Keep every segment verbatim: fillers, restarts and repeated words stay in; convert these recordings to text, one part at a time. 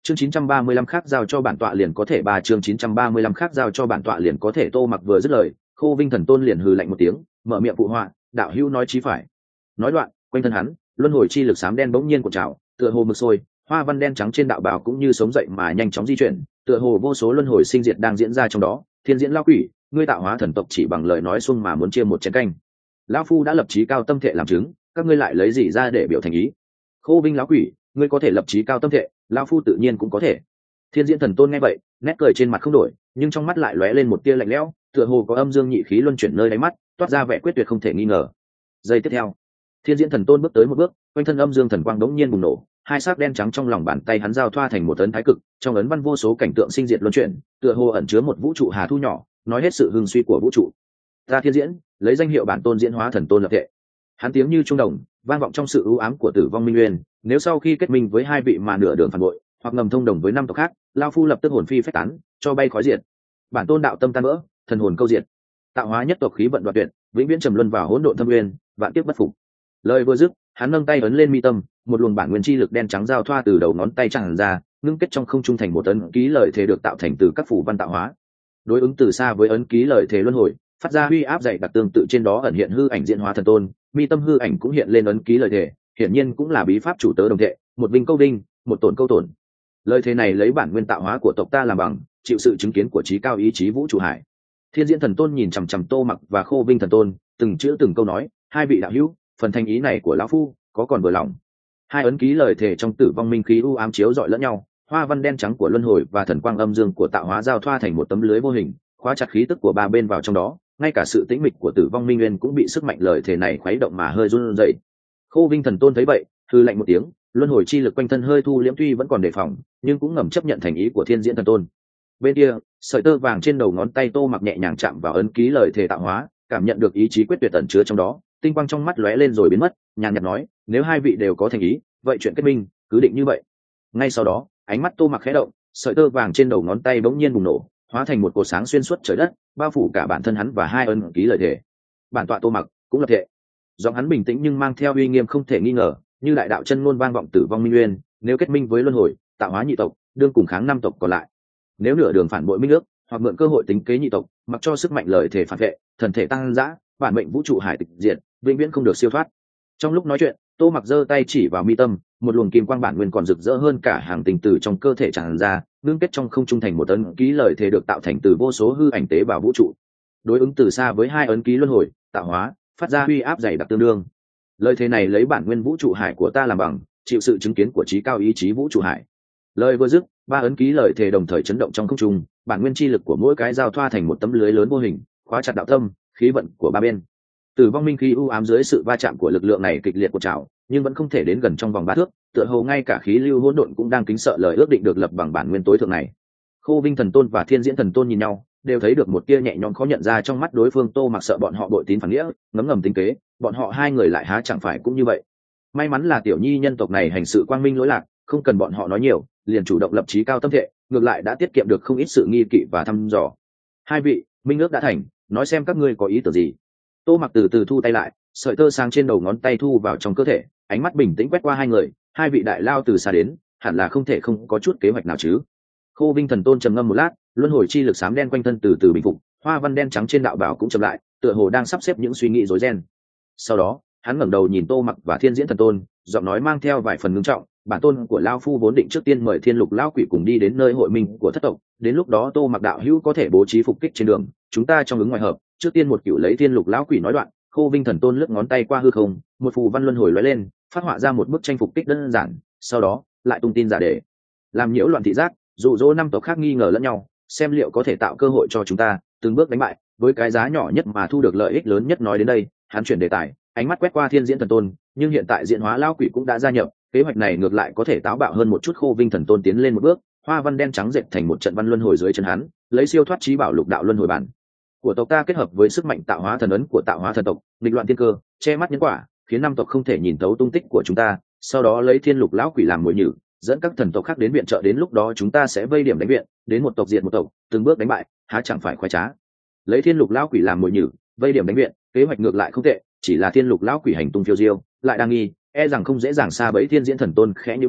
chương chín trăm ba mươi lăm khác giao cho bản tọa liền có thể ba chương chín trăm ba mươi lăm khác giao cho bản tọa liền có thể. Tô Mặc vừa dứt lời, Khô Vinh Thần Tôn liền hừ lạnh một tiếng, mở miệng phụ họa, đạo hữu nói chí phải. Nói đoạn, quanh thân hắn, luân hồi chi lực xám đen bỗng nhiên cuộn trào, tựa hồ mực sôi, hoa văn đen trắng trên đạo bào cũng như sống dậy mà nhanh chóng di chuyển, tựa hồ vô số luân hồi sinh diệt đang diễn ra trong đó. Thiên diễn lão quỷ, ngươi tạo hóa thần tộc chỉ bằng lời nói xuông mà muốn chia một chén canh. Lão phu đã lập chí cao tâm thệ làm chứng, các ngươi lại lấy gì ra để biểu thành ý? Khô Vinh lão quỷ, ngươi có thể lập chí cao tâm thệ, lão phu tự nhiên cũng có thể. Thiên diễn thần tôn nghe vậy, nét cười trên mặt không đổi, nhưng trong mắt lại lóe lên một tia lạnh lẽo, tựa hồ có âm dương nhị khí luân chuyển nơi đáy mắt, toát ra vẻ quyết tuyệt không thể nghi ngờ. Giây tiếp theo, Thiên diễn thần tôn bước tới một bước, quanh thân âm dương thần quang đống nhiên bùng nổ, hai sắc đen trắng trong lòng bàn tay hắn giao thoa thành một ấn thái cực, trong ấn văn vô số cảnh tượng sinh diệt luân chuyển, tựa hồ ẩn chứa một vũ trụ hà thu nhỏ, nói hết sự hưng suy của vũ trụ. Ta Thiên diễn, lấy danh hiệu bản tôn diễn hóa thần tôn lập thể. Hắn tiếng như trung đồng, vang vọng trong sự u ám của Tử Vong Minh Nguyên, nếu sau khi kết minh với hai vị mà nửa đường phản bội, hoặc ngầm thông đồng với năm tộc khác, lao phu lập tức hồn phi phách tán, cho bay khói diệt. Bản tôn đạo tâm tan vỡ, thần hồn câu diệt, tạo hóa nhất tộc khí vận đoạt tuyệt, vĩnh viễn trầm luân vào hỗn độn thâm nguyên, vạn kiếp bất phục. Lời vừa dứt, hắn nâng tay ấn lên mi tâm, một luồng bản nguyên chi lực đen trắng giao thoa từ đầu ngón tay tràn ra, ngưng kết trong không trung thành một ấn ký lời thể được tạo thành từ các phủ văn tạo hóa. Đối ứng từ xa với ấn ký lời thể luân hồi, phát ra uy áp dày đặc tương tự trên đó ẩn hiện hư ảnh diễn hóa thần tôn, mi tâm hư ảnh cũng hiện lên ấn ký lời thể, hiển nhiên cũng là bí pháp chủ tớ đồng thể, một vinh câu vinh, một tổn câu tổn. Lời thế này lấy bản nguyên tạo hóa của tộc ta làm bằng, chịu sự chứng kiến của trí cao ý chí vũ trụ hải. Thiên diễn thần tôn nhìn chằm chằm Tô Mặc và Khô Vinh thần tôn, từng chữ từng câu nói, hai vị đạo hữu, phần thành ý này của lão phu có còn vừa lòng. Hai ấn ký lời thể trong Tử Vong minh khí u ám chiếu dọi lẫn nhau, hoa văn đen trắng của luân hồi và thần quang âm dương của tạo hóa giao thoa thành một tấm lưới vô hình, khóa chặt khí tức của ba bên vào trong đó, ngay cả sự tĩnh mịch của Tử Vong minh nguyên cũng bị sức mạnh lời thể này khuấy động mà hơi run rẩy. Khô Vinh thần tôn thấy vậy, hư lạnh một tiếng, luân hồi chi lực quanh thân hơi thu liễm, tuy vẫn còn đề phòng, nhưng cũng ngầm chấp nhận thành ý của Thiên diễn thần tôn. Bên kia, sợi tơ vàng trên đầu ngón tay Tô Mặc nhẹ nhàng chạm vào ấn ký lời thể tạo hóa, cảm nhận được ý chí quyết tuyệt ẩn chứa trong đó, tinh quang trong mắt lóe lên rồi biến mất, nhàn nhạt nói, nếu hai vị đều có thành ý, vậy chuyện kết minh cứ định như vậy. Ngay sau đó, ánh mắt Tô Mặc khẽ động, sợi tơ vàng trên đầu ngón tay bỗng nhiên bùng nổ, hóa thành một cột sáng xuyên suốt trời đất, bao phủ cả bản thân hắn và hai ấn ký lời thể. Bản tọa Tô Mặc cũng lập thể. Giọng hắn bình tĩnh nhưng mang theo uy nghiêm không thể nghi ngờ, như đại đạo chân ngôn vang vọng Tử Vong minh nguyên, nếu kết minh với luân hồi, tạo hóa nhị tộc, đương cùng kháng năm tộc còn lại. Nếu nửa đường phản bội minh ước, hoặc mượn cơ hội tính kế nhị tộc, mặc cho sức mạnh lời thể phản vệ, thần thể tăng dã, bản mệnh vũ trụ hải tịch diệt, vĩnh viễn không được siêu thoát. Trong lúc nói chuyện, Tô Mặc giơ tay chỉ vào mi tâm, một luồng kim quang bản nguyên còn rực rỡ hơn cả hàng tình từ trong cơ thể tràn ra, ngưng kết trong không trung thành một ấn ký lời thể được tạo thành từ vô số hư ảnh tế bào vũ trụ. Đối ứng từ xa với hai ấn ký luân hồi, tạo hóa, phát ra uy áp dày đặc tương đương. Lời thế này lấy bản nguyên vũ trụ hải của ta làm bằng, chịu sự chứng kiến của trí cao ý chí vũ trụ hải. Lời vừa dứt, ba ấn ký lời thề đồng thời chấn động trong không trung, bản nguyên chi lực của mỗi cái giao thoa thành một tấm lưới lớn vô hình, khóa chặt đạo tâm, khí vận của ba bên. Tử Vong minh khí u ám dưới sự va chạm của lực lượng này kịch liệt của trào, nhưng vẫn không thể đến gần trong vòng ba thước, tựa hồ ngay cả khí lưu hỗn độn cũng đang kính sợ lời ước định được lập bằng bản nguyên tối thượng này. Khô Vinh thần tôn và Thiên diễn thần tôn nhìn nhau, đều thấy được một tia nhẹ nhõm khó nhận ra trong mắt đối phương. Tô Mặc sợ bọn họ bội tín phản nghĩa, ngấm ngầm tính kế, bọn họ hai người lại há chẳng phải cũng như vậy. May mắn là tiểu nhi nhân tộc này hành sự quang minh lỗi lạc, không cần bọn họ nói nhiều, liền chủ động lập chí cao tâm thệ, ngược lại đã tiết kiệm được không ít sự nghi kỵ và thăm dò. Hai vị, minh ước đã thành, nói xem các ngươi có ý tưởng gì. Tô Mặc từ từ thu tay lại, sợi tơ sáng trên đầu ngón tay thu vào trong cơ thể, ánh mắt bình tĩnh quét qua hai người. Hai vị đại lao từ xa đến, hẳn là không thể không có chút kế hoạch nào chứ. Khô Vinh thần tôn trầm ngâm một lát, luân hồi chi lực xám đen quanh thân từ từ bình phục, hoa văn đen trắng trên đạo bảo cũng chậm lại, tựa hồ đang sắp xếp những suy nghĩ rối ren. Sau đó, hắn ngẩng đầu nhìn Tô Mặc và Thiên diễn thần tôn, giọng nói mang theo vài phần ngưng trọng, bản tôn của lao phu vốn định trước tiên mời Thiên lục lão quỷ cùng đi đến nơi hội minh của thất tộc, đến lúc đó Tô Mặc đạo hữu có thể bố trí phục kích trên đường, chúng ta trong ứng ngoài hợp, trước tiên một kiểu lấy Thiên lục lão quỷ nói đoạn. Khô Vinh thần tôn lướt ngón tay qua hư không, một phù văn luân hồi lóe lên, phát họa ra một bức tranh phục kích đơn giản, sau đó lại tung tin giả để làm nhiễu loạn thị giác, dụ dỗ năm tộc khác nghi ngờ lẫn nhau, xem liệu có thể tạo cơ hội cho chúng ta từng bước đánh bại với cái giá nhỏ nhất mà thu được lợi ích lớn nhất. Nói đến đây, hắn chuyển đề tài, ánh mắt quét qua Thiên diễn thần tôn, nhưng hiện tại diễn hóa lão quỷ cũng đã gia nhập, kế hoạch này ngược lại có thể táo bạo hơn một chút. Khô Vinh thần tôn tiến lên một bước, hoa văn đen trắng dệt thành một trận văn luân hồi dưới chân hắn, lấy siêu thoát trí bảo lục đạo luân hồi bản của tộc ta kết hợp với sức mạnh tạo hóa thần ấn của tạo hóa thần tộc, nghịch loạn thiên cơ, che mắt nhân quả, khiến năm tộc không thể nhìn thấu tung tích của chúng ta. Sau đó lấy Thiên lục lão quỷ làm mồi nhử, dẫn các thần tộc khác đến viện trợ, đến lúc đó chúng ta sẽ vây điểm đánh viện, đến một tộc diệt một tộc, từng bước đánh bại, há chẳng phải khoái trá. Lấy Thiên lục lão quỷ làm mồi nhử, vây điểm đánh viện, kế hoạch ngược lại không tệ, chỉ là Thiên lục lão quỷ hành tung phiêu diêu, lại đang nghi, e rằng không dễ dàng xa bẫy. Thiên diễn thần tôn khẽ nhíu mày,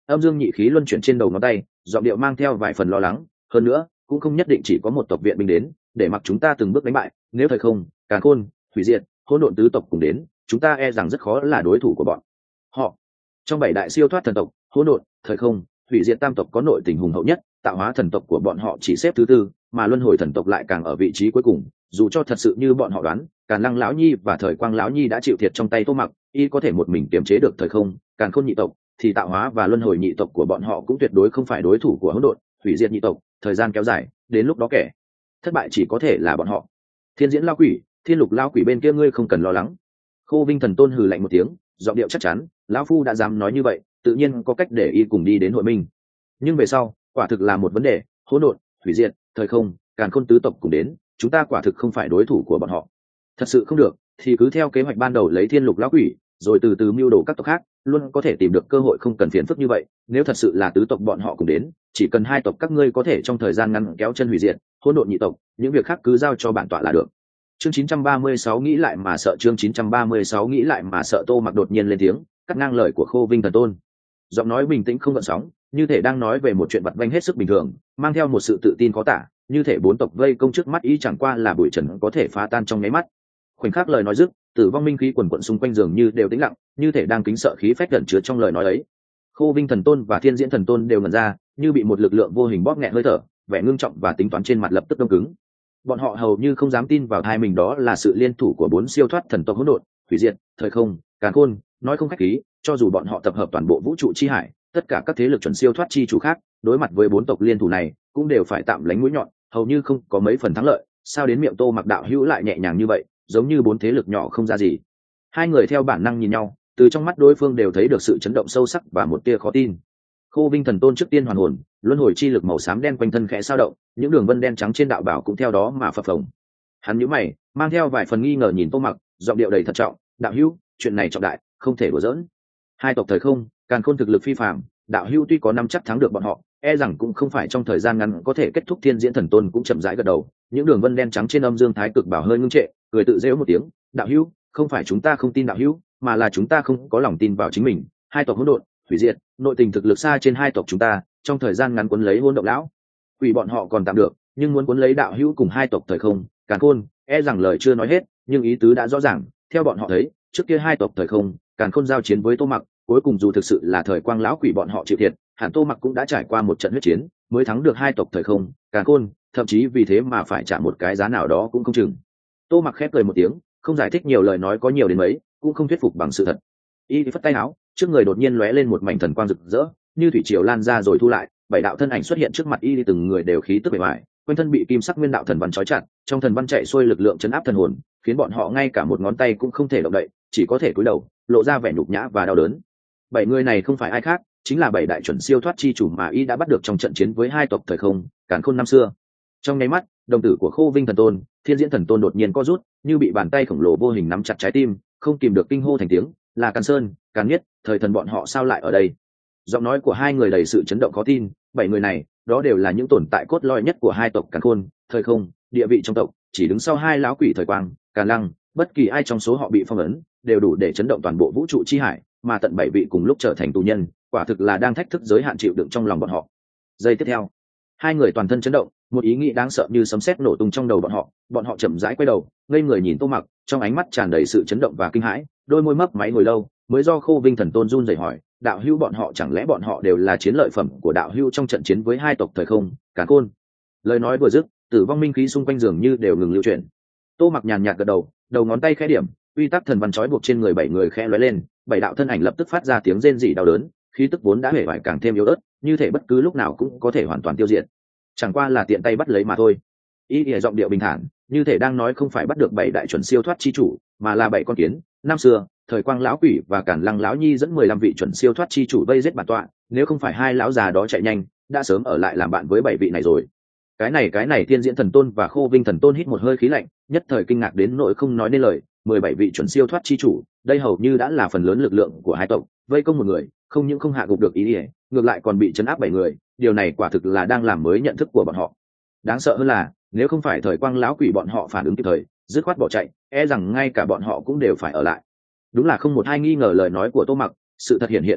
âm dương nhị khí luân chuyển trên đầu ngón tay, giọng điệu mang theo vài phần lo lắng. Hơn nữa, cũng không nhất định chỉ có một tộc viện binh đến, để mặc chúng ta từng bước đánh bại. Nếu thời không, càn khôn, hủy diệt, hỗn độn tứ tộc cùng đến, chúng ta e rằng rất khó là đối thủ của bọn họ. Trong bảy đại siêu thoát thần tộc, hỗn độn, thời không, hủy diệt tam tộc có nội tình hùng hậu nhất, tạo hóa thần tộc của bọn họ chỉ xếp thứ tư, mà luân hồi thần tộc lại càng ở vị trí cuối cùng. Dù cho thật sự như bọn họ đoán, càn lăng lão nhi và thời quang lão nhi đã chịu thiệt trong tay Tô Mặc, y có thể một mình kiềm chế được thời không, càn khôn nhị tộc, thì tạo hóa và luân hồi nhị tộc của bọn họ cũng tuyệt đối không phải đối thủ của hỗn độn, hủy diệt nhị tộc. Thời gian kéo dài, đến lúc đó kẻ thất bại chỉ có thể là bọn họ. Thiên diễn lao quỷ, thiên lục lao quỷ bên kia ngươi không cần lo lắng. Khô Vinh Thần Tôn hừ lạnh một tiếng, giọng điệu chắc chắn, lão phu đã dám nói như vậy, tự nhiên có cách để y cùng đi đến hội minh. Nhưng về sau, quả thực là một vấn đề, hỗn độn, hủy diệt, thời không, càn khôn tứ tộc cùng đến, chúng ta quả thực không phải đối thủ của bọn họ. Thật sự không được, thì cứ theo kế hoạch ban đầu lấy thiên lục lão quỷ, rồi từ từ mưu đồ các tộc khác, luôn có thể tìm được cơ hội, không cần phiền phức như vậy. Nếu thật sự là tứ tộc bọn họ cùng đến, chỉ cần hai tộc các ngươi có thể trong thời gian ngắn kéo chân hủy diệt hỗn độn nhị tộc, những việc khác cứ giao cho bản tọa là được. Chương chín trăm ba mươi sáu nghĩ lại mà sợ chương chín trăm ba mươi sáu nghĩ lại mà sợ. Tô Mặc đột nhiên lên tiếng, cắt ngang lời của Khô Vinh Thần Tôn. Giọng nói bình tĩnh không gợn sóng, như thể đang nói về một chuyện vặt vãnh hết sức bình thường, mang theo một sự tự tin khó tả, như thể bốn tộc vây công trước mắt ý chẳng qua là bụi trần có thể phá tan trong nháy mắt. Khoảnh khắc lời nói dứt, tử vong minh khí quần quận xung quanh giường như đều tĩnh lặng, như thể đang kính sợ khí phách gần chứa trong lời nói ấy. Khô Vinh Thần Tôn và Thiên Diễn Thần Tôn đều ngẩn ra, như bị một lực lượng vô hình bóp nghẹt hơi thở, vẻ ngưng trọng và tính toán trên mặt lập tức đông cứng. Bọn họ hầu như không dám tin vào tai mình, đó là sự liên thủ của bốn siêu thoát thần tộc hỗn độn, hủy diệt, thời không, càn khôn. Nói không khách khí, cho dù bọn họ tập hợp toàn bộ vũ trụ chi hải, tất cả các thế lực chuẩn siêu thoát chi chủ khác, đối mặt với bốn tộc liên thủ này, cũng đều phải tạm lánh mũi nhọn, hầu như không có mấy phần thắng lợi. Sao đến miệng Tô Mặc đạo hữu lại nhẹ nhàng như vậy, giống như bốn thế lực nhỏ không ra gì? Hai người theo bản năng nhìn nhau, từ trong mắt đối phương đều thấy được sự chấn động sâu sắc và một tia khó tin. Khô Vinh Thần Tôn trước tiên hoàn hồn, luân hồi chi lực màu xám đen quanh thân khẽ sao động, những đường vân đen trắng trên đạo bảo cũng theo đó mà phập phồng. Hắn nhíu mày, mang theo vài phần nghi ngờ nhìn Tô Mặc, giọng điệu đầy thận trọng, đạo hữu, chuyện này trọng đại, không thể đùa giỡn. Hai tộc thời không, càn khôn thực lực phi phàm, đạo hữu tuy có năm chắc thắng được bọn họ, e rằng cũng không phải trong thời gian ngắn có thể kết thúc. Thiên Diễn Thần Tôn cũng chậm rãi gật đầu, những đường vân đen trắng trên âm dương thái cực bảo hơi ngưng trệ, cười tự giễu một tiếng, đạo hữu, không phải chúng ta không tin đạo hữu, mà là chúng ta không có lòng tin vào chính mình. Hai tộc hỗn độn, hủy diệt, nội tình thực lực xa trên hai tộc chúng ta, trong thời gian ngắn cuốn lấy hỗn động lão quỷ bọn họ còn tạm được, nhưng muốn cuốn lấy đạo hữu cùng hai tộc thời không, càn khôn, e rằng lời chưa nói hết, nhưng ý tứ đã rõ ràng. Theo bọn họ thấy, trước kia hai tộc thời không, càn khôn giao chiến với Tô Mặc, cuối cùng dù thực sự là thời quang lão quỷ bọn họ chịu thiệt, hẳn Tô Mặc cũng đã trải qua một trận huyết chiến mới thắng được hai tộc thời không, càn khôn, thậm chí vì thế mà phải trả một cái giá nào đó cũng không chừng. Tô Mặc khép cười một tiếng, không giải thích nhiều, lời nói có nhiều đến mấy cũng không thuyết phục bằng sự thật. Y phất tay áo, trước người đột nhiên lóe lên một mảnh thần quang rực rỡ, như thủy triều lan ra rồi thu lại, bảy đạo thân ảnh xuất hiện trước mặt Y, từng người đều khí tức bề ngoài, quanh thân bị kim sắc nguyên đạo thần văn trói chặt, trong thần văn chạy xuôi lực lượng chấn áp thần hồn, khiến bọn họ ngay cả một ngón tay cũng không thể động đậy, chỉ có thể cúi đầu, lộ ra vẻ nhục nhã và đau đớn. Bảy người này không phải ai khác, chính là bảy đại chuẩn siêu thoát chi chủ mà Y đã bắt được trong trận chiến với hai tộc thời không, càn khôn năm xưa. Trong nháy mắt, đồng tử của Khô Vinh Thần Tôn, Thiên Diễn Thần Tôn đột nhiên co rút, như bị bàn tay khổng lồ vô hình nắm chặt trái tim, không kìm được kinh hô thành tiếng, là Càn Sơn, Càn Nhất, thời thần bọn họ sao lại ở đây? Giọng nói của hai người đầy sự chấn động khó tin. Bảy người này, đó đều là những tồn tại cốt lõi nhất của hai tộc càn khôn, thời không, địa vị trong tộc, chỉ đứng sau hai lão quỷ thời quang, Càn Lăng. Bất kỳ ai trong số họ bị phong ấn, đều đủ để chấn động toàn bộ vũ trụ chi hải, mà tận bảy vị cùng lúc trở thành tù nhân, quả thực là đang thách thức giới hạn chịu đựng trong lòng bọn họ. Giây tiếp theo, hai người toàn thân chấn động, một ý nghĩ đáng sợ như sấm sét nổ tung trong đầu bọn họ. Bọn họ chậm rãi quay đầu, ngây người nhìn Tô Mặc, trong ánh mắt tràn đầy sự chấn động và kinh hãi, đôi môi mấp máy hồi lâu mới do Khô Vinh Thần Tôn run rẩy hỏi, đạo hữu, bọn họ chẳng lẽ bọn họ đều là chiến lợi phẩm của đạo hữu trong trận chiến với hai tộc thời không, càn khôn? Lời nói vừa dứt, tử vong minh khí xung quanh giường như đều ngừng lưu chuyển. Tô Mặc nhàn nhạt gật đầu, đầu ngón tay khẽ điểm, uy tắc thần văn trói buộc trên người bảy người khẽ lóe lên, bảy đạo thân ảnh lập tức phát ra tiếng rên rỉ đau đớn, khí tức vốn đã hể vải càng thêm yếu ớt, như thể bất cứ lúc nào cũng có thể hoàn toàn tiêu diệt. Chẳng qua là tiện tay bắt lấy mà thôi. Ý ỉa giọng điệu bình thản, như thể đang nói không phải bắt được bảy đại chuẩn siêu thoát chi chủ, mà là bảy con kiến. Năm xưa, thời quang lão quỷ và Càn Lăng lão nhi dẫn mười lăm vị chuẩn siêu thoát chi chủ vây giết bản tọa, nếu không phải hai lão già đó chạy nhanh, đã sớm ở lại làm bạn với bảy vị này rồi. Cái này cái này Thiên Diễn Thần Tôn và Khô Vinh Thần Tôn hít một hơi khí lạnh, nhất thời kinh ngạc đến nỗi không nói nên lời. Mười bảy vị chuẩn siêu thoát chi chủ, đây hầu như đã là phần lớn lực lượng của hai tộc, vây công một người, không những không hạ gục được ý ỉa, ngược lại còn bị chấn áp bảy người. Điều này quả thực là đang làm mới nhận thức của bọn họ. Đáng sợ hơn là, nếu không phải thời quang lão quỷ bọn họ phản ứng kịp thời, dứt khoát bỏ chạy, e rằng ngay cả bọn họ cũng đều phải ở lại. Đúng là không một ai nghi ngờ lời nói của Tô Mặc, sự thật hiện hiện trước mắt,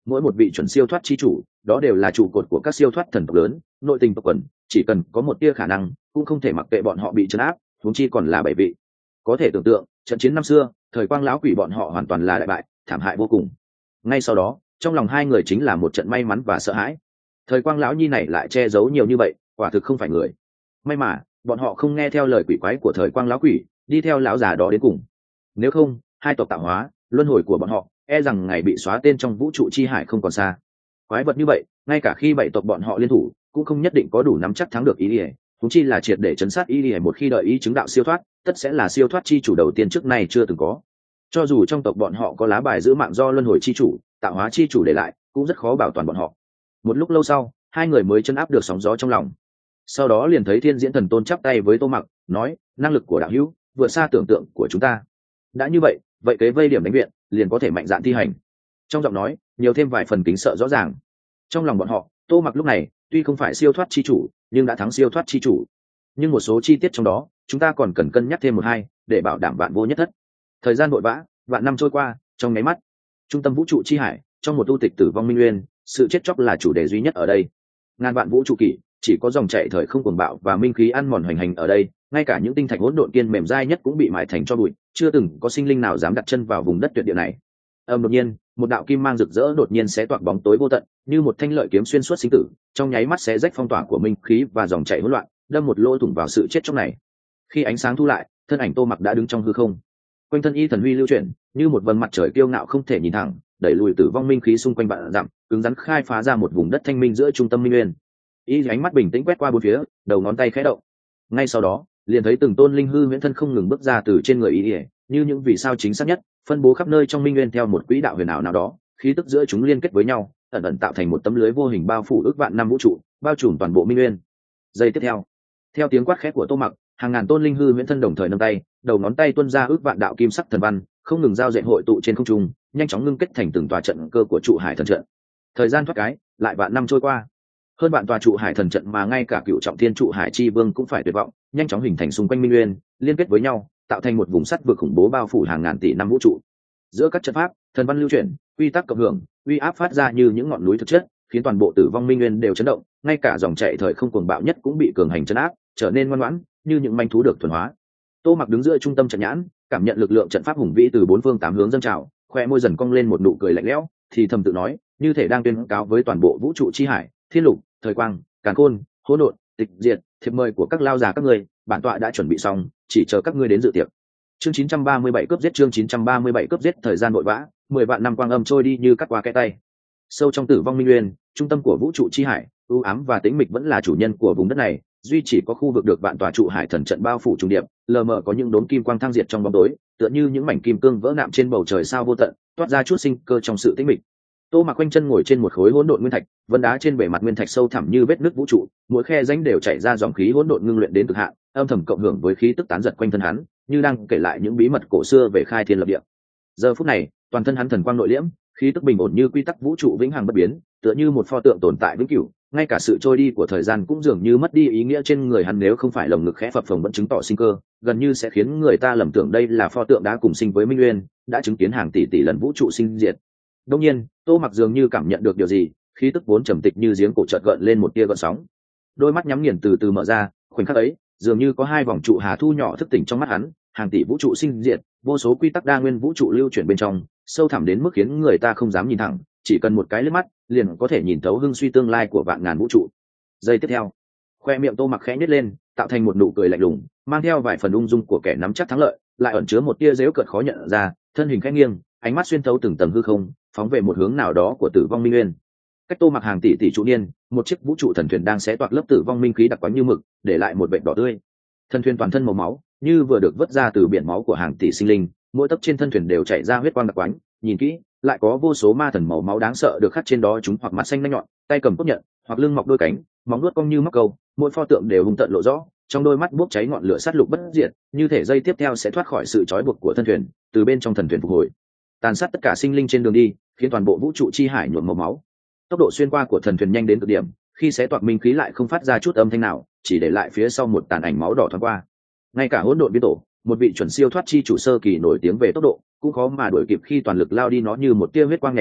mỗi một vị chuẩn siêu thoát chi chủ đó đều là trụ cột của các siêu thoát thần tộc lớn, nội tình tộc quần, chỉ cần có một tia khả năng cũng không thể mặc kệ bọn họ bị trấn áp, huống chi còn là bảy vị. Có thể tưởng tượng trận chiến năm xưa thời quang lão quỷ bọn họ hoàn toàn là đại bại, thảm hại vô cùng. Ngay sau đó trong lòng hai người chính là một trận may mắn và sợ hãi. Thời quang lão nhi này lại che giấu nhiều như vậy, quả thực không phải người. May mà bọn họ không nghe theo lời quỷ quái của thời quang lão quỷ, đi theo lão già đó đến cùng. Nếu không hai tộc tạo hóa luân hồi của bọn họ e rằng ngày bị xóa tên trong vũ trụ chi hải không còn xa. Quái vật như vậy ngay cả khi bảy tộc bọn họ liên thủ cũng không nhất định có đủ nắm chắc thắng được ý ỉa, thúng chi là triệt để chấn sát ý ỉa. Một khi đợi ý chứng đạo siêu thoát, tất sẽ là siêu thoát chi chủ đầu tiên trước nay chưa từng có. Cho dù trong tộc bọn họ có lá bài giữ mạng do luân hồi chi chủ, tạo hóa chi chủ để lại, cũng rất khó bảo toàn bọn họ. Một lúc lâu sau hai người mới chấn áp được sóng gió trong lòng. Sau đó liền thấy Thiên Diễn Thần Tôn chắp tay với Tô Mặc, nói: năng lực của đạo hữu vượt xa tưởng tượng của chúng ta. Đã như vậy vậy kế vây điểm đánh viện liền có thể mạnh dạn thi hành. Trong giọng nói nhiều thêm vài phần kính sợ rõ ràng. Trong lòng bọn họ Tô Mặc lúc này tuy không phải siêu thoát chi chủ nhưng đã thắng siêu thoát chi chủ, nhưng một số chi tiết trong đó chúng ta còn cần cân nhắc thêm một hai để bảo đảm vạn vô nhất thất. Thời gian vội vã, vạn năm trôi qua trong nháy mắt. Trung tâm vũ trụ chi hải, trong một tu tịch tử vong minh nguyên, sự chết chóc là chủ đề duy nhất ở đây. Ngàn vạn vũ trụ kỷ chỉ có dòng chảy thời không cuồng bạo và minh khí ăn mòn hoành hành ở đây, ngay cả những tinh thạch hỗn độn kiên mềm dai nhất cũng bị mài thành cho bụi, chưa từng có sinh linh nào dám đặt chân vào vùng đất tuyệt địa này. Ầm đột nhiên, một đạo kim mang rực rỡ đột nhiên xé toạc bóng tối vô tận, như một thanh lợi kiếm xuyên suốt sinh tử, trong nháy mắt xé rách phong tỏa của minh khí và dòng chảy hỗn loạn, đâm một lỗ thủng vào sự chết chóc này. Khi ánh sáng thu lại, thân ảnh Tô Mặc đã đứng trong hư không, quanh thân y thần huy lưu chuyển, như một vầng mặt trời kiêu ngạo không thể nhìn thẳng, đẩy lùi tử vong minh khí xung quanh vạn dặm, cứng rắn khai phá ra một vùng đất thanh minh giữa trung tâm minh nguyên. Y ánh mắt bình tĩnh quét qua bốn phía, đầu ngón tay khẽ động. Ngay sau đó liền thấy từng tôn linh hư huyễn thân không ngừng bước ra từ trên người Y, như những vì sao chính xác nhất phân bố khắp nơi trong minh nguyên theo một quỹ đạo huyền ảo nào đó, khí tức giữa chúng liên kết với nhau, ẩn ẩn tạo thành một tấm lưới vô hình bao phủ ước vạn năm vũ trụ, bao trùm toàn bộ minh nguyên. Giây tiếp theo, theo tiếng quát khẽ của Tô Mặc, hàng ngàn tôn linh hư huyễn thân đồng thời nâng tay, đầu ngón tay tuôn ra ước vạn đạo kim sắc thần văn, không ngừng giao dệt hội tụ trên không trung, nhanh chóng ngưng kết thành từng tòa trận cơ của trụ hải thần trận. Thời gian thoát cái, lại vạn năm trôi qua. Hơn vạn tòa trụ hải thần trận mà ngay cả cựu trọng thiên trụ hải chi vương cũng phải tuyệt vọng, nhanh chóng hình thành xung quanh minh nguyên, liên kết với nhau, tạo thành một vùng sắt vực khủng bố bao phủ hàng ngàn tỷ năm vũ trụ. Giữa các trận pháp, thần văn lưu chuyển, quy tắc cộng hưởng, uy áp phát ra như những ngọn núi thực chất, khiến toàn bộ tử vong minh nguyên đều chấn động, ngay cả dòng chảy thời không cuồng bạo nhất cũng bị cường hành chấn áp, trở nên ngoan ngoãn, như những manh thú được thuần hóa. Tô Mặc đứng giữa trung tâm trận nhãn, cảm nhận lực lượng trận pháp hùng vĩ từ bốn phương tám hướng dâng trào, khoe môi dần cong lên một nụ cười lạnh lẽo, thì thầm tự nói, như thể đang tuyên cáo với toàn bộ vũ trụ chi hải, thiên lục, thời quang, càn khôn, hỗn độn, tịch diệt, thiệp mời của các lao già các ngươi, bản tọa đã chuẩn bị xong, chỉ chờ các ngươi đến dự tiệc. Chương chín trăm ba mươi bảy cướp giết chương chín trăm ba mươi bảy cướp giết thời gian vội vã, mười vạn năm quang âm trôi đi như cắt qua kẽ tay. Sâu trong tử vong minh nguyên, trung tâm của vũ trụ chi hải, u ám và tĩnh mịch vẫn là chủ nhân của vùng đất này, duy chỉ có khu vực được vạn tòa trụ hải thần trận bao phủ trùng điệp, lờ mờ có những đốm kim quang thăng diệt trong bóng tối, tựa như những mảnh kim cương vỡ nạm trên bầu trời sao vô tận, toát ra chút sinh cơ trong sự tĩnh mịch. Tô Mặc quanh chân ngồi trên một khối hỗn độn nguyên thạch, vân đá trên bề mặt nguyên thạch sâu thẳm như vết nứt vũ trụ, mỗi khe rãnh đều chảy ra dòng khí hỗn độn ngưng luyện đến cực hạn, âm thầm cộng hưởng với khí tức tán giật quanh thân hắn, như đang kể lại những bí mật cổ xưa về khai thiên lập địa. Giờ phút này, toàn thân hắn thần quang nội liễm, khí tức bình ổn như quy tắc vũ trụ vĩnh hằng bất biến, tựa như một pho tượng tồn tại vĩnh cửu, ngay cả sự trôi đi của thời gian cũng dường như mất đi ý nghĩa trên người hắn. Nếu không phải lồng ngực khẽ phập phồng vẫn chứng tỏ sinh cơ, gần như sẽ khiến người ta lầm tưởng đây là pho tượng đã cùng sinh với Minh Nguyên, đã chứng kiến hàng tỷ tỷ lần vũ trụ sinh diệt. Đương nhiên, Tô Mặc dường như cảm nhận được điều gì, khí tức vốn trầm tịch như giếng cổ chợt gợn lên một tia gợn sóng. Đôi mắt nhắm nghiền từ từ mở ra, khoảnh khắc ấy, dường như có hai vòng trụ hà thu nhỏ thức tỉnh trong mắt hắn, hàng tỷ vũ trụ sinh diệt, vô số quy tắc đa nguyên vũ trụ lưu chuyển bên trong, sâu thẳm đến mức khiến người ta không dám nhìn thẳng, chỉ cần một cái liếc mắt, liền có thể nhìn thấu hưng suy tương lai của vạn ngàn vũ trụ. Giây tiếp theo, khoe miệng Tô Mặc khẽ nhếch lên, tạo thành một nụ cười lạnh lùng, mang theo vài phần ung dung của kẻ nắm chắc thắng lợi, lại ẩn chứa một tia giễu cợt khó nhận ra, thân hình khẽ nghiêng, ánh mắt xuyên thấu từng tầng hư không, phóng về một hướng nào đó của Tử Vong Minh Nguyên. Cách Tô Mặc hàng tỷ tỷ trụ niên, một chiếc vũ trụ thần thuyền đang xé toạc lớp tử vong minh khí đặc quánh như mực, để lại một vệt đỏ tươi. Thân thuyền toàn thân màu máu, như vừa được vớt ra từ biển máu của hàng tỷ sinh linh, mỗi tấc trên thân thuyền đều chảy ra huyết quang đặc quánh, nhìn kỹ, lại có vô số ma thần màu máu đáng sợ được khắc trên đó, chúng hoặc mặt xanh nanh nhọn, tay cầm cốt nhận, hoặc lưng mọc đôi cánh, móng vuốt cong như móc câu, mỗi pho tượng đều hung tận lộ rõ, trong đôi mắt bốc cháy ngọn lửa sát lục bất diệt, như thể dây tiếp theo sẽ thoát khỏi sự trói buộc của thân thuyền, từ bên trong thần thuyền phục hồi, tàn sát tất cả sinh linh trên đường đi, khiến toàn bộ vũ trụ chi hải nhuộm màu máu. Tốc độ xuyên qua của thần thuyền nhanh đến cực điểm, khi xé toạc minh khí lại không phát ra chút âm thanh nào, chỉ để lại phía sau một tàn ảnh máu đỏ thoáng qua. Ngay cả hỗn độn biến tổ, một vị chuẩn siêu thoát chi chủ sơ kỳ nổi tiếng về tốc độ, cũng khó mà đuổi kịp khi toàn lực lao đi. Nó như một tia huyết quang nhảy nhót,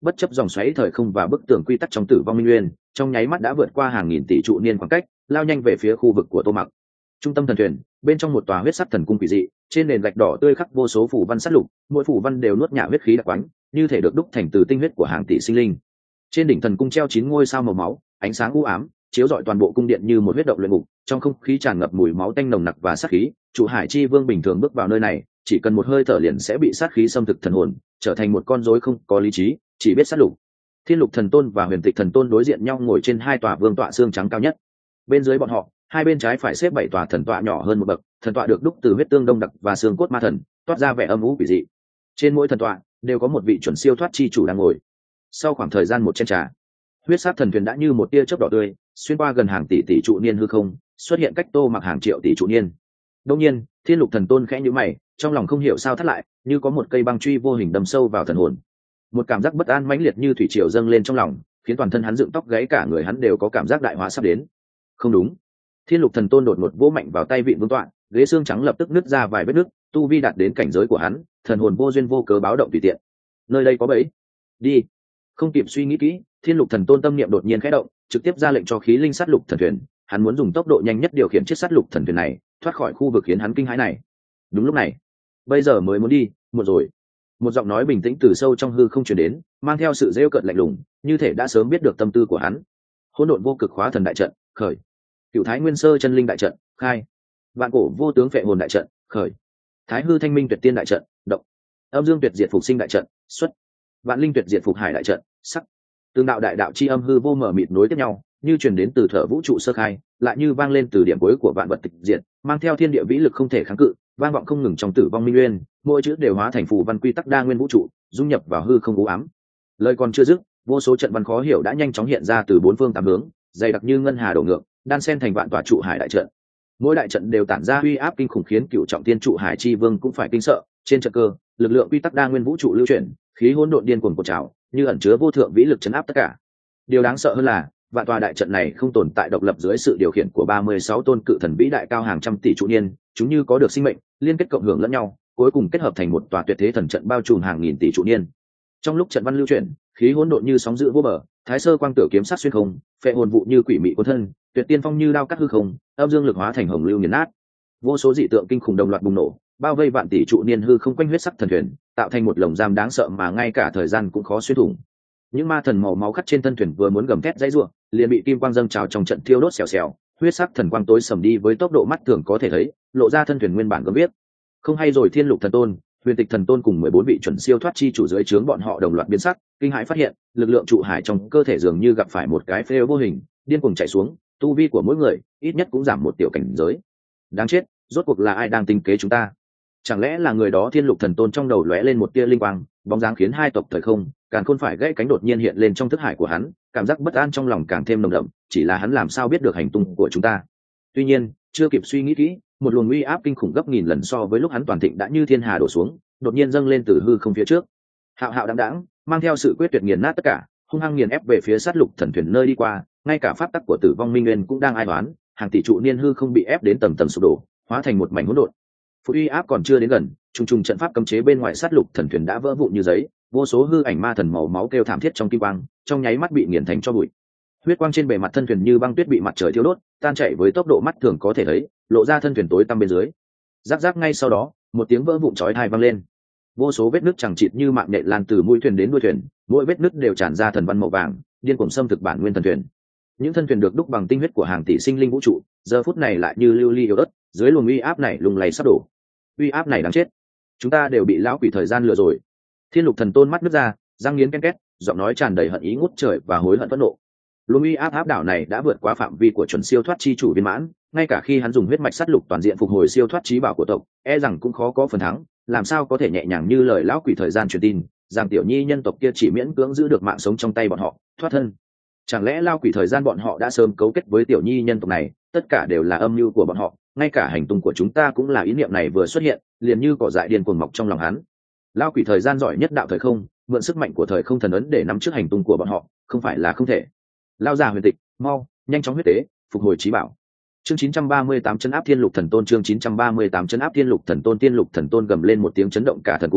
bất chấp dòng xoáy thời không và bức tường quy tắc trong tử vong minh nguyên, trong nháy mắt đã vượt qua hàng nghìn tỷ trụ niên khoảng cách, lao nhanh về phía khu vực của Tô Mặc. Trung tâm thần thuyền, bên trong một tòa huyết sắc thần cung quỷ dị, trên nền gạch đỏ tươi khắc vô số phù văn sát lục, mỗi phù văn đều nuốt nhả huyết khí đặc quánh, như thể được đúc thành từ tinh huyết của hàng tỷ sinh linh. Trên đỉnh thần cung treo chín ngôi sao màu máu, ánh sáng u ám chiếu rọi toàn bộ cung điện như một huyết động luyện ngục, trong không khí tràn ngập mùi máu tanh nồng nặc và sát khí. Trụ Hải Chi Vương bình thường bước vào nơi này, chỉ cần một hơi thở liền sẽ bị sát khí xâm thực thần hồn, trở thành một con rối không có lý trí, chỉ biết sát lục. Thiên Lục Thần Tôn và Huyền Tịch Thần Tôn đối diện nhau ngồi trên hai tòa vương tọa xương trắng cao nhất. Bên dưới bọn họ, hai bên trái phải xếp bảy tòa thần tọa nhỏ hơn một bậc, thần tọa được đúc từ huyết tương đông đặc và xương cốt ma thần, toát ra vẻ âm u quỷ dị. Trên mỗi thần tọa đều có một vị chuẩn siêu thoát chi chủ đang ngồi. Sau khoảng thời gian một chén trà, huyết sát thần thuyền đã như một tia chớp đỏ tươi, xuyên qua gần hàng tỷ tỷ trụ niên hư không, xuất hiện cách Tô Mặc hàng triệu tỷ trụ niên. Đương nhiên, Thiên Lục Thần Tôn khẽ nhíu mày, trong lòng không hiểu sao thắt lại, như có một cây băng truy vô hình đâm sâu vào thần hồn. Một cảm giác bất an mãnh liệt như thủy triều dâng lên trong lòng, khiến toàn thân hắn dựng tóc gáy, cả người hắn đều có cảm giác đại họa sắp đến. Không đúng. Thiên Lục Thần Tôn đột ngột vỗ mạnh vào tay vịn vương tọa, ghế xương trắng lập tức nứt ra vài vết nứt, tu vi đạt đến cảnh giới của hắn, thần hồn vô duyên vô cớ báo động tùy tiện. Nơi đây có bẫy. Đi. Không kịp suy nghĩ kỹ, Thiên Lục Thần Tôn tâm niệm đột nhiên khẽ động, trực tiếp ra lệnh cho khí linh sát lục thần thuyền, hắn muốn dùng tốc độ nhanh nhất điều khiển chiếc sát lục thần thuyền này thoát khỏi khu vực khiến hắn kinh hãi này. Đúng lúc này, bây giờ mới muốn đi, muộn rồi. Một giọng nói bình tĩnh từ sâu trong hư không truyền đến, mang theo sự rêu cợt lạnh lùng, như thể đã sớm biết được tâm tư của hắn. Hỗn độn vô cực khóa thần đại trận, khởi. Cửu Thái Nguyên Sơ chân linh đại trận, khai. Vạn cổ vô tướng phệ hồn đại trận, khởi. Thái hư thanh minh tuyệt tiên đại trận, động. Âm dương tuyệt diệt phục sinh đại trận, xuất. Vạn linh tuyệt diệt phục hải đại trận, sắc. Tương đạo đại đạo chi âm hư vô mở mịt nối tiếp nhau, như truyền đến từ thở vũ trụ sơ khai, lại như vang lên từ điểm cuối của vạn vật tịch diệt, mang theo thiên địa vĩ lực không thể kháng cự, vang vọng không ngừng trong tử vong minh nguyên, mỗi chữ đều hóa thành phù văn quy tắc đa nguyên vũ trụ, dung nhập vào hư không u ám. Lời còn chưa dứt, vô số trận văn khó hiểu đã nhanh chóng hiện ra từ bốn phương tám hướng, dày đặc như ngân hà đổ ngược, đan xen thành vạn tòa trụ hải đại trận. Mỗi đại trận đều tản ra uy áp kinh khủng, khiến cựu trọng thiên trụ hải chi vương cũng phải kinh sợ. Trên trận cơ, lực lượng quy tắc đa nguyên vũ trụ lưu chuyển, khí hỗn độn điên cuồng cuộn trào, như ẩn chứa vô thượng vĩ lực chấn áp tất cả. Điều đáng sợ hơn là, vạn tòa đại trận này không tồn tại độc lập dưới sự điều khiển của ba mươi sáu tôn cự thần vĩ đại cao hàng trăm tỷ trụ niên, chúng như có được sinh mệnh, liên kết cộng hưởng lẫn nhau, cuối cùng kết hợp thành một tòa tuyệt thế thần trận bao trùm hàng nghìn tỷ trụ niên. Trong lúc trận văn lưu chuyển, khí hỗn độn như sóng dữ vô bờ, thái sơ quang tử kiếm sát xuyên không, phệ hồn vụ như quỷ mị cuốn thân, tuyệt tiên phong như đao cắt hư không, âm dương lực hóa thành hồng lưu nghiền nát. Vô số dị tượng kinh khủng đồng loạt bùng nổ, bao vây vạn tỷ trụ niên hư không quanh huyết sắc thần thuyền, tạo thành một lồng giam đáng sợ mà ngay cả thời gian cũng khó xuyên thủng. Những ma thần màu máu khắc trên thân thuyền vừa muốn gầm thét dãy rủa, liền bị kim quang dâng trào trong trận thiêu đốt xèo xèo, huyết sắc thần quang tối sầm đi với tốc độ mắt thường có thể thấy, lộ ra thân thuyền nguyên bản gớm viết. Không hay rồi, Thiên Lục Thần Tôn, Huyền Tịch Thần Tôn cùng mười bốn vị chuẩn siêu thoát chi chủ dưới trướng bọn họ đồng loạt biến sắc, kinh hãi phát hiện, lực lượng trụ hải trong cơ thể dường như gặp phải một cái phêu vô hình, điên cuồng chạy xuống, tu vi của mỗi người ít nhất cũng giảm một tiểu cảnh giới. Đáng chết, rốt cuộc là ai đang tính kế chúng ta? Chẳng lẽ là người đó? Thiên Lục Thần Tôn trong đầu lóe lên một tia linh quang, bóng dáng khiến hai tộc thời không, Càn Khôn phải gãy cánh đột nhiên hiện lên trong thức hải của hắn, cảm giác bất an trong lòng càng thêm nồng đậm, chỉ là hắn làm sao biết được hành tung của chúng ta? Tuy nhiên, chưa kịp suy nghĩ kỹ, một luồng uy áp kinh khủng gấp nghìn lần so với lúc hắn toàn thịnh đã như thiên hà đổ xuống, đột nhiên dâng lên từ hư không phía trước. Hạo hạo đãng đãng, mang theo sự quyết tuyệt nghiền nát tất cả, hung hăng nghiền ép về phía sát lục thần thuyền nơi đi qua, ngay cả pháp tắc của Tử Vong Minh Nguyên cũng đang ai đoán, hàng tỷ trụ niên hư không bị ép đến tầng tầng sụp đổ, hóa thành một mảnh hỗn độn. Phụ uy áp còn chưa đến gần, trùng trùng trận pháp cấm chế bên ngoài sát lục thần thuyền đã vỡ vụn như giấy, vô số hư ảnh ma thần màu máu kêu thảm thiết trong kim quang, trong nháy mắt bị nghiền thành cho bụi. Huyết quang trên bề mặt thân thuyền như băng tuyết bị mặt trời thiêu đốt, tan chảy với tốc độ mắt thường có thể thấy, lộ ra thân thuyền tối tăm bên dưới. Rắc rắc, ngay sau đó, một tiếng vỡ vụn chói tai vang lên. Vô số vết nứt chằng chịt như mạng nhện lan từ mũi thuyền đến đuôi thuyền, mỗi vết nứt đều tràn ra thần văn màu vàng, điên cuồng xâm thực bản nguyên thần thuyền. Những thân thuyền được đúc bằng tinh huyết của hàng tỷ sinh linh vũ trụ, giờ phút này lại như lưu ly yếu ớt, dưới luồng uy áp này lung lay sắp đổ. Uy áp này đáng chết, chúng ta đều bị lão quỷ thời gian lừa rồi. Thiên Lục Thần Tôn mắt nứt ra, răng nghiến ken két, giọng nói tràn đầy hận ý ngút trời và hối hận phẫn nộ. Luồng uy áp áp đảo này đã vượt qua phạm vi của chuẩn siêu thoát chi chủ viên mãn, ngay cả khi hắn dùng huyết mạch sát lục toàn diện phục hồi siêu thoát chí bảo của tộc, e rằng cũng khó có phần thắng. Làm sao có thể nhẹ nhàng như lời lão quỷ thời gian truyền tin, rằng tiểu nhi nhân tộc kia chỉ miễn cưỡng giữ được mạng sống trong tay bọn họ, thoát thân? Chẳng lẽ lão quỷ thời gian bọn họ đã sớm cấu kết với tiểu nhi nhân tộc này? Tất cả đều là âm mưu của bọn họ, ngay cả hành tung của chúng ta cũng là ý niệm này vừa xuất hiện, liền như cỏ dại điên cuồng mọc trong lòng hắn. Lão quỷ thời gian giỏi nhất đạo thời không, mượn sức mạnh của thời không thần ấn để nắm trước hành tung của bọn họ, không phải là không thể. Lão già Huyền Tịch, mau, nhanh chóng huyết tế, phục hồi chí bảo. Chương chín trăm ba mươi tám chấn áp Thiên Lục Thần Tôn, chương chín trăm ba mươi tám chấn áp Thiên Lục Thần Tôn. Thiên Lục Thần Tôn gầm lên một tiếng chấn động cả thần cung,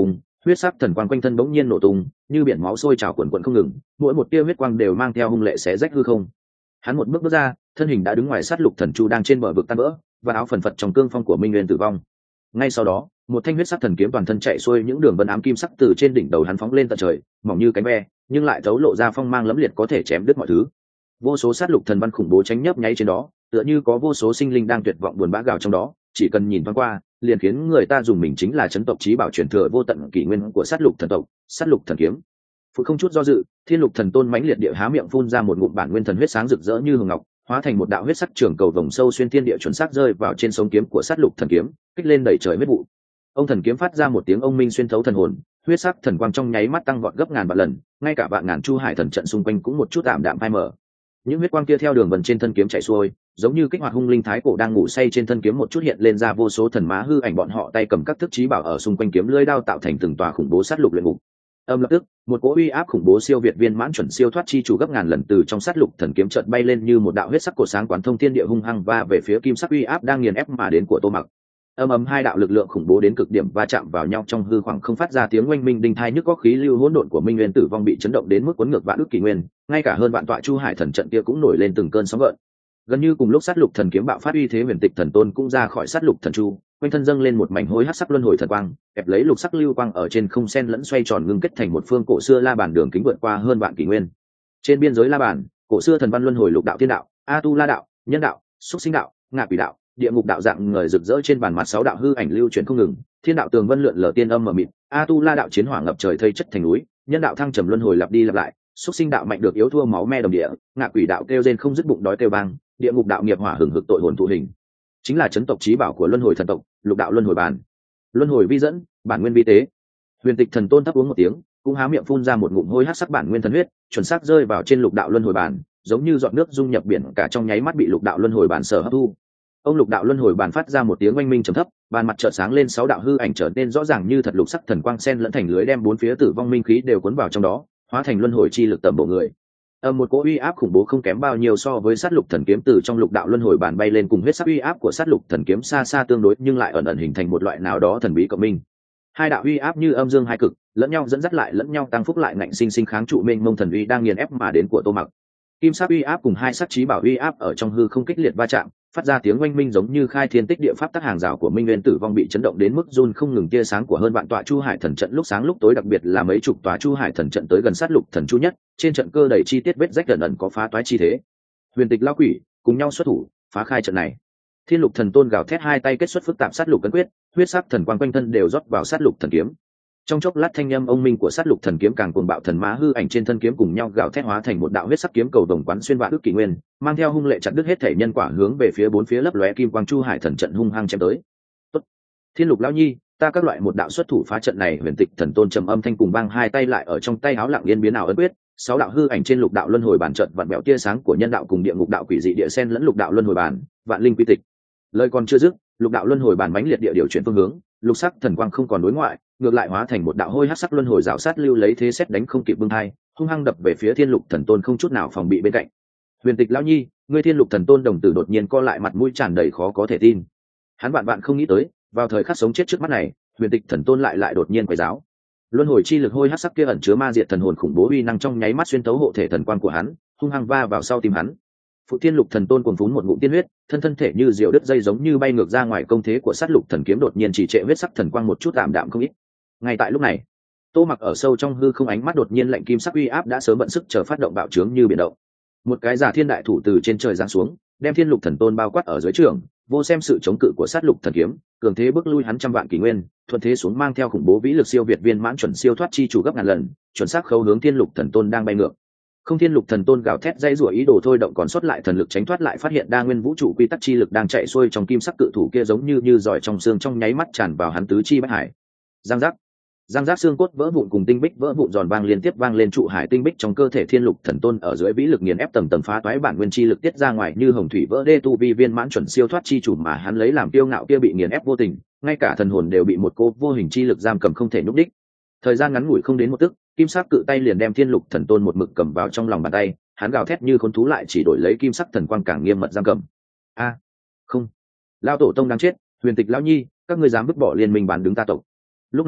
huyết sắc thần quang quanh thân bỗng nhiên nổ tung, như biển máu sôi trào cuồn cuộn không ngừng, mỗi một tia huyết quang đều mang theo hung lệ xé rách hư không. Hắn một bước bước ra, thân hình đã đứng ngoài sát lục thần chu đang trên bờ vực tan vỡ, và áo phần phật trong cương phong của minh nguyên tử vong. Ngay sau đó, một thanh huyết sắc thần kiếm toàn thân chạy xuôi những đường vân ám kim sắc từ trên đỉnh đầu hắn phóng lên tận trời, mỏng như cánh ve, nhưng lại thấu lộ ra phong mang lẫm liệt có thể chém đứt mọi thứ. Vô số sát lục thần văn khủng bố tránh nhấp nháy trên đó, tựa như có vô số sinh linh đang tuyệt vọng buồn bã gào trong đó, chỉ cần nhìn thoáng qua, liền khiến người ta dùng mình chính là chấn tộc chí bảo truyền thừa vô tận kỷ nguyên của sát lục thần tộc, sát lục thần kiếm. Phụ không chút do dự, thiên lục thần tôn mãnh liệt địa há miệng phun ra một ngụm bản nguyên thần huyết sáng rực rỡ như hường ngọc, hóa thành một đạo huyết sắc trường cầu vòng sâu xuyên thiên địa chuẩn xác rơi vào trên sống kiếm của sát lục thần kiếm, kích lên đẩy trời huyết vụ. Ông thần kiếm phát ra một tiếng ông minh xuyên thấu thần hồn, huyết sắc thần quang trong nháy mắt tăng vọt gấp ngàn vạn lần, ngay cả vạn ngàn chu hải thần trận xung quanh cũng một chút tạm đạm phai mờ. Những huyết quang kia theo đường vần trên thân kiếm chạy xuôi, giống như kích hoạt hung linh thái cổ đang ngủ say trên thân kiếm một chút hiện lên ra vô số thần má hư ảnh, bọn họ tay cầm các thức chí bảo ở xung quanh kiếm lưỡi đao tạo thành từng tòa khủng bố sát lục luyện ngục. Âm lập tức, một cỗ uy áp khủng bố siêu việt viên mãn chuẩn siêu thoát chi chủ gấp ngàn lần từ trong sát lục thần kiếm chợt bay lên như một đạo huyết sắc cổ sáng quán thông thiên địa hung hăng va về phía kim sắc uy áp đang nghiền ép mà đến của Tô Mặc. Âm ầm hai đạo lực lượng khủng bố đến cực điểm va chạm vào nhau trong hư khoảng không, phát ra tiếng oanh minh đinh thai nhức góc, khí lưu hỗn độn của minh nguyên tử vong bị chấn động đến mức cuốn ngược vạn ước kỷ nguyên, ngay cả hơn vạn tọa chu hải thần trận kia cũng nổi lên từng cơn sóng gợn. Gần như cùng lúc sát lục thần kiếm bạo phát uy thế, huyền tịch thần tôn cũng ra khỏi sát lục thần chu, quanh thân dâng lên một mảnh hối hắc sắc luân hồi thần quang, ép lấy lục sắc lưu quang ở trên không sen lẫn xoay tròn ngưng kết thành một phương cổ xưa la bàn đường kính vượt qua hơn vạn kỷ nguyên. Trên biên giới la bàn, cổ xưa thần văn luân hồi lục đạo thiên đạo, a tu la đạo, nhân đạo, xúc sinh đạo, ngạ quỷ đạo, địa ngục đạo dạng người rực rỡ trên bàn mặt sáu đạo hư ảnh lưu chuyển không ngừng, thiên đạo tường vân lượn lờ tiên âm mờ mịt, a tu la đạo chiến hỏa ngập trời thây chất thành núi, nhân đạo thăng trầm luân hồi lặp đi lặp lại, xúc sinh đạo mạnh được yếu thua máu me đồng địa, ngạ quỷ đạo kêu rên không dứt bụng đói kêu bang, địa ngục đạo nghiệp hỏa hừng hực tội hồn thụ hình, chính là chấn tộc chí bảo của luân hồi thần tộc, lục đạo luân hồi bàn. Luân hồi vi dẫn, bản nguyên vi tế. Huyền tịch thần tôn thấp uống một tiếng, cũng há miệng phun ra một ngụm hôi hắc sắc bản nguyên thần huyết, chuẩn xác rơi vào trên lục đạo luân hồi bàn, giống như giọt nước dung nhập biển cả trong nháy mắt bị lục đạo luân hồi bàn sở hấp thu. Ông lục đạo luân hồi bàn phát ra một tiếng oanh minh trầm thấp, bàn mặt chợt sáng lên, sáu đạo hư ảnh trở nên rõ ràng như thật, lục sắc thần quang sen lẫn thành lưới đem bốn phía tử vong minh khí đều cuốn vào trong đó, hóa thành luân hồi chi lực tầm bộ người. Âm một cỗ uy áp khủng bố không kém bao nhiêu so với sát lục thần kiếm từ trong lục đạo luân hồi bàn bay lên, cùng huyết sắc uy áp của sát lục thần kiếm xa xa tương đối, nhưng lại ẩn ẩn hình thành một loại nào đó thần bí cộng minh. Hai đạo uy áp như âm dương hai cực, lẫn nhau dẫn dắt lại lẫn nhau tăng phúc lại, ngạnh sinh sinh kháng trụ mênh mông thần uy đang nghiền ép mà đến của Tô Mặc. Kim sắc uy áp cùng hai sắc chí bảo uy áp ở trong hư không kích liệt va chạm, phát ra tiếng oanh minh giống như khai thiên tích địa, pháp tắc hàng rào của minh nguyên tử vong bị chấn động đến mức run không ngừng. Tia sáng của hơn vạn tọa chu hải thần trận lúc sáng lúc tối, đặc biệt là mấy chục tòa chu hải thần trận tới gần sát lục thần chu nhất, trên trận cơ đầy chi tiết vết rách ẩn ẩn có phá toái chi thế. Huyền tịch lao quỷ cùng nhau xuất thủ phá khai trận này. Thiên lục thần tôn gào thét, hai tay kết xuất phức tạp sát lục cấn quyết, huyết sắc thần quang quanh thân đều rót vào sát lục thần kiếm. Trong chốc lát, thanh âm ông minh của sát lục thần kiếm càng cuồng bạo, thần má hư ảnh trên thân kiếm cùng nhau gào thét hóa thành một đạo huyết sắc kiếm cầu đồng quán xuyên vạn ước kỷ nguyên, mang theo hung lệ chặt đứt hết thể nhân quả, hướng về phía bốn phía lấp lóe kim quang chu hải thần trận hung hăng chém tới. Tốt, Thiên lục lão nhi, ta các loại một đạo xuất thủ phá trận này. Huyền tịch thần tôn trầm âm thanh cùng bang hai tay lại ở trong tay áo lặng yên biến ảo ấn quyết, sáu đạo hư ảnh trên lục đạo luân hồi bản trận vặn bẹo, tia sáng của nhân đạo cùng địa ngục đạo quỷ dị địa sen lẫn lục đạo luân hồi bản, vạn linh quy tịch. Lời còn chưa dứt, lục đạo luân hồi bản mãnh liệt địa điều chuyển phương hướng, lục sắc thần quang không còn đối ngoại, ngược lại hóa thành một đạo hôi hắc sắc luân hồi rào sát lưu, lấy thế xét đánh không kịp bưng hai, hung hăng đập về phía thiên lục thần tôn, không chút nào phòng bị bên cạnh. Huyền tịch lão nhi, ngươi! Thiên lục thần tôn đồng tử đột nhiên co lại, mặt mũi tràn đầy khó có thể tin. Hắn vạn vạn không nghĩ tới, vào thời khắc sống chết trước mắt này, huyền tịch thần tôn lại lại đột nhiên quấy giáo. Luân hồi chi lực hôi hắc sắc kia ẩn chứa ma diệt thần hồn khủng bố uy năng, trong nháy mắt xuyên tấu hộ thể thần quan của hắn, hung hăng va vào sau tim hắn. Phụ thiên lục thần tôn cuồng phún một ngụm tiên huyết, thân thân thể như diều đứt dây giống như bay ngược ra ngoài, công thế của sát lục thần kiếm đột nhiên chỉ trệ, huyết sắc thần quang một chút tạm đạm không ít. Ngay tại lúc này, Tô Mặc ở sâu trong hư không, ánh mắt đột nhiên lạnh, kim sắc uy áp đã sớm bận sức chờ phát động, bạo trướng như biển động. Một cái giả thiên đại thủ từ trên trời giáng xuống, đem thiên lục thần tôn bao quát ở dưới trường, vô xem sự chống cự của sát lục thần kiếm, cường thế bước lui hắn trăm vạn kỷ nguyên, thuận thế xuống mang theo khủng bố vĩ lực siêu việt viên mãn chuẩn siêu thoát chi chủ gấp ngàn lần, chuẩn xác khấu hướng thiên lục thần tôn đang bay ngược. Không, thiên lục thần tôn gào thét dây rủa ý đồ thôi động còn sót lại thần lực tránh thoát, lại phát hiện đa nguyên vũ trụ quy tắc chi lực đang chạy xuôi trong kim sắc cự thủ kia, giống như như giỏi trong xương, trong nháy mắt tràn vào hắn tứ chi bách hải. Giang giác, giang giác, xương cốt vỡ vụn cùng tinh bích vỡ vụn giòn vang liên tiếp vang lên, trụ hải tinh bích trong cơ thể thiên lục thần tôn ở dưới vĩ lực nghiền ép tầng tầng phá toái, bản nguyên chi lực tiết ra ngoài như hồng thủy vỡ đê, tu vi viên mãn chuẩn siêu thoát chi chủ mà hắn lấy làm kiêu ngạo kia bị nghiền ép vô tình, ngay cả thần hồn đều bị một cô vô hình chi lực giam cầm không thể nhúc đích. Thời gian ngắn ngủi không đến một tức, kim sắc cự tay liền đem thiên lục thần tôn một mực cầm vào trong lòng bàn tay, hắn gào thét như khốn thú, lại chỉ đổi lấy kim sắc thần quang càng nghiêm mật giam cầm. A, không, lao tổ tông đáng chết, huyền tịch lão nhi, các ngươi dám vứt bỏ liên minh bán đứng ta tộc. Lúc này,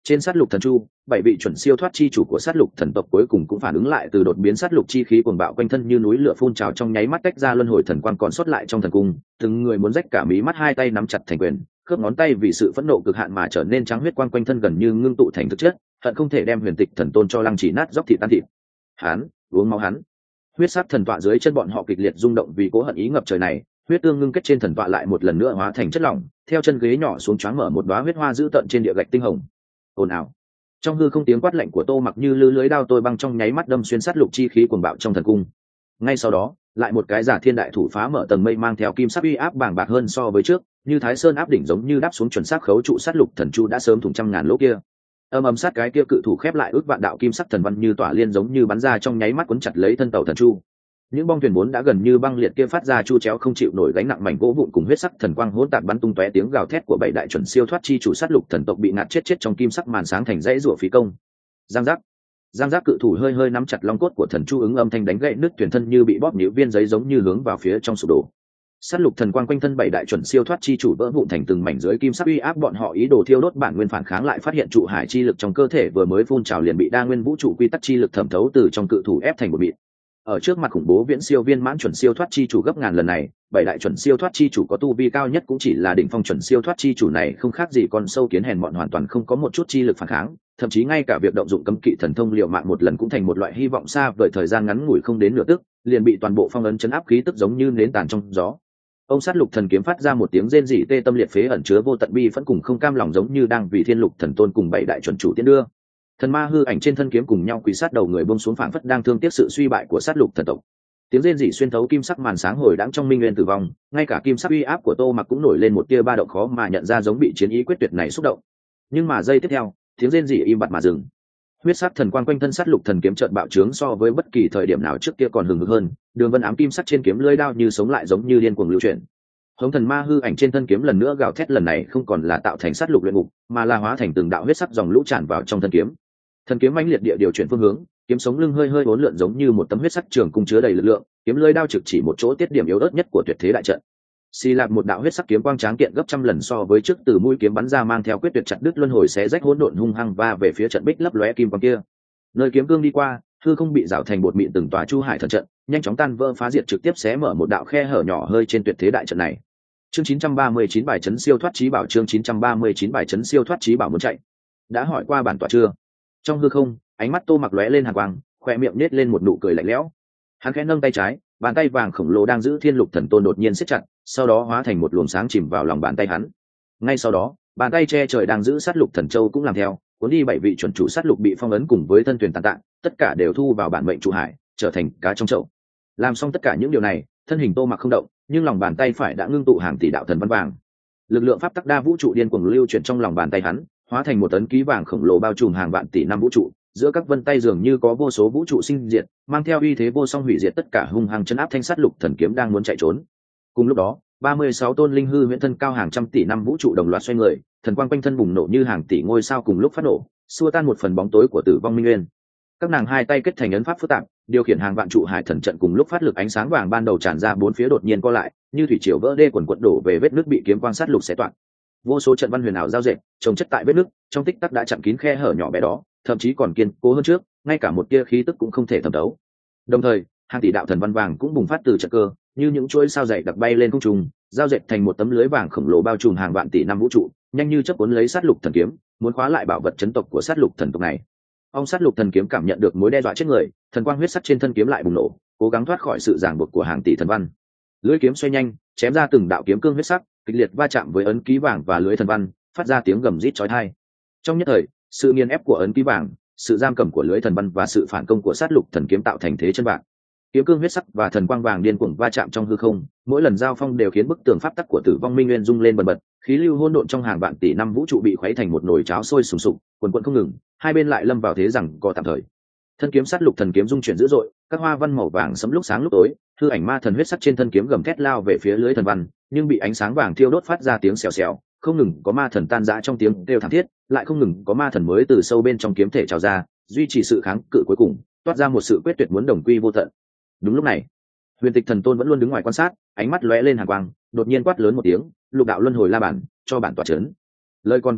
Trên sát lục thần chu, bảy vị chuẩn siêu thoát chi chủ của sát lục thần tộc cuối cùng cũng phản ứng lại từ đột biến sát lục chi khí cuồng bạo quanh thân như núi lửa phun trào trong nháy mắt tách ra luân hồi thần quang còn sót lại trong thần cung, từng người muốn rách cả mí mắt, hai tay nắm chặt thành quyền, khớp ngón tay vì sự phẫn nộ cực hạn mà trở nên trắng huyết quang quanh thân gần như ngưng tụ thành thực chất, hận không thể đem huyền tịch thần tôn cho lăng chỉ nát dốc thịt tan thịt. Hắn, uống máu hắn. Huyết sắc thần tọa dưới chân bọn họ kịch liệt rung động vì cố hận ý ngập trời này, huyết tương ngưng kết trên thần tọa lại một lần nữa hóa thành chất lỏng, theo chân ghế nhỏ xuống choáng mở một đóa huyết hoa dữ tận trên địa gạch tinh hồng. Ồn ào. Trong hư không tiếng quát lạnh của Tô Mặc như lưới lưới đao tôi băng trong nháy mắt đâm xuyên sát lục chi khí cuồng bạo trong thần cung. Ngay sau đó, lại một cái giả thiên đại thủ phá mở tầng mây mang theo kim sắc uy áp bàng bạc hơn so với trước, như Thái Sơn áp đỉnh giống như đáp xuống chuẩn xác khấu trụ sát lục thần chu đã sớm thủng trăm ngàn lỗ kia. Âm ầm sát cái kia cự thủ khép lại ước vạn đạo kim sắc thần văn như tỏa liên giống như bắn ra trong nháy mắt cuốn chặt lấy thân tàu thần chu. Những bong thuyền vốn đã gần như băng liệt kia phát ra chu chéo không chịu nổi gánh nặng, mảnh gỗ vụn cùng huyết sắc thần quang hỗn tạp bắn tung tóe, tiếng gào thét của bảy đại chuẩn siêu thoát chi chủ sát lục thần tộc bị ngạt chết chết trong kim sắc màn sáng thành dãy rủa phí công. Giang giác, giang giác, cự thủ hơi hơi nắm chặt long cốt của thần chu, ứng âm thanh đánh gãy nứt thuyền thân như bị bóp nhũ viên giấy giống như hướng vào phía trong sụp đổ. Sát lục thần quang quanh thân bảy đại chuẩn siêu thoát chi chủ vỡ vụn thành từng mảnh dưới kim sắc uy áp, bọn họ ý đồ thiêu đốt bản nguyên phản kháng lại phát hiện trụ hải chi lực trong cơ thể vừa mới phun trào liền bị đa nguyên vũ trụ quy tắc chi lực thẩm thấu từ trong cự thủ ép thành một mịn. Ở trước mặt khủng bố viễn siêu viên mãn chuẩn siêu thoát chi chủ gấp ngàn lần này, bảy đại chuẩn siêu thoát chi chủ có tu vi cao nhất cũng chỉ là đỉnh phong chuẩn siêu thoát chi chủ này không khác gì con sâu kiến hèn mọn, hoàn toàn không có một chút chi lực phản kháng, thậm chí ngay cả việc động dụng cấm kỵ thần thông liều mạng một lần cũng thành một loại hy vọng xa vời, thời gian ngắn ngủi không đến nửa tức, liền bị toàn bộ phong ấn chấn áp khí tức giống như nến tàn trong gió. Ông sát lục thần kiếm phát ra một tiếng rên rỉ tê tâm liệt phế, ẩn chứa vô tận bi phẫn cùng không cam lòng, giống như đang vì thiên lục thần tôn cùng bảy đại chuẩn chủ tiến đưa. Thần ma hư ảnh trên thân kiếm cùng nhau quỳ sát đầu người buông xuống, phảng phất đang thương tiếc sự suy bại của sát lục thần tộc. Tiếng rên rỉ xuyên thấu kim sắc màn sáng hồi đãng trong minh nguyên tử vong, ngay cả kim sắc uy áp của Tô Mặc cũng nổi lên một tia ba động khó mà nhận ra, giống bị chiến ý quyết tuyệt này xúc động. Nhưng mà giây tiếp theo, tiếng rên rỉ im bặt mà dừng. Huyết sắc thần quang quanh thân sát lục thần kiếm chợt bạo trướng, so với bất kỳ thời điểm nào trước kia còn hừng hực hơn, đường vân ám kim sắc trên kiếm lưỡi đao như sống lại, giống như điên cuồng lưu chuyển. Hống thần ma hư ảnh trên thân kiếm lần nữa gào thét, lần này không còn là tạo thành sát lục luyện ngục, mà là hóa thành từng đạo huyết sắc dòng lũ tràn vào trong thân kiếm. Thần kiếm mãnh liệt địa điều chuyển phương hướng, kiếm sống lưng hơi hơi uốn lượn giống như một tấm huyết sắc trường cung chứa đầy lực lượng, kiếm lưỡi đao trực chỉ một chỗ tiết điểm yếu ớt nhất của tuyệt thế đại trận. Xì lạc một đạo huyết sắc kiếm quang tráng kiện gấp trăm lần so với trước, từ mũi kiếm bắn ra mang theo quyết tuyệt chặt đứt luân hồi, xé rách hỗn độn, hung hăng va về phía trận bích lấp lóe kim quang kia. Nơi kiếm cương đi qua, hư không bị rào thành bột mịn, từng tòa chu hải thần trận nhanh chóng tan vỡ phá diệt, trực tiếp xé mở một đạo khe hở nhỏ hơi trên tuyệt thế đại trận này. Chương chín trăm ba mươi chín bài chấn siêu thoát chí bảo, chương chín trăm ba mươi chín bài chấn siêu thoát chí bảo muốn chạy. Đã hỏi qua bản tọa chưa? Trong hư không, ánh mắt Tô Mặc lóe lên hàn quang, khoe miệng nết lên một nụ cười lạnh lẽo. Hắn khẽ nâng tay trái, bàn tay vàng khổng lồ đang giữ thiên lục thần tôn đột nhiên siết chặt, sau đó hóa thành một luồng sáng chìm vào lòng bàn tay hắn. Ngay sau đó, bàn tay che trời đang giữ sát lục thần châu cũng làm theo, cuốn đi bảy vị chuẩn chủ sát lục bị phong ấn cùng với thân thuyền tàn tạ, tất cả đều thu vào bản mệnh trụ hải, trở thành cá trong chậu. Làm xong tất cả những điều này, thân hình Tô Mặc không động, nhưng lòng bàn tay phải đã ngưng tụ hàng tỷ đạo thần văn vàng. Lực lượng pháp tắc đa vũ trụ điên cuồng lưu chuyển trong lòng bàn tay hắn, hóa thành một tấn ký vàng khổng lồ bao trùm hàng vạn tỷ năm vũ trụ, giữa các vân tay dường như có vô số vũ trụ sinh diệt, mang theo uy thế vô song hủy diệt tất cả, hung hăng chấn áp thanh sát lục thần kiếm đang muốn chạy trốn. Cùng lúc đó, ba mươi sáu tôn linh hư huyễn thân cao hàng trăm tỷ năm vũ trụ đồng loạt xoay người, thần quang quanh thân bùng nổ như hàng tỷ ngôi sao cùng lúc phát nổ, xua tan một phần bóng tối của tử vong minh nguyên. Các nàng hai tay kết thành ấn pháp phức tạp, điều khiển hàng vạn trụ hải thần trận cùng lúc phát lực, ánh sáng vàng ban đầu tràn ra bốn phía đột nhiên co lại, như thủy triều vỡ đê quần quật đổ về vết nước bị kiếm quang sát lục xé toạc. Vô số trận văn huyền ảo giao dệt, trồng chất tại vết nước, trong tích tắc đã chặn kín khe hở nhỏ bé đó, thậm chí còn kiên cố hơn trước, ngay cả một tia khí tức cũng không thể thẩm thấu. Đồng thời, hàng tỷ đạo thần văn vàng cũng bùng phát từ trận cơ, như những chuỗi sao dày đặc bay lên không trung, giao dệt thành một tấm lưới vàng khổng lồ bao trùm hàng vạn tỷ năm vũ trụ, nhanh như chớp cuốn lấy sát lục thần kiếm, muốn khóa lại bảo vật chấn tộc của sát lục thần tộc này. Ông sát lục thần kiếm cảm nhận được mối đe dọa chết người, thần quang huyết sắc trên thân kiếm lại bùng nổ, cố gắng thoát khỏi sự ràng buộc của hàng tỷ thần văn. Lưỡi kiếm xoay nhanh, chém ra từng đạo kiếm cương huyết sắc, kịch liệt va chạm với ấn ký vàng và lưới thần văn, phát ra tiếng gầm rít chói tai. Trong nhất thời, sự nghiền ép của ấn ký vàng, sự giam cầm của lưới thần văn và sự phản công của sát lục thần kiếm tạo thành thế chân vạc. Kiếm cương huyết sắc và thần quang vàng điên cuồng va chạm trong hư không, mỗi lần giao phong đều khiến bức tường pháp tắc của Tử Vong Minh Nguyên rung lên bần bật, khí lưu hỗn độn trong hàng vạn tỷ năm vũ trụ bị khuấy thành một nồi cháo sôi sùng sục, quần quần không ngừng, hai bên lại lâm vào thế rằng co tạm thời. Thân kiếm sát lục thần kiếm rung chuyển dữ dội, các hoa văn màu vàng sẫm lúc sáng lúc tối, hư ảnh ma thần huyết sắc trên thân kiếm gầm thét lao về phía lưới thần văn, nhưng bị ánh sáng vàng thiêu đốt phát ra tiếng xèo xèo, không ngừng có ma thần tan rã trong tiếng kêu thảm thiết, lại không ngừng có ma thần mới từ sâu bên trong kiếm thể trào ra, duy trì sự kháng cự cuối cùng, toát ra một sự quyết tuyệt muốn đồng quy vô tận. Đúng lúc này, Huyền Tịch Thần Tôn vẫn luôn đứng ngoài quan sát, ánh mắt lóe lên hàn quang, đột nhiên quát lớn một tiếng, lục đạo luân hồi la bản, cho bản tỏa chấn. Lời còn chưa dứt,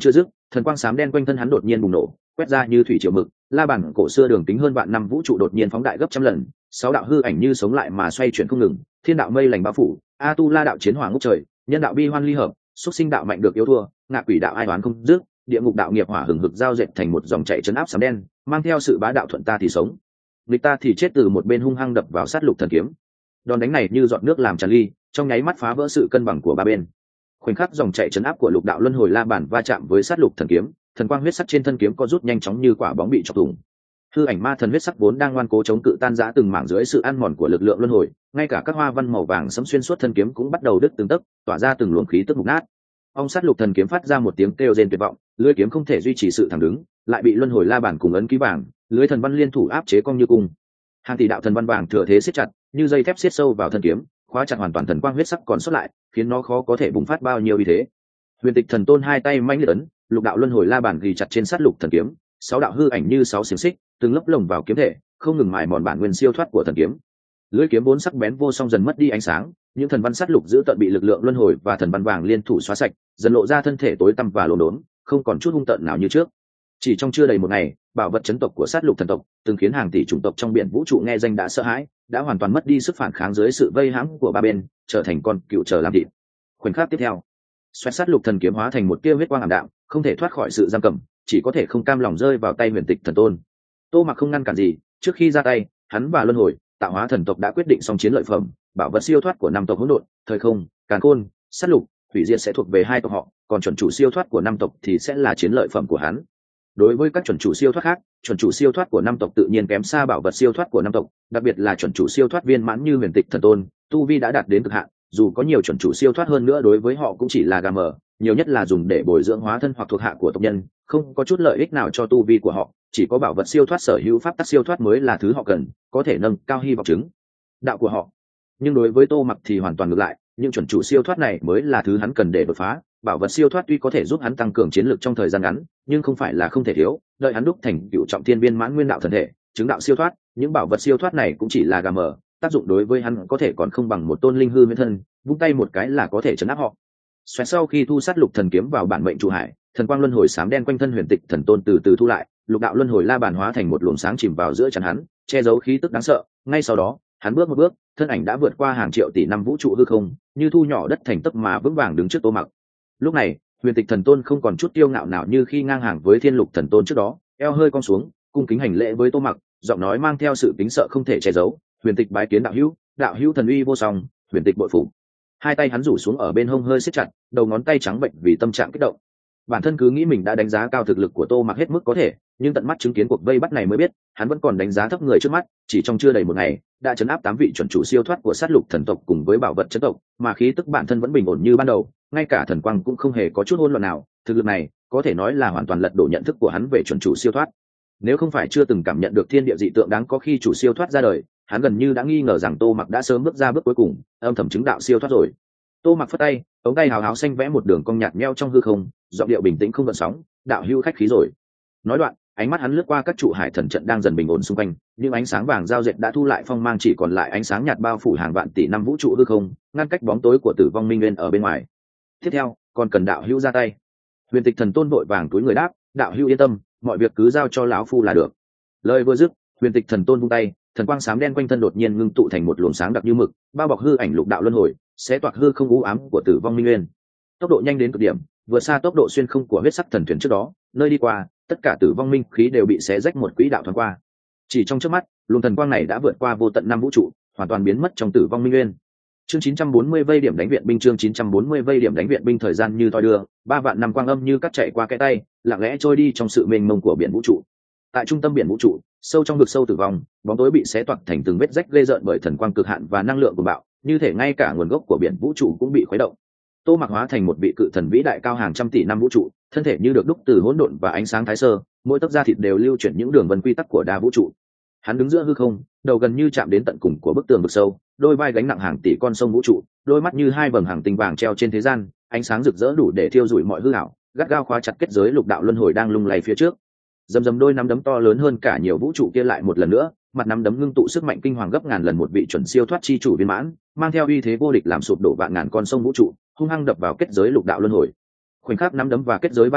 Thần quang xám đen quanh thân hắn đột nhiên bùng nổ, quét ra như thủy triều mực, la bàn cổ xưa đường kính hơn vạn năm vũ trụ đột nhiên phóng đại gấp trăm lần, sáu đạo hư ảnh như sống lại mà xoay chuyển không ngừng, thiên đạo mây lành bao phủ, a tu la đạo chiến hỏa ngút trời, nhân đạo bi hoan ly hợp, xuất sinh đạo mạnh được yếu thua, ngạ quỷ đạo ai đoán không dứt, địa ngục đạo nghiệp hỏa hừng hực giao dệt thành một dòng chảy chấn áp xám đen, mang theo sự bá đạo thuận ta thì sống, nghịch ta thì chết, từ một bên hung hăng đập vào sát lục thần kiếm. Đòn đánh này như giọt nước làm tràn ly, trong nháy mắt phá vỡ sự cân bằng của ba bên. Khoảnh khắc dòng chảy chấn áp của lục đạo luân hồi la bàn va chạm với sát lục thần kiếm, thần quang huyết sắc trên thân kiếm có rút nhanh chóng như quả bóng bị chọc thủng. Hư ảnh ma thần huyết sắc vốn đang ngoan cố chống cự tan rã từng mảng dưới sự ăn mòn của lực lượng luân hồi, ngay cả các hoa văn màu vàng sẫm xuyên suốt thân kiếm cũng bắt đầu đứt từng tấc, tỏa ra từng luồng khí tức mục nát. Ông sát lục thần kiếm phát ra một tiếng kêu rên tuyệt vọng, lưỡi kiếm không thể duy trì sự thẳng đứng, lại bị luân hồi la bàn cùng ấn ký vàng, lưới thần văn liên thủ áp chế cong như cung. Hàng tỷ đạo thần văn vàng thừa thế siết chặt, như dây thép siết sâu vào thân kiếm, khóa chặt hoàn toàn thần quang huyết sắc còn sót lại, khiến nó khó có thể bùng phát bao nhiêu uy thế. Huyền Tịch Thần Tôn hai tay mãnh liệt ấn, lục đạo luân hồi la bàn ghi chặt trên sát lục thần kiếm, sáu đạo hư ảnh như sáu xiềng xích, từng lớp lồng vào kiếm thể, không ngừng mài mòn bản nguyên siêu thoát của thần kiếm. Lưỡi kiếm vốn sắc bén vô song dần mất đi ánh sáng, những thần văn sát lục giữ tận bị lực lượng luân hồi và thần văn vàng liên thủ xóa sạch, dần lộ ra thân thể tối tăm và lồn đốn, không còn chút hung tợn nào như trước. Chỉ trong chưa đầy một ngày, bảo vật chấn tộc của sát lục thần tộc, từng khiến hàng tỷ chủng tộc trong biển vũ trụ nghe danh đã sợ hãi, đã hoàn toàn mất đi sức phản kháng dưới sự vây hãm của ba bên, trở thành con cựu chờ làm thịt. Khoảnh khắc tiếp theo, xoẹt sát lục thần kiếm hóa thành một tia huyết quang ảm đạm, không thể thoát khỏi sự giam cầm, chỉ có thể không cam lòng rơi vào tay Huyền Tịch Thần Tôn. Tô Mặc không ngăn cản gì, trước khi ra tay, hắn và luân hồi tạo hóa thần tộc đã quyết định xong chiến lợi phẩm, bảo vật siêu thoát của năm tộc hỗn độn, thời không, càn khôn, sát lục, hủy diệt sẽ thuộc về hai tộc họ, còn chuẩn chủ siêu thoát của năm tộc thì sẽ là chiến lợi phẩm của hắn. Đối với các chuẩn chủ siêu thoát khác, chuẩn chủ siêu thoát của năm tộc tự nhiên kém xa bảo vật siêu thoát của năm tộc, đặc biệt là chuẩn chủ siêu thoát viên mãn như Huyền Tịch Thần Tôn, tu vi đã đạt đến cực hạn, dù có nhiều chuẩn chủ siêu thoát hơn nữa đối với họ cũng chỉ là gà mờ, nhiều nhất là dùng để bồi dưỡng hóa thân hoặc thuộc hạ của tộc nhân, không có chút lợi ích nào cho tu vi của họ, chỉ có bảo vật siêu thoát sở hữu pháp tắc siêu thoát mới là thứ họ cần, có thể nâng cao hy vọng chứng đạo của họ. Nhưng đối với Tô Mặc thì hoàn toàn ngược lại, những chuẩn chủ siêu thoát này mới là thứ hắn cần để đột phá. Bảo vật siêu thoát tuy có thể giúp hắn tăng cường chiến lược trong thời gian ngắn, nhưng không phải là không thể thiếu, đợi hắn đúc thành cựu trọng thiên viên mãn nguyên đạo thần thể, chứng đạo siêu thoát, những bảo vật siêu thoát này cũng chỉ là gà mờ, tác dụng đối với hắn có thể còn không bằng một tôn linh hư nguyên thân, vung tay một cái là có thể chấn áp họ. Xoẹt sau khi thu sát lục thần kiếm vào bản mệnh trụ hải, thần quang luân hồi xám đen quanh thân Huyền Tịch Thần Tôn từ từ thu lại, lục đạo luân hồi la bàn hóa thành một luồng sáng chìm vào giữa chắn hắn, che giấu khí tức đáng sợ. Ngay sau đó, hắn bước một bước, thân ảnh đã vượt qua hàng triệu tỷ năm vũ trụ hư không, như thu nhỏ đất thành tấc mà vững vàng đứng trước Tô Mặc. Lúc này, Huyền Tịch Thần Tôn không còn chút kiêu ngạo nào như khi ngang hàng với Thiên Lục Thần Tôn trước đó, eo hơi cong xuống, cung kính hành lễ với Tô Mặc, giọng nói mang theo sự kính sợ không thể che giấu. Huyền Tịch bái kiến đạo hữu, đạo hữu thần uy vô song, Huyền Tịch bội phục. Hai tay hắn rủ xuống ở bên hông hơi siết chặt, đầu ngón tay trắng bệnh vì tâm trạng kích động. Bản thân cứ nghĩ mình đã đánh giá cao thực lực của Tô Mặc hết mức có thể, nhưng tận mắt chứng kiến cuộc vây bắt này mới biết, hắn vẫn còn đánh giá thấp người trước mắt. Chỉ trong chưa đầy một ngày, đã chấn áp tám vị chuẩn chủ siêu thoát của sát lục thần tộc cùng với bảo vật chấn tộc, mà khí tức bản thân vẫn bình ổn như ban đầu, ngay cả thần quang cũng không hề có chút hỗn loạn nào. Thực lực này có thể nói là hoàn toàn lật đổ nhận thức của hắn về chuẩn chủ siêu thoát. Nếu không phải chưa từng cảm nhận được thiên địa dị tượng đáng có khi chủ siêu thoát ra đời, hắn gần như đã nghi ngờ rằng Tô Mặc đã sớm bước ra bước cuối cùng, âm thầm chứng đạo siêu thoát rồi. Tô Mặc phất tay, ống tay hào háo xanh vẽ một đường cong nhạt nhẽo trong hư không, giọng điệu bình tĩnh không gợn sóng, đạo hữu khách khí rồi. Nói đoạn, ánh mắt hắn lướt qua các trụ hải thần trận đang dần bình ổn xung quanh, những ánh sáng vàng giao dệt đã thu lại phong mang, chỉ còn lại ánh sáng nhạt bao phủ hàng vạn tỷ năm vũ trụ hư không, ngăn cách bóng tối của Tử Vong Minh Nguyên ở bên ngoài. Tiếp theo, còn cần đạo hữu ra tay. Huyền Tịch Thần Tôn vội vàng túi người đáp, đạo hữu yên tâm, mọi việc cứ giao cho lão phu là được. Lời vừa dứt, Huyền Tịch Thần Tôn vung tay, thần quang xám đen quanh thân đột nhiên ngưng tụ thành một luồng sáng đặc như mực, bao bọc hư ảnh lục đạo luân hồi, xé toạc hư không u ám của Tử Vong Minh Nguyên. Tốc độ nhanh đến cực điểm, vượt xa tốc độ xuyên không của huyết sắc thần thuyền trước đó, nơi đi qua, tất cả tử vong minh khí đều bị xé rách một quỹ đạo thoáng qua. Chỉ trong chớp mắt, luồng thần quang này đã vượt qua vô tận năm vũ trụ, hoàn toàn biến mất trong Tử Vong Minh Nguyên. Chương chín trăm bốn mươi vây điểm đánh viện binh, chương chín trăm bốn mươi vây điểm đánh viện binh, thời gian như thoi đưa, ba vạn năm quang âm như cắt chạy qua cái tay, lặng lẽ trôi đi trong sự mênh mông của biển vũ trụ. Tại trung tâm biển vũ trụ, sâu trong vực sâu tử vong, bóng tối bị xé toạc thành từng vết rách ghê rợn bởi thần quang cực hạn và năng lượng của bạo, như thể ngay cả nguồn gốc của biển vũ trụ cũng bị khuấy động. Tô Mặc hóa thành một vị cự thần vĩ đại cao hàng trăm tỷ năm vũ trụ, thân thể như được đúc từ hỗn độn và ánh sáng thái sơ, mỗi tấc da thịt đều lưu chuyển những đường vân quy tắc của đa vũ trụ. Hắn đứng giữa hư không, đầu gần như chạm đến tận cùng của bức tường vực sâu, đôi vai gánh nặng hàng tỷ con sông vũ trụ, đôi mắt như hai vầng hàng tinh vàng treo trên thế gian, ánh sáng rực rỡ đủ để thiêu rụi mọi hư ảo, gắt gao khóa chặt kết giới lục đạo luân hồi đang lung lay phía trước. Dầm dầm đôi nắm đấm to lớn hơn cả nhiều vũ trụ kia lại một lần nữa, mặt nắm đấm ngưng tụ sức mạnh kinh hoàng gấp ngàn lần một vị chuẩn siêu thoát chi chủ viên mãn, mang theo uy thế vô địch làm sụp đổ vạn ngàn con sông vũ trụ, hung hăng đập vào kết giới lục đạo luân hồi. Khoảnh khắc nắm đấm và kết giới va chạm,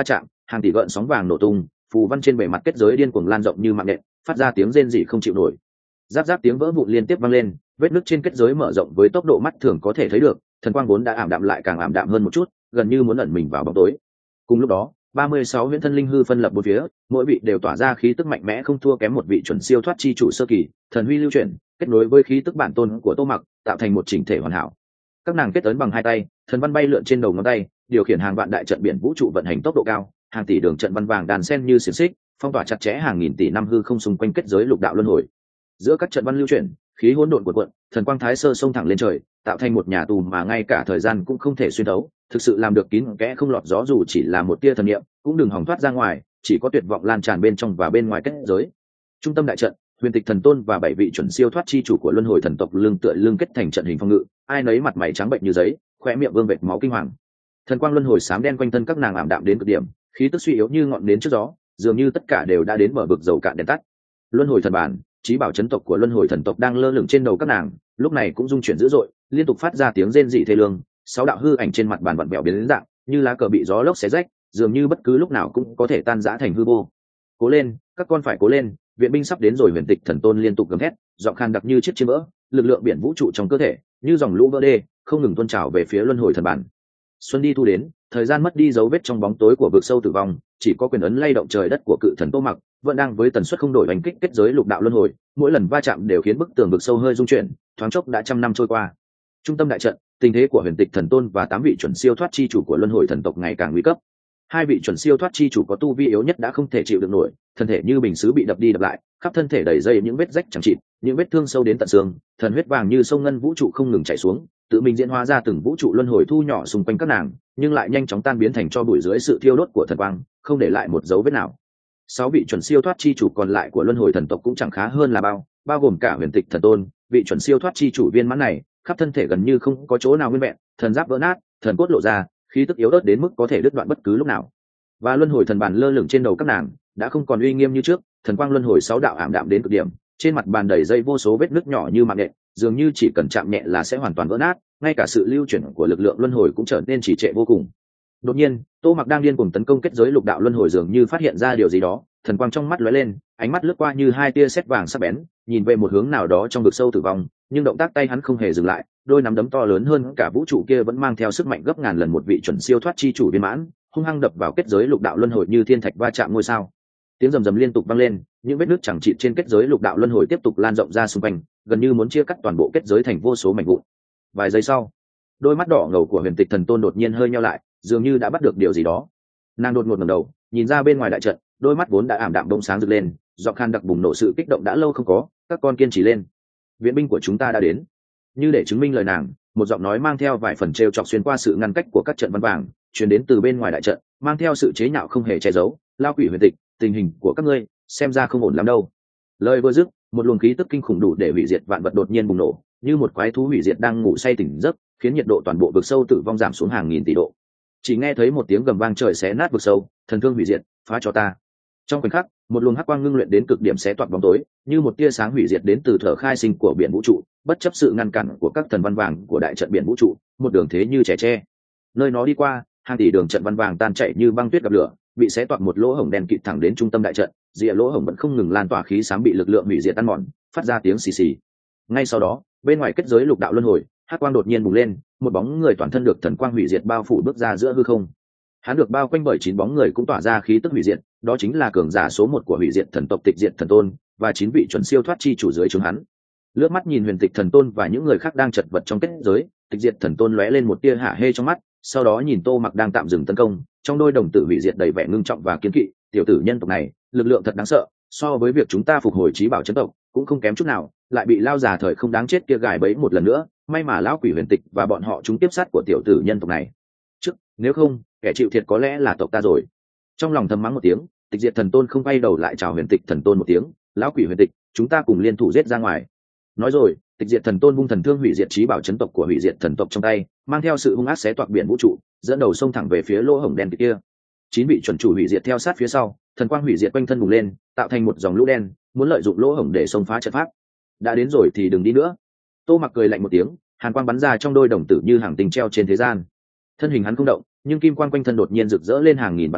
hàng tỷ gợn sóng vàng nổ tung, phù văn trên bề mặt kết giới điên cuồng lan rộng như mạng nện, phát ra tiếng rên rỉ không chịu nổi. Giáp giáp tiếng vỡ vụn liên tiếp vang lên, vết nứt trên kết giới mở rộng với tốc độ mắt thường có thể thấy được, thần quang vốn đã ảm đạm lại càng ảm đạm hơn một chút, gần như muốn ẩn mình vào bóng tối. Cùng lúc đó, ba mươi sáu huyễn thân linh hư phân lập bốn phía, mỗi vị đều tỏa ra khí tức mạnh mẽ không thua kém một vị chuẩn siêu thoát chi chủ sơ kỳ, thần huy lưu chuyển, kết nối với khí tức bản tôn của Tô Mặc, tạo thành một chỉnh thể hoàn hảo. Các nàng kết ấn bằng hai tay, thần văn bay lượn trên đầu ngón tay, điều khiển hàng vạn đại trận biển vũ trụ vận hành tốc độ cao, hàng tỷ đường trận văn vàng đàn sen như xiềng xích, phong tỏa chặt chẽ hàng nghìn tỷ năm hư không xung quanh kết giới lục đạo luân hồi. Giữa các trận văn lưu chuyển, khí hỗn độn cuộn cuộn, thần quang thái sơ xông thẳng lên trời, tạo thành một nhà tù mà ngay cả thời gian cũng không thể xuyên thấu, thực sự làm được kín kẽ không lọt gió, dù chỉ là một tia thần niệm cũng đừng hòng thoát ra ngoài, chỉ có tuyệt vọng lan tràn bên trong và bên ngoài kết giới. Trung tâm đại trận, huyền tịch thần tôn và bảy vị chuẩn siêu thoát chi chủ của luân hồi thần tộc lưng tựa lưng kết thành trận hình phòng ngự, ai nấy mặt mày trắng bệnh như giấy, khóe miệng vương vệt máu kinh hoàng. Thần quang luân hồi xám đen quanh thân các nàng ảm đạm đến cực điểm, khí tức suy yếu như ngọn nến trước gió, dường như tất cả đều đã đến bờ vực dầu cạn đèn tắt. Luân hồi thần bản, chí bảo chấn tộc của luân hồi thần tộc đang lơ lửng trên đầu các nàng, lúc này cũng rung chuyển dữ dội, liên tục phát ra tiếng rên rỉ thê lương. Sáu đạo hư ảnh trên mặt bàn vặn vẹo biến đến dạng, như lá cờ bị gió lốc xé rách, dường như bất cứ lúc nào cũng có thể tan rã thành hư vô. Cố lên, các con phải cố lên, viện binh sắp đến rồi. Huyền tịch thần tôn liên tục gầm thét, giọng khan đặc như chiếc chiêm vỡ, lực lượng biển vũ trụ trong cơ thể như dòng lũ vỡ đê, không ngừng tuôn trào về phía luân hồi thần bản. Xuân đi thu đến, thời gian mất đi dấu vết trong bóng tối của vực sâu tử vong, chỉ có quyền ấn lay động trời đất của cự thần Tô Mặc vẫn đang với tần suất không đổi đánh kích kết giới lục đạo luân hồi, mỗi lần va chạm đều khiến bức tường vực sâu hơi rung chuyển, thoáng chốc đã trăm năm trôi qua. Trung tâm đại trận, tình thế của huyền tịch thần tôn và tám vị chuẩn siêu thoát chi chủ của luân hồi thần tộc ngày càng nguy cấp. Hai vị chuẩn siêu thoát chi chủ có tu vi yếu nhất đã không thể chịu được nổi, thân thể như bình sứ bị đập đi đập lại, khắp thân thể đầy dây những vết rách chẳng chịt, những vết thương sâu đến tận xương, thần huyết vàng như sông ngân vũ trụ không ngừng chảy xuống, tự mình diễn hóa ra từng vũ trụ luân hồi thu nhỏ xung quanh các nàng, nhưng lại nhanh chóng tan biến thành tro bụi dưới sự thiêu đốt của thần quang, không để lại một dấu vết nào. Sáu vị chuẩn siêu thoát chi chủ còn lại của luân hồi thần tộc cũng chẳng khá hơn là bao, bao gồm cả huyền tịch thần tôn, vị chuẩn siêu thoát chi chủ viên mãn này, khắp thân thể gần như không có chỗ nào nguyên vẹn, thần giáp vỡ nát, thần cốt lộ ra, khí tức yếu ớt đến mức có thể đứt đoạn bất cứ lúc nào. Và luân hồi thần bàn lơ lửng trên đầu các nàng đã không còn uy nghiêm như trước, thần quang luân hồi sáu đạo ảm đạm đến cực điểm, trên mặt bàn đầy dây vô số vết nứt nhỏ như mạng nhện, dường như chỉ cần chạm nhẹ là sẽ hoàn toàn vỡ nát, ngay cả sự lưu chuyển của lực lượng luân hồi cũng trở nên trì trệ vô cùng. Đột nhiên, Tô Mặc đang điên cuồng tấn công kết giới lục đạo luân hồi, dường như phát hiện ra điều gì đó, thần quang trong mắt lóe lên, ánh mắt lướt qua như hai tia sét vàng sắc bén, nhìn về một hướng nào đó trong vực sâu tử vong, nhưng động tác tay hắn không hề dừng lại, đôi nắm đấm to lớn hơn cả vũ trụ kia vẫn mang theo sức mạnh gấp ngàn lần một vị chuẩn siêu thoát chi chủ viên mãn, hung hăng đập vào kết giới lục đạo luân hồi như thiên thạch va chạm ngôi sao. Tiếng rầm rầm liên tục vang lên, những vết nứt chẳng chịt trên kết giới lục đạo luân hồi tiếp tục lan rộng ra xung quanh, gần như muốn chia cắt toàn bộ kết giới thành vô số mảnh vụn. Vài giây sau, đôi mắt đỏ ngầu của huyền tịch thần tôn đột nhiên hơi nheo lại, dường như đã bắt được điều gì đó. Nàng đột ngột ngẩng đầu, nhìn ra bên ngoài đại trận, đôi mắt vốn đã ảm đạm bỗng sáng rực lên, giọng khan đặc bùng nổ sự kích động đã lâu không có. Các con kiên trì lên, viện binh của chúng ta đã đến. Như để chứng minh lời nàng, một giọng nói mang theo vài phần trêu chọc xuyên qua sự ngăn cách của các trận văn vàng, truyền đến từ bên ngoài đại trận, mang theo sự chế nhạo không hề che giấu. Lao quỷ huyền tịch, tình hình của các ngươi xem ra không ổn lắm đâu. Lời vừa dứt, một luồng khí tức kinh khủng đủ để hủy diệt vạn vật đột nhiên bùng nổ, như một quái thú hủy diệt đang ngủ say tỉnh giấc, khiến nhiệt độ toàn bộ vực sâu tử vong giảm xuống hàng nghìn tỷ độ. Chỉ nghe thấy một tiếng gầm vang trời xé nát vực sâu, thần thương hủy diệt, phá cho ta. Trong khoảnh khắc, một luồng hắc quang ngưng luyện đến cực điểm xé toạc bóng tối, như một tia sáng hủy diệt đến từ thở khai sinh của biển vũ trụ, bất chấp sự ngăn cản của các thần văn vàng của đại trận biển vũ trụ, một đường thế như trẻ tre. Nơi nó đi qua, hàng tỷ đường trận văn vàng tan chảy như băng tuyết gặp lửa, bị xé toạc một lỗ hổng đen kịt thẳng đến trung tâm đại trận, rìa lỗ hổng vẫn không ngừng lan tỏa khí xám bị lực lượng hủy diệt tan mòn, phát ra tiếng xì xì. Ngay sau đó, bên ngoài kết giới lục đạo luân hồi, hắc quang đột nhiên bùng lên, một bóng người toàn thân được thần quang hủy diệt bao phủ bước ra giữa hư không. Hắn được bao quanh bởi chín bóng người cũng tỏa ra khí tức hủy diệt, đó chính là cường giả số một của hủy diệt thần tộc Tịch Diệt Thần Tôn và chín vị chuẩn siêu thoát chi chủ dưới trướng hắn. Lướt mắt nhìn Huyền Tịch Thần Tôn và những người khác đang chật vật trong kết giới, Tịch Diệt Thần Tôn lóe lên một tia hả hê trong mắt, sau đó nhìn Tô Mặc đang tạm dừng tấn công, trong đôi đồng tử hủy diệt đầy vẻ ngưng trọng và kiên kỵ. Tiểu tử nhân tộc này, lực lượng thật đáng sợ, so với việc chúng ta phục hồi trí bảo chấn tộc cũng không kém chút nào, lại bị lao già thời không đáng chết kia gài bẫy một lần nữa. May mà lão quỷ Huyền Tịch và bọn họ chúng tiếp sát của tiểu tử nhân tộc này trước, nếu không kẻ chịu thiệt có lẽ là tộc ta rồi. Trong lòng thầm mắng một tiếng, Tịch Diệt Thần Tôn không quay đầu lại chào Huyền Tịch Thần Tôn một tiếng, lão quỷ Huyền Tịch, chúng ta cùng liên thủ giết ra ngoài. Nói rồi, Tịch Diệt Thần Tôn vung thần thương hủy diệt trí bảo chấn tộc của hủy diệt thần tộc trong tay, mang theo sự hung ác xé toạc biển vũ trụ, dẫn đầu xông thẳng về phía lỗ hổng đen kia. Chín vị chuẩn chủ hủy diệt theo sát phía sau, thần quang hủy diệt quanh thân bùng lên, tạo thành một dòng lũ đen, muốn lợi dụng lỗ hổng để xông phá trận pháp. Đã đến rồi thì đừng đi nữa. Tô Mặc cười lạnh một tiếng, hàn quang bắn ra trong đôi đồng tử như hàng tinh treo trên thế gian. Thân hình hắn không động, nhưng kim quang quanh thân đột nhiên rực rỡ lên hàng nghìn vạn lần,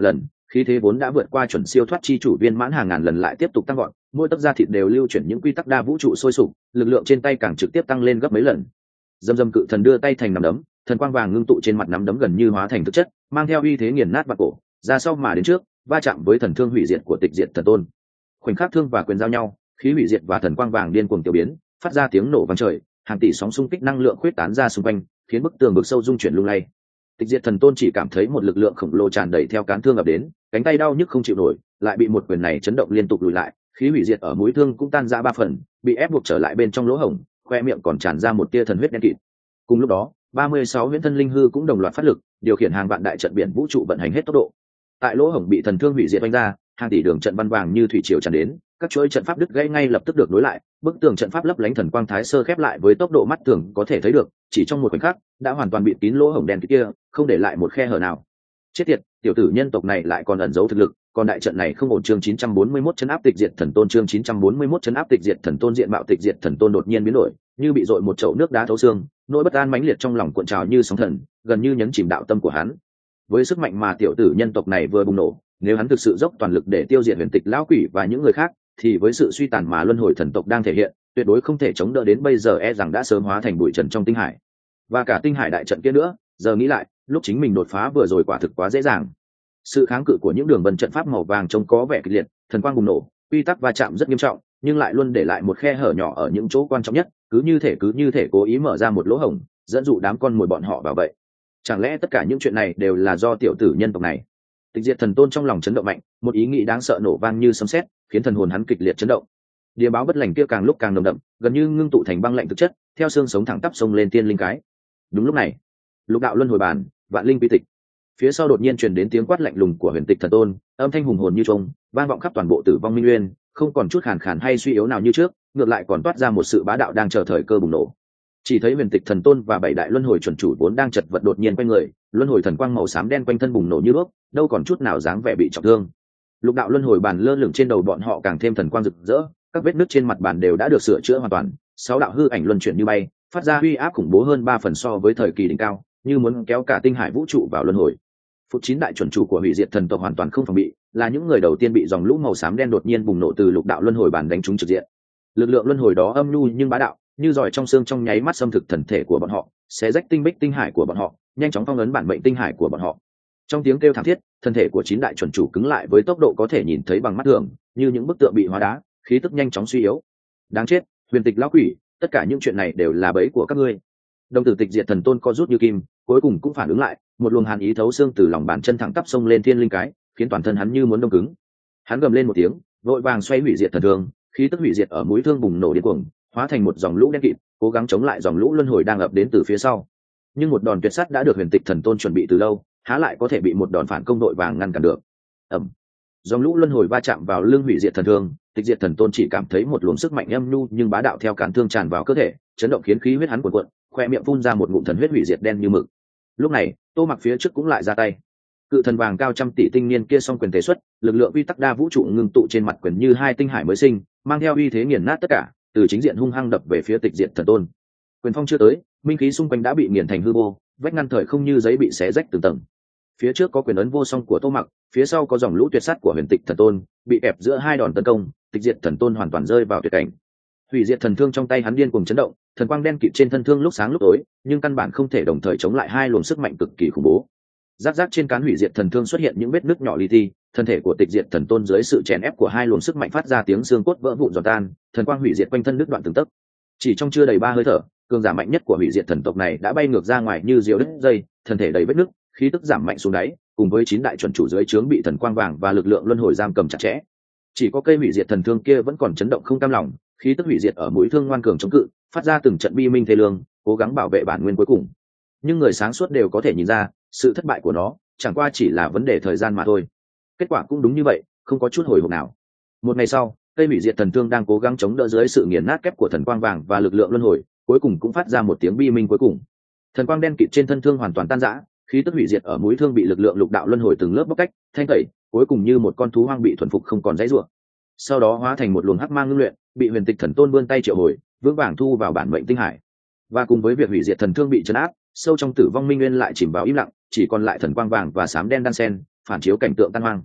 khí thế vốn đã vượt qua chuẩn siêu thoát chi chủ viên mãn hàng ngàn lần lại tiếp tục tăng gọn, mỗi tấc da thịt đều lưu chuyển những quy tắc đa vũ trụ sôi sục, lực lượng trên tay càng trực tiếp tăng lên gấp mấy lần. Dâm dâm cự thần đưa tay thành nắm đấm, thần quang vàng ngưng tụ trên mặt nắm đấm gần như hóa thành thực chất, mang theo uy thế nghiền nát vạn cổ, ra sau mà đến trước, va chạm với thần thương hủy diệt của tịch diệt thần tôn. Khoảnh khắc thương và quyền giao nhau, khí hủy diệt và thần quang vàng điên cuồng tiêu biến, phát ra tiếng nổ vang trời, hàng tỷ sóng xung kích năng lượng khuyết tán ra xung quanh, khiến bức tường vực sâu rung chuyển lung lay. Tịch diệt thần tôn chỉ cảm thấy một lực lượng khổng lồ tràn đầy theo cán thương ập đến, cánh tay đau nhức không chịu nổi, lại bị một quyền này chấn động liên tục lùi lại, khí hủy diệt ở mũi thương cũng tan ra ba phần, bị ép buộc trở lại bên trong lỗ hổng, khoe miệng còn tràn ra một tia thần huyết đen kịt. Cùng lúc đó, ba mươi sáu huyễn thân linh hư cũng đồng loạt phát lực, điều khiển hàng vạn đại trận biển vũ trụ vận hành hết tốc độ. Tại lỗ hổng bị thần thương hủy diệt vanh ra, hàng tỷ đường trận văn vàng như thủy triều tràn đến, các chuỗi trận pháp đứt gãy ngay lập tức được nối lại, bức tường trận pháp lấp lánh thần quang thái sơ khép lại với tốc độ mắt thường có thể thấy được, chỉ trong một khoảnh khắc đã hoàn toàn bị kín lỗ hổng đen kia, không để lại một khe hở nào. Chết tiệt, tiểu tử nhân tộc này lại còn ẩn giấu thực lực, còn đại trận này không ổn. Chương chín trăm bốn mươi mốt chấn áp tịch diệt thần tôn. Chương chín trăm bốn mươi mốt chấn áp tịch diệt thần tôn. Diện mạo tịch diệt thần tôn đột nhiên biến đổi, như bị dội một chậu nước đá thấu xương, nỗi bất an mãnh liệt trong lòng cuộn trào như sóng thần, gần như nhấn chìm đạo tâm của hắn. Với sức mạnh mà tiểu tử nhân tộc này vừa bùng nổ, nếu hắn thực sự dốc toàn lực để tiêu diệt huyền tịch lão quỷ và những người khác, thì với sự suy tàn mà luân hồi thần tộc đang thể hiện, tuyệt đối không thể chống đỡ đến bây giờ, e rằng đã sớm hóa thành bụi trần trong tinh hải. Và cả tinh hải đại trận kia nữa, giờ nghĩ lại, lúc chính mình đột phá vừa rồi quả thực quá dễ dàng. Sự kháng cự của những đường vân trận pháp màu vàng trông có vẻ kịch liệt, thần quang bùng nổ, quy tắc va chạm rất nghiêm trọng, nhưng lại luôn để lại một khe hở nhỏ ở những chỗ quan trọng nhất, cứ như thể cứ như thể cố ý mở ra một lỗ hổng, dẫn dụ đám con mồi bọn họ vào vậy. Chẳng lẽ tất cả những chuyện này đều là do tiểu tử nhân tộc này? Tịch diệt thần tôn trong lòng chấn động mạnh, một ý nghĩ đáng sợ nổ vang như sấm sét, khiến thần hồn hắn kịch liệt chấn động. Địa báo bất lành kia càng lúc càng nồng đậm, gần như ngưng tụ thành băng lạnh thực chất, theo xương sống thẳng tắp sông lên tiên linh cái. Đúng lúc này, lục đạo luân hồi bàn, vạn linh quy tịch, phía sau đột nhiên truyền đến tiếng quát lạnh lùng của huyền tịch thần tôn, âm thanh hùng hồn như trống, vang vọng khắp toàn bộ tử vong minh nguyên, không còn chút khàn khàn hay suy yếu nào như trước, ngược lại còn toát ra một sự bá đạo đang chờ thời cơ bùng nổ. Chỉ thấy huyền tịch thần tôn và bảy đại luân hồi chuẩn chủ vốn đang chật vật đột nhiên quanh người, luân hồi thần quang màu xám đen quanh thân bùng nổ như đuốc, đâu còn chút nào dáng vẻ bị trọng thương. Lục đạo luân hồi bàn lơ lửng trên đầu bọn họ càng thêm thần quang rực rỡ, các vết nứt trên mặt bàn đều đã được sửa chữa hoàn toàn, sáu đạo hư ảnh luân chuyển như bay, phát ra uy áp khủng bố hơn ba phần so với thời kỳ đỉnh cao, như muốn kéo cả tinh hải vũ trụ vào luân hồi. Phục chín đại chuẩn chủ của hủy diệt thần tộc hoàn toàn không phòng bị, là những người đầu tiên bị dòng lũ màu xám đen đột nhiên bùng nổ từ lục đạo luân hồi bàn đánh trúng trực diện. Lực lượng luân hồi đó âm nhu nhưng bá đạo, như giỏi trong xương, trong nháy mắt xâm thực thần thể của bọn họ, xé rách tinh bích tinh hải của bọn họ, nhanh chóng phong ấn bản mệnh tinh hải của bọn họ. Trong tiếng kêu thảm thiết, thân thể của chín đại chuẩn chủ cứng lại với tốc độ có thể nhìn thấy bằng mắt thường, như những bức tượng bị hóa đá, khí tức nhanh chóng suy yếu. Đáng chết, huyền tịch lão quỷ, tất cả những chuyện này đều là bẫy của các ngươi. Đồng tử tịch diệt thần tôn co rút như kim, cuối cùng cũng phản ứng lại, một luồng hàn ý thấu xương từ lòng bàn chân thẳng tắp sông lên thiên linh cái, khiến toàn thân hắn như muốn đông cứng. Hắn gầm lên một tiếng, vội vàng xoay hủy diệt thần thương, khí tức hủy diệt ở mũi thương bùng nổ điên cuồng, hóa thành một dòng lũ đen kịt, cố gắng chống lại dòng lũ luân hồi đang ập đến từ phía sau. Nhưng một đòn tuyệt sát đã được huyền tịch thần tôn chuẩn bị từ lâu, há lại có thể bị một đòn phản công đội vàng ngăn cản được. Ầm, dòng lũ luân hồi va chạm vào lưng hủy diệt thần thương, tịch diệt thần tôn chỉ cảm thấy một luồng sức mạnh âm nhu nhưng bá đạo theo cản thương tràn vào cơ thể, chấn động khiến khí huyết hắn cuồn cuộn, khoe miệng phun ra một ngụm thần huyết hủy diệt đen như mực. Lúc này, Tô Mặc phía trước cũng lại ra tay. Cự thần vàng cao trăm tỷ tinh niên kia song quyền tế xuất, lực lượng uy tắc đa vũ trụ ngưng tụ trên mặt quyền như hai tinh hải mới sinh, mang theo uy thế nghiền nát tất cả, từ chính diện hung hăng đập về phía tịch diệt thần tôn. Quyền phong chưa tới, minh khí xung quanh đã bị nghiền thành hư vô, vách ngăn thời không như giấy bị xé rách từng tầng. Phía trước có quyền ấn vô song của Tô Mặc, phía sau có dòng lũ tuyệt sát của huyền tịch thần tôn, bị ép giữa hai đòn tấn công, tịch diệt thần tôn hoàn toàn rơi vào tuyệt cảnh. Hủy diệt thần thương trong tay hắn điên cuồng chấn động, thần quang đen kịt trên thân thương lúc sáng lúc tối, nhưng căn bản không thể đồng thời chống lại hai luồng sức mạnh cực kỳ khủng bố. Rác rác trên cán hủy diệt thần thương xuất hiện những vết nứt nhỏ li ti, thân thể của tịch diệt thần tôn dưới sự chèn ép của hai luồng sức mạnh phát ra tiếng xương cốt vỡ vụn giòn tan, thần quang hủy diệt quanh thân đứt đoạn từng tấc. Chỉ trong chưa đầy ba hơi thở, cường giả mạnh nhất của hủy diệt thần tộc này đã bay ngược ra ngoài như diều đứt dây, thân thể đầy vết nứt, khí tức giảm mạnh xuống đáy, cùng với chín đại chuẩn chủ dưới trướng bị thần quang vàng và lực lượng luân hồi giam cầm chặt chẽ. Chỉ có cây hủy diệt thần thương kia vẫn còn chấn động không cam lòng, khí tức hủy diệt ở mũi thương ngoan cường chống cự, phát ra từng trận bi minh thê lương, cố gắng bảo vệ bản nguyên cuối cùng. Nhưng người sáng suốt đều có thể nhìn ra, sự thất bại của nó chẳng qua chỉ là vấn đề thời gian mà thôi. Kết quả cũng đúng như vậy, không có chút hồi hộp nào. Một ngày sau, cây hủy diệt thần thương đang cố gắng chống đỡ dưới sự nghiền nát kép của thần quang vàng và lực lượng luân hồi, cuối cùng cũng phát ra một tiếng bi minh cuối cùng. Thần quang đen kịt trên thân thương hoàn toàn tan rã, khí tức hủy diệt ở mũi thương bị lực lượng lục đạo luân hồi từng lớp bóc cách, thanh tẩy, cuối cùng như một con thú hoang bị thuần phục không còn dãy rủa. Sau đó hóa thành một luồng hắc mang ngưng luyện, bị huyền tịch thần tôn vươn tay triệu hồi, vững vàng thu vào bản mệnh tinh hải. Và cùng với việc hủy diệt thần thương bị trấn áp, sâu trong tử vong minh nguyên lại chìm vào im lặng, chỉ còn lại thần quang vàng và xám đen đan sen, phản chiếu cảnh tượng tan hoang.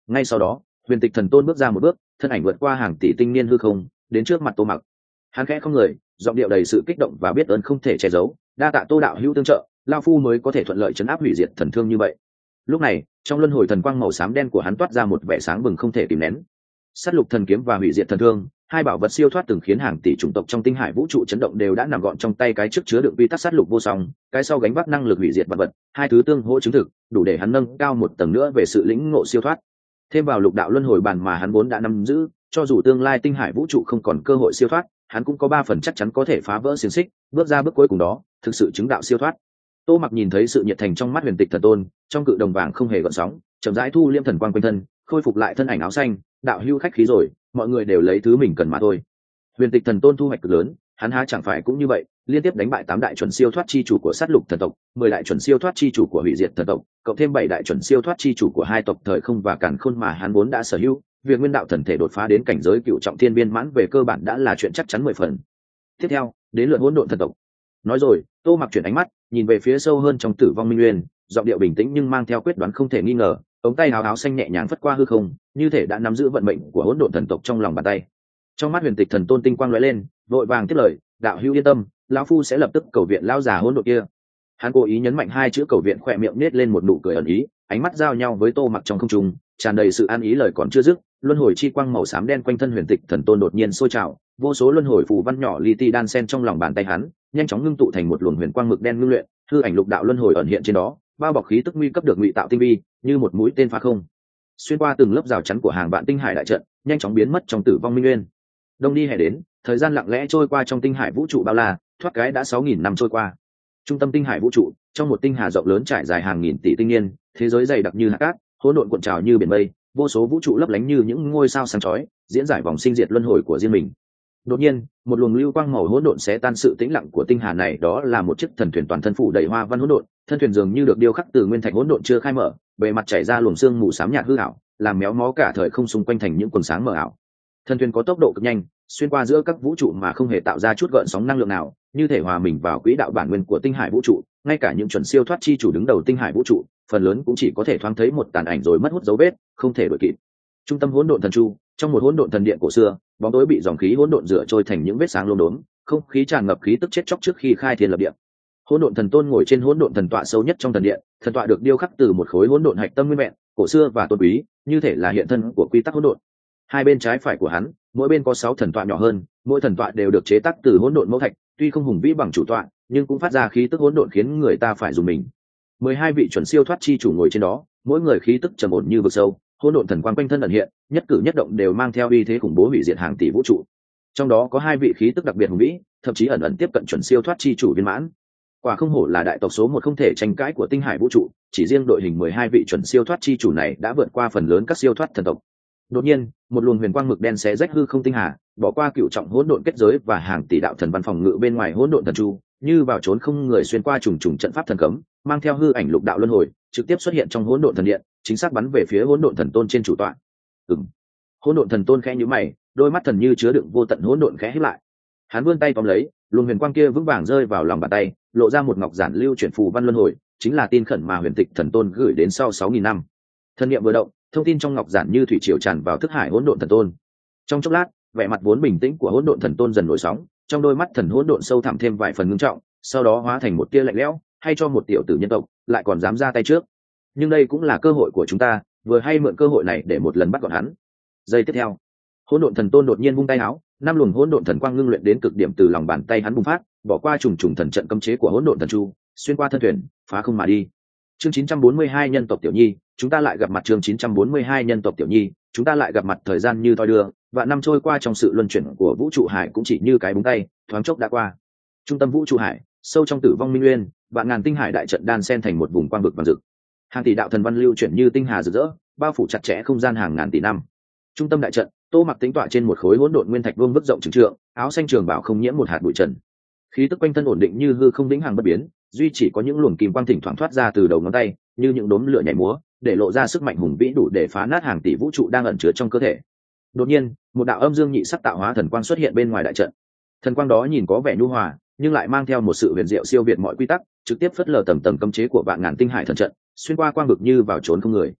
Ngay sau đó huyền tịch thần tôn bước ra một bước, thân ảnh vượt qua hàng tỷ tinh niên hư không đến trước mặt Tô Mặc. Hắn khẽ không người, giọng điệu đầy sự kích động và biết ơn không thể che giấu, đa tạ Tô đạo hữu tương trợ, lao phu mới có thể thuận lợi chấn áp hủy diệt thần thương như vậy. Lúc này trong luân hồi thần quang màu xám đen của hắn toát ra một vẻ sáng bừng không thể kìm nén. Sát lục thần kiếm và hủy diệt thần thương, hai bảo vật siêu thoát từng khiến hàng tỷ chủng tộc trong tinh hải vũ trụ chấn động đều đã nằm gọn trong tay cái trước chứa đựng quy tắc sát lục vô song, cái sau gánh vác năng lực hủy diệt vật vật, hai thứ tương hỗ chứng thực, đủ để hắn nâng cao một tầng nữa về sự lĩnh ngộ siêu thoát. Thêm vào lục đạo luân hồi bàn mà hắn vốn đã nắm giữ, cho dù tương lai tinh hải vũ trụ không còn cơ hội siêu thoát, hắn cũng có ba phần chắc chắn có thể phá vỡ xiềng xích, bước ra bước cuối cùng đó, thực sự chứng đạo siêu thoát. Tô Mặc nhìn thấy sự nhiệt thành trong mắt huyền tịch thần tôn, trong cự đồng vàng không hề gợn sóng, chậm rãi thu liêm thần quang quanh thân, khôi phục lại thân ảnh áo xanh. Đạo hưu khách khí rồi, mọi người đều lấy thứ mình cần mà thôi. Huyền tịch thần tôn thu hoạch cực lớn, hắn há chẳng phải cũng như vậy, liên tiếp đánh bại tám đại chuẩn siêu thoát chi chủ của sát lục thần tộc, mười đại chuẩn siêu thoát chi chủ của hủy diệt thần tộc, cộng thêm bảy đại chuẩn siêu thoát chi chủ của hai tộc thời không và càn khôn mà hắn vốn đã sở hữu. Việc nguyên đạo thần thể đột phá đến cảnh giới cựu trọng thiên viên mãn về cơ bản đã là chuyện chắc chắn mười phần. Tiếp theo đến lượt hỗn độn thần tộc. Nói rồi Tô Mặc chuyển ánh mắt nhìn về phía sâu hơn trong tử vong minh nguyên, giọng điệu bình tĩnh nhưng mang theo quyết đoán không thể nghi ngờ, ống tay áo áo xanh nhẹ nhàng phất qua hư không, như thể đã nắm giữ vận mệnh của hỗn độn thần tộc trong lòng bàn tay. Trong mắt huyền tịch thần tôn tinh quang lóe lên, vội vàng tiếp lời, đạo hữu yên tâm, lão phu sẽ lập tức cầu viện lão già hỗn độn kia. Hắn cố ý nhấn mạnh hai chữ cầu viện, khỏe miệng nết lên một nụ cười ẩn ý, ánh mắt giao nhau với Tô Mặc trong không trung, tràn đầy sự an ý. Lời còn chưa dứt, luân hồi chi quang màu xám đen quanh thân huyền tịch thần tôn đột nhiên sôi trào, vô số luân hồi phù văn nhỏ li ti đan sen trong lòng bàn tay hắn, nhanh chóng ngưng tụ thành một luồng huyền quang mực đen ngưng luyện, hư ảnh lục đạo luân hồi ẩn hiện trên đó, bao bọc khí tức nguy cấp được ngụy tạo tinh vi, như một mũi tên phá không, xuyên qua từng lớp rào chắn của hàng vạn tinh hải đại trận, nhanh chóng biến mất trong tử vong minh nguyên. Đông đi hè đến, thời gian lặng lẽ trôi qua trong tinh hải vũ trụ bao la, thoát cái đã sáu nghìn năm trôi qua. Trung tâm tinh hải vũ trụ, trong một tinh hà rộng lớn trải dài hàng nghìn tỷ tinh niên, thế giới dày đặc như hạt cát, hỗn độn cuộn trào như biển mây, vô số vũ trụ lấp lánh như những ngôi sao sáng chói, diễn giải vòng sinh diệt luân hồi của riêng mình. Đột nhiên, một luồng lưu quang màu hỗn độn xé tan sự tĩnh lặng của tinh hà này, đó là một chiếc thần thuyền toàn thân phủ đầy hoa văn hỗn độn, thân thuyền dường như được điêu khắc từ nguyên thạch hỗn độn chưa khai mở, bề mặt chảy ra luồng sương mù xám nhạt hư ảo, làm méo mó cả thời không xung quanh thành những quần sáng mờ ảo. Thân thuyền có tốc độ cực nhanh, xuyên qua giữa các vũ trụ mà không hề tạo ra chút gợn sóng năng lượng nào, như thể hòa mình vào quỹ đạo bản nguyên của tinh hải vũ trụ. Ngay cả những chuẩn siêu thoát chi chủ đứng đầu tinh hải vũ trụ, phần lớn cũng chỉ có thể thoáng thấy một tàn ảnh rồi mất hút dấu vết, không thể đuổi kịp. Trung tâm hỗn độn thần chu, trong một hỗn độn thần điện cổ xưa, bóng tối bị dòng khí hỗn độn rửa trôi thành những vết sáng lốm đốm, không khí tràn ngập khí tức chết chóc trước khi khai thiên lập địa. Hỗn độn thần tôn ngồi trên hỗn độn thần tọa sâu nhất trong thần điện, thần tọa được điêu khắc từ một khối hỗn độn hạch tâm nguyên vẹn, cổ xưa và tôn quý, như thể là hiện thân của quy tắc hỗn độn. Hai bên trái phải của hắn, mỗi bên có sáu thần tọa nhỏ hơn, mỗi thần tọa đều được chế tác từ hỗn độn mẫu thạch, tuy không hùng vĩ bằng chủ tọa, nhưng cũng phát ra khí tức hỗn độn khiến người ta phải dùng mình. Mười hai vị chuẩn siêu thoát chi chủ ngồi trên đó, mỗi người khí tức trầm ổn như vực sâu, hỗn độn thần quang quanh thân ẩn hiện, nhất cử nhất động đều mang theo uy thế khủng bố hủy diệt hàng tỷ vũ trụ. Trong đó có hai vị khí tức đặc biệt hùng vĩ, thậm chí ẩn ẩn tiếp cận chuẩn siêu thoát chi chủ viên mãn. Quả không hổ là đại tộc số một không thể tranh cãi của tinh hải vũ trụ, chỉ riêng đội hình mười hai vị chuẩn siêu thoát chi chủ này đã vượt qua phần lớn các siêu thoát thần tộc. Đột nhiên, một luồng huyền quang mực đen xé rách hư không tinh hà, bỏ qua cựu trọng hỗn độn kết giới và hàng tỷ đạo thần văn phòng ngự bên ngoài hỗn độn thần chu, như vào trốn không người xuyên qua trùng trùng trận pháp thần cấm, mang theo hư ảnh lục đạo luân hồi, trực tiếp xuất hiện trong hỗn độn thần điện, chính xác bắn về phía hỗn độn thần tôn trên chủ tọa. Ừm. Hỗn độn thần tôn khẽ nhíu mày, đôi mắt thần như chứa đựng vô tận hỗn độn khẽ híp lại. Hắn vươn tay tóm lấy, luồng huyền quang kia vững vàng rơi vào lòng bàn tay, lộ ra một ngọc giản lưu chuyển phù văn luân hồi, chính là tin khẩn mà huyền tịch thần tôn gửi đến sau sáu nghìn năm. Thần niệm vừa động, thông tin trong ngọc giản như thủy triều tràn vào thức hải hỗn độn thần tôn. Trong chốc lát, vẻ mặt vốn bình tĩnh của hỗn độn thần tôn dần nổi sóng, trong đôi mắt thần hỗn độn sâu thẳm thêm vài phần ngưng trọng, sau đó hóa thành một tia lạnh lẽo, hay cho một tiểu tử nhân tộc lại còn dám ra tay trước. Nhưng đây cũng là cơ hội của chúng ta, vừa hay mượn cơ hội này để một lần bắt gọn hắn. Giây tiếp theo, hỗn độn thần tôn đột nhiên vung tay áo, năm luồng hỗn độn thần quang ngưng luyện đến cực điểm từ lòng bàn tay hắn bùng phát, bỏ qua trùng trùng thần trận cấm chế của hỗn độn thần chu, xuyên qua thân thuyền, phá không mà đi. Chương chín trăm bốn mươi hai nhân tộc tiểu nhi, chúng ta lại gặp mặt. Chương chín trăm bốn mươi hai nhân tộc tiểu nhi, chúng ta lại gặp mặt. Thời gian như thoi đưa, và năm trôi qua trong sự luân chuyển của vũ trụ hải cũng chỉ như cái búng tay, thoáng chốc đã qua. Trung tâm vũ trụ hải, sâu trong tử vong minh nguyên, vạn ngàn tinh hải đại trận đan xen thành một vùng quang vực vàng rực. Hàng tỷ đạo thần văn lưu chuyển như tinh hà rực rỡ, bao phủ chặt chẽ không gian hàng ngàn tỷ năm. Trung tâm đại trận, Tô Mặc tính tọa trên một khối hỗn độn nguyên thạch vuông vức rộng trừng trượng, áo xanh trường bảo không nhiễm một hạt bụi trần. Khí tức quanh thân ổn định như hư không vĩnh hằng bất biến, duy chỉ có những luồng kim quang thỉnh thoảng thoát ra từ đầu ngón tay, như những đốm lửa nhảy múa, để lộ ra sức mạnh hùng vĩ đủ để phá nát hàng tỷ vũ trụ đang ẩn chứa trong cơ thể. Đột nhiên, một đạo âm dương nhị sắc tạo hóa thần quang xuất hiện bên ngoài đại trận. Thần quang đó nhìn có vẻ nhu hòa, nhưng lại mang theo một sự huyền diệu siêu việt mọi quy tắc, trực tiếp phất lờ tầng tầng cấm chế của vạn ngàn tinh hải thần trận, xuyên qua quang vực như vào trốn không người.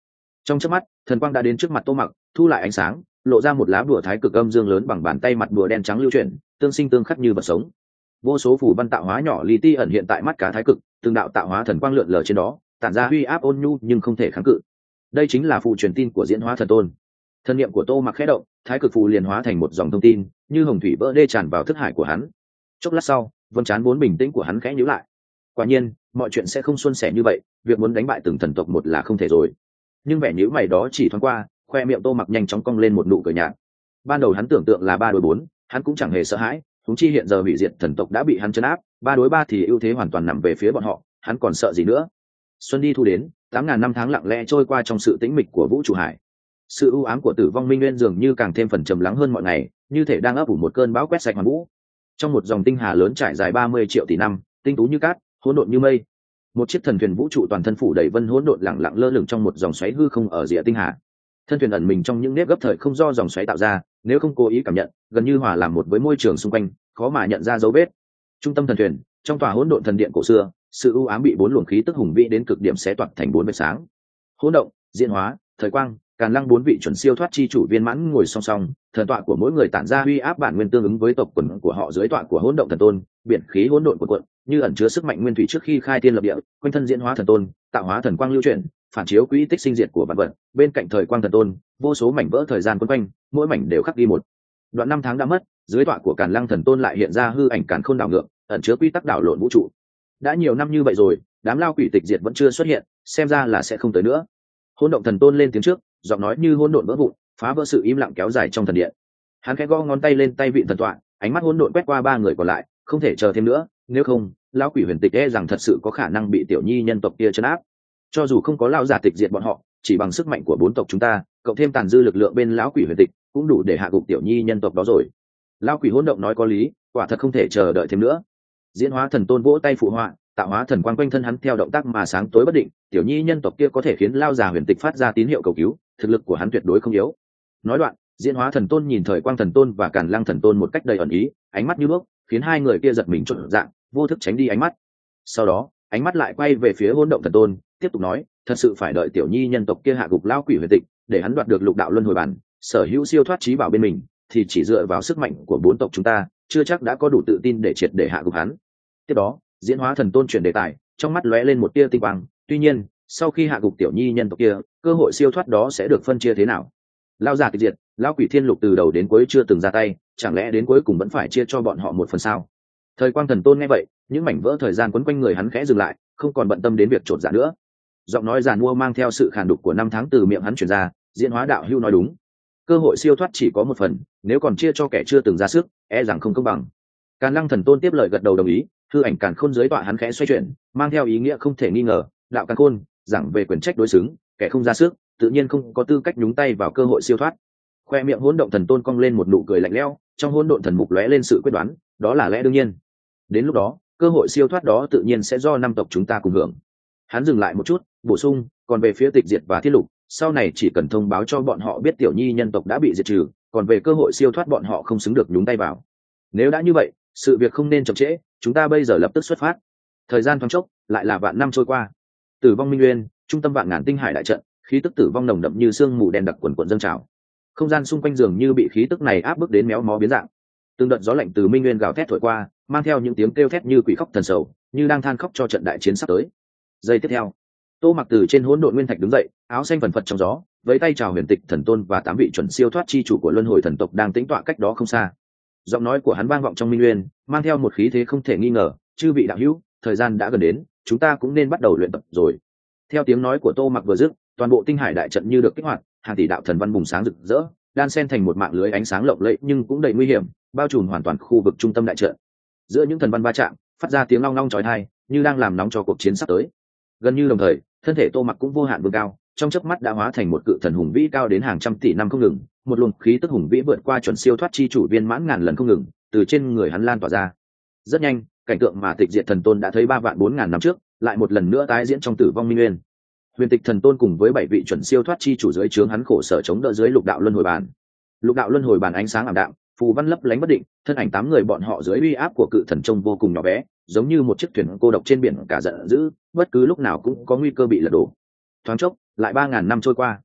Trong chớp mắt thần quang đã đến trước mặt Tô Mặc, thu lại ánh sáng, lộ ra một lá bùa thái cực âm dương lớn bằng bàn tay, mặt bùa đen trắng lưu chuyển, tương sinh tương khắc như vật sống. Vô số phủ văn tạo hóa nhỏ li ti ẩn hiện tại mắt cá thái cực, từng đạo tạo hóa thần quang lượn lờ trên đó, tản ra uy áp ôn nhu nhưng không thể kháng cự. Đây chính là phù truyền tin của diễn hóa thần tôn. Thân niệm của Tô Mặc khẽ động, thái cực phù liền hóa thành một dòng thông tin, như hồng thủy vỡ đê tràn vào thức hải của hắn. Chốc lát sau, vân chán vốn bình tĩnh của hắn khẽ nhíu lại. Quả nhiên, mọi chuyện sẽ không suôn sẻ như vậy, việc muốn đánh bại từng thần tộc một là không thể rồi. Nhưng vẻ nhíu mày đó chỉ thoáng qua, khoe miệng Tô Mặc nhanh chóng cong lên một nụ cười nhạt. Ban đầu hắn tưởng tượng là ba đối bốn, hắn cũng chẳng hề sợ hãi, huống chi hiện giờ hủy diệt thần tộc đã bị hắn trấn áp, ba đối ba thì ưu thế hoàn toàn nằm về phía bọn họ, hắn còn sợ gì nữa. Xuân đi thu đến, tám ngàn năm tháng lặng lẽ trôi qua trong sự tĩnh mịch của vũ trụ hải. Sự u ám của Tử Vong Minh Nguyên dường như càng thêm phần trầm lắng hơn mọi ngày, như thể đang ấp ủ một cơn bão quét sạch hoàn vũ. Trong một dòng tinh hà lớn trải dài ba mươi triệu tỷ năm, tinh tú như cát, hỗn độn như mây. Một chiếc thần thuyền vũ trụ toàn thân phủ đầy vân hỗn độn lặng lặng lơ lửng trong một dòng xoáy hư không ở rìa tinh hà. Thân thuyền ẩn mình trong những nếp gấp thời không do dòng xoáy tạo ra, nếu không cố ý cảm nhận, gần như hòa làm một với môi trường xung quanh, khó mà nhận ra dấu vết. Trung tâm thần thuyền, trong tòa hỗn độn thần điện cổ xưa, sự u ám bị bốn luồng khí tức hùng vĩ đến cực điểm xé toạc thành bốn vệt sáng. Hỗn động, diễn hóa, thời quang, Càn Lăng bốn vị chuẩn siêu thoát chi chủ viên mãn ngồi song song, thần tọa của mỗi người tản ra uy áp bản nguyên tương ứng với tộc quần của họ dưới tọa của hỗn động thần tôn, biển khí hỗn độn của quận, như ẩn chứa sức mạnh nguyên thủy trước khi khai thiên lập địa, quanh thân diễn hóa thần tôn, tạo hóa thần quang lưu chuyển, phản chiếu quỹ tích sinh diệt của vạn vật, bên cạnh thời quang thần tôn, vô số mảnh vỡ thời gian quấn quanh, mỗi mảnh đều khắc ghi một đoạn năm tháng đã mất, dưới tọa của Càn Lăng thần tôn lại hiện ra hư ảnh càn khôn đảo ngược, ẩn chứa quy tắc đảo lộn vũ trụ. Đã nhiều năm như vậy rồi, đám lao quỷ tịch diệt vẫn chưa xuất hiện, xem ra là sẽ không tới nữa. Hỗn động thần tôn lên tiếng trước, giọng nói như hỗn độn vỡ vụn, phá vỡ sự im lặng kéo dài trong thần điện. Hắn khẽ gõ ngón tay lên tay vịn thần tọa, ánh mắt hỗn độn quét qua ba người còn lại, không thể chờ thêm nữa, nếu không, lão quỷ huyền tịch e rằng thật sự có khả năng bị tiểu nhi nhân tộc kia trấn áp. Cho dù không có lão giả tịch diệt bọn họ, chỉ bằng sức mạnh của bốn tộc chúng ta, cộng thêm tàn dư lực lượng bên lão quỷ huyền tịch, cũng đủ để hạ gục tiểu nhi nhân tộc đó rồi. Lão quỷ hỗn động nói có lý, quả thật không thể chờ đợi thêm nữa. Diễn hóa thần tôn vỗ tay phụ họa, tạo hóa thần quang quanh thân hắn theo động tác mà sáng tối bất định, tiểu nhi nhân tộc kia có thể khiến lao già huyền tịch phát ra tín hiệu cầu cứu, thực lực của hắn tuyệt đối không yếu. Nói đoạn, diễn hóa thần tôn nhìn thời quang thần tôn và Càn Lăng thần tôn một cách đầy ẩn ý, ánh mắt như bước, khiến hai người kia giật mình chột dạng, vô thức tránh đi ánh mắt. Sau đó, ánh mắt lại quay về phía hỗn động thần tôn, tiếp tục nói, thật sự phải đợi tiểu nhi nhân tộc kia hạ gục lao quỷ huyền tịch, để hắn đoạt được lục đạo luân hồi bản, sở hữu siêu thoát trí bảo bên mình, thì chỉ dựa vào sức mạnh của bốn tộc chúng ta, chưa chắc đã có đủ tự tin để triệt để hạ gục hắn. Tiếp đó, diễn hóa thần tôn chuyển đề tài, trong mắt lóe lên một tia tinh quang. Tuy nhiên, sau khi hạ gục tiểu nhi nhân tộc kia, cơ hội siêu thoát đó sẽ được phân chia thế nào? Lao giả tịch diệt, lão quỷ thiên lục từ đầu đến cuối chưa từng ra tay, chẳng lẽ đến cuối cùng vẫn phải chia cho bọn họ một phần sao? Thời quang thần tôn nghe vậy, những mảnh vỡ thời gian quấn quanh người hắn khẽ dừng lại, không còn bận tâm đến việc trột dạ nữa. Giọng nói giàn mua mang theo sự khàn đục của năm tháng từ miệng hắn truyền ra, diễn hóa đạo hưu nói đúng, cơ hội siêu thoát chỉ có một phần, nếu còn chia cho kẻ chưa từng ra sức, e rằng không công bằng. Càn Lăng thần tôn tiếp lời gật đầu đồng ý, hư ảnh càn khôn dưới tọa hắn khẽ xoay chuyển, mang theo ý nghĩa không thể nghi ngờ, đạo càn khôn giảng về quyền trách đối xứng, kẻ không ra sức tự nhiên không có tư cách nhúng tay vào cơ hội siêu thoát. Khoe miệng hỗn động thần tôn cong lên một nụ cười lạnh lẽo, trong hỗn độn thần mục lóe lên sự quyết đoán, đó là lẽ đương nhiên. Đến lúc đó, cơ hội siêu thoát đó tự nhiên sẽ do năm tộc chúng ta cùng hưởng. Hắn dừng lại một chút, bổ sung, còn về phía tịch diệt và thiết lục, sau này chỉ cần thông báo cho bọn họ biết tiểu nhi nhân tộc đã bị diệt trừ, còn về cơ hội siêu thoát bọn họ không xứng được nhúng tay vào. Nếu đã như vậy, sự việc không nên chậm trễ, chúng ta bây giờ lập tức xuất phát. Thời gian thoáng chốc, lại là vạn năm trôi qua. Tử Vong Minh Nguyên, trung tâm vạn ngàn tinh hải đại trận, khí tức tử vong nồng đậm như sương mù đen đặc quần quần dâng trào. Không gian xung quanh dường như bị khí tức này áp bức đến méo mó biến dạng. Từng đợt gió lạnh từ Minh Nguyên gào thét thổi qua, mang theo những tiếng kêu thét như quỷ khóc thần sầu, như đang than khóc cho trận đại chiến sắp tới. Giây tiếp theo, Tô Mặc từ trên hỗn độn nguyên thạch đứng dậy, áo xanh phần phật trong gió, với tay chào huyền tịch thần tôn và tám vị chuẩn siêu thoát chi chủ của luân hồi thần tộc đang tĩnh tọa cách đó không xa. Giọng nói của hắn vang vọng trong Minh Nguyên, mang theo một khí thế không thể nghi ngờ, chư vị đạo hữu, thời gian đã gần đến, chúng ta cũng nên bắt đầu luyện tập rồi. Theo tiếng nói của Tô Mặc vừa dứt, toàn bộ tinh hải đại trận như được kích hoạt, hàng tỷ đạo thần văn bùng sáng rực rỡ, đan xen thành một mạng lưới ánh sáng lộng lẫy nhưng cũng đầy nguy hiểm, bao trùm hoàn toàn khu vực trung tâm đại trận. Giữa những thần văn va chạm, phát ra tiếng long long chói tai, như đang làm nóng cho cuộc chiến sắp tới. Gần như đồng thời, thân thể Tô Mặc cũng vô hạn vươn cao, trong chớp mắt đã hóa thành một cự thần hùng vĩ cao đến hàng trăm tỷ năm không ngừng, một luồng khí tức hùng vĩ vượt qua chuẩn siêu thoát chi chủ viên mãn ngàn lần không ngừng, từ trên người hắn lan tỏa ra. Rất nhanh, cảnh tượng mà tịch diệt thần tôn đã thấy ba vạn bốn ngàn năm trước, lại một lần nữa tái diễn trong Tử Vong Minh Nguyên. Huyền tịch thần tôn cùng với bảy vị chuẩn siêu thoát chi chủ dưới trướng hắn khổ sở chống đỡ dưới lục đạo luân hồi bàn. Lục đạo luân hồi bàn ánh sáng ảm đạm, phù văn lấp lánh bất định, thân ảnh tám người bọn họ dưới uy áp của cự thần trông vô cùng nhỏ bé, giống như một chiếc thuyền cô độc trên biển cả giận dữ, bất cứ lúc nào cũng có nguy cơ bị lật đổ. Thoáng chốc, lại ba ngàn năm trôi qua.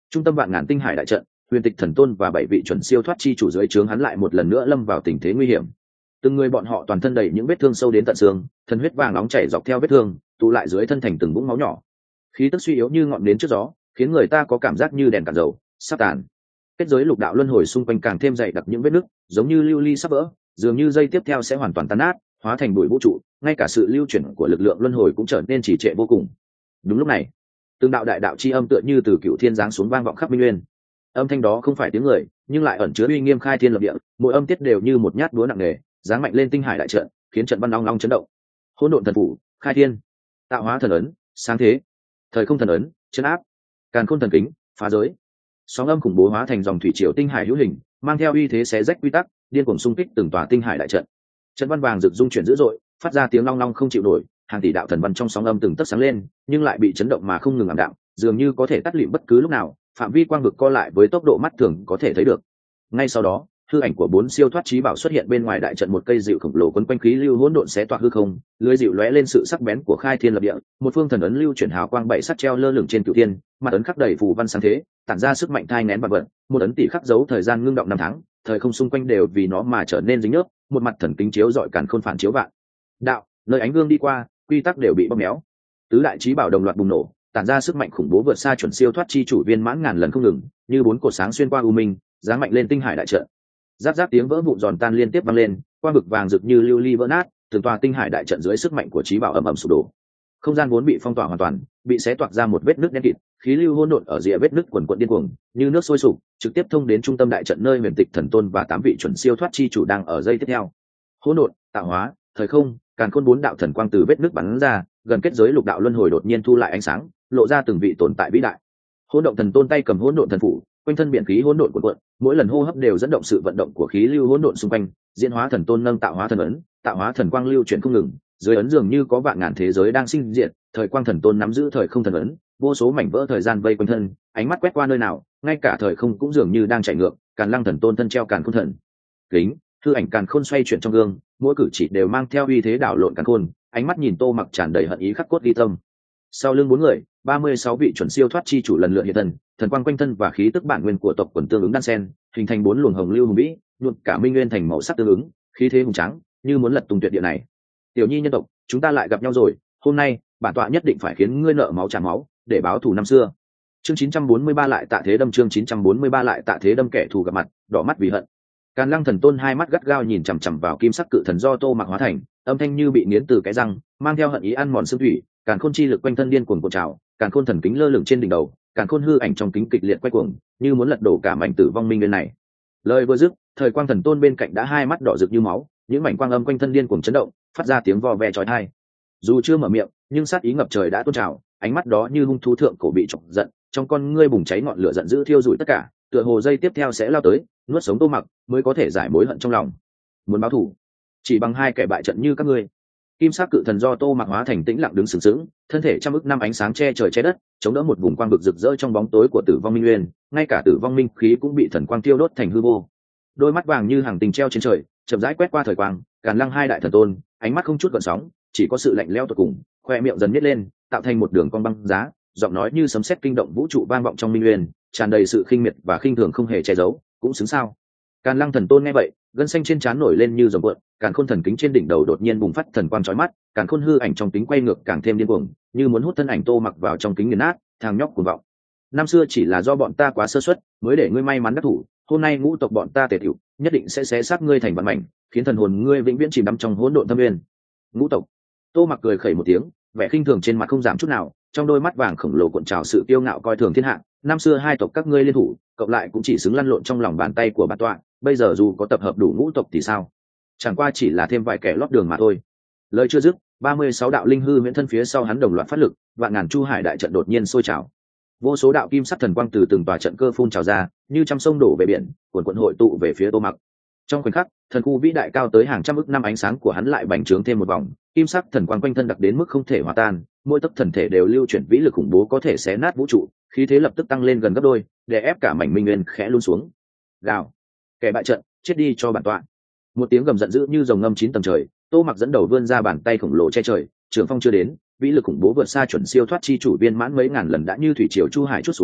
Trung tâm vạn ngàn tinh hải đại trận, huyền tịch thần tôn và bảy vị chuẩn siêu thoát chi chủ dưới trướng hắn lại một lần nữa lâm vào tình thế nguy hiểm. Từng người bọn họ toàn thân đầy những vết thương sâu đến tận xương, thần huyết vàng nóng chảy dọc theo vết thương, tụ lại dưới thân thành từng vũng máu nhỏ. Khí tức suy yếu như ngọn nến trước gió, khiến người ta có cảm giác như đèn cạn dầu sắp tàn. Kết giới lục đạo luân hồi xung quanh càng thêm dày đặc những vết nứt, giống như lưu ly sắp vỡ, dường như dây tiếp theo sẽ hoàn toàn tan nát, hóa thành bụi vũ trụ, ngay cả sự lưu chuyển của lực lượng luân hồi cũng trở nên trì trệ vô cùng. Đúng lúc này, từng đạo đại đạo chi âm tựa như từ cựu thiên giáng xuống vang vọng khắp minh nguyên. Âm thanh đó không phải tiếng người, nhưng lại ẩn chứa uy nghiêm khai thiên lập địa, mỗi âm tiết đều như một nhát búa nặng nề, giáng mạnh lên tinh hải đại trận, khiến trận văn long long chấn động. Hỗn độn thần phủ, khai thiên, tạo hóa thần ấn, sáng thế, thời không thần ấn, chấn áp, càn khôn thần kính, phá giới. Sóng âm khủng bố hóa thành dòng thủy triều tinh hải hữu hình, mang theo uy thế xé rách quy tắc, điên cuồng xung kích từng tòa tinh hải đại trận. Trận văn vàng rực rung chuyển dữ dội, phát ra tiếng long long không chịu nổi, hàng tỷ đạo thần văn trong sóng âm từng tấc sáng lên, nhưng lại bị chấn động mà không ngừng ảm đạm, dường như có thể tắt lịm bất cứ lúc nào, phạm vi quang vực co lại với tốc độ mắt thường có thể thấy được. Ngay sau đó, hư ảnh của bốn siêu thoát chí bảo xuất hiện bên ngoài đại trận, một cây dịu khổng lồ quấn quanh khí lưu hỗn độn xé toạc hư không, lưới dịu lóe lên sự sắc bén của khai thiên lập địa, một phương thần ấn lưu chuyển hào quang bảy sắc treo lơ lửng trên cửu thiên, mặt ấn khắc đầy phù văn sáng thế, tản ra sức mạnh thai nén bạc vận, một ấn tỷ khắc dấu thời gian ngưng động năm tháng, thời không xung quanh đều vì nó mà trở nên dính nhớp, một mặt thần kính chiếu rọi càn khôn phản chiếu vạn đạo, nơi ánh gương đi qua, quy tắc đều bị bóp méo. Tứ đại chí bảo đồng loạt bùng nổ, tản ra sức mạnh khủng bố vượt xa chuẩn siêu thoát chi chủ viên mãn ngàn lần không ngừng, như bốn cột sáng xuyên qua u minh, giáng mạnh lên tinh hải đại trận. Giáp giáp tiếng vỡ vụn giòn tan liên tiếp vang lên, quang vực vàng rực như lưu ly vỡ nát, từng tòa tinh hải đại trận dưới sức mạnh của chí bảo ầm ầm sụp đổ. Không gian vốn bị phong tỏa hoàn toàn, bị xé toạc ra một vết nứt đen kịt, khí lưu hỗn độn ở rìa vết nứt quần quần điên cuồng, như nước sôi sục, trực tiếp thông đến trung tâm đại trận nơi huyền tịch thần tôn và tám vị chuẩn siêu thoát chi chủ đang ở dây tiếp theo. Hỗn độn, tạo hóa, thời không, càn khôn bốn đạo thần quang từ vết nứt bắn ra, gần kết giới lục đạo luân hồi đột nhiên thu lại ánh sáng, lộ ra từng vị tồn tại vĩ đại. Hỗn độn thần tôn tay cầm hỗn độn thần phủ, quanh thân biển khí hỗn độn cuộn cuộn, mỗi lần hô hấp đều dẫn động sự vận động của khí lưu hỗn độn xung quanh. Diễn hóa thần tôn nâng tạo hóa thần ấn, tạo hóa thần quang lưu chuyển không ngừng, dưới ấn dường như có vạn ngàn thế giới đang sinh diệt. Thời quang thần tôn nắm giữ thời không thần ấn, vô số mảnh vỡ thời gian vây quanh thân, ánh mắt quét qua nơi nào, ngay cả thời không cũng dường như đang chạy ngược. Càn lăng thần tôn thân treo càn khôn thần kính, hư ảnh càn khôn xoay chuyển trong gương, mỗi cử chỉ đều mang theo uy thế đảo lộn càn khôn, ánh mắt nhìn Tô Mặc tràn đầy hận ý khắc cốt ghi tâm. Sau lưng bốn người, ba mươi sáu vị chuẩn siêu thoát chi chủ lần lượt hiện thân, thần quang quanh thân và khí tức bản nguyên của tộc quần tương ứng đan sen, hình thành bốn luồng hồng lưu hùng vĩ, nhuộm cả minh nguyên thành màu sắc tương ứng, khí thế hùng tráng, như muốn lật tung tuyệt địa này. Tiểu Nhi nhân tộc, chúng ta lại gặp nhau rồi, hôm nay, bản tọa nhất định phải khiến ngươi nợ máu trả máu, để báo thù năm xưa. Chương chín trăm bốn mươi ba lại tạ thế đâm chương chín trăm bốn mươi ba lại tạ thế đâm kẻ thù gặp mặt, đỏ mắt vì hận. Càn Lăng thần tôn hai mắt gắt gao nhìn chằm chằm vào kim sắc cự thần do Tô Mặc hóa thành, âm thanh như bị nghiến từ cái răng, mang theo hận ý ăn mòn xương thủy. Càn khôn chi lực quanh thân điên cuồng cuộn trào, càn khôn thần kính lơ lửng trên đỉnh đầu, càn khôn hư ảnh trong kính kịch liệt quay cuồng, như muốn lật đổ cả mảnh tử vong minh nguyên này. Lời vừa dứt, thời quang thần tôn bên cạnh đã hai mắt đỏ rực như máu, những mảnh quang âm quanh thân điên cuồng chấn động, phát ra tiếng vo ve chói tai. Dù chưa mở miệng, nhưng sát ý ngập trời đã tuôn trào, ánh mắt đó như hung thú thượng cổ bị chọc giận, trong con ngươi bùng cháy ngọn lửa giận dữ thiêu rụi tất cả, tựa hồ dây tiếp theo sẽ lao tới, nuốt sống Tô Mặc, mới có thể giải mối hận trong lòng. Muốn báo thù, chỉ bằng hai kẻ bại trận như các ngươi. Kim sắc cự thần do Tô Mặc hóa thành tĩnh lặng đứng sừng sững, thân thể trăm ức năm ánh sáng che trời che đất, chống đỡ một vùng quang vực rực rỡ trong bóng tối của Tử Vong Minh Nguyên, ngay cả Tử Vong Minh khí cũng bị thần quang tiêu đốt thành hư vô. Đôi mắt vàng như hàng tinh treo trên trời, chậm rãi quét qua thời quang, Càn Lăng hai đại thần tôn, ánh mắt không chút gợn sóng, chỉ có sự lạnh lẽo tột cùng, khoe miệng dần nhếch lên, tạo thành một đường cong băng giá, giọng nói như sấm sét kinh động vũ trụ vang vọng trong Minh Nguyên, tràn đầy sự khinh miệt và khinh thường không hề che giấu, cũng xứng sao? Càn Lăng thần tôn nghe vậy, gân xanh trên trán nổi lên như rồng cuộn, càn khôn thần kính trên đỉnh đầu đột nhiên bùng phát thần quang chói mắt, càn khôn hư ảnh trong kính quay ngược càng thêm điên cuồng, như muốn hút thân ảnh Tô Mặc vào trong kính nghiền nát. Thằng nhóc cuồng vọng, năm xưa chỉ là do bọn ta quá sơ suất, mới để ngươi may mắn đắc thủ, hôm nay ngũ tộc bọn ta tề tiểu, nhất định sẽ xé xác ngươi thành vạn mảnh, khiến thần hồn ngươi vĩnh viễn chìm đắm trong hỗn độn thâm nguyên. Ngũ tộc. Tô Mặc cười khẩy một tiếng, vẻ khinh thường trên mặt không giảm chút nào, trong đôi mắt vàng khổng lồ cuộn trào sự kiêu ngạo coi thường thiên hạ. Năm xưa hai tộc các ngươi liên thủ, cộng lại cũng chỉ xứng lăn lộn trong lòng bàn tay của bản tọa, bây giờ dù có tập hợp đủ ngũ tộc thì sao, chẳng qua chỉ là thêm vài kẻ lót đường mà thôi. Lời chưa dứt, ba mươi sáu đạo linh hư huyễn thân phía sau hắn đồng loạt phát lực, vạn ngàn chu hải đại trận đột nhiên sôi trào, vô số đạo kim sắc thần quang từ từng tòa trận cơ phun trào ra, như trăm sông đổ về biển, cuồn cuộn hội tụ về phía Tô Mặc. Trong khoảnh khắc, thần khu vĩ đại cao tới hàng trăm ức năm ánh sáng của hắn lại bành trướng thêm một vòng, kim sắc thần quang quanh thân đặc đến mức không thể hòa tan, mỗi tấc thần thể đều lưu chuyển vĩ lực khủng bố có thể xé nát vũ trụ, khí thế lập tức tăng lên gần gấp đôi, để ép cả mảnh minh nguyên khẽ luôn xuống. Gào, kẻ bại trận, chết đi cho bản tọa! Một tiếng gầm giận dữ như rồng ngâm chín tầng trời, Tô Mặc dẫn đầu vươn ra bàn tay khổng lồ che trời, trường phong chưa đến, vĩ lực khủng bố vượt xa chuẩn siêu thoát chi chủ viên mãn mấy ngàn lần đã như thủy triều chu hải chút xuống,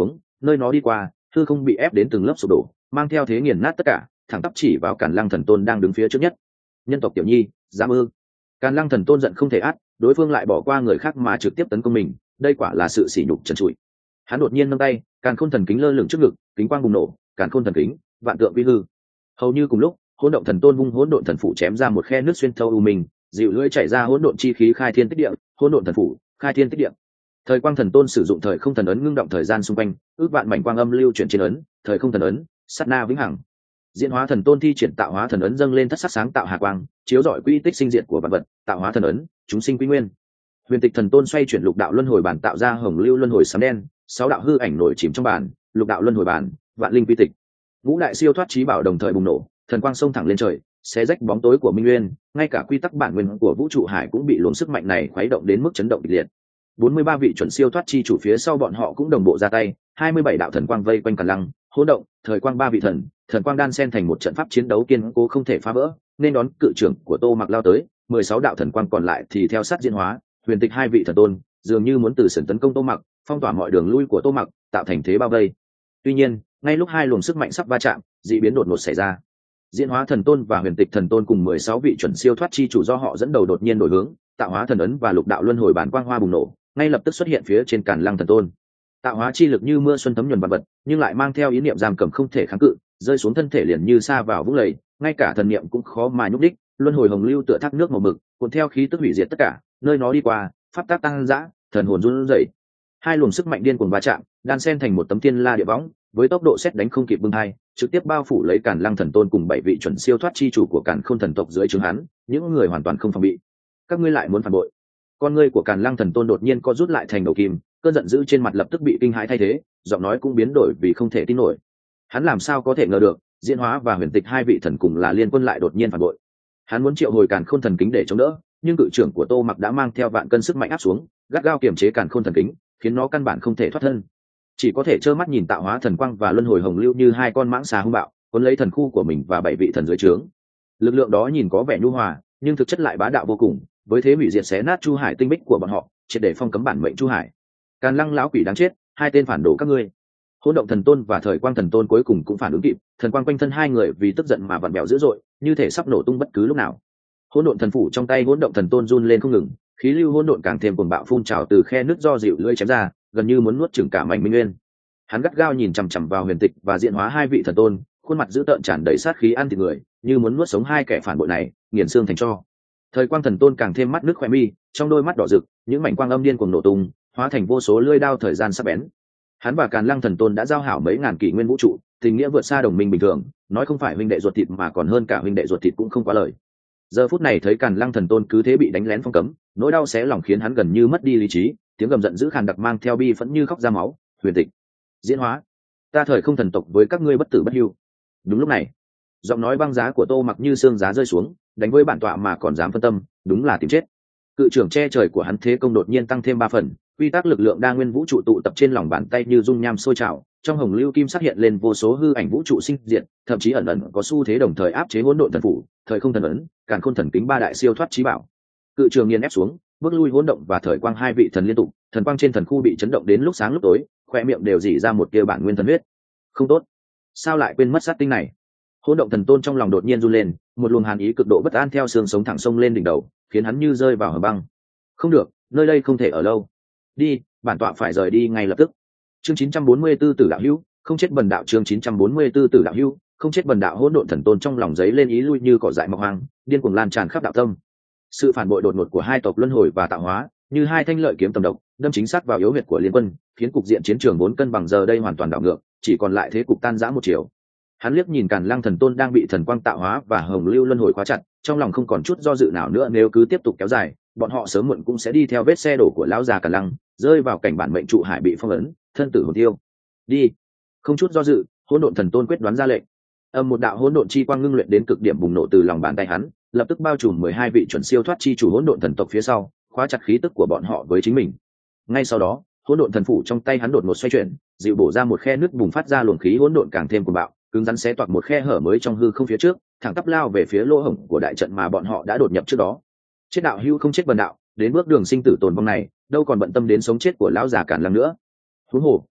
nơi nó đi qua hư không bị ép đến từng lớp sụp đổ, mang theo thế nghiền nát tất cả, thẳng tắp chỉ vào Càn Lăng Thần Tôn đang đứng phía trước nhất. Nhân tộc tiểu nhi, dám ư? Càn Lăng Thần Tôn giận không thể át, đối phương lại bỏ qua người khác mà trực tiếp tấn công mình, đây quả là sự sỉ nhục trần trụi. Hắn đột nhiên nâng tay, Càn Khôn Thần Kính lơ lửng trước ngực, kính quang bùng nổ, Càn Khôn Thần Kính, vạn tượng vi hư. Hầu như cùng lúc, Hỗn Động Thần Tôn vung Hỗn Độn Thần Phủ chém ra một khe nước xuyên thấu u minh, dịu lưỡi chảy ra hỗn độn chi khí khai thiên tích địa, Hỗn Độn Thần Phủ, khai thiên tích địa. Thời Quang Thần Tôn sử dụng thời không thần ấn ngưng động thời gian xung quanh, ước vạn mảnh quang âm lưu chuyển trên ấn, thời không thần ấn, sát na vĩnh hằng. Diễn Hóa Thần Tôn thi triển tạo hóa thần ấn dâng lên thất sắc sáng tạo hà quang, chiếu rọi quy tích sinh diệt của vạn vật, tạo hóa thần ấn, chúng sinh quy nguyên. Huyền Tịch Thần Tôn xoay chuyển lục đạo luân hồi bản tạo ra hồng lưu luân hồi sấm đen, sáu đạo hư ảnh nổi chìm trong bản, lục đạo luân hồi bản, vạn linh quy tịch. Ngũ đại siêu thoát chí bảo đồng thời bùng nổ, thần quang xông thẳng lên trời, xé rách bóng tối của minh nguyên, ngay cả quy tắc bản nguyên của vũ trụ hải cũng bị luồng sức mạnh này khuấy động đến mức chấn động kịch liệt. bốn mươi ba vị chuẩn siêu thoát chi chủ phía sau bọn họ cũng đồng bộ ra tay, hai mươi bảy đạo thần quang vây quanh Càn Lăng, Hỗn Động, Thời Quang ba vị thần, thần quang đan xen thành một trận pháp chiến đấu kiên cố không thể phá vỡ, nên đón cự trưởng của Tô Mặc lao tới, mười sáu đạo thần quang còn lại thì theo sát Diễn Hóa, Huyền Tịch hai vị thần tôn, dường như muốn từ sườn tấn công Tô Mặc, phong tỏa mọi đường lui của Tô Mặc, tạo thành thế bao vây. Tuy nhiên, ngay lúc hai luồng sức mạnh sắp va chạm, dị biến đột ngột xảy ra. Diễn Hóa Thần Tôn và Huyền Tịch Thần Tôn cùng mười sáu vị chuẩn siêu thoát chi chủ do họ dẫn đầu đột nhiên đổi hướng, tạo hóa thần ấn và lục đạo luân hồi bản quang hoa bùng nổ, ngay lập tức xuất hiện phía trên Càn Lăng Thần Tôn. Tạo hóa chi lực như mưa xuân thấm nhuần vạn vật, nhưng lại mang theo ý niệm giam cầm không thể kháng cự, rơi xuống thân thể liền như sa vào vũng lầy, ngay cả thần niệm cũng khó mà nhúc đích, luân hồi hồng lưu tựa thác nước màu mực, cuốn theo khí tức hủy diệt tất cả, nơi nó đi qua, pháp tác tăng dã, thần hồn run rẩy. Hai luồng sức mạnh điên cuồng va chạm, đan xen thành một tấm thiên la địa võng, với tốc độ sét đánh không kịp bưng hai, trực tiếp bao phủ lấy Càn Lăng Thần Tôn cùng bảy vị chuẩn siêu thoát chi chủ của Càn Khôn thần tộc dưới trướng hắn, những người hoàn toàn không phòng bị. Các ngươi lại muốn phản bội? Con ngươi của Càn Lăng Thần Tôn đột nhiên co rút lại thành đầu kim, cơn giận dữ trên mặt lập tức bị kinh hãi thay thế, giọng nói cũng biến đổi vì không thể tin nổi. Hắn làm sao có thể ngờ được, Diễn Hóa và Huyền Tịch hai vị thần cùng là liên quân lại đột nhiên phản bội. Hắn muốn triệu hồi Càn Khôn thần kính để chống đỡ, nhưng cự trưởng của Tô Mặc đã mang theo vạn cân sức mạnh áp xuống, gắt gao kiềm chế Càn Khôn thần kính, khiến nó căn bản không thể thoát thân, chỉ có thể trơ mắt nhìn tạo hóa thần quang và luân hồi hồng lưu như hai con mãng xà hung bạo cuốn lấy thần khu của mình và bảy vị thần dưới trướng. Lực lượng đó nhìn có vẻ nhu hòa, nhưng thực chất lại bá đạo vô cùng, với thế hủy diệt xé nát chu hải tinh bích của bọn họ, triệt để phong cấm bản mệnh chu hải. Càn Lăng lão quỷ đáng chết, hai tên phản đồ các ngươi! Hỗn Động Thần Tôn và Thời Quang Thần Tôn cuối cùng cũng phản ứng kịp, thần quang quanh thân hai người vì tức giận mà vặn vẹo dữ dội, như thể sắp nổ tung bất cứ lúc nào. Hỗn Độn Thần Phủ trong tay Hỗn Động Thần Tôn run lên không ngừng, khí lưu hỗn độn càng thêm cuồng bạo phun trào từ khe nứt do dịu lưỡi chém ra, gần như muốn nuốt chửng cả mảnh minh nguyên. Hắn gắt gao nhìn chằm chằm vào Huyền Tịch và Diễn Hóa hai vị thần tôn, khuôn mặt dữ tợn tràn đầy sát khí ăn thịt người, như muốn nuốt sống hai kẻ phản bội này, nghiền xương thành tro. Thời Quang Thần Tôn càng thêm mắt nước khóe mi, trong đôi mắt đỏ rực, những mảnh quang âm điên cuồng nổ tung, hóa thành vô số lưỡi đao thời gian sắc bén. Hắn và Càn Lăng Thần Tôn đã giao hảo mấy ngàn kỷ nguyên vũ trụ, tình nghĩa vượt xa đồng minh bình thường, nói không phải huynh đệ ruột thịt mà còn hơn cả huynh đệ ruột thịt cũng không quá lời. Giờ phút này thấy Càn Lăng Thần Tôn cứ thế bị đánh lén phong cấm, nỗi đau xé lòng khiến hắn gần như mất đi lý trí, tiếng gầm giận dữ khàn đặc mang theo bi phẫn như khóc ra máu. Huyền Tịch, Diễn Hóa, ta Thời Không thần tộc với các ngươi bất tử bất hưu. Đúng lúc này, giọng nói băng giá của Tô Mặc như xương giá rơi xuống, đánh với bản tọa mà còn dám phân tâm, đúng là tìm chết. Cự trưởng che trời của hắn thế công đột nhiên tăng thêm ba phần, quy tắc lực lượng đa nguyên vũ trụ tụ tập trên lòng bàn tay như dung nham sôi trào, trong hồng lưu kim sắc hiện lên vô số hư ảnh vũ trụ sinh diệt, thậm chí ẩn ẩn có xu thế đồng thời áp chế hỗn độn thần phủ, thời không thần ấn, càn khôn thần kính ba đại siêu thoát chí bảo. Cự trường nghiền ép xuống, bước lui hỗn động và thời quang hai vị thần liên tục, thần quang trên thần khu bị chấn động đến lúc sáng lúc tối, khoe miệng đều dỉ ra một tia bản nguyên thần huyết. Không tốt, sao lại quên mất sát tinh này? Hỗn động thần tôn trong lòng đột nhiên run lên, một luồng hàn ý cực độ bất an theo xương sống thẳng sông lên đỉnh đầu, khiến hắn như rơi vào hầm băng. Không được, nơi đây không thể ở lâu. Đi, bản tọa phải rời đi ngay lập tức. Chương chín trăm bốn mươi tư Tử đạo hữu, không chết bần đạo. Chương chín trăm bốn mươi tư Tử đạo hữu, không chết bần đạo. Hỗn độn thần tôn trong lòng giấy lên ý lui như cỏ dại mọc hoang, điên cuồng lan tràn khắp đạo tâm. Sự phản bội đột ngột của hai tộc luân hồi và tạo hóa, như hai thanh lợi kiếm tầm độc, đâm chính xác vào yếu huyệt của liên quân, khiến cục diện chiến trường vốn cân bằng giờ đây hoàn toàn đảo ngược, chỉ còn lại thế cục tan rã một chiều. Hắn liếc nhìn Càn Lăng thần tôn đang bị thần quang tạo hóa và hồng lưu luân hồi khóa chặt, trong lòng không còn chút do dự nào nữa, nếu cứ tiếp tục kéo dài, bọn họ sớm muộn cũng sẽ đi theo vết xe đổ của lão già Càn Lăng, rơi vào cảnh bản mệnh trụ hải bị phong ấn, thân tử hồn tiêu. Đi! Không chút do dự, hỗn độn thần tôn quyết đoán ra lệnh. Âm một đạo hỗn độn chi quang ngưng luyện đến cực điểm bùng nổ từ lòng bàn tay hắn, lập tức bao trùm mười hai vị chuẩn siêu thoát chi chủ hỗn độn thần tộc phía sau, khóa chặt khí tức của bọn họ với chính mình. Ngay sau đó, hỗn độn thần phủ trong tay hắn đột ngột xoay chuyển, dịu bổ ra một khe nước bùng phát ra luồng khí hỗn độn càng thêm cuồng bạo, cứng rắn xé toạc một khe hở mới trong hư không phía trước, thẳng tắp lao về phía lỗ hổng của đại trận mà bọn họ đã đột nhập trước đó. Chết đạo hưu không chết bần đạo, đến bước đường sinh tử tồn vong này, đâu còn bận tâm đến sống chết của lão già Càn Lăng nữa. Huống hồ,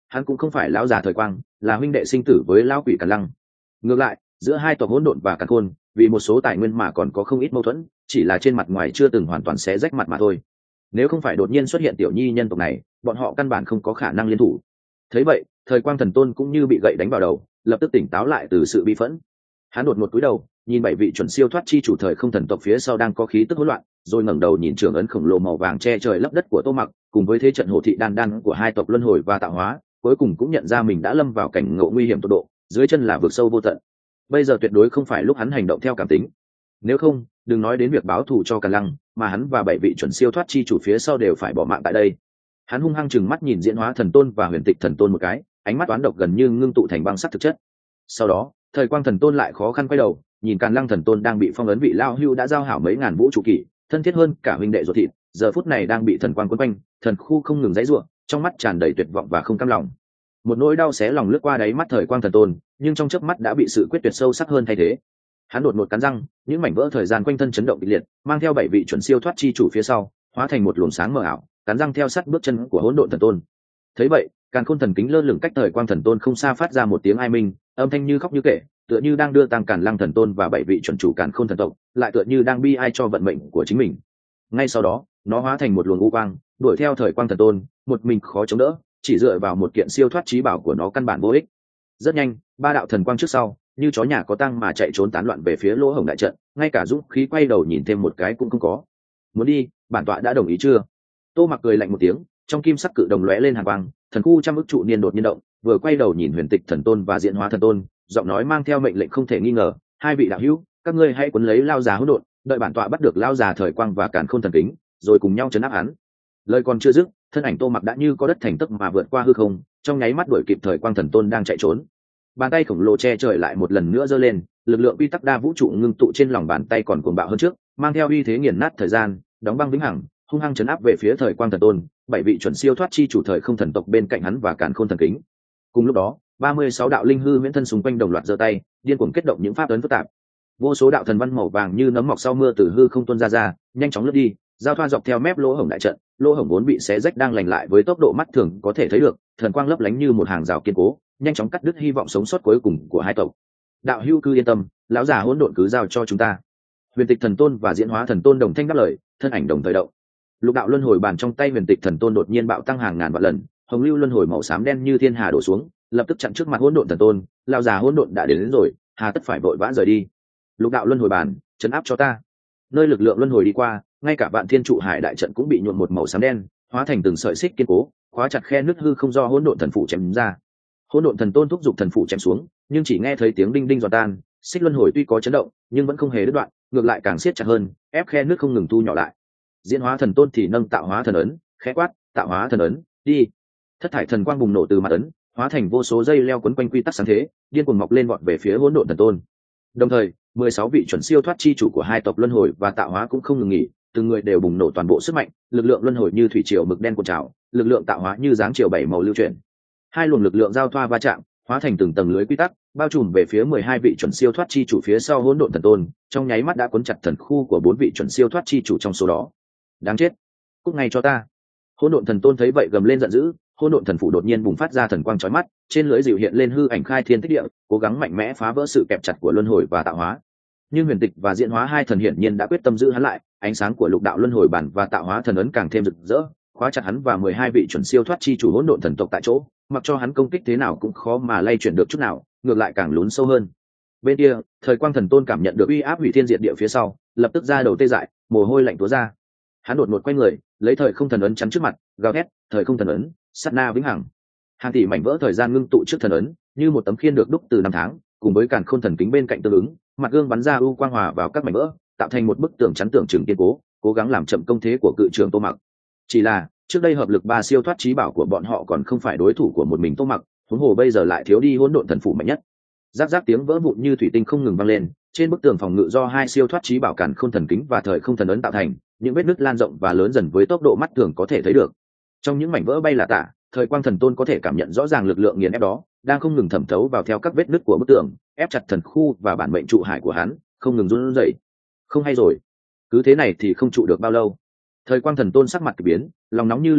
hắn cũng không phải lão già thời quang, là huynh đệ sinh tử với lão quỷ Càn Lăng. Ngược lại, giữa hai tộc hỗn độn và Càn Khôn, vì một số tài nguyên mà còn có không ít mâu thuẫn, chỉ là trên mặt ngoài chưa từng hoàn toàn xé rách mặt mà thôi. Nếu không phải đột nhiên xuất hiện tiểu nhi nhân tộc này, bọn họ căn bản không có khả năng liên thủ. Thấy vậy, thời quang thần tôn cũng như bị gậy đánh vào đầu, lập tức tỉnh táo lại từ sự bi phẫn. Hắn đột một cúi đầu, nhìn bảy vị chuẩn siêu thoát chi chủ thời không thần tộc phía sau đang có khí tức hỗn loạn, rồi ngẩng đầu nhìn trường ấn khổng lồ màu vàng che trời lấp đất của Tô Mặc, cùng với thế trận hồ thị đan đan của hai tộc luân hồi và tạo hóa, cuối cùng cũng nhận ra mình đã lâm vào cảnh ngộ nguy hiểm tột độ, dưới chân là vực sâu vô tận. Bây giờ tuyệt đối không phải lúc hắn hành động theo cảm tính. Nếu không, đừng nói đến việc báo thù cho Càn Lăng, mà hắn và bảy vị chuẩn siêu thoát chi chủ phía sau đều phải bỏ mạng tại đây. Hắn hung hăng chừng mắt nhìn diễn hóa thần tôn và huyền tịch thần tôn một cái, ánh mắt toán độc gần như ngưng tụ thành băng sắc thực chất. Sau đó, thời quang thần tôn lại khó khăn quay đầu, nhìn Càn Lăng thần tôn đang bị phong ấn vị lao hưu đã giao hảo mấy ngàn vũ trụ kỷ, thân thiết hơn cả huynh đệ ruột thịt, giờ phút này đang bị thần quang quấn quanh, thần khu không ngừng giãy giụa, trong mắt tràn đầy tuyệt vọng và không cam lòng. Một nỗi đau xé lòng lướt qua đáy mắt thời quang thần tôn, nhưng trong chớp mắt đã bị sự quyết tuyệt sâu sắc hơn thay thế. Hắn đột ngột cắn răng, những mảnh vỡ thời gian quanh thân chấn động kịch liệt, mang theo bảy vị chuẩn siêu thoát chi chủ phía sau, hóa thành một luồng sáng mờ ảo, cắn răng theo sát bước chân của hỗn độn thần tôn. Thấy vậy, Càn Khôn thần kính lơ lửng cách thời quang thần tôn không xa phát ra một tiếng ai minh, âm thanh như khóc như kể, tựa như đang đưa tăng Càn Lăng thần tôn và bảy vị chuẩn chủ Càn Khôn thần tộc, lại tựa như đang bi ai cho vận mệnh của chính mình. Ngay sau đó, nó hóa thành một luồng u quang, đuổi theo thời quang thần tôn, một mình khó chống đỡ, chỉ dựa vào một kiện siêu thoát trí bảo của nó căn bản vô ích. Rất nhanh, ba đạo thần quang trước sau, như chó nhà có tăng mà chạy trốn tán loạn về phía lỗ hổng đại trận, ngay cả dũng khí quay đầu nhìn thêm một cái cũng không có. Muốn đi, bản tọa đã đồng ý chưa? Tô Mặc cười lạnh một tiếng, trong kim sắc cự đồng lóe lên hàn quang, thần khu trăm ức trụ niên đột nhiên động, vừa quay đầu nhìn huyền tịch thần tôn và diễn hóa thần tôn, giọng nói mang theo mệnh lệnh không thể nghi ngờ: hai vị đạo hữu, các ngươi hãy cuốn lấy lao già hỗn độn, đợi bản tọa bắt được lao già thời quang và càn khôn thần kính, rồi cùng nhau chấn áp hắn. Lời còn chưa dứt, thân ảnh Tô Mặc đã như có đất thành tấc mà vượt qua hư không, trong nháy mắt đuổi kịp thời quang thần tôn đang chạy trốn. Bàn tay khổng lồ che trời lại một lần nữa giơ lên, lực lượng quy tắc đa vũ trụ ngưng tụ trên lòng bàn tay còn cuồng bạo hơn trước, mang theo uy thế nghiền nát thời gian, đóng băng vĩnh hằng, hung hăng chấn áp về phía thời quang thần tôn, bảy vị chuẩn siêu thoát chi chủ thời không thần tộc bên cạnh hắn và càn khôn thần kính. Cùng lúc đó, ba mươi sáu đạo linh hư huyễn thân xung quanh đồng loạt giơ tay, điên cuồng kết động những pháp ấn phức tạp. Vô số đạo thần văn màu vàng như nấm mọc sau mưa từ hư không tuôn ra ra, nhanh chóng lướt đi, giao thoa dọc theo mép lỗ hổng đại trận, lỗ hổng vốn bị xé rách đang lành lại với tốc độ mắt thường có thể thấy được, thần quang lấp lánh như một hàng rào kiên cố, nhanh chóng cắt đứt hy vọng sống sót cuối cùng của hai tộc. Đạo hữu cứ yên tâm, lão già hỗn độn cứ giao cho chúng ta. Huyền tịch thần tôn và diễn hóa thần tôn đồng thanh đáp lời, thân ảnh đồng thời động. Lục đạo luân hồi bàn trong tay huyền tịch thần tôn đột nhiên bạo tăng hàng ngàn vạn lần, hồng lưu luân hồi màu xám đen như thiên hà đổ xuống, lập tức chặn trước mặt hỗn độn thần tôn. Lão già hỗn độn đã đến, đến rồi, hà tất phải vội vã rời đi. Lục đạo luân hồi bàn, chấn áp cho ta. Nơi lực lượng luân hồi đi qua, ngay cả vạn thiên trụ hải đại trận cũng bị nhuộm một màu xám đen, hóa thành từng sợi xích kiên cố, khóa chặt khe nứt hư không do hỗn độn thần phủ chém ra. Hỗn độn thần tôn thúc giục thần phủ chém xuống, nhưng chỉ nghe thấy tiếng đinh đinh giòn tan, xích luân hồi tuy có chấn động, nhưng vẫn không hề đứt đoạn, ngược lại càng siết chặt hơn, ép khe nước không ngừng thu nhỏ lại. Diễn hóa thần tôn thì nâng tạo hóa thần ấn, khẽ quát: tạo hóa thần ấn, đi! Thất thải thần quang bùng nổ từ mặt ấn, hóa thành vô số dây leo quấn quanh quy tắc sáng thế, điên cuồng mọc lên vọt về phía hỗn độn thần tôn. Đồng thời, mười sáu vị chuẩn siêu thoát chi chủ của hai tộc luân hồi và tạo hóa cũng không ngừng nghỉ, từng người đều bùng nổ toàn bộ sức mạnh, lực lượng luân hồi như thủy triều mực đen cuộn trào, lực lượng tạo hóa như dáng chiều bảy màu lưu chuyển. Hai luồng lực lượng giao thoa va chạm, hóa thành từng tầng lưới quy tắc, bao trùm về phía mười hai vị chuẩn siêu thoát chi chủ phía sau hỗn độn thần tôn, trong nháy mắt đã cuốn chặt thần khu của bốn vị chuẩn siêu thoát chi chủ trong số đó. Đáng chết, cút ngay cho ta! Hỗn độn thần tôn thấy vậy gầm lên giận dữ, hỗn độn thần phủ đột nhiên bùng phát ra thần quang chói mắt, trên lưỡi dịu hiện lên hư ảnh khai thiên tích địa, cố gắng mạnh mẽ phá vỡ sự kẹp chặt của luân hồi và tạo hóa. Nhưng huyền tịch và diễn hóa hai thần hiển nhiên đã quyết tâm giữ hắn lại, ánh sáng của lục đạo luân hồi bản và tạo hóa thần ấn càng thêm rực rỡ, khóa chặt hắn và mười hai vị chuẩn siêu thoát chi chủ hỗn độn thần tộc tại chỗ, mặc cho hắn công kích thế nào cũng khó mà lay chuyển được chút nào, ngược lại càng lún sâu hơn. Bên kia, thời quang thần tôn cảm nhận được uy áp hủy thiên diệt địa phía sau, lập tức ra đầu tê dại, mồ hôi lạnh túa ra. Hắn đột ngột quay người, lấy thời không thần ấn chắn trước mặt, gào thét: thời không thần ấn, sát na vĩnh hằng! Hàng tỷ mảnh vỡ thời gian ngưng tụ trước thần ấn, như một tấm khiên được đúc từ năm tháng, cùng với càn khôn thần kính bên cạnh tương ứng, mặt gương bắn ra u quang hòa vào các mảnh vỡ, tạo thành một bức tường chắn tưởng chừng kiên cố, cố gắng làm chậm công thế của cự trường Tô Mặc. Chỉ là trước đây hợp lực ba siêu thoát trí bảo của bọn họ còn không phải đối thủ của một mình Tô Mặc, huống hồ bây giờ lại thiếu đi hỗn độn thần phủ mạnh nhất. Rác rác tiếng vỡ vụn như thủy tinh không ngừng vang lên, trên bức tường phòng ngự do hai siêu thoát trí bảo càn khôn thần kính và thời không thần ấn tạo thành, những vết nứt lan rộng và lớn dần với tốc độ mắt thường có thể thấy được. Trong những mảnh vỡ bay là tả, thời quang thần tôn có thể cảm nhận rõ ràng lực lượng nghiền ép đó đang không ngừng thẩm thấu vào theo các vết nứt của bức tường, ép chặt thần khu và bản mệnh trụ hải của hắn, không ngừng run rẩy. Không hay rồi, cứ thế này thì không trụ được bao lâu. Thời quang thần tôn sắc mặt kỳ biến, lòng nóng như lửa đốt,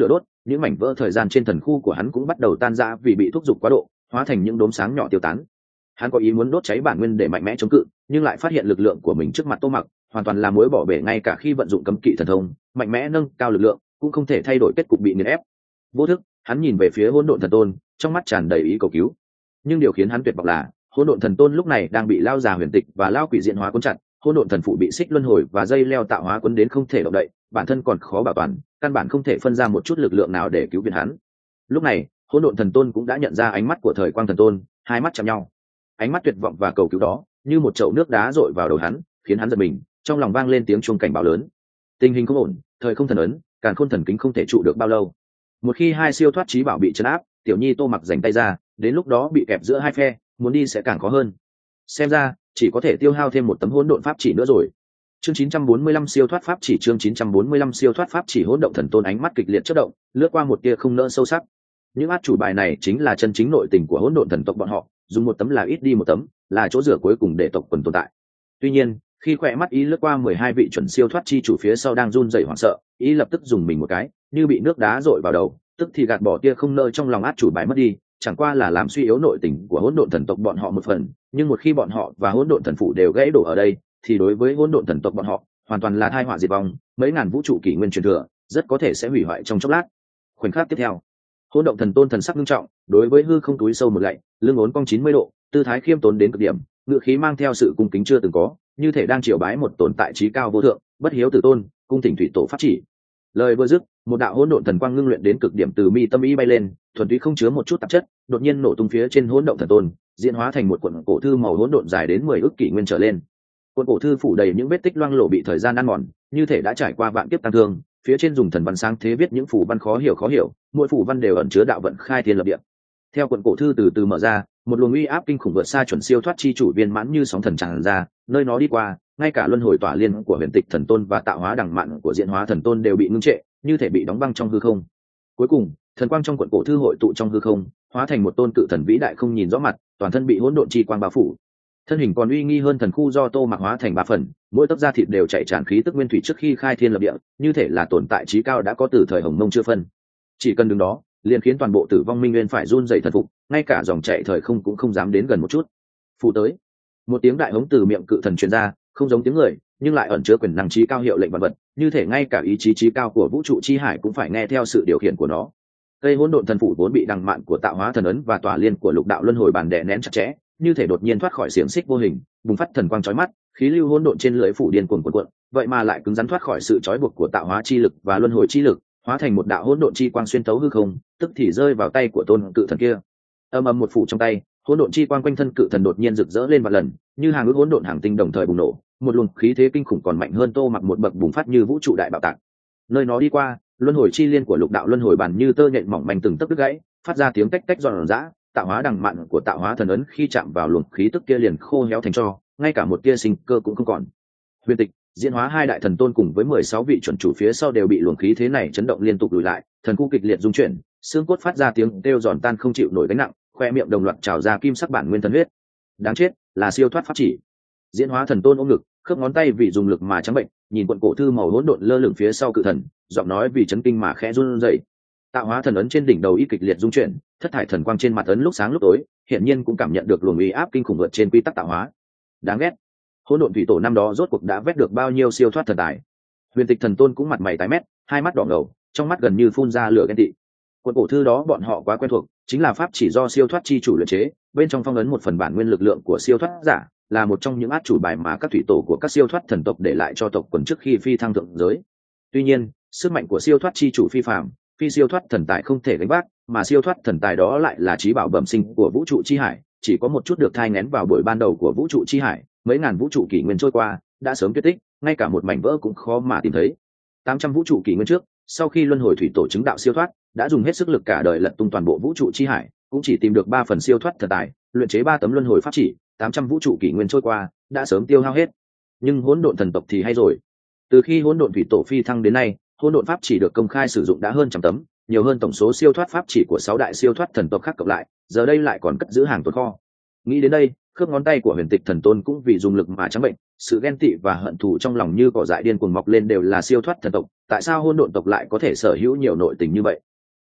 những mảnh vỡ thời gian trên thần khu của hắn cũng bắt đầu tan rã vì bị thúc giục quá độ, hóa thành những đốm sáng nhỏ tiêu tán. Hắn có ý muốn đốt cháy bản nguyên để mạnh mẽ chống cự, nhưng lại phát hiện lực lượng của mình trước mặt Tô Mặc hoàn toàn là muối bỏ bể, ngay cả khi vận dụng cấm kỵ thần thông mạnh mẽ nâng cao lực lượng cũng không thể thay đổi kết cục bị nghiền ép. Vô thức, hắn nhìn về phía hỗn độn thần tôn, trong mắt tràn đầy ý cầu cứu. Nhưng điều khiến hắn tuyệt vọng là hỗn độn thần tôn lúc này đang bị lao già huyền tịch và lao quỷ diện hóa cuốn chặt, hỗn độn thần phụ bị xích luân hồi và dây leo tạo hóa cuốn đến không thể động đậy, bản thân còn khó bảo toàn, căn bản không thể phân ra một chút lực lượng nào để cứu viện hắn. Lúc này hỗn độn thần tôn cũng đã nhận ra ánh mắt của thời quang thần tôn, hai mắt chạm nhau. Ánh mắt tuyệt vọng và cầu cứu đó như một chậu nước đá dội vào đầu hắn, khiến hắn giật mình, trong lòng vang lên tiếng chuông cảnh báo lớn. Tình hình không ổn, thời không thần ấn, càn khôn thần kính không thể trụ được bao lâu. Một khi hai siêu thoát trí bảo bị trấn áp, tiểu nhi Tô Mặc giành tay ra, đến lúc đó bị kẹp giữa hai phe, muốn đi sẽ càng khó hơn. Xem ra chỉ có thể tiêu hao thêm một tấm hỗn độn pháp chỉ nữa rồi. Chương chín trăm bốn mươi lăm siêu thoát pháp chỉ, chương chín trăm bốn mươi lăm siêu thoát pháp chỉ. Hỗn động thần tôn ánh mắt kịch liệt chớp động, lướt qua một tia không nỡ sâu sắc. Những át chủ bài này chính là chân chính nội tình của hỗn độn thần tộc bọn họ, dùng một tấm là ít đi một tấm, là chỗ dựa cuối cùng để tộc quần tồn tại. Tuy nhiên, khi khỏe mắt ý lướt qua mười hai vị chuẩn siêu thoát chi chủ phía sau đang run rẩy hoảng sợ, ý lập tức dùng mình một cái, như bị nước đá dội vào đầu, tức thì gạt bỏ tia không nỡ trong lòng át chủ bài mất đi, chẳng qua là làm suy yếu nội tình của hỗn độn thần tộc bọn họ một phần, nhưng một khi bọn họ và hỗn độn thần phủ đều gãy đổ ở đây, thì đối với hỗn độn thần tộc bọn họ hoàn toàn là tai họa diệt vong, mấy ngàn vũ trụ kỷ nguyên truyền thừa rất có thể sẽ hủy hoại trong chốc lát. Khoảnh khắc tiếp theo, hỗn động thần tôn thần sắc nghiêm trọng, đối với hư không túi sâu một lạy, lưng ốn cong chín mươi độ, tư thái khiêm tốn đến cực điểm, ngự khí mang theo sự cung kính chưa từng có, như thể đang triều bái một tồn tại trí cao vô thượng, bất hiếu tử tôn, cung thỉnh thủy tổ pháp chỉ. Lời vừa dứt, một đạo hỗn độn thần quang ngưng luyện đến cực điểm từ mi tâm ý bay lên, thuần túy không chứa một chút tạp chất, đột nhiên nổ tung phía trên hỗn động thần tôn, diễn hóa thành một cuộn cổ thư màu hỗn độn dài đến mười ức kỷ nguyên trở lên. Cuộn cổ thư phủ đầy những vết tích loang lổ bị thời gian ăn mòn, như thể đã trải qua vạn kiếp tăng thương, phía trên dùng thần văn sáng thế viết những phù văn khó hiểu khó hiểu, mỗi phù văn đều ẩn chứa đạo vận khai thiên lập địa. Theo cuộn cổ thư từ từ mở ra, một luồng uy áp kinh khủng vượt xa chuẩn siêu thoát chi chủ viên mãn như sóng thần tràn ra, nơi nó đi qua, ngay cả luân hồi tỏa liên của huyền tịch thần tôn và tạo hóa đằng mạn của diễn hóa thần tôn đều bị ngưng trệ, như thể bị đóng băng trong hư không. Cuối cùng, thần quang trong cuộn cổ thư hội tụ trong hư không, hóa thành một tôn cự thần vĩ đại không nhìn rõ mặt, toàn thân bị hỗn độn chi quang bao phủ. Thân hình còn uy nghi hơn thần khu do Tô Mặc hóa thành ba phần, mỗi tấc da thịt đều chạy tràn khí tức nguyên thủy trước khi khai thiên lập địa, như thể là tồn tại trí cao đã có từ thời Hồng Mông chưa phân. Chỉ cần đứng đó, liền khiến toàn bộ Tử Vong Minh Nguyên phải run rẩy thần phục, ngay cả dòng chảy thời không cũng không dám đến gần một chút. Phụ tới, một tiếng đại hống từ miệng cự thần truyền ra, không giống tiếng người, nhưng lại ẩn chứa quyền năng trí cao hiệu lệnh vật vật, như thể ngay cả ý chí trí cao của vũ trụ chi hải cũng phải nghe theo sự điều khiển của nó. Cây hỗn độn thần phủ vốn bị đằng mạn của tạo hóa thần ấn và tỏa liên của lục đạo luân hồi bàn đè nén chặt chẽ, như thể đột nhiên thoát khỏi xiềng xích vô hình, bùng phát thần quang chói mắt, khí lưu hỗn độn trên lưỡi phủ điên cuồng cuộn cuộn, vậy mà lại cứng rắn thoát khỏi sự trói buộc của tạo hóa chi lực và luân hồi chi lực, hóa thành một đạo hỗn độn chi quang xuyên thấu hư không, tức thì rơi vào tay của tôn cự thần kia. Âm ầm một phủ trong tay, hỗn độn chi quang quanh thân cự thần đột nhiên rực rỡ lên vạn lần, như hàng ước hỗn độn hàng tinh đồng thời bùng nổ, một luồng khí thế kinh khủng còn mạnh hơn Tô Mặc một bậc bùng phát như vũ trụ đại bạo tạc. Nơi nó đi qua, luân hồi chi liên của lục đạo luân hồi bàn như tơ nhện mỏng manh từng tấc đứt gãy, phát ra tiếng tách tách giòn giã, tạo hóa đằng mạn của tạo hóa thần ấn khi chạm vào luồng khí tức kia liền khô héo thành tro, ngay cả một tia sinh cơ cũng không còn. Huyền tịch, diễn hóa hai đại thần tôn cùng với mười sáu vị chuẩn chủ phía sau đều bị luồng khí thế này chấn động liên tục lùi lại, thần khu kịch liệt rung chuyển, xương cốt phát ra tiếng kêu giòn tan không chịu nổi gánh nặng, khoe miệng đồng loạt trào ra kim sắc bản nguyên thần huyết. Đáng chết, là siêu thoát pháp chỉ. Diễn hóa thần tôn ôm ngực, khớp ngón tay vì dùng lực mà trắng bệnh, nhìn cuộn cổ thư màu hỗn độn lơ lửng phía sau cự thần, giọng nói vì chấn kinh mà khẽ run rẩy. Tạo hóa thần ấn trên đỉnh đầu y kịch liệt rung chuyển, thất thải thần quang trên mặt ấn lúc sáng lúc tối, hiển nhiên cũng cảm nhận được luồng uy áp kinh khủng vượt trên quy tắc tạo hóa. Đáng ghét, hỗn độn thủy tổ năm đó rốt cuộc đã vét được bao nhiêu siêu thoát thần tài. Huyền tịch thần tôn cũng mặt mày tái mét, hai mắt đỏ ngầu, trong mắt gần như phun ra lửa ghen tị. Cuộn cổ thư đó bọn họ quá quen thuộc, chính là pháp chỉ do siêu thoát chi chủ luyện chế, bên trong phong ấn một phần bản nguyên lực lượng của siêu thoát giả, là một trong những át chủ bài mà các thủy tổ của các siêu thoát thần tộc để lại cho tộc quần trước khi phi thăng thượng giới. Tuy nhiên, sức mạnh của siêu thoát chi chủ phi phàm, phi siêu thoát thần tài không thể gánh vác, mà siêu thoát thần tài đó lại là trí bảo bẩm sinh của vũ trụ chi hải, chỉ có một chút được thai nghén vào buổi ban đầu của vũ trụ chi hải, mấy ngàn vũ trụ kỷ nguyên trôi qua, đã sớm tuyệt tích, ngay cả một mảnh vỡ cũng khó mà tìm thấy. tám trăm vũ trụ kỷ nguyên trước, sau khi luân hồi thủy tổ chứng đạo siêu thoát, đã dùng hết sức lực cả đời lật tung toàn bộ vũ trụ chi hải, cũng chỉ tìm được ba phần siêu thoát thần tài, luyện chế ba tấm luân hồi pháp chỉ, tám trăm vũ trụ kỷ nguyên trôi qua, đã sớm tiêu hao hết. Nhưng hỗn độn thần tộc thì hay rồi. Từ khi hỗn độn thủy tổ phi thăng đến nay, hỗn độn pháp chỉ được công khai sử dụng đã hơn trăm tấm, nhiều hơn tổng số siêu thoát pháp chỉ của sáu đại siêu thoát thần tộc khác cộng lại, giờ đây lại còn cất giữ hàng tồn kho. Nghĩ đến đây, khớp ngón tay của huyền tịch thần tôn cũng vì dùng lực mà trắng bệnh, sự ghen tị và hận thù trong lòng như cỏ dại điên cuồng mọc lên. Đều là siêu thoát thần tộc, tại sao hỗn độn tộc lại có thể sở hữu nhiều nội tình như vậy?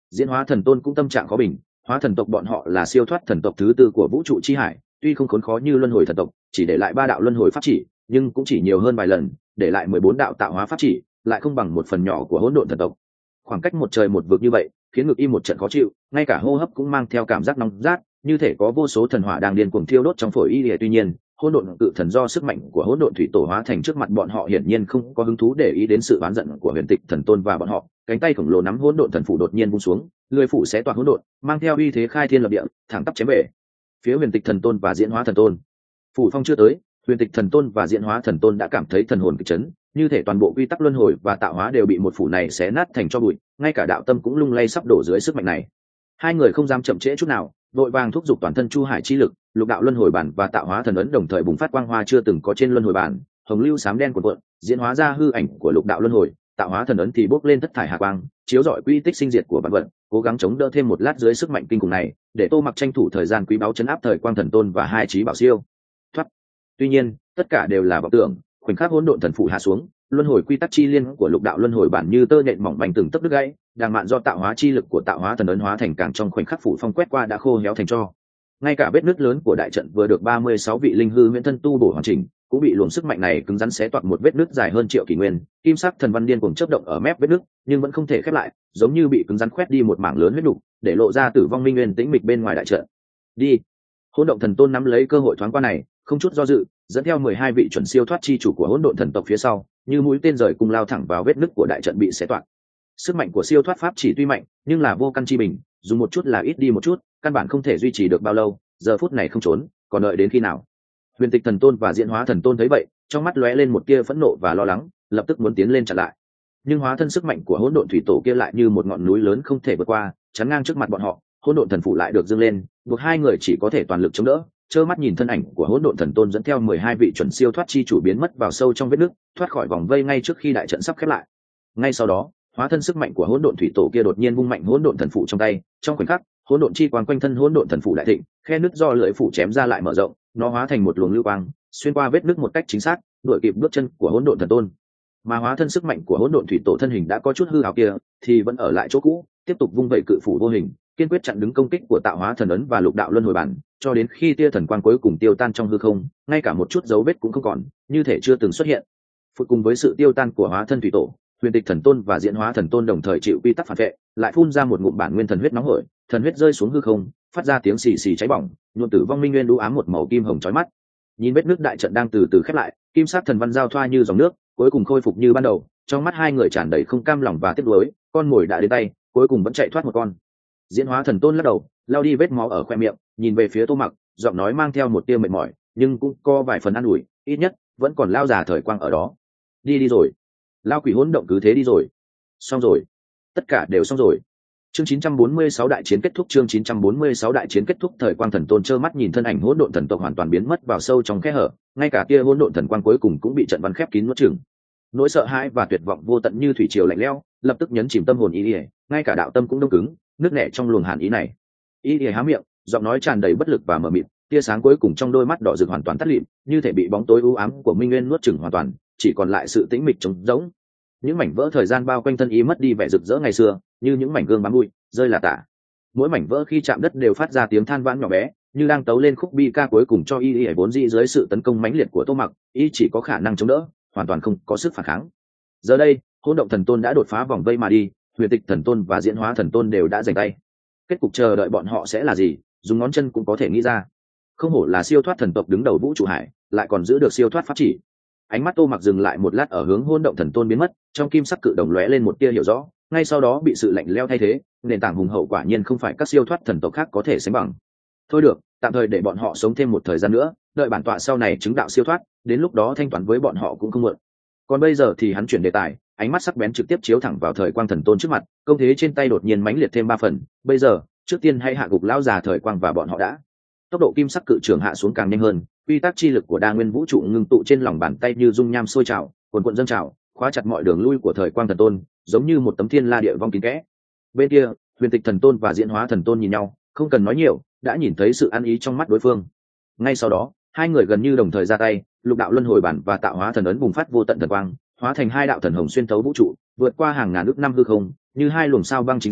Diễn Hóa Thần Tôn cũng tâm trạng khó bình. Hóa thần tộc bọn họ là siêu thoát thần tộc thứ tư của vũ trụ chi hải, tuy không khốn khó như luân hồi thần tộc, chỉ để lại ba đạo luân hồi pháp chỉ, nhưng cũng chỉ nhiều hơn vài lần, để lại mười bốn đạo tạo hóa pháp chỉ, lại không bằng một phần nhỏ của hỗn độn thần tộc. Khoảng cách một trời một vực như vậy, khiến ngực im một trận khó chịu, ngay cả hô hấp cũng mang theo cảm giác nóng rát, như thể có vô số thần hỏa đang điên cuồng thiêu đốt trong phổi y. Tuy nhiên, hỗn độn cự thần do sức mạnh của hỗn độn thủy tổ hóa thành trước mặt bọn họ hiển nhiên không có hứng thú để ý đến sự oán giận của huyền tịch thần tôn và bọn họ. Cánh tay khổng lồ nắm hỗn độn thần phủ đột nhiên vung xuống, lưỡi phủ xé toạc hỗn độn, mang theo uy thế khai thiên lập địa, thẳng tắp chém về phía huyền tịch thần tôn và diễn hóa thần tôn. Phủ phong chưa tới, huyền tịch thần tôn và diễn hóa thần tôn đã cảm thấy thần hồn kịch chấn, như thể toàn bộ quy tắc luân hồi và tạo hóa đều bị một phủ này xé nát thành tro bụi, ngay cả đạo tâm cũng lung lay sắp đổ dưới sức mạnh này. Hai người không dám chậm trễ chút nào, vội vàng thúc giục toàn thân chu hải chi lực, lục đạo luân hồi bản và tạo hóa thần ấn đồng thời bùng phát quang hoa chưa từng có trên luân hồi bản, hồng lưu xám đen cuộn cuộn, diễn hóa ra hư ảnh của lục đạo luân hồi, tạo hóa thần ấn thì bốc lên thất thải hà quang, chiếu rọi quy tích sinh diệt của vạn vật, cố gắng chống đỡ thêm một lát dưới sức mạnh kinh khủng này, để Tô Mặc tranh thủ thời gian quý báu chấn áp thời quang thần tôn và hai chí bảo siêu thoát. Tuy nhiên, tất cả đều là vọng tưởng, khoảnh khắc hỗn độn thần phụ hạ xuống, luân hồi quy tắc chi liên của lục đạo luân hồi bản như tơ nhện mỏng manh từng tấc đứt gãy, đàng mạn do tạo hóa chi lực của tạo hóa thần ấn hóa thành càng trong khoảnh khắc phủ phong quét qua đã khô héo thành tro. Ngay cả vết nứt lớn của đại trận vừa được ba mươi sáu vị linh hư huyễn thân tu bổ hoàn chỉnh, cũng bị luồng sức mạnh này cứng rắn xé toạc một vết nứt dài hơn triệu kỷ nguyên. Kim sắc thần văn điên cuồng chớp động ở mép vết nứt, nhưng vẫn không thể khép lại, giống như bị cứng rắn khoét đi một mảng lớn huyết nục, để lộ ra tử vong minh nguyên tĩnh mịch bên ngoài đại trận. Đi! Hỗn động thần tôn nắm lấy cơ hội thoáng qua này, không chút do dự, dẫn theo mười hai vị chuẩn siêu thoát chi chủ của hỗn độn thần tộc phía sau, như mũi tên rời cùng lao thẳng vào vết nứt của đại trận bị xé toạc. Sức mạnh của siêu thoát pháp chỉ tuy mạnh, nhưng là vô căn chi bình, dùng một chút là ít đi một chút, căn bản không thể duy trì được bao lâu. Giờ phút này không trốn, còn đợi đến khi nào? Huyền tịch thần tôn và diễn hóa thần tôn thấy vậy, trong mắt lóe lên một tia phẫn nộ và lo lắng, lập tức muốn tiến lên chặn lại. Nhưng hóa thân sức mạnh của hỗn độn thủy tổ kia lại như một ngọn núi lớn không thể vượt qua, chắn ngang trước mặt bọn họ. Hỗn độn thần phụ lại được dâng lên, buộc hai người chỉ có thể toàn lực chống đỡ, trơ mắt nhìn thân ảnh của hỗn độn thần tôn dẫn theo mười hai vị chuẩn siêu thoát chi chủ biến mất vào sâu trong vết nứt, thoát khỏi vòng vây ngay trước khi đại trận sắp khép lại. Ngay sau đó, hóa thân sức mạnh của hỗn độn thủy tổ kia đột nhiên vung mạnh hỗn độn thần phụ trong tay, trong khoảnh khắc, hỗn độn chi quang quanh thân hỗn độn thần phụ đại thịnh, khe nứt do lưỡi phủ chém ra lại mở rộng, nó hóa thành một luồng lưu quang, xuyên qua vết nứt một cách chính xác, đuổi kịp bước chân của hỗn độn thần tôn. Mà hóa thân sức mạnh của hỗn độn thủy tổ thân hình đã có chút hư hào kia, thì vẫn ở lại chỗ cũ, tiếp tục vung vẩy cự phủ vô hình, kiên quyết chặn đứng công kích của tạo hóa thần ấn và lục đạo luân hồi bản, cho đến khi tia thần quang cuối cùng tiêu tan trong hư không, ngay cả một chút dấu vết cũng không còn, như thể chưa từng xuất hiện. Phút cùng với sự tiêu tan của hóa thân thủy tổ, huyền tịch thần tôn và diễn hóa thần tôn đồng thời chịu quy tắc phản vệ, lại phun ra một ngụm bản nguyên thần huyết nóng hổi, thần huyết rơi xuống hư không, phát ra tiếng xì xì cháy bỏng, nhuộm tử vong minh nguyên đũ ám một màu kim hồng chói mắt. Nhìn vết nước đại trận đang từ từ khép lại, kim sắc thần văn giao thoa như dòng nước, cuối cùng khôi phục như ban đầu. Trong mắt hai người tràn đầy không cam lòng và tiếc nuối, con mồi đã đến tay, cuối cùng vẫn chạy thoát một con. Diễn hóa thần tôn lắc đầu, lau đi vết máu ở khoe miệng, nhìn về phía Tô Mặc, giọng nói mang theo một tia mệt mỏi, nhưng cũng có vài phần an ủi, ít nhất vẫn còn lao già thời quang ở đó. Đi đi rồi, lao quỷ hỗn động cứ thế đi rồi. Xong rồi, tất cả đều xong rồi. Chương chín trăm bốn mươi sáu đại chiến kết thúc. Chương chín trăm bốn mươi sáu đại chiến kết thúc. Thời quang thần tôn trơ mắt nhìn thân ảnh hỗn độn thần tộc hoàn toàn biến mất vào sâu trong khe hở, ngay cả kia hỗn độn thần quang cuối cùng cũng bị trận văn khép kín nuốt chửng. Nỗi sợ hãi và tuyệt vọng vô tận như thủy triều lạnh lẽo, lập tức nhấn chìm tâm hồn y, ngay cả đạo tâm cũng đông cứng, nước nẻ trong luồng hàn ý này. Y há miệng, giọng nói tràn đầy bất lực và mờ mịt, tia sáng cuối cùng trong đôi mắt đỏ rực hoàn toàn tắt lịm, như thể bị bóng tối u ám của minh nguyên nuốt chửng hoàn toàn, chỉ còn lại sự tĩnh mịch trống rỗng. Những mảnh vỡ thời gian bao quanh thân y mất đi vẻ rực rỡ ngày xưa, như những mảnh gương bám bụi rơi là tả. Mỗi mảnh vỡ khi chạm đất đều phát ra tiếng than vãn nhỏ bé, như đang tấu lên khúc bi ca cuối cùng cho y y vốn dĩ dưới sự tấn công mãnh liệt của Tô Mặc, y chỉ có khả năng chống đỡ, hoàn toàn không có sức phản kháng. Giờ đây, hỗn động thần tôn đã đột phá vòng vây mà đi, huyền tịch thần tôn và diễn hóa thần tôn đều đã giành tay. Kết cục chờ đợi bọn họ sẽ là gì, dùng ngón chân cũng có thể nghĩ ra. Không hổ là siêu thoát thần tộc đứng đầu vũ trụ hải, lại còn giữ được siêu thoát pháp chỉ. Ánh mắt Tô Mặc dừng lại một lát ở hướng hỗn động thần tôn biến mất, trong kim sắc cự đồng lóe lên một tia hiểu rõ, ngay sau đó bị sự lạnh lẽo thay thế, nền tảng hùng hậu quả nhiên không phải các siêu thoát thần tộc khác có thể sánh bằng. Thôi được, tạm thời để bọn họ sống thêm một thời gian nữa, đợi bản tọa sau này chứng đạo siêu thoát, đến lúc đó thanh toán với bọn họ cũng không muộn. Còn bây giờ thì hắn chuyển đề tài, ánh mắt sắc bén trực tiếp chiếu thẳng vào thời quang thần tôn trước mặt, công thế trên tay đột nhiên mãnh liệt thêm ba phần. Bây giờ, trước tiên hãy hạ gục lão già thời quang và bọn họ đã. Tốc độ kim sắc cự trường hạ xuống càng nhanh hơn, quy tắc chi lực của đa nguyên vũ trụ ngưng tụ trên lòng bàn tay như dung nham sôi trào, cuồn cuộn dâng trào, khóa chặt mọi đường lui của thời quang thần tôn, giống như một tấm thiên la địa vong kín kẽ. Bên kia, huyền tịch thần tôn và diễn hóa thần tôn nhìn nhau, không cần nói nhiều, đã nhìn thấy sự ăn ý trong mắt đối phương. Ngay sau đó, hai người gần như đồng thời ra tay, lục đạo luân hồi bản và tạo hóa thần ấn bùng phát vô tận thần quang, hóa thành hai đạo thần hồng xuyên thấu vũ trụ, vượt qua hàng ngàn ước năm hư không, như hai luồng sao băng chính xác,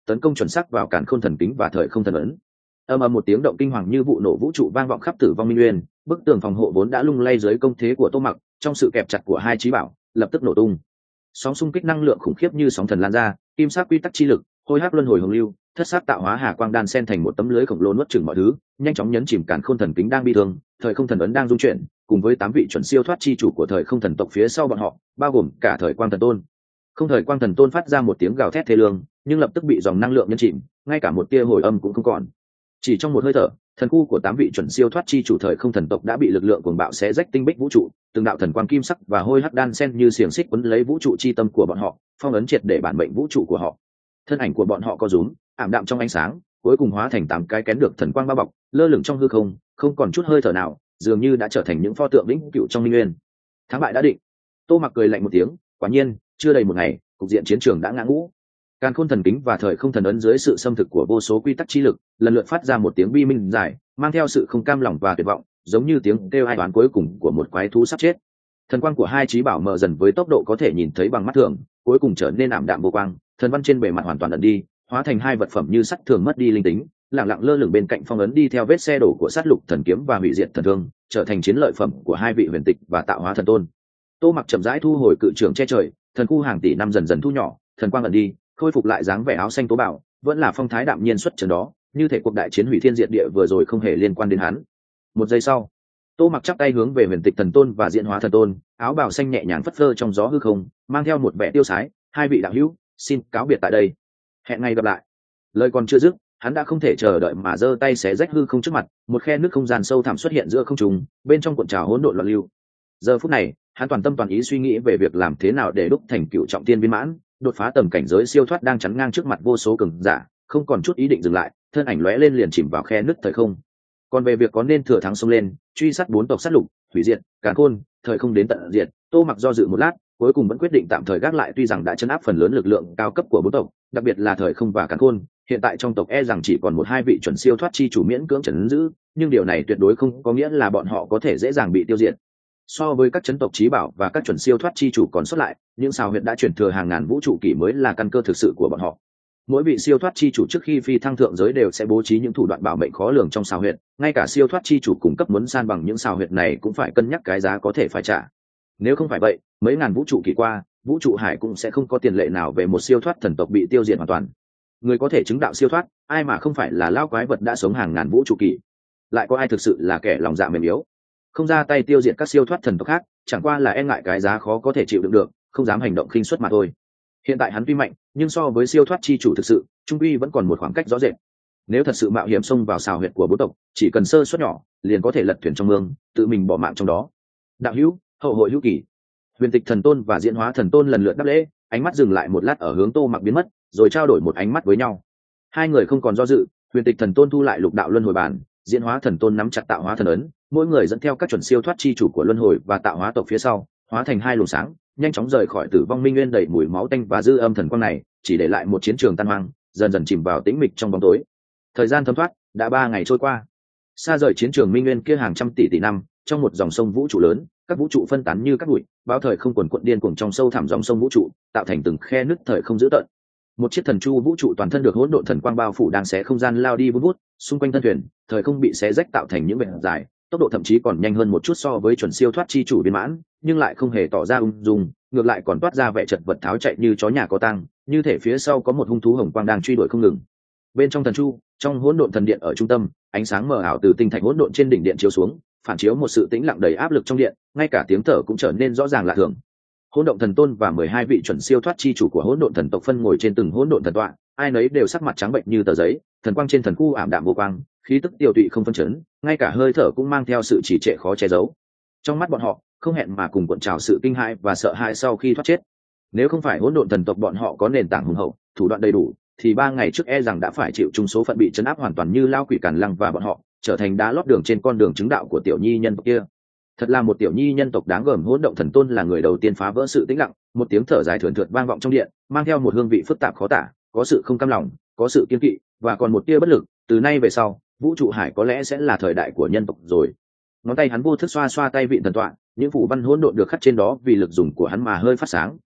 tấn công chuẩn xác vào càn khôn thần kính và thời không thần ấn. Âm ầm một tiếng động kinh hoàng như vụ nổ vũ trụ vang vọng khắp tử vong minh nguyên, bức tường phòng hộ vốn đã lung lay dưới công thế của Tô Mặc, trong sự kẹp chặt của hai chí bảo lập tức nổ tung. Sóng xung kích năng lượng khủng khiếp như sóng thần lan ra, kim sắc quy tắc chi lực, hôi hắc luân hồi hồng lưu, thất sắc tạo hóa hà quang đan sen thành một tấm lưới khổng lồ nuốt chửng mọi thứ, nhanh chóng nhấn chìm càn khôn thần kính đang bị thương, thời không thần ấn đang dung chuyển, cùng với tám vị chuẩn siêu thoát chi chủ của thời không thần tộc phía sau bọn họ, bao gồm cả thời quang thần tôn. Không thời quang thần tôn phát ra một tiếng gào thét thê lương, nhưng lập tức bị dòng năng lượng nhấn chìm, ngay cả một tia hồi âm cũng không còn. Chỉ trong một hơi thở, thần khu của tám vị chuẩn siêu thoát chi chủ thời không thần tộc đã bị lực lượng cuồng bạo xé rách tinh bích vũ trụ, từng đạo thần quang kim sắc và hôi hắc đan sen như xiềng xích quấn lấy vũ trụ chi tâm của bọn họ, phong ấn triệt để bản mệnh vũ trụ của họ. Thân ảnh của bọn họ co rúm, ảm đạm trong ánh sáng, cuối cùng hóa thành tám cái kén được thần quang bao bọc, lơ lửng trong hư không, không còn chút hơi thở nào, dường như đã trở thành những pho tượng vĩnh cửu trong minh nguyên. Thắng bại đã định. Tô Mặc cười lạnh một tiếng, quả nhiên, chưa đầy một ngày, cục diện chiến trường đã ngã ngũ. Càn khôn thần kính và thời không thần ấn dưới sự xâm thực của vô số quy tắc chi lực, lần lượt phát ra một tiếng bi minh dài, mang theo sự không cam lòng và tuyệt vọng, giống như tiếng kêu ai oán cuối cùng của một quái thú sắp chết. Thần quang của hai chí bảo mờ dần với tốc độ có thể nhìn thấy bằng mắt thường, cuối cùng trở nên ảm đạm vô quang, thần văn trên bề mặt hoàn toàn ẩn đi, hóa thành hai vật phẩm như sắt thường mất đi linh tính, lặng lặng lơ lửng bên cạnh phong ấn đi theo vết xe đổ của sát lục thần kiếm và hủy diệt thần thương, trở thành chiến lợi phẩm của hai vị huyền tịch và tạo hóa thần tôn. Tô Mặc chậm rãi thu hồi cự trường che trời, thần khu hàng tỷ năm dần dần thu nhỏ, thần quang ẩn đi, khôi phục lại dáng vẻ áo xanh tố bảo, vẫn là phong thái đạm nhiên xuất trần đó, như thể cuộc đại chiến hủy thiên diệt địa vừa rồi không hề liên quan đến hắn. Một giây sau, Tô Mặc chắp tay hướng về huyền tịch thần tôn và diễn hóa thần tôn, áo bào xanh nhẹ nhàng phất phơ trong gió hư không, mang theo một vẻ tiêu sái, hai vị đạo hữu, xin cáo biệt tại đây, hẹn ngày gặp lại. Lời còn chưa dứt, hắn đã không thể chờ đợi mà giơ tay xé rách hư không trước mặt, một khe nước không gian sâu thẳm xuất hiện giữa không trung, bên trong cuộn trào hỗn độn loạn lưu. Giờ phút này, hắn toàn tâm toàn ý suy nghĩ về việc làm thế nào để đúc thành cựu trọng tiên viên mãn, đột phá tầm cảnh giới siêu thoát đang chắn ngang trước mặt vô số cường giả, không còn chút ý định dừng lại, thân ảnh lóe lên liền chìm vào khe nứt thời không. Còn về việc có nên thừa thắng xông lên, truy sát bốn tộc sát lục, hủy diệt, càn khôn, thời không đến tận diệt, Tô Mặc do dự một lát, cuối cùng vẫn quyết định tạm thời gác lại, tuy rằng đã chấn áp phần lớn lực lượng cao cấp của bốn tộc, đặc biệt là thời không và càn khôn, hiện tại trong tộc e rằng chỉ còn một hai vị chuẩn siêu thoát chi chủ miễn cưỡng trấn giữ, nhưng điều này tuyệt đối không có nghĩa là bọn họ có thể dễ dàng bị tiêu diệt. So với các chấn tộc trí bảo và các chuẩn siêu thoát chi chủ còn xuất lại, những sao huyệt đã chuyển thừa hàng ngàn vũ trụ kỷ mới là căn cơ thực sự của bọn họ. Mỗi vị siêu thoát chi chủ trước khi phi thăng thượng giới đều sẽ bố trí những thủ đoạn bảo mệnh khó lường trong sao huyệt, ngay cả siêu thoát chi chủ cung cấp muốn san bằng những sao huyệt này cũng phải cân nhắc cái giá có thể phải trả. Nếu không phải vậy, mấy ngàn vũ trụ kỷ qua, vũ trụ hải cũng sẽ không có tiền lệ nào về một siêu thoát thần tộc bị tiêu diệt hoàn toàn. Người có thể chứng đạo siêu thoát, ai mà không phải là lao quái vật đã sống hàng ngàn vũ trụ kỷ? Lại có ai thực sự là kẻ lòng dạ mềm yếu, không ra tay tiêu diệt các siêu thoát thần tộc khác, chẳng qua là e ngại cái giá khó có thể chịu đựng được, không dám hành động khinh suất mà thôi. Hiện tại hắn tuy mạnh, nhưng so với siêu thoát chi chủ thực sự, trung quy vẫn còn một khoảng cách rõ rệt. Nếu thật sự mạo hiểm xông vào xào huyệt của bốn tộc, chỉ cần sơ suất nhỏ, liền có thể lật thuyền trong mương, tự mình bỏ mạng trong đó. Đạo hữu, hậu hội hữu kỳ. Huyền tịch thần tôn và diễn hóa thần tôn lần lượt đáp lễ, ánh mắt dừng lại một lát ở hướng Tô Mặc biến mất, rồi trao đổi một ánh mắt với nhau. Hai người không còn do dự, huyền tịch thần tôn thu lại lục đạo luân hồi bản, diễn hóa thần tôn nắm chặt tạo hóa thần ấn, mỗi người dẫn theo các chuẩn siêu thoát chi chủ của luân hồi và tạo hóa tộc phía sau, hóa thành hai luồng sáng, nhanh chóng rời khỏi tử vong minh nguyên đầy mùi máu tanh và dư âm thần quang này, chỉ để lại một chiến trường tan hoang, dần dần chìm vào tĩnh mịch trong bóng tối. Thời gian thấm thoát, đã ba ngày trôi qua. Xa rời chiến trường minh nguyên kia hàng trăm tỷ tỷ năm, trong một dòng sông vũ trụ lớn, các vũ trụ phân tán như các bụi, bão thời không quần quận điên cuồng trong sâu thẳm dòng sông vũ trụ, tạo thành từng khe nứt thời không dữ tợn. Một chiếc thần chu vũ trụ toàn thân được hỗn độn thần quang bao phủ đang xé không gian lao đi vun vút, xung quanh thân thuyền, thời không bị xé rách tạo thành những vệt dài, tốc độ thậm chí còn nhanh hơn một chút so với chuẩn siêu thoát chi chủ viên mãn, nhưng lại không hề tỏ ra ung dung, ngược lại còn toát ra vẻ chật vật tháo chạy như chó nhà có tang, như thể phía sau có một hung thú hồng quang đang truy đuổi không ngừng. Bên trong thần chu, trong hỗn độn thần điện ở trung tâm, ánh sáng mờ ảo từ tinh thạch hỗn độn trên đỉnh điện chiếu xuống, phản chiếu một sự tĩnh lặng đầy áp lực trong điện, ngay cả tiếng thở cũng trở nên rõ ràng lạ thường. Hỗn độn thần tôn và mười hai vị chuẩn siêu thoát chi chủ của hỗn độn thần tộc phân ngồi trên từng hỗn độn thần tọa, ai nấy đều sắc mặt trắng bệnh như tờ giấy, thần quang trên thần khu ảm đạm vô quang, khí tức tiêu tụy không phân chấn, ngay cả hơi thở cũng mang theo sự trì trệ khó che giấu. Trong mắt bọn họ, không hẹn mà cùng cuộn trào sự kinh hãi và sợ hãi sau khi thoát chết. Nếu không phải hỗn độn thần tộc bọn họ có nền tảng hùng hậu, thủ đoạn đầy đủ, thì ba ngày trước e rằng đã phải chịu chung số phận bị chấn áp hoàn toàn như lao quỷ càn lăng và bọn họ, trở thành đá lót đường trên con đường chứng đạo của tiểu nhi nhân tộc kia. Thật là một tiểu nhi nhân tộc đáng gờm. Hỗn động thần tôn là người đầu tiên phá vỡ sự tĩnh lặng, một tiếng thở dài thườn thượt vang vọng trong điện, mang theo một hương vị phức tạp khó tả, có sự không cam lòng, có sự kiên kỵ, và còn một tia bất lực. Từ nay về sau, vũ trụ hải có lẽ sẽ là thời đại của nhân tộc rồi. Ngón tay hắn vô thức xoa xoa tay vịn thần tọa, những phù văn hỗn độn được khắc trên đó vì lực dùng của hắn mà hơi phát sáng,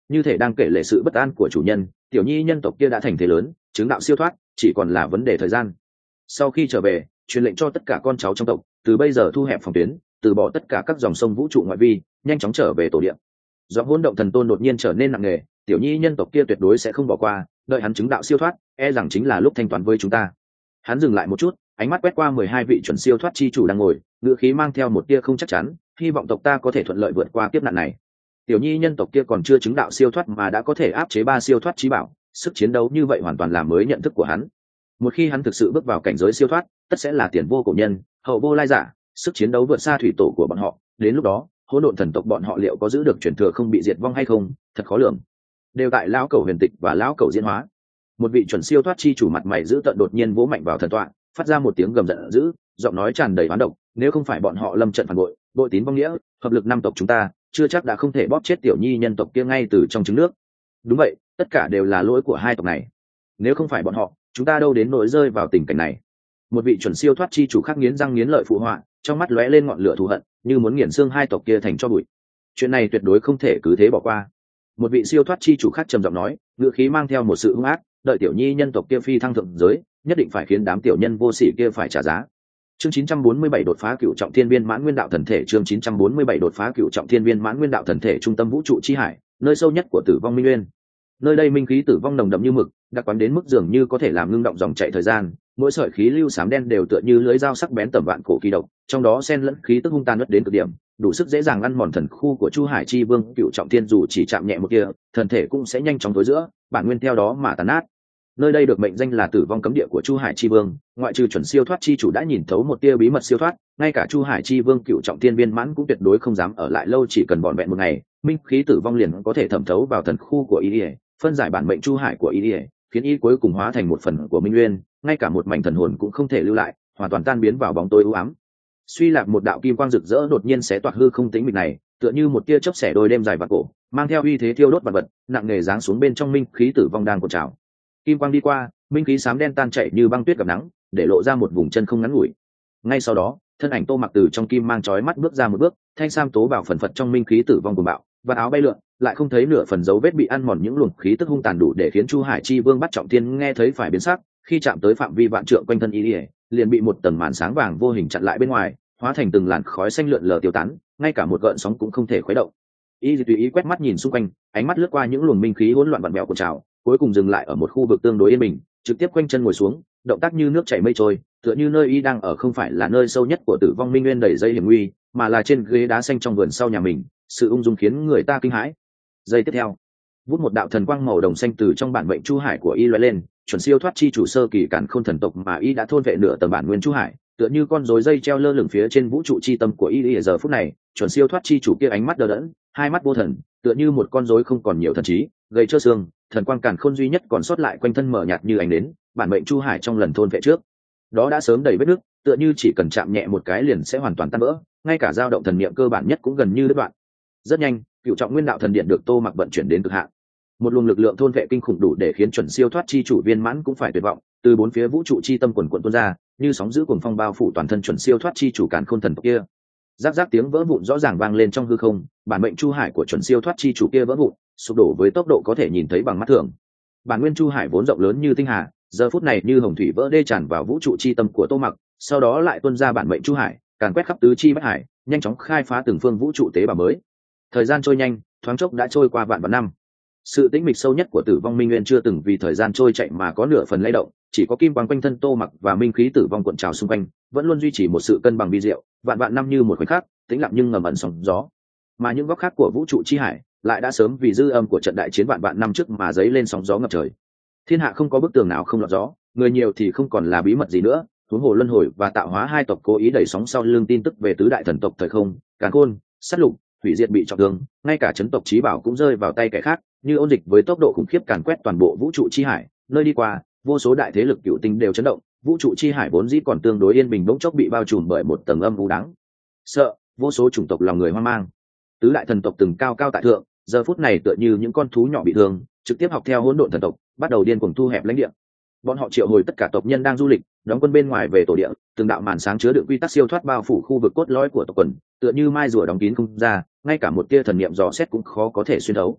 như thể đang kể lể sự bất an của chủ nhân. Tiểu nhi nhân tộc kia đã thành thế lớn, chứng đạo siêu thoát chỉ còn là vấn đề thời gian. Sau khi trở về, truyền lệnh cho tất cả con cháu trong tộc, từ bây giờ thu hẹp phòng tuyến, từ bỏ tất cả các dòng sông vũ trụ ngoại vi, nhanh chóng trở về tổ địa. Do hỗn động thần tôn đột nhiên trở nên nặng nề, tiểu nhi nhân tộc kia tuyệt đối sẽ không bỏ qua, đợi hắn chứng đạo siêu thoát, e rằng chính là lúc thanh toán với chúng ta. Hắn dừng lại một chút, ánh mắt quét qua mười hai vị chuẩn siêu thoát chi chủ đang ngồi, ngữ khí mang theo một tia không chắc chắn, hy vọng tộc ta có thể thuận lợi vượt qua kiếp nạn này. Tiểu nhi nhân tộc kia còn chưa chứng đạo siêu thoát mà đã có thể áp chế ba siêu thoát chí bảo, sức chiến đấu như vậy hoàn toàn làm mới nhận thức của hắn. Một khi hắn thực sự bước vào cảnh giới siêu thoát, tất sẽ là tiền vô cổ nhân, hậu vô lai giả, sức chiến đấu vượt xa thủy tổ của bọn họ. Đến lúc đó, hỗn độn thần tộc bọn họ liệu có giữ được truyền thừa không bị diệt vong hay không, thật khó lường. Đều tại lão cầu huyền tịch và lão cầu diễn hóa. Một vị chuẩn siêu thoát chi chủ mặt mày giữ tợn đột nhiên vỗ mạnh vào thần tọa, phát ra một tiếng gầm giận dữ, giọng nói tràn đầy oán độc. Nếu không phải bọn họ lâm trận phản bội, bội tín vong nghĩa, hợp lực năm tộc chúng ta, chưa chắc đã không thể bóp chết tiểu nhi nhân tộc kia ngay từ trong trứng nước. Đúng vậy, tất cả đều là lỗi của hai tộc này. Nếu không phải bọn họ, chúng ta đâu đến nỗi rơi vào tình cảnh này. Một vị chuẩn siêu thoát chi chủ khác nghiến răng nghiến lợi phụ họa, trong mắt lóe lên ngọn lửa thù hận, như muốn nghiền xương hai tộc kia thành cho bụi. Chuyện này tuyệt đối không thể cứ thế bỏ qua. Một vị siêu thoát chi chủ khác trầm giọng nói, ngữ khí mang theo một sự hung ác, đợi tiểu nhi nhân tộc kia phi thăng thượng giới, nhất định phải khiến đám tiểu nhân vô sỉ kia phải trả giá. Chương chín trăm bốn mươi bảy đột phá cựu trọng thiên viên mãn nguyên đạo thần thể. Chương chín trăm bốn mươi bảy đột phá cựu trọng thiên viên mãn nguyên đạo thần thể. Trung tâm vũ trụ chi hải, nơi sâu nhất của tử vong minh nguyên. Nơi đây minh khí tử vong nồng đậm như mực, đặc quán đến mức dường như có thể làm ngưng động dòng chảy thời gian. Mỗi sợi khí lưu xám đen đều tựa như lưỡi dao sắc bén tầm vạn cổ kỳ độc, trong đó xen lẫn khí tức hung tàn nhất đến cực điểm, đủ sức dễ dàng ăn mòn thần khu của Chu Hải Chi Vương cựu trọng thiên. Dù chỉ chạm nhẹ một kia, thần thể cũng sẽ nhanh chóng tối giữa, bản nguyên theo đó mà tàn nát. Nơi đây được mệnh danh là tử vong cấm địa của Chu Hải Chi Vương, ngoại trừ chuẩn siêu thoát chi chủ đã nhìn thấu một tia bí mật siêu thoát, ngay cả Chu Hải Chi Vương cựu trọng thiên viên mãn cũng tuyệt đối không dám ở lại lâu. Chỉ cần vỏn vẹn một ngày, minh khí tử vong liền có thể thẩm thấu vào thần khu của y, phân giải bản mệnh Chu Hải của y, khiến y cuối cùng hóa thành một phần của minh nguyên, ngay cả một mảnh thần hồn cũng không thể lưu lại, hoàn toàn tan biến vào bóng tối u ám. Suy lạc một đạo kim quang rực rỡ đột nhiên xé toạc hư không tĩnh mịch này, tựa như một tia chớp xẻ đôi đêm dài và cổ, mang theo uy thế thiêu đốt vật vật, nặng nề giáng xuống bên trong minh khí tử vong đang cuộn trào. Kim quang đi qua, minh khí xám đen tan chảy như băng tuyết gặp nắng, để lộ ra một vùng chân không ngắn ngủi. Ngay sau đó, thân ảnh Tô Mặc từ trong kim mang chói mắt bước ra một bước, thanh sam tố bảo phần phật trong minh khí tử vong cuồng bạo, và áo bay lượn, lại không thấy nửa phần dấu vết bị ăn mòn. Những luồng khí tức hung tàn đủ để khiến Chu Hải Chi Vương bắt trọng thiên nghe thấy phải biến sắc, khi chạm tới phạm vi vạn trượng quanh thân y, liền bị một tầng màn sáng vàng vô hình chặn lại bên ngoài, hóa thành từng làn khói xanh lượn lờ tiêu tán, ngay cả một gợn sóng cũng không thể khuấy động. Y tùy ý quét mắt nhìn xung quanh, ánh mắt lướt qua những luồng minh khí hỗn loạn vặn vẹo cuộn trào, cuối cùng dừng lại ở một khu vực tương đối yên bình, trực tiếp quanh chân ngồi xuống, động tác như nước chảy mây trôi, tựa như nơi y đang ở không phải là nơi sâu nhất của tử vong minh nguyên đầy dây hiểm nguy, mà là trên ghế đá xanh trong vườn sau nhà mình. Sự ung dung khiến người ta kinh hãi. Giây tiếp theo, vút một đạo thần quang màu đồng xanh từ trong bản mệnh Chu Hải của y lóe lên, chuẩn siêu thoát chi chủ sơ kỳ cản khôn thần tộc mà y đã thôn vệ nửa tầng bản nguyên Chu Hải, tựa như con rối dây treo lơ lửng phía trên vũ trụ chi tâm của y. Giờ phút này, chuẩn siêu thoát chi chủ kia ánh mắt đờ đẫn, hai mắt vô thần, tựa như một con rối không còn nhiều thần trí, gầy trơ xương, thần quang cản khôn duy nhất còn sót lại quanh thân mở nhạt như ánh nến. Bản mệnh Chu Hải trong lần thôn vệ trước đó đã sớm đầy vết nứt, tựa như chỉ cần chạm nhẹ một cái liền sẽ hoàn toàn tan vỡ, ngay cả dao động thần niệm cơ bản nhất cũng gần như đứt đoạn. Rất nhanh, cựu trọng nguyên đạo thần điện được Tô Mặc vận chuyển đến cực hạn. Một luồng lực lượng thôn vệ kinh khủng đủ để khiến chuẩn siêu thoát chi chủ viên mãn cũng phải tuyệt vọng, từ bốn phía vũ trụ chi tâm quần quần tuôn ra, như sóng dữ cuồng phong bao phủ toàn thân chuẩn siêu thoát chi chủ càn khôn thần tộc kia. Rác rác tiếng vỡ vụn rõ ràng vang lên trong hư không, bản mệnh Chu Hải của chuẩn siêu thoát chi chủ kia vỡ vụn, sụp đổ với tốc độ có thể nhìn thấy bằng mắt thường. Bản nguyên Chu Hải vốn rộng lớn như tinh hà, giờ phút này như hồng thủy vỡ đê tràn vào vũ trụ chi tâm của Tô Mặc, sau đó lại tuôn ra bản mệnh Chu Hải, càn quét khắp tứ chi bách hải, nhanh chóng khai phá từng phương vũ trụ tế bào mới. Thời gian trôi nhanh, thoáng chốc đã trôi qua vạn vạn năm. Sự tĩnh mịch sâu nhất của tử vong minh nguyên chưa từng vì thời gian trôi chạy mà có nửa phần lay động, chỉ có kim quang quanh thân Tô Mặc và minh khí tử vong cuộn trào xung quanh, vẫn luôn duy trì một sự cân bằng vi diệu, vạn vạn năm như một khoảnh khắc, tĩnh lặng nhưng ngầm ẩn sóng gió. Mà những góc khác của vũ trụ chi hải lại đã sớm vì dư âm của trận đại chiến vạn vạn năm trước mà dấy lên sóng gió ngập trời. Thiên hạ không có bức tường nào không lọt gió, người nhiều thì không còn là bí mật gì nữa. Huống hồ luân hồi và tạo hóa hai tộc cố ý đẩy sóng sau lưng tin tức về tứ đại thần tộc thời không, càn khôn, sát lục, hủy diệt bị trọng thương, ngay cả chấn tộc chí bảo cũng rơi vào tay kẻ khác, như ôn dịch với tốc độ khủng khiếp càn quét toàn bộ vũ trụ chi hải. Nơi đi qua, vô số đại thế lực cựu tinh đều chấn động, vũ trụ chi hải vốn dĩ còn tương đối yên bình bỗng chốc bị bao trùm bởi một tầng âm u đáng sợ, vô số chủng tộc lòng người hoang mang. Tứ đại thần tộc từng cao cao tại thượng, giờ phút này tựa như những con thú nhỏ bị thương, trực tiếp học theo hỗn độn thần tộc, bắt đầu điên cuồng thu hẹp lãnh địa. Bọn họ triệu hồi tất cả tộc nhân đang du lịch, đóng quân bên ngoài về tổ địa, từng đạo màn sáng chứa đựng quy tắc siêu thoát bao phủ khu vực cốt lõi của tộc quần, tựa như mai rùa đóng kín không ra, ngay cả một tia thần niệm dò xét cũng khó có thể xuyên thấu.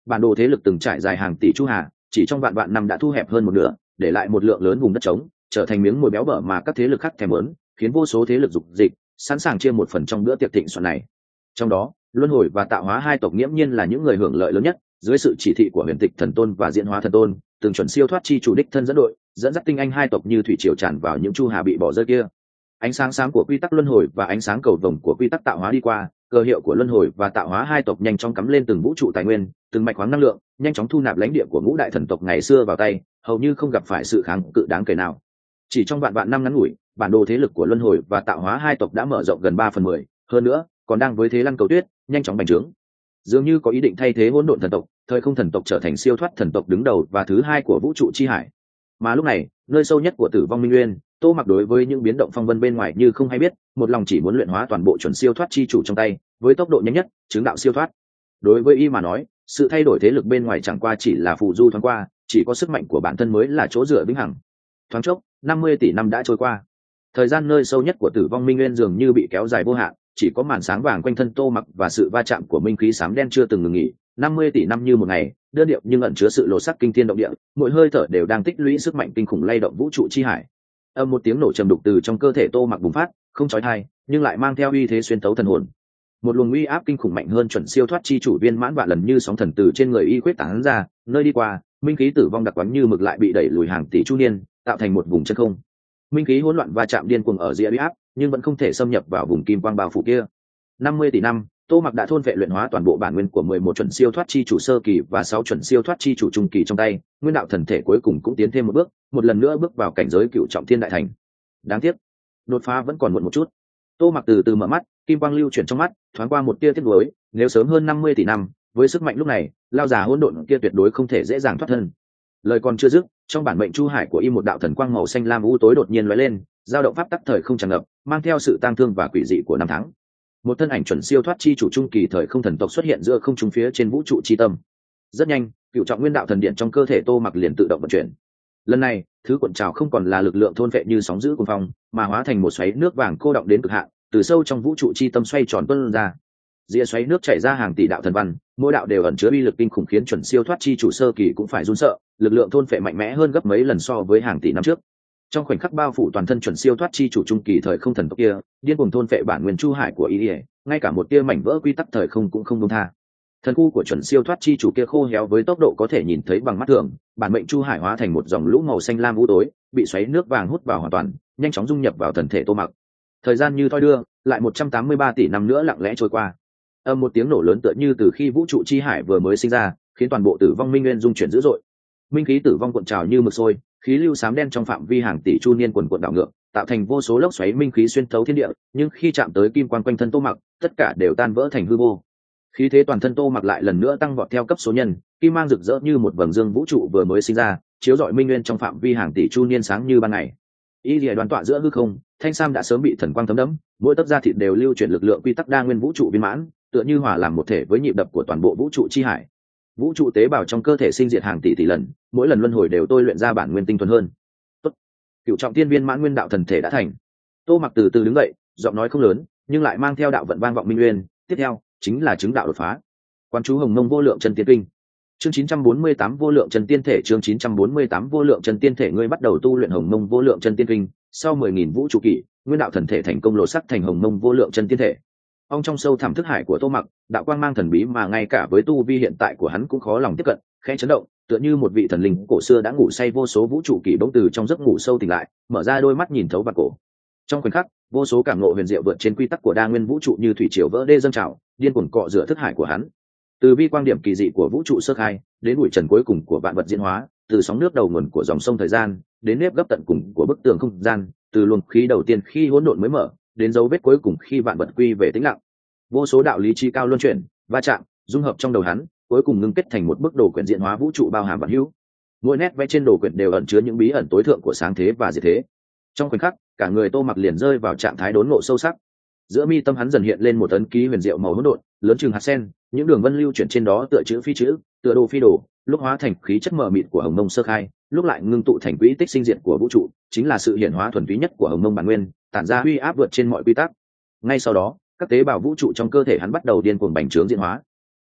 Bản đồ thế lực từng trải dài hàng tỷ chu hà, chỉ trong vạn vạn năm đã thu hẹp hơn một nửa, để lại một lượng lớn vùng đất trống, trở thành miếng mồi béo bở mà các thế lực khác thèm muốn, khiến vô số thế lực dục dịch, sẵn sàng chia một phần trong bữa tiệc thịnh soạn này. Trong đó, luân hồi và tạo hóa hai tộc nghiễm nhiên là những người hưởng lợi lớn nhất. Dưới sự chỉ thị của huyền tịch thần tôn và diễn hóa thần tôn, từng chuẩn siêu thoát chi chủ đích thân dẫn đội, dẫn dắt tinh anh hai tộc như thủy triều tràn vào những chu hà bị bỏ rơi kia. Ánh sáng sáng của quy tắc luân hồi và ánh sáng cầu vồng của quy tắc tạo hóa đi qua, cơ hiệu của luân hồi và tạo hóa hai tộc nhanh chóng cắm lên từng vũ trụ tài nguyên, từng mạch khoáng năng lượng, nhanh chóng thu nạp lãnh địa của ngũ đại thần tộc ngày xưa vào tay, hầu như không gặp phải sự kháng cự đáng kể nào. Chỉ trong vạn vạn năm ngắn ngủi, bản đồ thế lực của luân hồi và tạo hóa hai tộc đã mở rộng gần ba phần mười, hơn nữa còn đang với thế lăn cầu tuyết, nhanh chóng bành trướng. Dường như có ý định thay thế hỗn độn thần tộc, thời không thần tộc trở thành siêu thoát thần tộc đứng đầu và thứ hai của vũ trụ chi hải. Mà lúc này, nơi sâu nhất của Tử Vong Minh Nguyên, Tô Mặc đối với những biến động phong vân bên ngoài như không hay biết, một lòng chỉ muốn luyện hóa toàn bộ chuẩn siêu thoát chi chủ trong tay, với tốc độ nhanh nhất, chứng đạo siêu thoát. Đối với y mà nói, sự thay đổi thế lực bên ngoài chẳng qua chỉ là phù du thoáng qua, chỉ có sức mạnh của bản thân mới là chỗ dựa vĩnh hằng. Thoáng chốc, năm mươi tỷ năm đã trôi qua. Thời gian nơi sâu nhất của Tử Vong Minh Nguyên dường như bị kéo dài vô hạn, chỉ có màn sáng vàng quanh thân Tô Mặc và sự va chạm của minh khí xám đen chưa từng ngừng nghỉ. Năm mươi tỷ năm như một ngày, đơn điệu nhưng ẩn chứa sự lộ sắc kinh thiên động địa, mỗi hơi thở đều đang tích lũy sức mạnh kinh khủng lay động vũ trụ chi hải. Âm một tiếng nổ trầm đục từ trong cơ thể Tô Mặc bùng phát, không chói tai, nhưng lại mang theo uy thế xuyên tấu thần hồn. Một luồng uy áp kinh khủng mạnh hơn chuẩn siêu thoát chi chủ viên mãn vạn lần như sóng thần từ trên người y quyết tán ra, nơi đi qua, minh khí tử vong đặc quánh như mực lại bị đẩy lùi hàng tỷ chu niên, tạo thành một vùng chân không. Minh khí hỗn loạn va chạm điên cuồng ở giữa uy áp, nhưng vẫn không thể xâm nhập vào vùng kim quang bao phủ kia. năm mươi tỷ năm, Tô Mặc đã thôn vệ luyện hóa toàn bộ bản nguyên của mười một chuẩn siêu thoát chi chủ sơ kỳ và sáu chuẩn siêu thoát chi chủ trung kỳ trong tay, nguyên đạo thần thể cuối cùng cũng tiến thêm một bước, một lần nữa bước vào cảnh giới cựu trọng thiên đại thành. Đáng tiếc, đột phá vẫn còn muộn một chút. Tô Mặc từ từ mở mắt, kim quang lưu chuyển trong mắt, thoáng qua một tia tiếc nuối, nếu sớm hơn năm mươi tỷ năm, với sức mạnh lúc này, lao già hỗn độn kia tuyệt đối không thể dễ dàng thoát thân. Lời còn chưa dứt, trong bản mệnh chu hải của y một đạo thần quang màu xanh lam u tối đột nhiên lóe lên, dao động pháp tắc thời không tràn ngập, mang theo sự tang thương và quỷ dị của năm tháng. Một thân ảnh chuẩn siêu thoát chi chủ trung kỳ thời không thần tộc xuất hiện giữa không trung phía trên vũ trụ chi tâm. Rất nhanh, cựu trọng nguyên đạo thần điện trong cơ thể Tô Mặc liền tự động vận chuyển. Lần này, thứ cuộn trào không còn là lực lượng thôn vệ như sóng dữ cuồng phong, mà hóa thành một xoáy nước vàng cô động đến cực hạn, từ sâu trong vũ trụ chi tâm xoay tròn tuôn ra. Rìa xoáy nước chảy ra hàng tỷ đạo thần văn, mỗi đạo đều ẩn chứa uy lực kinh khủng khiến chuẩn siêu thoát chi chủ sơ kỳ cũng phải run sợ, lực lượng thôn phệ mạnh mẽ hơn gấp mấy lần so với hàng tỷ năm trước. Trong khoảnh khắc bao phủ toàn thân chuẩn siêu thoát chi chủ trung kỳ thời không thần tộc kia, điên cuồng thôn phệ bản nguyên chu hải của y, ngay cả một tia mảnh vỡ quy tắc thời không cũng không buông tha. Thần khu của chuẩn siêu thoát chi chủ kia khô héo với tốc độ có thể nhìn thấy bằng mắt thường, bản mệnh chu hải hóa thành một dòng lũ màu xanh lam u tối, bị xoáy nước vàng hút vào hoàn toàn, nhanh chóng dung nhập vào thần thể Tô Mặc. Thời gian như thoi đưa, lại một trăm tám mươi ba tỷ năm nữa lặng lẽ trôi qua. Âm một tiếng nổ lớn tựa như từ khi vũ trụ chi hải vừa mới sinh ra, khiến toàn bộ Tử Vong Minh Nguyên dung chuyển dữ dội. Minh khí tử vong cuộn trào như mực sôi, khí lưu xám đen trong phạm vi hàng tỷ chu niên quần cuộn đảo ngược, tạo thành vô số lốc xoáy minh khí xuyên thấu thiên địa, nhưng khi chạm tới kim quan quanh thân Tô Mặc, tất cả đều tan vỡ thành hư vô. Khí thế toàn thân Tô Mặc lại lần nữa tăng vọt theo cấp số nhân, kim mang rực rỡ như một vầng dương vũ trụ vừa mới sinh ra, chiếu rọi minh nguyên trong phạm vi hàng tỷ chu niên sáng như ban ngày. Y lìa đoán tọa giữa hư không, thanh sam đã sớm bị thần quang thấm đẫm, mỗi tấc da thịt đều lưu chuyển lực lượng quy tắc đa nguyên vũ trụ viên mãn, tựa như hòa làm một thể với nhịp đập của toàn bộ vũ trụ chi hải. Vũ trụ tế bào trong cơ thể sinh diệt hàng tỷ tỷ lần, mỗi lần luân hồi đều tôi luyện ra bản nguyên tinh thuần hơn. Tốt, cựu trọng thiên viên mãn nguyên đạo thần thể đã thành. Tô Mặc từ từ đứng dậy, giọng nói không lớn, nhưng lại mang theo đạo vận vang vọng minh nguyên. Tiếp theo chính là chứng đạo đột phá. Quan chú Hồng Mông vô lượng chân tiên kinh. Chương chín trăm bốn mươi tám vô lượng chân tiên thể. Chương chín trăm bốn mươi tám vô lượng chân tiên thể. Ngươi bắt đầu tu luyện Hồng Mông vô lượng chân tiên kinh, sau mười nghìn vũ trụ kỷ, nguyên đạo thần thể thành công lột sắc thành Hồng Mông vô lượng chân tiên thể. Ông trong sâu thẳm thức hải của Tô Mặc, đạo quang mang thần bí mà ngay cả với tu vi hiện tại của hắn cũng khó lòng tiếp cận, khẽ chấn động, tựa như một vị thần linh cổ xưa đã ngủ say vô số vũ trụ kỷ bỗng từ trong giấc ngủ sâu tỉnh lại, mở ra đôi mắt nhìn thấu vào cổ. Trong khoảnh khắc, vô số cảm ngộ huyền diệu vượt trên quy tắc của đa nguyên vũ trụ như thủy triều vỡ đê dâng trào, điên cuồng cọ rửa thức hải của hắn. Từ vi quang điểm kỳ dị của vũ trụ sơ khai, đến bụi trần cuối cùng của vạn vật diễn hóa, từ sóng nước đầu nguồn của dòng sông thời gian, đến nếp gấp tận cùng của bức tường không gian, từ luồng khí đầu tiên khi hỗn độn mới mở, đến dấu vết cuối cùng khi vạn vật quy về tĩnh lặng. Vô số đạo lý trí cao luân chuyển, va chạm, dung hợp trong đầu hắn, cuối cùng ngưng kết thành một bức đồ quyển diễn hóa vũ trụ bao hàm vạn hữu. Mỗi nét vẽ trên đồ quyển đều ẩn chứa những bí ẩn tối thượng của sáng thế và diệt thế. Trong khoảnh khắc, cả người Tô Mặc liền rơi vào trạng thái đốn ngộ sâu sắc. Giữa mi tâm hắn dần hiện lên một ấn ký huyền diệu màu hỗn độn, lớn chừng hạt sen, những đường vân lưu chuyển trên đó tựa chữ phi chữ, tựa đồ phi đồ, lúc hóa thành khí chất mờ mịt của Hồng Mông sơ khai, lúc lại ngưng tụ thành quỹ tích sinh diệt của vũ trụ, chính là sự hiển hóa thuần túy nhất của Hồng Mông bản nguyên, tản ra uy áp vượt trên mọi quy tắc. Ngay sau đó, các tế bào vũ trụ trong cơ thể hắn bắt đầu điên cuồng bành trướng diễn hóa.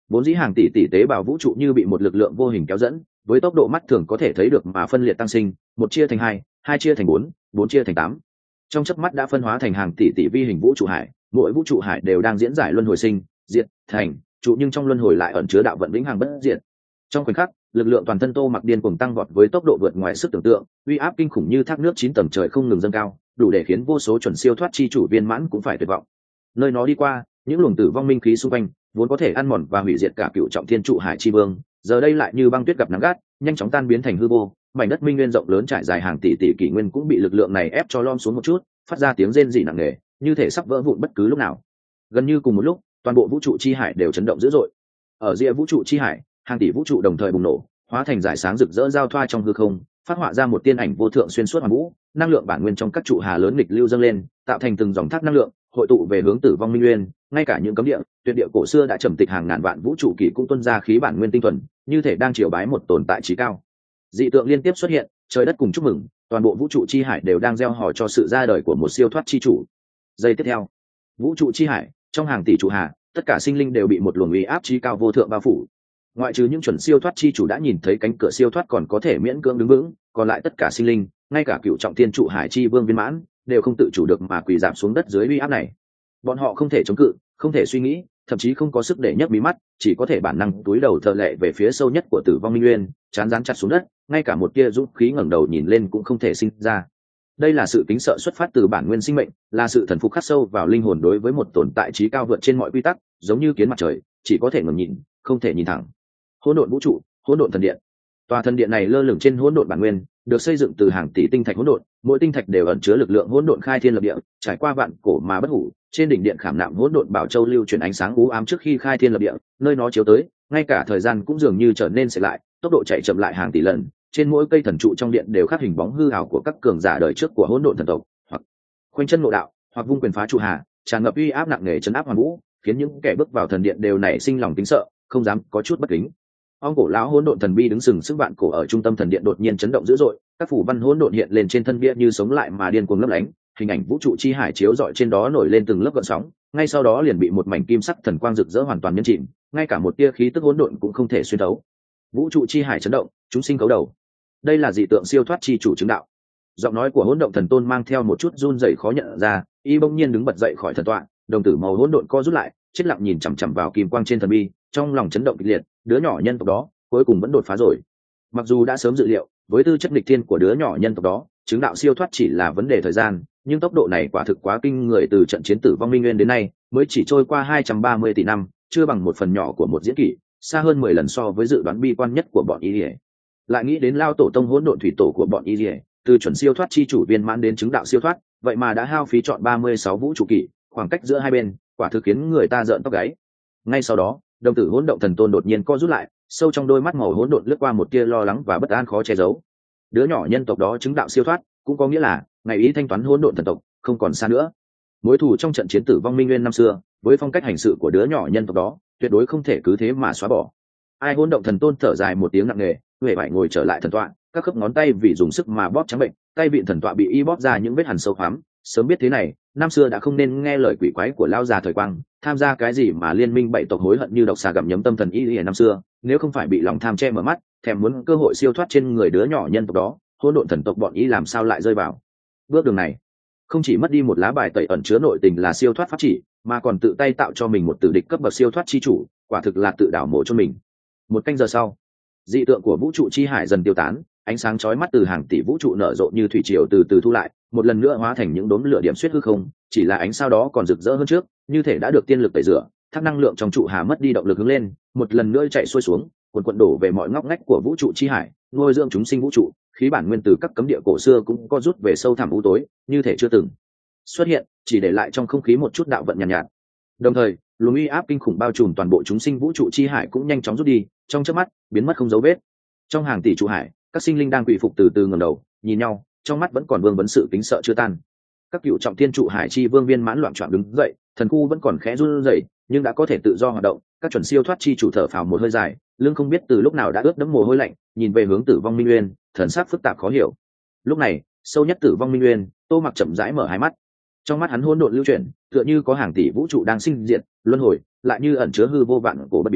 vốn dĩ hàng tỷ tỷ tế bào vũ trụ như bị một lực lượng vô hình kéo dẫn, với tốc độ mắt thường có thể thấy được mà phân liệt tăng sinh, một chia thành hai, hai chia thành bốn, bốn chia thành tám. Trong chớp mắt đã phân hóa thành hàng tỷ tỷ vi hình vũ trụ hải, mỗi vũ trụ hải đều đang diễn giải luân hồi sinh, diệt, thành, trụ, nhưng trong luân hồi lại ẩn chứa đạo vận vĩnh hằng bất diệt. Trong khoảnh khắc, lực lượng toàn thân Tô Mặc điên cuồng tăng vọt với tốc độ vượt ngoài sức tưởng tượng, uy áp kinh khủng như thác nước chín tầng trời không ngừng dâng cao, đủ để khiến vô số chuẩn siêu thoát chi chủ viên mãn cũng phải tuyệt vọng. Nơi nó đi qua, những luồng tử vong minh khí xung quanh vốn có thể ăn mòn và hủy diệt cả cựu trọng thiên trụ hải chi vương, giờ đây lại như băng tuyết gặp nắng gắt, nhanh chóng tan biến thành hư vô. Mảnh đất minh nguyên rộng lớn trải dài hàng tỷ tỷ kỷ nguyên cũng bị lực lượng này ép cho lom xuống một chút, phát ra tiếng rên rỉ nặng nề, như thể sắp vỡ vụn bất cứ lúc nào. Gần như cùng một lúc, toàn bộ vũ trụ chi hải đều chấn động dữ dội. Ở rìa vũ trụ chi hải, hàng tỷ vũ trụ đồng thời bùng nổ, hóa thành dải sáng rực rỡ giao thoa trong hư không, phát họa ra một tiên ảnh vô thượng xuyên suốt hoàn vũ. Năng lượng bản nguyên trong các trụ hà lớn nghịch lưu dâng lên, tạo thành từng dòng thác năng lượng hội tụ về hướng tử vong minh nguyên. Ngay cả những cấm địa tuyệt địa cổ xưa đã trầm tịch hàng ngàn vạn vũ trụ kỷ cũng tuôn ra khí bản nguyên tinh thuần, như thể đang triều bái một tồn tại trí cao. Dị tượng liên tiếp xuất hiện, trời đất cùng chúc mừng, toàn bộ vũ trụ chi hải đều đang gieo hò cho sự ra đời của một siêu thoát chi chủ. Giây tiếp theo, vũ trụ chi hải trong hàng tỷ trụ hà, tất cả sinh linh đều bị một luồng uy áp trí cao vô thượng bao phủ. Ngoại trừ những chuẩn siêu thoát chi chủ đã nhìn thấy cánh cửa siêu thoát còn có thể miễn cưỡng đứng vững, còn lại tất cả sinh linh, ngay cả cựu trọng thiên trụ hải chi vương viên mãn, đều không tự chủ được mà quỳ rạp xuống đất dưới uy áp này. Bọn họ không thể chống cự, không thể suy nghĩ, thậm chí không có sức để nhấc mí mắt, chỉ có thể bản năng túi đầu thờ lệ về phía sâu nhất của tử vong minh nguyên, chán dán chặt xuống đất, ngay cả một tia dũng khí ngẩng đầu nhìn lên cũng không thể sinh ra. Đây là sự kính sợ xuất phát từ bản nguyên sinh mệnh, là sự thần phục khắc sâu vào linh hồn đối với một tồn tại trí cao vượt trên mọi quy tắc, giống như kiến mặt trời, chỉ có thể ngẩng nhìn, không thể nhìn thẳng. Hỗn độn vũ trụ, hỗn độn thần điện. Tòa thần điện này lơ lửng trên hỗn độn bản nguyên, được xây dựng từ hàng tỷ tinh thạch hỗn độn, mỗi tinh thạch đều ẩn chứa lực lượng hỗn độn khai thiên lập địa, trải qua vạn cổ mà bất hủ. Trên đỉnh điện khảm nạm hỗn độn bảo châu lưu chuyển ánh sáng u ám trước khi khai thiên lập địa, nơi nó chiếu tới, ngay cả thời gian cũng dường như trở nên sẽ lại, tốc độ chạy chậm lại hàng tỷ lần. Trên mỗi cây thần trụ trong điện đều khắc hình bóng hư ảo của các cường giả đời trước của hỗn độn thần tộc, hoặc khoanh chân ngộ đạo, hoặc vung quyền phá trụ hà, tràn ngập uy áp nặng nề chấn áp hoàn vũ, khiến những kẻ bước vào thần điện đều nảy sinh lòng kính sợ, không dám có chút bất kính. Ông cổ lão hỗn độn thần bi đứng sừng sững vạn cổ ở trung tâm thần điện đột nhiên chấn động dữ dội, các phủ văn hỗn độn hiện lên trên thân bia như sống lại mà điên cuồng lấp lánh, hình ảnh vũ trụ chi hải chiếu rọi trên đó nổi lên từng lớp gợn sóng, ngay sau đó liền bị một mảnh kim sắc thần quang rực rỡ hoàn toàn nhấn chìm, ngay cả một tia khí tức hỗn độn cũng không thể xuyên thấu. Vũ trụ chi hải chấn động, chúng sinh cấu đầu. Đây là dị tượng siêu thoát chi chủ chứng đạo. Giọng nói của hỗn động thần tôn mang theo một chút run rẩy khó nhận ra, y bỗng nhiên đứng bật dậy khỏi thần tọa, đồng tử màu hỗn độn co rút lại, chết lặng nhìn chằm chằm vào kim quang trên thần bi, trong lòng chấn động kịch liệt, đứa nhỏ nhân tộc đó cuối cùng vẫn đột phá rồi. Mặc dù đã sớm dự liệu, với tư chất nghịch thiên của đứa nhỏ nhân tộc đó, chứng đạo siêu thoát chỉ là vấn đề thời gian, nhưng tốc độ này quả thực quá kinh người. Từ trận chiến tử vong minh nguyên đến nay, mới chỉ trôi qua hai trăm ba mươi tỷ năm, chưa bằng một phần nhỏ của một diễn kỷ, xa hơn mười lần so với dự đoán bi quan nhất của bọn y. Lại nghĩ đến lao tổ tông hỗn độn thủy tổ của bọn y, từ chuẩn siêu thoát chi chủ viên mãn đến chứng đạo siêu thoát, vậy mà đã hao phí chọn ba mươi sáu vũ trụ kỷ, khoảng cách giữa hai bên quả thực khiến người ta rợn tóc gáy. Ngay sau đó, đồng tử hỗn động thần tôn đột nhiên co rút lại, sâu trong đôi mắt màu hỗn độn lướt qua một tia lo lắng và bất an khó che giấu. Đứa nhỏ nhân tộc đó chứng đạo siêu thoát, cũng có nghĩa là ngày ý thanh toán hỗn độn thần tộc không còn xa nữa. Mối thù trong trận chiến tử vong minh nguyên năm xưa, với phong cách hành sự của đứa nhỏ nhân tộc đó, tuyệt đối không thể cứ thế mà xóa bỏ. Ai hỗn động thần tôn thở dài một tiếng nặng nề, huệ vải ngồi trở lại thần tọa, các khớp ngón tay vì dùng sức mà bóp trắng bệnh, tay vịn thần tọa bị y bóp ra những vết hằn sâu hoắm. Sớm biết thế này, năm xưa đã không nên nghe lời quỷ quái của lão già thời quang, tham gia cái gì mà liên minh bảy tộc hối hận như độc xà gặm nhấm tâm thần y y năm xưa, nếu không phải bị lòng tham che mở mắt, thèm muốn cơ hội siêu thoát trên người đứa nhỏ nhân tộc đó, hỗn độn thần tộc bọn y làm sao lại rơi vào bước đường này. Không chỉ mất đi một lá bài tẩy ẩn chứa nội tình là siêu thoát pháp chỉ, mà còn tự tay tạo cho mình một tử địch cấp bậc siêu thoát chi chủ, quả thực là tự đảo mộ cho mình. Một canh giờ sau, dị tượng của vũ trụ chi hải dần tiêu tán, ánh sáng chói mắt từ hàng tỷ vũ trụ nở rộ như thủy triều từ từ thu lại, một lần nữa hóa thành những đốm lửa điểm xuyết hư không, chỉ là ánh sao đó còn rực rỡ hơn trước, như thể đã được tiên lực tẩy rửa, thác năng lượng trong trụ hà mất đi động lực hướng lên, một lần nữa chạy xuôi xuống, cuồn cuộn đổ về mọi ngóc ngách của vũ trụ chi hải, nuôi dưỡng chúng sinh vũ trụ. Khí bản nguyên từ các cấm địa cổ xưa cũng có rút về sâu thẳm u tối, như thể chưa từng xuất hiện, chỉ để lại trong không khí một chút đạo vận nhàn nhạt, nhạt. Đồng thời, luồng uy áp kinh khủng bao trùm toàn bộ chúng sinh vũ trụ chi hải cũng nhanh chóng rút đi, trong chớp mắt biến mất không dấu vết. Trong hàng tỷ trụ hải, các sinh linh đang quỳ phục từ từ ngẩng đầu, nhìn nhau, trong mắt vẫn còn vương vấn sự kính sợ chưa tan. Các cựu trọng thiên trụ hải chi vương viên mãn loạn trọn đứng dậy, thần khu vẫn còn khẽ run rẩy, nhưng đã có thể tự do hoạt động. Các chuẩn siêu thoát chi chủ thở phào một hơi dài, lưng không biết từ lúc nào đã ướt đẫm mồ hôi lạnh, nhìn về hướng tử vong minh nguyên, thần sắc phức tạp khó hiểu. Lúc này, sâu nhất tử vong minh nguyên, Tô Mặc chậm rãi mở hai mắt. Trong mắt hắn hỗn độn lưu chuyển, tựa như có hàng tỷ vũ trụ đang sinh diệt, luân hồi, lại như ẩn chứa hư vô vạn cổ bất biến,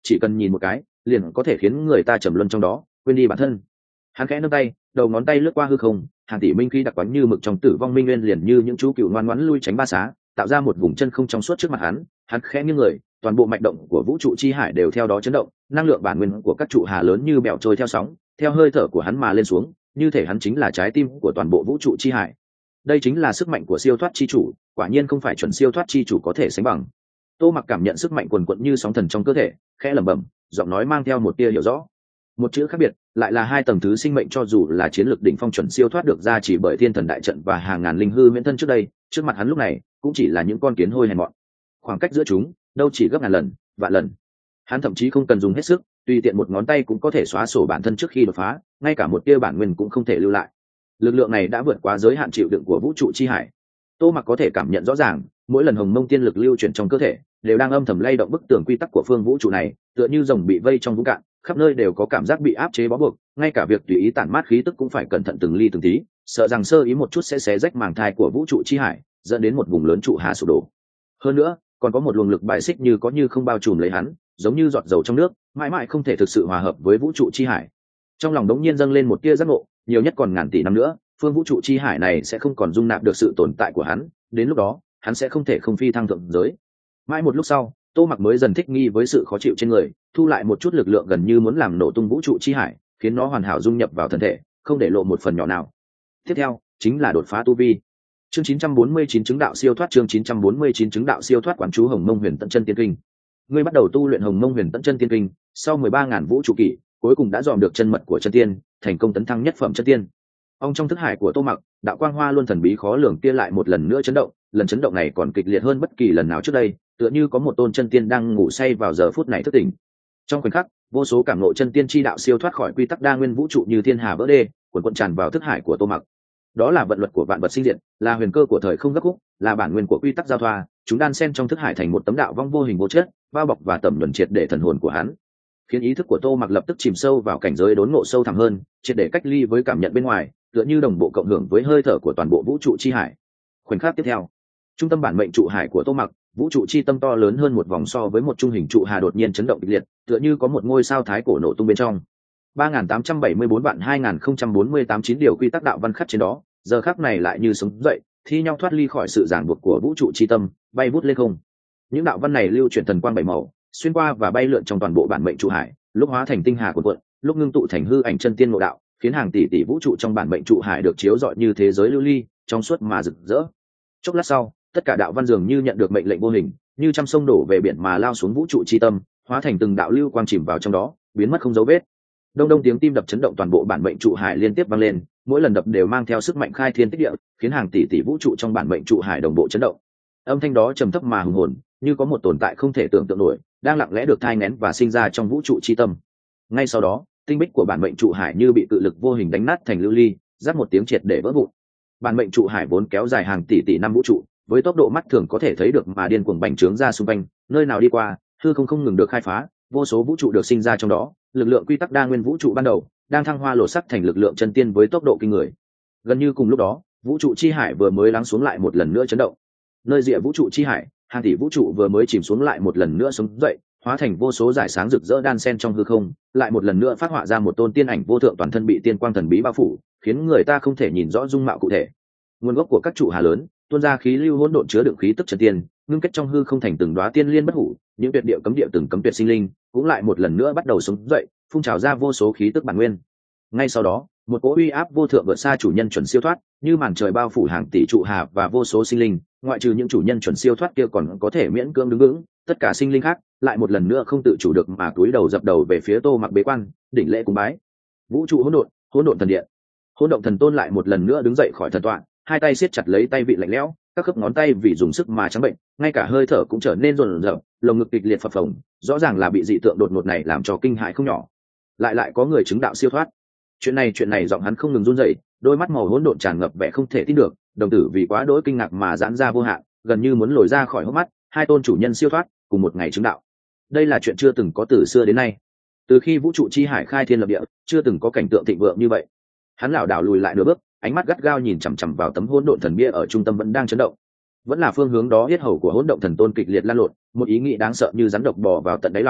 chỉ cần nhìn một cái liền có thể khiến người ta trầm luân trong đó, quên đi bản thân. Hắn khẽ nâng tay, đầu ngón tay lướt qua hư không, hàng tỷ minh khí đặc quánh như mực trong tử vong minh nguyên liền như những chú cựu ngoan ngoãn lui tránh ba xá, tạo ra một vùng chân không trong suốt trước mặt hắn. Hắn khẽ nghiêng người, toàn bộ mạch động của vũ trụ chi hải đều theo đó chấn động, năng lượng bản nguyên của các trụ hà lớn như bèo trôi theo sóng, theo hơi thở của hắn mà lên xuống, như thể hắn chính là trái tim của toàn bộ vũ trụ chi hải. Đây chính là sức mạnh của siêu thoát chi chủ, quả nhiên không phải chuẩn siêu thoát chi chủ có thể sánh bằng. Tô Mặc cảm nhận sức mạnh quần quật như sóng thần trong cơ thể, khẽ lẩm bẩm, giọng nói mang theo một tia hiểu rõ. Một chữ khác biệt, lại là hai tầng thứ sinh mệnh, cho dù là chiến lược đỉnh phong chuẩn siêu thoát được ra chỉ bởi thiên thần đại trận và hàng ngàn linh hư miễn thân trước đây, trước mặt hắn lúc này cũng chỉ là những con kiến hôi hèn mọn. Khoảng cách giữa chúng đâu chỉ gấp ngàn lần, vạn lần. Hắn thậm chí không cần dùng hết sức, tùy tiện một ngón tay cũng có thể xóa sổ bản thân trước khi đột phá, ngay cả một tia bản nguyên cũng không thể lưu lại. Lực lượng này đã vượt quá giới hạn chịu đựng của vũ trụ chi hải. Tô Mặc có thể cảm nhận rõ ràng, mỗi lần hồng mông tiên lực lưu chuyển trong cơ thể đều đang âm thầm lay động bức tường quy tắc của phương vũ trụ này, tựa như rồng bị vây trong vũng cạn, khắp nơi đều có cảm giác bị áp chế bó buộc, ngay cả việc tùy ý tản mát khí tức cũng phải cẩn thận từng ly từng tí, sợ rằng sơ ý một chút sẽ xé rách màng thai của vũ trụ chi hải, dẫn đến một vùng lớn trụ hà sụp đổ. Hơn nữa, còn có một luồng lực bài xích như có như không bao trùm lấy hắn, giống như giọt dầu trong nước, mãi mãi không thể thực sự hòa hợp với vũ trụ chi hải. Trong lòng đống nhiên dâng lên một tia giác ngộ, nhiều nhất còn ngàn tỷ năm nữa, phương vũ trụ chi hải này sẽ không còn dung nạp được sự tồn tại của hắn, đến lúc đó, hắn sẽ không thể không phi thăng thượng giới. Mãi một lúc sau, Tô Mặc mới dần thích nghi với sự khó chịu trên người, thu lại một chút lực lượng gần như muốn làm nổ tung vũ trụ chi hải, khiến nó hoàn hảo dung nhập vào thân thể, không để lộ một phần nhỏ nào. Tiếp theo, chính là đột phá tu vi. Chương chín trăm bốn mươi chín chứng đạo siêu thoát, chương chín trăm bốn mươi chín chứng đạo siêu thoát, quán chú Hồng Mông Huyền Tận Chân Tiên Kinh. Ngươi bắt đầu tu luyện Hồng Mông Huyền Tận Chân Tiên Kinh, sau mười ba ngàn vũ trụ kỷ, cuối cùng đã dòm được chân mật của chân tiên, thành công tấn thăng nhất phẩm chân tiên. Ông trong thức hải của Tô Mặc, đạo quang hoa luôn thần bí khó lường kia lại một lần nữa chấn động, lần chấn động này còn kịch liệt hơn bất kỳ lần nào trước đây, tựa như có một tôn chân tiên đang ngủ say vào giờ phút này thức tỉnh. Trong khoảnh khắc, vô số cảm ngộ chân tiên chi đạo siêu thoát khỏi quy tắc đa nguyên vũ trụ như thiên hà vỡ đê, cuồn cuộn tràn vào thức hải của Tô Mặc. Đó là vận luật của vạn vật sinh diệt, là huyền cơ của thời không gấp khúc, là bản nguyên của quy tắc giao thoa, chúng đan xen trong thức hải thành một tấm đạo vong vô hình vô chất, bao bọc và tẩm luẩn triệt để thần hồn của hắn, khiến ý thức của Tô Mặc lập tức chìm sâu vào cảnh giới đốn ngộ sâu thẳm hơn, triệt để cách ly với cảm nhận bên ngoài, tựa như đồng bộ cộng hưởng với hơi thở của toàn bộ vũ trụ chi hải. Khoảnh khắc tiếp theo, trung tâm bản mệnh trụ hải của Tô Mặc, vũ trụ chi tâm to lớn hơn một vòng so với một trung hình trụ hà đột nhiên chấn động kịch liệt, tựa như có một ngôi sao thái cổ nổ tung bên trong. ba nghìn tám trăm bảy mươi bốn vạn hai nghìn không trăm bốn mươi tám chín điều quy tắc đạo văn khắc trên đó, giờ khắc này lại như sống dậy, thi nhau thoát ly khỏi sự ràng buộc của vũ trụ chi tâm, bay vút lên không. Những đạo văn này lưu chuyển thần quang bảy màu, xuyên qua và bay lượn trong toàn bộ bản mệnh trụ hải, lúc hóa thành tinh hà cuộn cuộn, lúc ngưng tụ thành hư ảnh chân tiên ngộ đạo, khiến hàng tỷ tỷ vũ trụ trong bản mệnh trụ hải được chiếu rọi như thế giới lưu ly, trong suốt mà rực rỡ. Chốc lát sau, tất cả đạo văn dường như nhận được mệnh lệnh vô hình, như trăm sông đổ về biển mà lao xuống vũ trụ chi tâm, hóa thành từng đạo lưu quang chìm vào trong đó, biến mất không dấu vết. Đông đông tiếng tim đập chấn động toàn bộ bản mệnh trụ hải liên tiếp vang lên, mỗi lần đập đều mang theo sức mạnh khai thiên tích địa, khiến hàng tỷ tỷ vũ trụ trong bản mệnh trụ hải đồng bộ chấn động. Âm thanh đó trầm thấp mà hùng hồn, như có một tồn tại không thể tưởng tượng nổi, đang lặng lẽ được thai nghén và sinh ra trong vũ trụ chi tâm. Ngay sau đó, tinh bích của bản mệnh trụ hải như bị cự lực vô hình đánh nát thành lưu ly, rắc một tiếng triệt để vỡ vụn. Bản mệnh trụ hải vốn kéo dài hàng tỷ tỷ năm vũ trụ, với tốc độ mắt thường có thể thấy được mà điên cuồng bành trướng ra xung quanh, nơi nào đi qua, hư không không ngừng được khai phá, vô số vũ trụ được sinh ra trong đó, lực lượng quy tắc đa nguyên vũ trụ ban đầu đang thăng hoa lột sắc thành lực lượng chân tiên với tốc độ kinh người. Gần như cùng lúc đó, vũ trụ chi hải vừa mới lắng xuống lại một lần nữa chấn động. Nơi rìa vũ trụ chi hải, hàng tỷ vũ trụ vừa mới chìm xuống lại một lần nữa sống dậy, hóa thành vô số dải sáng rực rỡ đan xen trong hư không, lại một lần nữa phát họa ra một tôn tiên ảnh vô thượng toàn thân bị tiên quang thần bí bao phủ, khiến người ta không thể nhìn rõ dung mạo cụ thể. Nguồn gốc của các trụ hà lớn, tuôn ra khí lưu hỗn độn chứa đựng khí tức chân tiên, ngưng kết trong hư không thành từng đóa tiên liên bất hủ, những tuyệt địa cấm địa từng cấm tuyệt sinh linh, cũng lại một lần nữa bắt đầu sống dậy, phun trào ra vô số khí tức bản nguyên. Ngay sau đó, một cỗ uy áp vô thượng vượt xa chủ nhân chuẩn siêu thoát, như màn trời bao phủ hàng tỷ trụ hà và vô số sinh linh, ngoại trừ những chủ nhân chuẩn siêu thoát kia còn có thể miễn cưỡng đứng vững, tất cả sinh linh khác lại một lần nữa không tự chủ được mà cúi đầu dập đầu về phía Tô Mặc bế quan, đỉnh lễ cúng bái. Vũ trụ hỗn độn, hỗn độn thần điện. Hỗn độn thần tôn lại một lần nữa đứng dậy khỏi thần tọa, hai tay siết chặt lấy tay vị lạnh lẽo, các khớp ngón tay vì dùng sức mà trắng bệnh, ngay cả hơi thở cũng trở nên rồn rợn, lồng ngực kịch liệt phập phồng, rõ ràng là bị dị tượng đột ngột này làm cho kinh hãi không nhỏ. Lại lại có người chứng đạo siêu thoát. Chuyện này chuyện này giọng hắn không ngừng run rẩy, đôi mắt màu hỗn độn tràn ngập vẻ không thể tin được, đồng tử vì quá đỗi kinh ngạc mà giãn ra vô hạn, gần như muốn lồi ra khỏi hốc mắt. Hai tôn chủ nhân siêu thoát, cùng một ngày chứng đạo. Đây là chuyện chưa từng có từ xưa đến nay. Từ khi vũ trụ chi hải khai thiên lập địa, chưa từng có cảnh tượng thịnh vượng như vậy. Hắn lảo đảo lùi lại nửa bước, ánh mắt gắt gao nhìn chằm chằm vào tấm hỗn độn thần bia ở trung tâm vẫn đang chấn động. Vẫn là phương hướng đó, huyết hầu của hỗn độn thần tôn kịch liệt lan lộn, một ý nghĩ đáng sợ như rắn độc bò vào tận đáy lòng,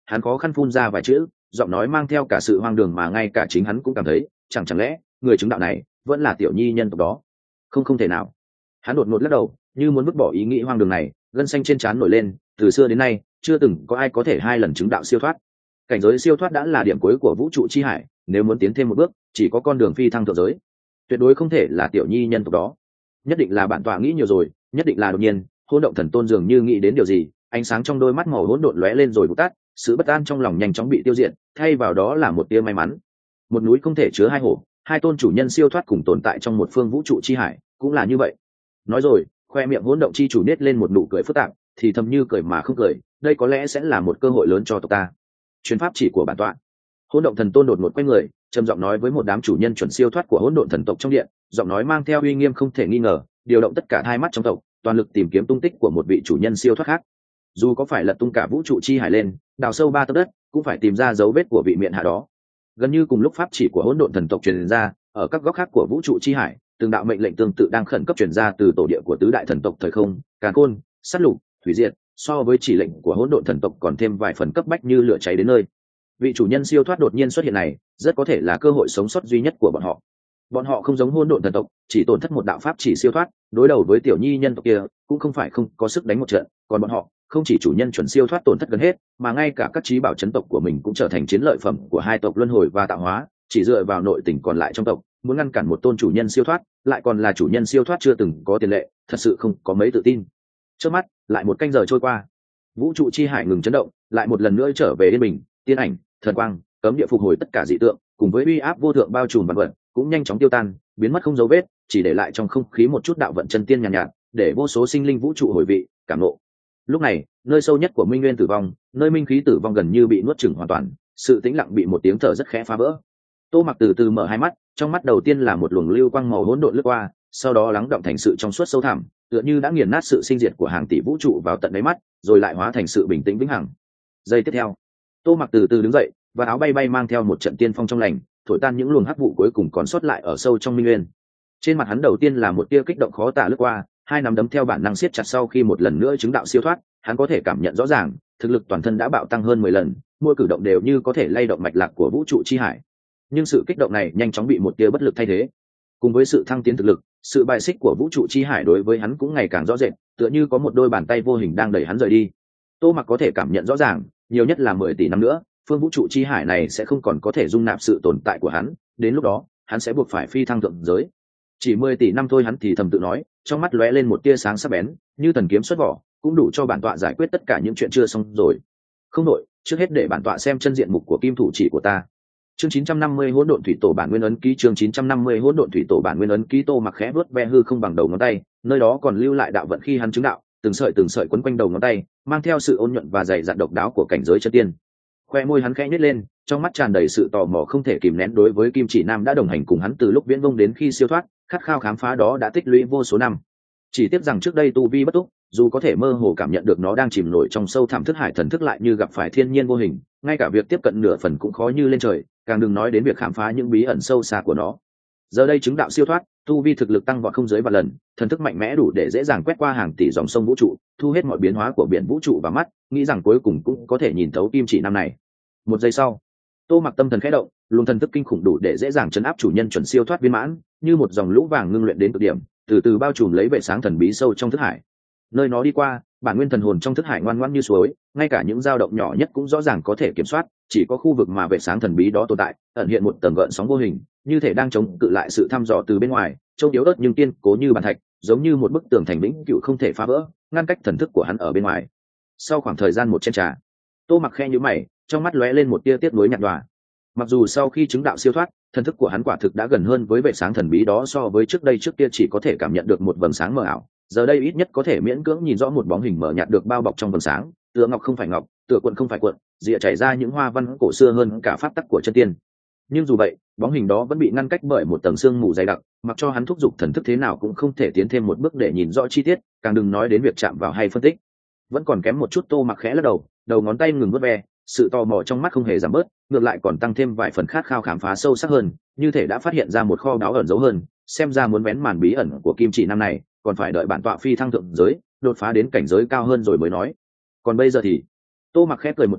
hắn khó khăn phun ra vài chữ, giọng nói mang theo cả sự hoang đường mà ngay cả chính hắn cũng cảm thấy chẳng chẳng lẽ người chứng đạo này vẫn là tiểu nhi nhân tộc đó. Không không thể nào. Hắn đột ngột lắc đầu, như muốn vứt bỏ ý nghĩ hoang đường này, gân xanh trên trán nổi lên. Từ xưa đến nay chưa từng có ai có thể hai lần chứng đạo siêu thoát. Cảnh giới siêu thoát đã là điểm cuối của vũ trụ chi hải, nếu muốn tiến thêm một bước chỉ có con đường phi thăng thượng giới, tuyệt đối không thể là tiểu nhi nhân tộc đó. Nhất định là bản tọa nghĩ nhiều rồi, nhất định là đột nhiên hỗn động thần tôn dường như nghĩ đến điều gì, ánh sáng trong đôi mắt màu hỗn độn lóe lên rồi vụt tắt, sự bất an trong lòng nhanh chóng bị tiêu diệt, thay vào đó là một tia may mắn. Một núi không thể chứa hai hổ, hai tôn chủ nhân siêu thoát cùng tồn tại trong một phương vũ trụ chi hải cũng là như vậy. Nói rồi, khoe miệng hỗn động chi chủ nết lên một nụ cười phức tạp, thì thầm như cười mà không cười, đây có lẽ sẽ là một cơ hội lớn cho tộc ta. Chuyến pháp chỉ của bản tọa. Hỗn động thần tôn đột ngột quay người, trầm giọng nói với một đám chủ nhân chuẩn siêu thoát của hỗn độn thần tộc trong điện, giọng nói mang theo uy nghiêm không thể nghi ngờ, điều động tất cả hai mắt trong tộc, toàn lực tìm kiếm tung tích của một vị chủ nhân siêu thoát khác. Dù có phải lật tung cả vũ trụ chi hải lên, đào sâu ba tấc đất, cũng phải tìm ra dấu vết của vị miện hạ đó. Gần như cùng lúc pháp chỉ của hỗn độn thần tộc truyền ra, ở các góc khác của vũ trụ chi hải, từng đạo mệnh lệnh tương tự đang khẩn cấp truyền ra từ tổ địa của tứ đại thần tộc thời không, càn khôn, sát lục, thủy diệt, so với chỉ lệnh của hỗn độn thần tộc còn thêm vài phần cấp bách như lửa cháy đến nơi. Vị chủ nhân siêu thoát đột nhiên xuất hiện này, rất có thể là cơ hội sống sót duy nhất của bọn họ. Bọn họ không giống hỗn độn thần tộc, chỉ tổn thất một đạo pháp chỉ siêu thoát, đối đầu với tiểu nhi nhân tộc kia cũng không phải không có sức đánh một trận, còn bọn họ không chỉ chủ nhân chuẩn siêu thoát tổn thất gần hết, mà ngay cả các trí bảo chấn tộc của mình cũng trở thành chiến lợi phẩm của hai tộc luân hồi và tạo hóa, chỉ dựa vào nội tình còn lại trong tộc, muốn ngăn cản một tôn chủ nhân siêu thoát, lại còn là chủ nhân siêu thoát chưa từng có tiền lệ, thật sự không có mấy tự tin. Trước mắt, lại một canh giờ trôi qua, vũ trụ chi hải ngừng chấn động, lại một lần nữa trở về yên bình, tiên ảnh, thần quang, cấm địa phục hồi tất cả dị tượng, cùng với uy áp vô thượng bao trùm vạn vật, cũng nhanh chóng tiêu tan, biến mất không dấu vết, chỉ để lại trong không khí một chút đạo vận chân tiên nhàn nhạt, nhạt, để vô số sinh linh vũ trụ hồi vị, cảm ngộ. Lúc này, nơi sâu nhất của minh nguyên tử vong, nơi minh khí tử vong gần như bị nuốt chửng hoàn toàn, sự tĩnh lặng bị một tiếng thở rất khẽ phá vỡ. Tô Mặc từ từ mở hai mắt, trong mắt đầu tiên là một luồng lưu quang màu hỗn độn lướt qua, sau đó lắng động thành sự trong suốt sâu thẳm, tựa như đã nghiền nát sự sinh diệt của hàng tỷ vũ trụ vào tận đáy mắt, rồi lại hóa thành sự bình tĩnh vĩnh hằng. Giây tiếp theo, Tô Mặc từ từ đứng dậy, và áo bay bay mang theo một trận tiên phong trong lành, thổi tan những luồng hắc vụ cuối cùng còn sót lại ở sâu trong minh nguyên. Trên mặt hắn đầu tiên là một tia kích động khó tả lướt qua, hai nắm đấm theo bản năng siết chặt sau khi một lần nữa chứng đạo siêu thoát, hắn có thể cảm nhận rõ ràng, thực lực toàn thân đã bạo tăng hơn mười lần, mỗi cử động đều như có thể lay động mạch lạc của vũ trụ chi hải. Nhưng sự kích động này nhanh chóng bị một tia bất lực thay thế. Cùng với sự thăng tiến thực lực, sự bài xích của vũ trụ chi hải đối với hắn cũng ngày càng rõ rệt, tựa như có một đôi bàn tay vô hình đang đẩy hắn rời đi. Tô Mặc có thể cảm nhận rõ ràng, nhiều nhất là mười tỷ năm nữa, phương vũ trụ chi hải này sẽ không còn có thể dung nạp sự tồn tại của hắn, đến lúc đó, hắn sẽ buộc phải phi thăng thượng giới. Chỉ mười tỷ năm thôi, hắn thì thầm tự nói, trong mắt lóe lên một tia sáng sắc bén, như thần kiếm xuất vỏ, cũng đủ cho bản tọa giải quyết tất cả những chuyện chưa xong rồi. Không đổi, trước hết để bản tọa xem chân diện mục của kim thủ chỉ của ta. Chương chín trăm năm mươi hỗn độn thủy tổ bản nguyên ấn ký, chương chín trăm năm mươi hỗn độn thủy tổ bản nguyên ấn ký. Tô Mặc khẽ vuốt ve hư không bằng đầu ngón tay, nơi đó còn lưu lại đạo vận khi hắn chứng đạo, từng sợi từng sợi quấn quanh đầu ngón tay, mang theo sự ôn nhuận và dày dặn độc đáo của cảnh giới chân tiên. Khoe môi hắn khẽ nhếch lên, trong mắt tràn đầy sự tò mò không thể kìm nén đối với Kim Chỉ Nam đã đồng hành cùng hắn từ lúc viễn vông đến khi siêu thoát, khát khao khám phá đó đã tích lũy vô số năm. Chỉ tiếc rằng trước đây tu vi bất túc, dù có thể mơ hồ cảm nhận được nó đang chìm nổi trong sâu thẳm thức hải thần thức, lại như gặp phải thiên nhiên vô hình, ngay cả việc tiếp cận nửa phần cũng khó như lên trời, càng đừng nói đến việc khám phá những bí ẩn sâu xa của nó. Giờ đây chứng đạo siêu thoát, tu vi thực lực tăng vọt không dưới vạn lần, thần thức mạnh mẽ đủ để dễ dàng quét qua hàng tỷ dòng sông vũ trụ, thu hết mọi biến hóa của biển vũ trụ vào mắt, nghĩ rằng cuối cùng cũng có thể nhìn thấu Kim Chỉ Nam này. Một giây sau, Tô Mặc tâm thần khẽ động, luồng thần thức kinh khủng đủ để dễ dàng chấn áp chủ nhân chuẩn siêu thoát viên mãn, như một dòng lũ vàng ngưng luyện đến cực điểm, từ từ bao trùm lấy vệ sáng thần bí sâu trong thức hải. Nơi nó đi qua, bản nguyên thần hồn trong thức hải ngoan ngoãn như suối, ngay cả những dao động nhỏ nhất cũng rõ ràng có thể kiểm soát, chỉ có khu vực mà vệ sáng thần bí đó tồn tại, ẩn hiện một tầng gợn sóng vô hình, như thể đang chống cự lại sự thăm dò từ bên ngoài, trông yếu ớt nhưng kiên cố như bàn thạch, giống như một bức tường thành vĩnh cửu không thể phá vỡ, ngăn cách thần thức của hắn ở bên ngoài. Sau khoảng thời gian một chén trà, Tô Mặc khẽ nhíu mày, trong mắt lóe lên một tia tiếc nuối nhạt nhòa. Mặc dù sau khi chứng đạo siêu thoát, thần thức của hắn quả thực đã gần hơn với vệ sáng thần bí đó so với trước đây, trước kia chỉ có thể cảm nhận được một vầng sáng mờ ảo, giờ đây ít nhất có thể miễn cưỡng nhìn rõ một bóng hình mờ nhạt được bao bọc trong vầng sáng, tựa ngọc không phải ngọc, tựa cuộn không phải cuộn, rịa chảy ra những hoa văn cổ xưa hơn cả pháp tắc của chân tiên. Nhưng dù vậy, bóng hình đó vẫn bị ngăn cách bởi một tầng sương mù dày đặc, mặc cho hắn thúc giục thần thức thế nào cũng không thể tiến thêm một bước để nhìn rõ chi tiết, càng đừng nói đến việc chạm vào hay phân tích. Vẫn còn kém một chút. Tô Mặc khẽ lắc đầu, đầu ngón tay ngừng vuốt ve, sự tò mò trong mắt không hề giảm bớt, ngược lại còn tăng thêm vài phần khát khao khám phá sâu sắc hơn, như thể đã phát hiện ra một kho báu ẩn giấu hơn. Xem ra muốn vén màn bí ẩn của Kim Chỉ Nam này, còn phải đợi bản tọa phi thăng thượng giới, đột phá đến cảnh giới cao hơn rồi mới nói. Còn bây giờ thì, Tô Mặc khẽ cười một tiếng,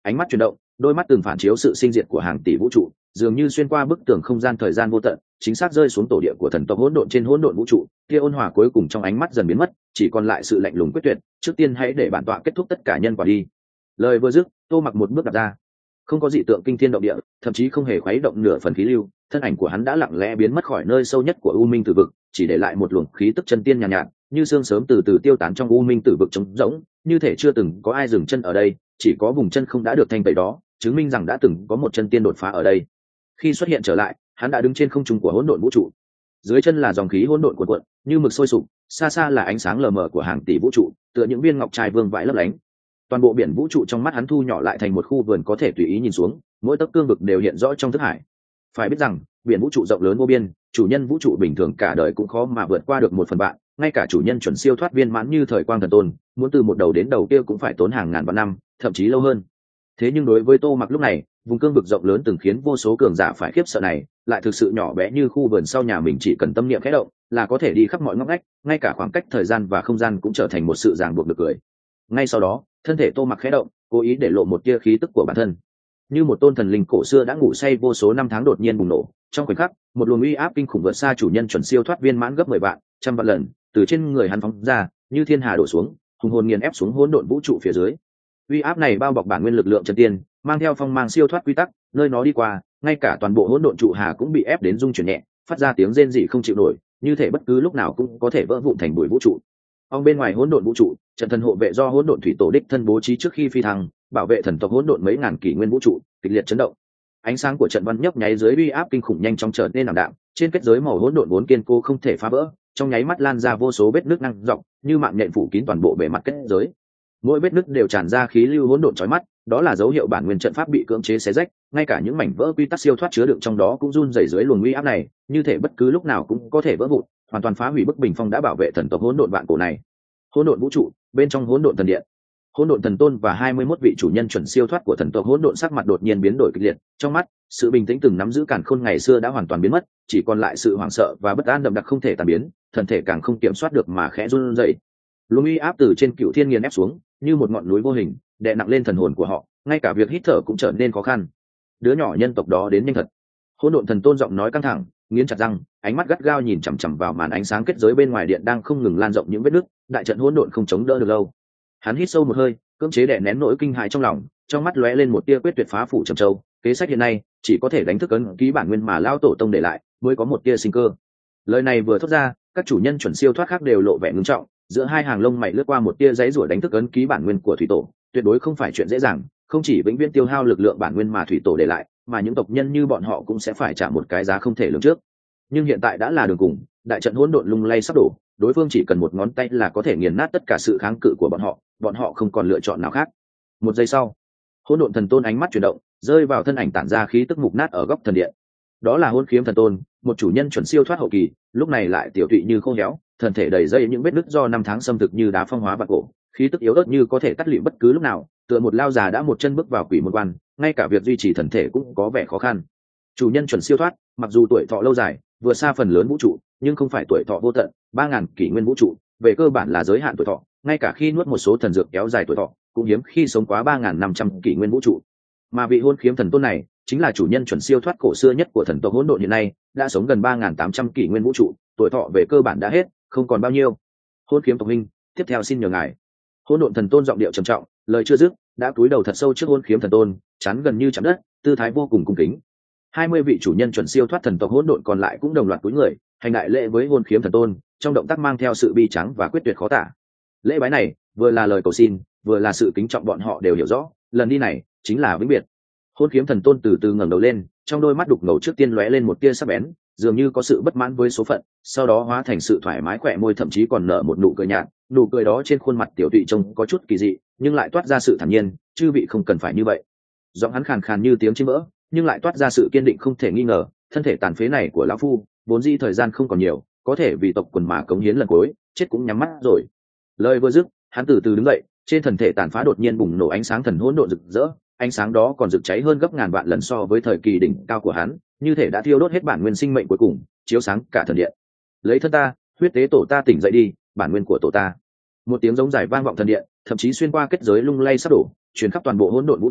ánh mắt chuyển động, đôi mắt từng phản chiếu sự sinh diệt của hàng tỷ vũ trụ, dường như xuyên qua bức tường không gian thời gian vô tận, chính xác rơi xuống tổ địa của thần tộc hỗn độn trên hỗn độn vũ trụ. Kia ôn hòa cuối cùng trong ánh mắt dần biến mất, chỉ còn lại sự lạnh lùng quyết tuyệt. Trước tiên hãy để bản tọa kết thúc tất cả nhân quả đi. Lời vừa dứt, Tô Mặc một bước đặt ra, không có dị tượng kinh thiên động địa, thậm chí không hề khuấy động nửa phần khí lưu, thân ảnh của hắn đã lặng lẽ biến mất khỏi nơi sâu nhất của u minh tử vực, chỉ để lại một luồng khí tức chân tiên nhàn nhạt, nhạt, như sương sớm từ từ tiêu tán trong u minh tử vực trống rỗng, như thể chưa từng có ai dừng chân ở đây, chỉ có vùng chân không đã được thanh tẩy đó, chứng minh rằng đã từng có một chân tiên đột phá ở đây. Khi xuất hiện trở lại, hắn đã đứng trên không trung của hỗn độn vũ trụ, dưới chân là dòng khí hỗn độn cuộn cuộn, như mực sôi sục, xa xa là ánh sáng lờ mờ của hàng tỷ vũ trụ, tựa những viên ngọc trai vương vãi lấp lánh. Toàn bộ biển vũ trụ trong mắt hắn thu nhỏ lại thành một khu vườn có thể tùy ý nhìn xuống, mỗi tấc cương vực đều hiện rõ trong thức hải. Phải biết rằng biển vũ trụ rộng lớn vô biên, chủ nhân vũ trụ bình thường cả đời cũng khó mà vượt qua được một phần vạn, ngay cả chủ nhân chuẩn siêu thoát viên mãn như thời quang thần tôn, muốn từ một đầu đến đầu kia cũng phải tốn hàng ngàn vạn năm, thậm chí lâu hơn. Thế nhưng đối với Tô Mặc lúc này, vùng cương vực rộng lớn từng khiến vô số cường giả phải khiếp sợ này, lại thực sự nhỏ bé như khu vườn sau nhà mình, chỉ cần tâm niệm khẽ động là có thể đi khắp mọi ngóc ngách, ngay cả khoảng cách thời gian và không gian cũng trở thành một sự ràng buộc được cười. Ngay sau đó, thân thể Tô Mặc khẽ động, cố ý để lộ một tia khí tức của bản thân, như một tôn thần linh cổ xưa đã ngủ say vô số năm tháng đột nhiên bùng nổ. Trong khoảnh khắc, một luồng uy áp kinh khủng vượt xa chủ nhân chuẩn siêu thoát viên mãn gấp mười vạn, trăm vạn lần, từ trên người hắn phóng ra, như thiên hà đổ xuống, hùng hồn nghiền ép xuống hỗn độn vũ trụ phía dưới. Uy áp này bao bọc bản nguyên lực lượng chân tiên, mang theo phong mang siêu thoát quy tắc, nơi nó đi qua, ngay cả toàn bộ hỗn độn trụ hà cũng bị ép đến rung chuyển nhẹ, phát ra tiếng rên rỉ không chịu nổi, như thể bất cứ lúc nào cũng có thể vỡ vụn thành bụi vũ trụ. Ông bên ngoài hỗn độn vũ trụ, trận thần hộ vệ do hỗn độn thủy tổ đích thân bố trí trước khi phi thăng, bảo vệ thần tộc hỗn độn mấy ngàn kỷ nguyên vũ trụ, kịch liệt chấn động. Ánh sáng của trận văn nhấp nháy dưới uy áp kinh khủng nhanh chóng trở nên ảm đạm, trên kết giới màu hỗn độn vốn kiên cố không thể phá vỡ, trong nháy mắt lan ra vô số vết nứt năng dọc, như mạng nhện phủ kín toàn bộ bề mặt kết giới. Mỗi vết nứt đều tràn ra khí lưu hỗn độn chói mắt, đó là dấu hiệu bản nguyên trận pháp bị cưỡng chế xé rách, ngay cả những mảnh vỡ quy tắc siêu thoát chứa đựng trong đó cũng run rẩy dưới luồng uy áp này, như thể bất cứ lúc nào cũng có thể vỡ vụn, hoàn toàn phá hủy bức bình phong đã bảo vệ thần tộc hỗn độn vạn cổ này. Hỗn độn vũ trụ, bên trong hỗn độn thần điện, hỗn độn thần tôn và hai mươi mốt vị chủ nhân chuẩn siêu thoát của thần tộc hỗn độn sắc mặt đột nhiên biến đổi kịch liệt, trong mắt, sự bình tĩnh từng nắm giữ càn khôn ngày xưa đã hoàn toàn biến mất, chỉ còn lại sự hoảng sợ và bất an đậm đặc không thể tan biến, thần thể càng không kiểm soát được mà khẽ run rẩy. Luồng uy áp từ trên cựu thiên nghiền ép xuống, như một ngọn núi vô hình, đè nặng lên thần hồn của họ, ngay cả việc hít thở cũng trở nên khó khăn. Đứa nhỏ nhân tộc đó đến nhanh thật. Hỗn độn thần tôn giọng nói căng thẳng, nghiến chặt răng, ánh mắt gắt gao nhìn chằm chằm vào màn ánh sáng kết giới bên ngoài điện đang không ngừng lan rộng những vết nứt, đại trận hỗn độn không chống đỡ được lâu. Hắn hít sâu một hơi, cưỡng chế đè nén nỗi kinh hãi trong lòng, trong mắt lóe lên một tia quyết tuyệt phá phủ trầm châu. Kế sách hiện nay chỉ có thể đánh thức ấn ký bản nguyên mà lao tổ tông để lại, mới có một tia sinh cơ. Lời này vừa thốt ra, các chủ nhân chuẩn siêu thoát khác đều lộ vẻ ngưng trọng, giữa hai hàng lông mày lướt qua một tia giấy rủa đánh thức ấn ký bản nguyên của thủy tổ, tuyệt đối không phải chuyện dễ dàng, không chỉ vĩnh viễn tiêu hao lực lượng bản nguyên mà thủy tổ để lại, mà những tộc nhân như bọn họ cũng sẽ phải trả một cái giá không thể lường trước. Nhưng hiện tại đã là đường cùng, đại trận hỗn độn lung lay sắp đổ, đối phương chỉ cần một ngón tay là có thể nghiền nát tất cả sự kháng cự của bọn họ, bọn họ không còn lựa chọn nào khác. Một giây sau, hỗn độn thần tôn ánh mắt chuyển động, rơi vào thân ảnh tản ra khí tức mục nát ở góc thần điện. Đó là Hỗn Khiếm thần tôn, một chủ nhân chuẩn siêu thoát hậu kỳ, lúc này lại tiểu tụy như khô héo, thân thể đầy dây những vết nứt do năm tháng xâm thực như đá phong hóa bạc cổ, khí tức yếu ớt như có thể tắt lịm bất cứ lúc nào, tựa một lao già đã một chân bước vào quỷ môn quan, ngay cả việc duy trì thần thể cũng có vẻ khó khăn. Chủ nhân chuẩn siêu thoát, mặc dù tuổi thọ lâu dài, vừa xa phần lớn vũ trụ, nhưng không phải tuổi thọ vô tận, ba ngàn kỷ nguyên vũ trụ, về cơ bản là giới hạn tuổi thọ, ngay cả khi nuốt một số thần dược kéo dài tuổi thọ, cũng hiếm khi sống quá ba ngàn năm trăm kỷ nguyên vũ trụ. Mà vị Hỗn Khiếm thần tôn này, chính là chủ nhân chuẩn siêu thoát cổ xưa nhất của thần tộc hỗn độn hiện nay, đã sống gần ba ngàn tám trăm kỷ nguyên vũ trụ, tuổi thọ về cơ bản đã hết, không còn bao nhiêu. Hỗn Khiếm tộc huynh, tiếp theo xin nhờ ngài. Hỗn độn thần tôn giọng điệu trầm trọng, lời chưa dứt, đã cúi đầu thật sâu trước Hỗn Khiếm thần tôn, chắn gần như chạm đất, tư thái vô cùng cung kính. Hai mươi vị chủ nhân chuẩn siêu thoát thần tộc hỗn độn còn lại cũng đồng loạt cúi người, hành đại lễ với Hỗn Khiếm thần tôn, trong động tác mang theo sự bi trắng và quyết tuyệt khó tả. Lễ bái này, vừa là lời cầu xin, vừa là sự kính trọng, bọn họ đều hiểu rõ, lần đi này chính là vĩnh biệt. Hỗn Khiếm thần tôn từ từ ngẩng đầu lên, trong đôi mắt đục ngầu trước tiên lóe lên một tia sắc bén, dường như có sự bất mãn với số phận, sau đó hóa thành sự thoải mái khỏe môi, thậm chí còn nở một nụ cười nhạt, nụ cười đó trên khuôn mặt tiểu tụy trông có chút kỳ dị, nhưng lại toát ra sự thản nhiên, chư vị không cần phải như vậy. Giọng hắn khàn khàn như tiếng chim mỡ, nhưng lại toát ra sự kiên định không thể nghi ngờ, thân thể tàn phế này của lão phu, vốn dĩ thời gian không còn nhiều, có thể vì tộc quần mà cống hiến lần cuối, chết cũng nhắm mắt rồi. Lời vừa dứt, hắn từ từ đứng dậy, trên thân thể tàn phá đột nhiên bùng nổ ánh sáng thần hỗn độn rực rỡ, ánh sáng đó còn rực cháy hơn gấp ngàn vạn lần so với thời kỳ đỉnh cao của hắn, như thể đã thiêu đốt hết bản nguyên sinh mệnh cuối cùng, chiếu sáng cả thần điện. Lấy thân ta, huyết tế tổ ta tỉnh dậy đi, bản nguyên của tổ ta. Một tiếng giống dài vang vọng thần điện, thậm chí xuyên qua kết giới lung lay sắp đổ, truyền khắp toàn bộ hỗn độn vũ trụ,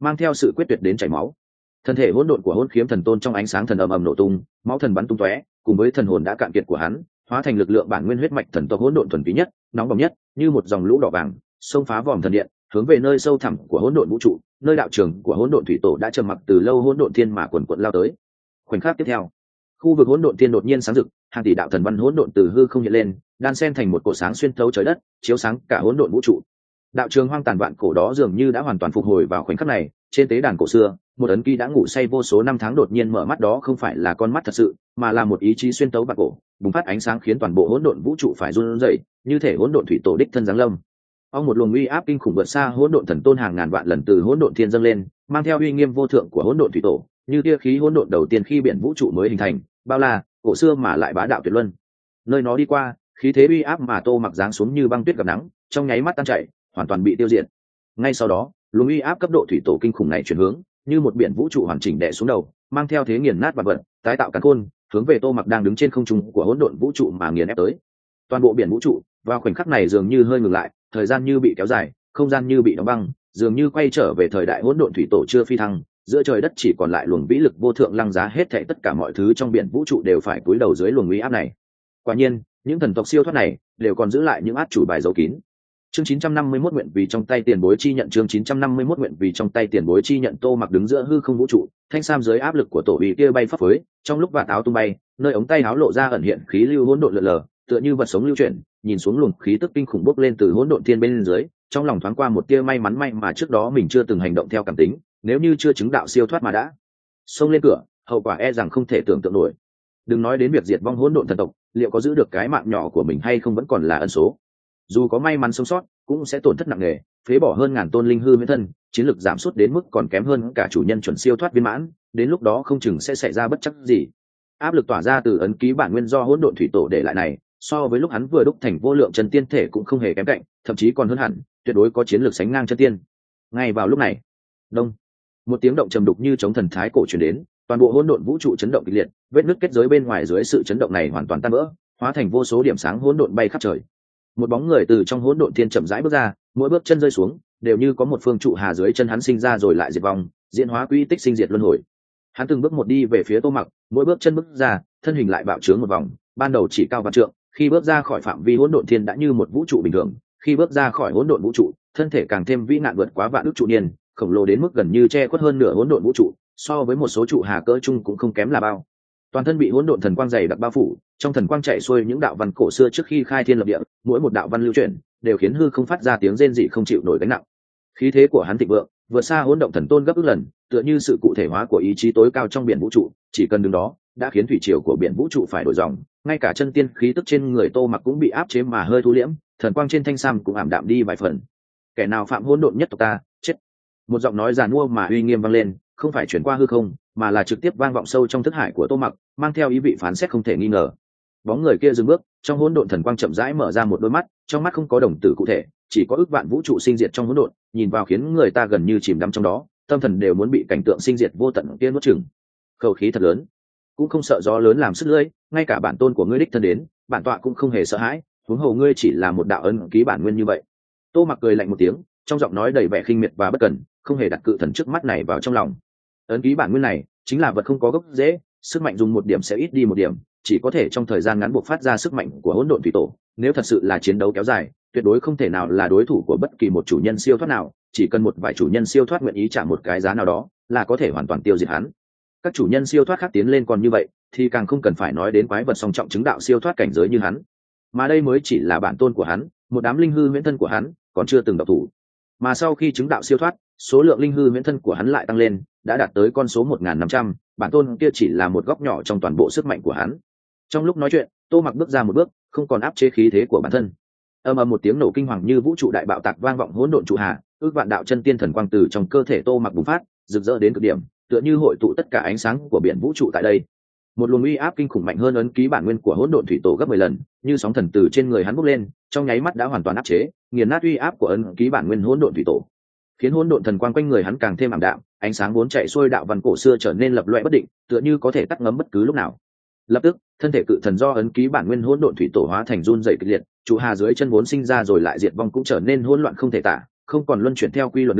mang theo sự quyết tuyệt đến chảy máu. Thân thể hỗn độn của hỗn khiếm thần tôn trong ánh sáng thần ầm ầm nổ tung, máu thần bắn tung tóe, cùng với thần hồn đã cạn kiệt của hắn, hóa thành lực lượng bản nguyên huyết mạch thần tộc hỗn độn thuần túy nhất, nóng bỏng nhất, như một dòng lũ đỏ vàng, xông phá vòm thần điện, hướng về nơi sâu thẳm của hỗn độn vũ trụ, nơi đạo trường của hỗn độn thủy tổ đã trầm mặc từ lâu hỗn độn thiên mà quần quật lao tới. Khoảnh khắc tiếp theo, khu vực hỗn độn thiên đột nhiên sáng rực, hàng tỷ đạo thần văn hỗn độn từ hư không hiện lên, đan xen thành một cột sáng xuyên thấu trời đất, chiếu sáng cả hỗn độn vũ trụ. Đạo trường hoang tàn vạn cổ đó dường như đã hoàn toàn phục hồi vào khoảnh khắc này. Trên tế đàn cổ xưa, một ấn ký đã ngủ say vô số năm tháng đột nhiên mở mắt, đó không phải là con mắt thật sự, mà là một ý chí xuyên tấu vạn cổ, bùng phát ánh sáng khiến toàn bộ hỗn độn vũ trụ phải run rẩy, như thể hỗn độn thủy tổ đích thân giáng lâm. Ông một luồng uy áp kinh khủng vượt xa hỗn độn thần tôn hàng ngàn vạn lần từ hỗn độn thiên dâng lên, mang theo uy nghiêm vô thượng của hỗn độn thủy tổ, như tia khí hỗn độn đầu tiên khi biển vũ trụ mới hình thành, bao la, cổ xưa mà lại bá đạo tuyệt luân. Nơi nó đi qua, khí thế uy áp mà Tô Mặc giáng xuống như băng tuyết gặp nắng, trong nháy mắt tan chảy, hoàn toàn bị tiêu diệt. Ngay sau đó, luồng uy áp cấp độ thủy tổ kinh khủng này chuyển hướng, như một biển vũ trụ hoàn chỉnh đè xuống đầu, mang theo thế nghiền nát vật vật, tái tạo càn khôn, hướng về Tô Mặc đang đứng trên không trung của hỗn độn vũ trụ mà nghiền ép tới. Toàn bộ biển vũ trụ vào khoảnh khắc này dường như hơi ngừng lại, thời gian như bị kéo dài, không gian như bị đóng băng, dường như quay trở về thời đại hỗn độn thủy tổ chưa phi thăng, giữa trời đất chỉ còn lại luồng vĩ lực vô thượng lăng giá hết thảy, tất cả mọi thứ trong biển vũ trụ đều phải cúi đầu dưới luồng uy áp này. Quả nhiên, những thần tộc siêu thoát này đều còn giữ lại những át chủ bài giấu kín. Chương chín trăm năm mươi mốt nguyện vì trong tay tiền bối chi nhận chương chín trăm năm mươi mốt nguyện vì trong tay tiền bối chi nhận Tô Mặc đứng giữa hư không vũ trụ, thanh sam dưới áp lực của tổ uy kia bay phấp phới, trong lúc vạt áo tung bay, nơi ống tay áo lộ ra ẩn hiện khí lưu hỗn độn lượn lờ, tựa như vật sống lưu chuyển, nhìn xuống luồng khí tức kinh khủng bốc lên từ hỗn độn thiên bên dưới, trong lòng thoáng qua một tia may mắn, may mà trước đó mình chưa từng hành động theo cảm tính, nếu như chưa chứng đạo siêu thoát mà đã xông lên cửa, hậu quả e rằng không thể tưởng tượng nổi. Đừng nói đến việc diệt vong hỗn độn thần tộc, liệu có giữ được cái mạng nhỏ của mình hay không vẫn còn là ẩn số. Dù có may mắn sống sót, cũng sẽ tổn thất nặng nề, phế bỏ hơn ngàn tôn linh hư huyễn thân, chiến lực giảm sút đến mức còn kém hơn cả chủ nhân chuẩn siêu thoát viên mãn, đến lúc đó không chừng sẽ xảy ra bất chắc gì. Áp lực tỏa ra từ ấn ký bản nguyên do hỗn độn thủy tổ để lại này, so với lúc hắn vừa đúc thành vô lượng chân tiên thể cũng không hề kém cạnh, thậm chí còn hơn hẳn, tuyệt đối có chiến lược sánh ngang chân tiên. Ngay vào lúc này, đông, một tiếng động trầm đục như chống thần thái cổ truyền đến, toàn bộ hỗn độn vũ trụ chấn động kịch liệt, vết nứt kết giới bên ngoài dưới sự chấn động này hoàn toàn tan vỡ, hóa thành vô số điểm sáng hỗn độn bay khắp trời. Một bóng người từ trong hỗn độn thiên chậm rãi bước ra, mỗi bước chân rơi xuống đều như có một phương trụ hà dưới chân hắn sinh ra rồi lại diệt vong, diễn hóa quy tích sinh diệt luân hồi. Hắn từng bước một đi về phía Tô Mặc, mỗi bước chân bước ra, thân hình lại bạo trướng một vòng, ban đầu chỉ cao vạn trượng, khi bước ra khỏi phạm vi hỗn độn thiên đã như một vũ trụ bình thường, khi bước ra khỏi hỗn độn vũ trụ, thân thể càng thêm vĩ nạn vượt quá vạn ức trụ niên, khổng lồ đến mức gần như che khuất hơn nửa hỗn độn vũ trụ, so với một số trụ hà cỡ chung cũng không kém là bao. Toàn thân bị hỗn độn thần quang dày đặc bao phủ, trong thần quang chạy xuôi những đạo văn cổ xưa trước khi khai thiên lập địa, mỗi một đạo văn lưu chuyển đều khiến hư không phát ra tiếng rên rỉ không chịu nổi gánh nặng. Khí thế của hắn thịnh vượng, vượt xa hỗn động thần tôn gấp ức lần, tựa như sự cụ thể hóa của ý chí tối cao trong biển vũ trụ, chỉ cần đứng đó đã khiến thủy triều của biển vũ trụ phải đổi dòng, ngay cả chân tiên khí tức trên người Tô Mặc cũng bị áp chế mà hơi thu liễm, thần quang trên thanh sam cũng ảm đạm đi vài phần. Kẻ nào phạm hỗn độn nhất tộc ta, chết. Một giọng nói giàn mua mà uy nghiêm vang lên, không phải chuyển qua hư không, mà là trực tiếp vang vọng sâu trong thức hải của Tô Mặc, mang theo ý vị phán xét không thể nghi ngờ. Bóng người kia dừng bước, trong hỗn độn thần quang chậm rãi mở ra một đôi mắt, trong mắt không có đồng tử cụ thể, chỉ có ức vạn vũ trụ sinh diệt trong hỗn độn, nhìn vào khiến người ta gần như chìm đắm trong đó, tâm thần đều muốn bị cảnh tượng sinh diệt vô tận kia nuốt chửng. Khẩu khí thật lớn, cũng không sợ gió lớn làm sức lưỡi, ngay cả bản tôn của ngươi đích thân đến, bản tọa cũng không hề sợ hãi, huống hồ ngươi chỉ là một đạo ân ký bản nguyên như vậy. Tô Mặc cười lạnh một tiếng, trong giọng nói đầy vẻ khinh miệt và bất cẩn, không hề đặt cự thần trước mắt này vào trong lòng. Ấn ký bản nguyên này chính là vật không có gốc rễ, sức mạnh dùng một điểm sẽ ít đi một điểm, chỉ có thể trong thời gian ngắn buộc phát ra sức mạnh của hỗn độn thủy tổ. Nếu thật sự là chiến đấu kéo dài, tuyệt đối không thể nào là đối thủ của bất kỳ một chủ nhân siêu thoát nào, chỉ cần một vài chủ nhân siêu thoát nguyện ý trả một cái giá nào đó là có thể hoàn toàn tiêu diệt hắn. Các chủ nhân siêu thoát khác tiến lên còn như vậy, thì càng không cần phải nói đến quái vật song trọng chứng đạo siêu thoát cảnh giới như hắn. Mà đây mới chỉ là bản tôn của hắn, một đám linh hư huyễn thân của hắn còn chưa từng độc thủ. Mà sau khi chứng đạo siêu thoát, số lượng linh hư huyễn thân của hắn lại tăng lên, đã đạt tới con số một nghìn năm trăm, bản tôn kia chỉ là một góc nhỏ trong toàn bộ sức mạnh của hắn. Trong lúc nói chuyện, Tô Mặc bước ra một bước, không còn áp chế khí thế của bản thân. Ầm ầm một tiếng nổ kinh hoàng như vũ trụ đại bạo tạc vang vọng hỗn độn trụ hà, ước vạn đạo chân tiên thần quang từ trong cơ thể Tô Mặc bùng phát, rực rỡ đến cực điểm, tựa như hội tụ tất cả ánh sáng của biển vũ trụ tại đây. Một luồng uy áp kinh khủng mạnh hơn ấn ký bản nguyên của hỗn độn thủy tổ gấp mười lần, như sóng thần từ trên người hắn bốc lên, trong nháy mắt đã hoàn toàn áp chế, nghiền nát uy áp của ấn ký bản nguyên hỗn độn thủy tổ, khiến hỗn độn thần quang quanh người hắn càng thêm ảm đạm, ánh sáng vốn chạy xuôi đạo văn cổ xưa trở nên lập loè bất định, tựa như có thể tắt ngấm bất cứ lúc nào. Lập tức, thân thể cự thần do ấn ký bản nguyên hỗn độn thủy tổ hóa thành run rẩy kịch liệt, trụ hà dưới chân vốn sinh ra rồi lại diệt vong cũng trở nên hỗn loạn không thể tả, không còn luân chuyển theo quy luật nữa,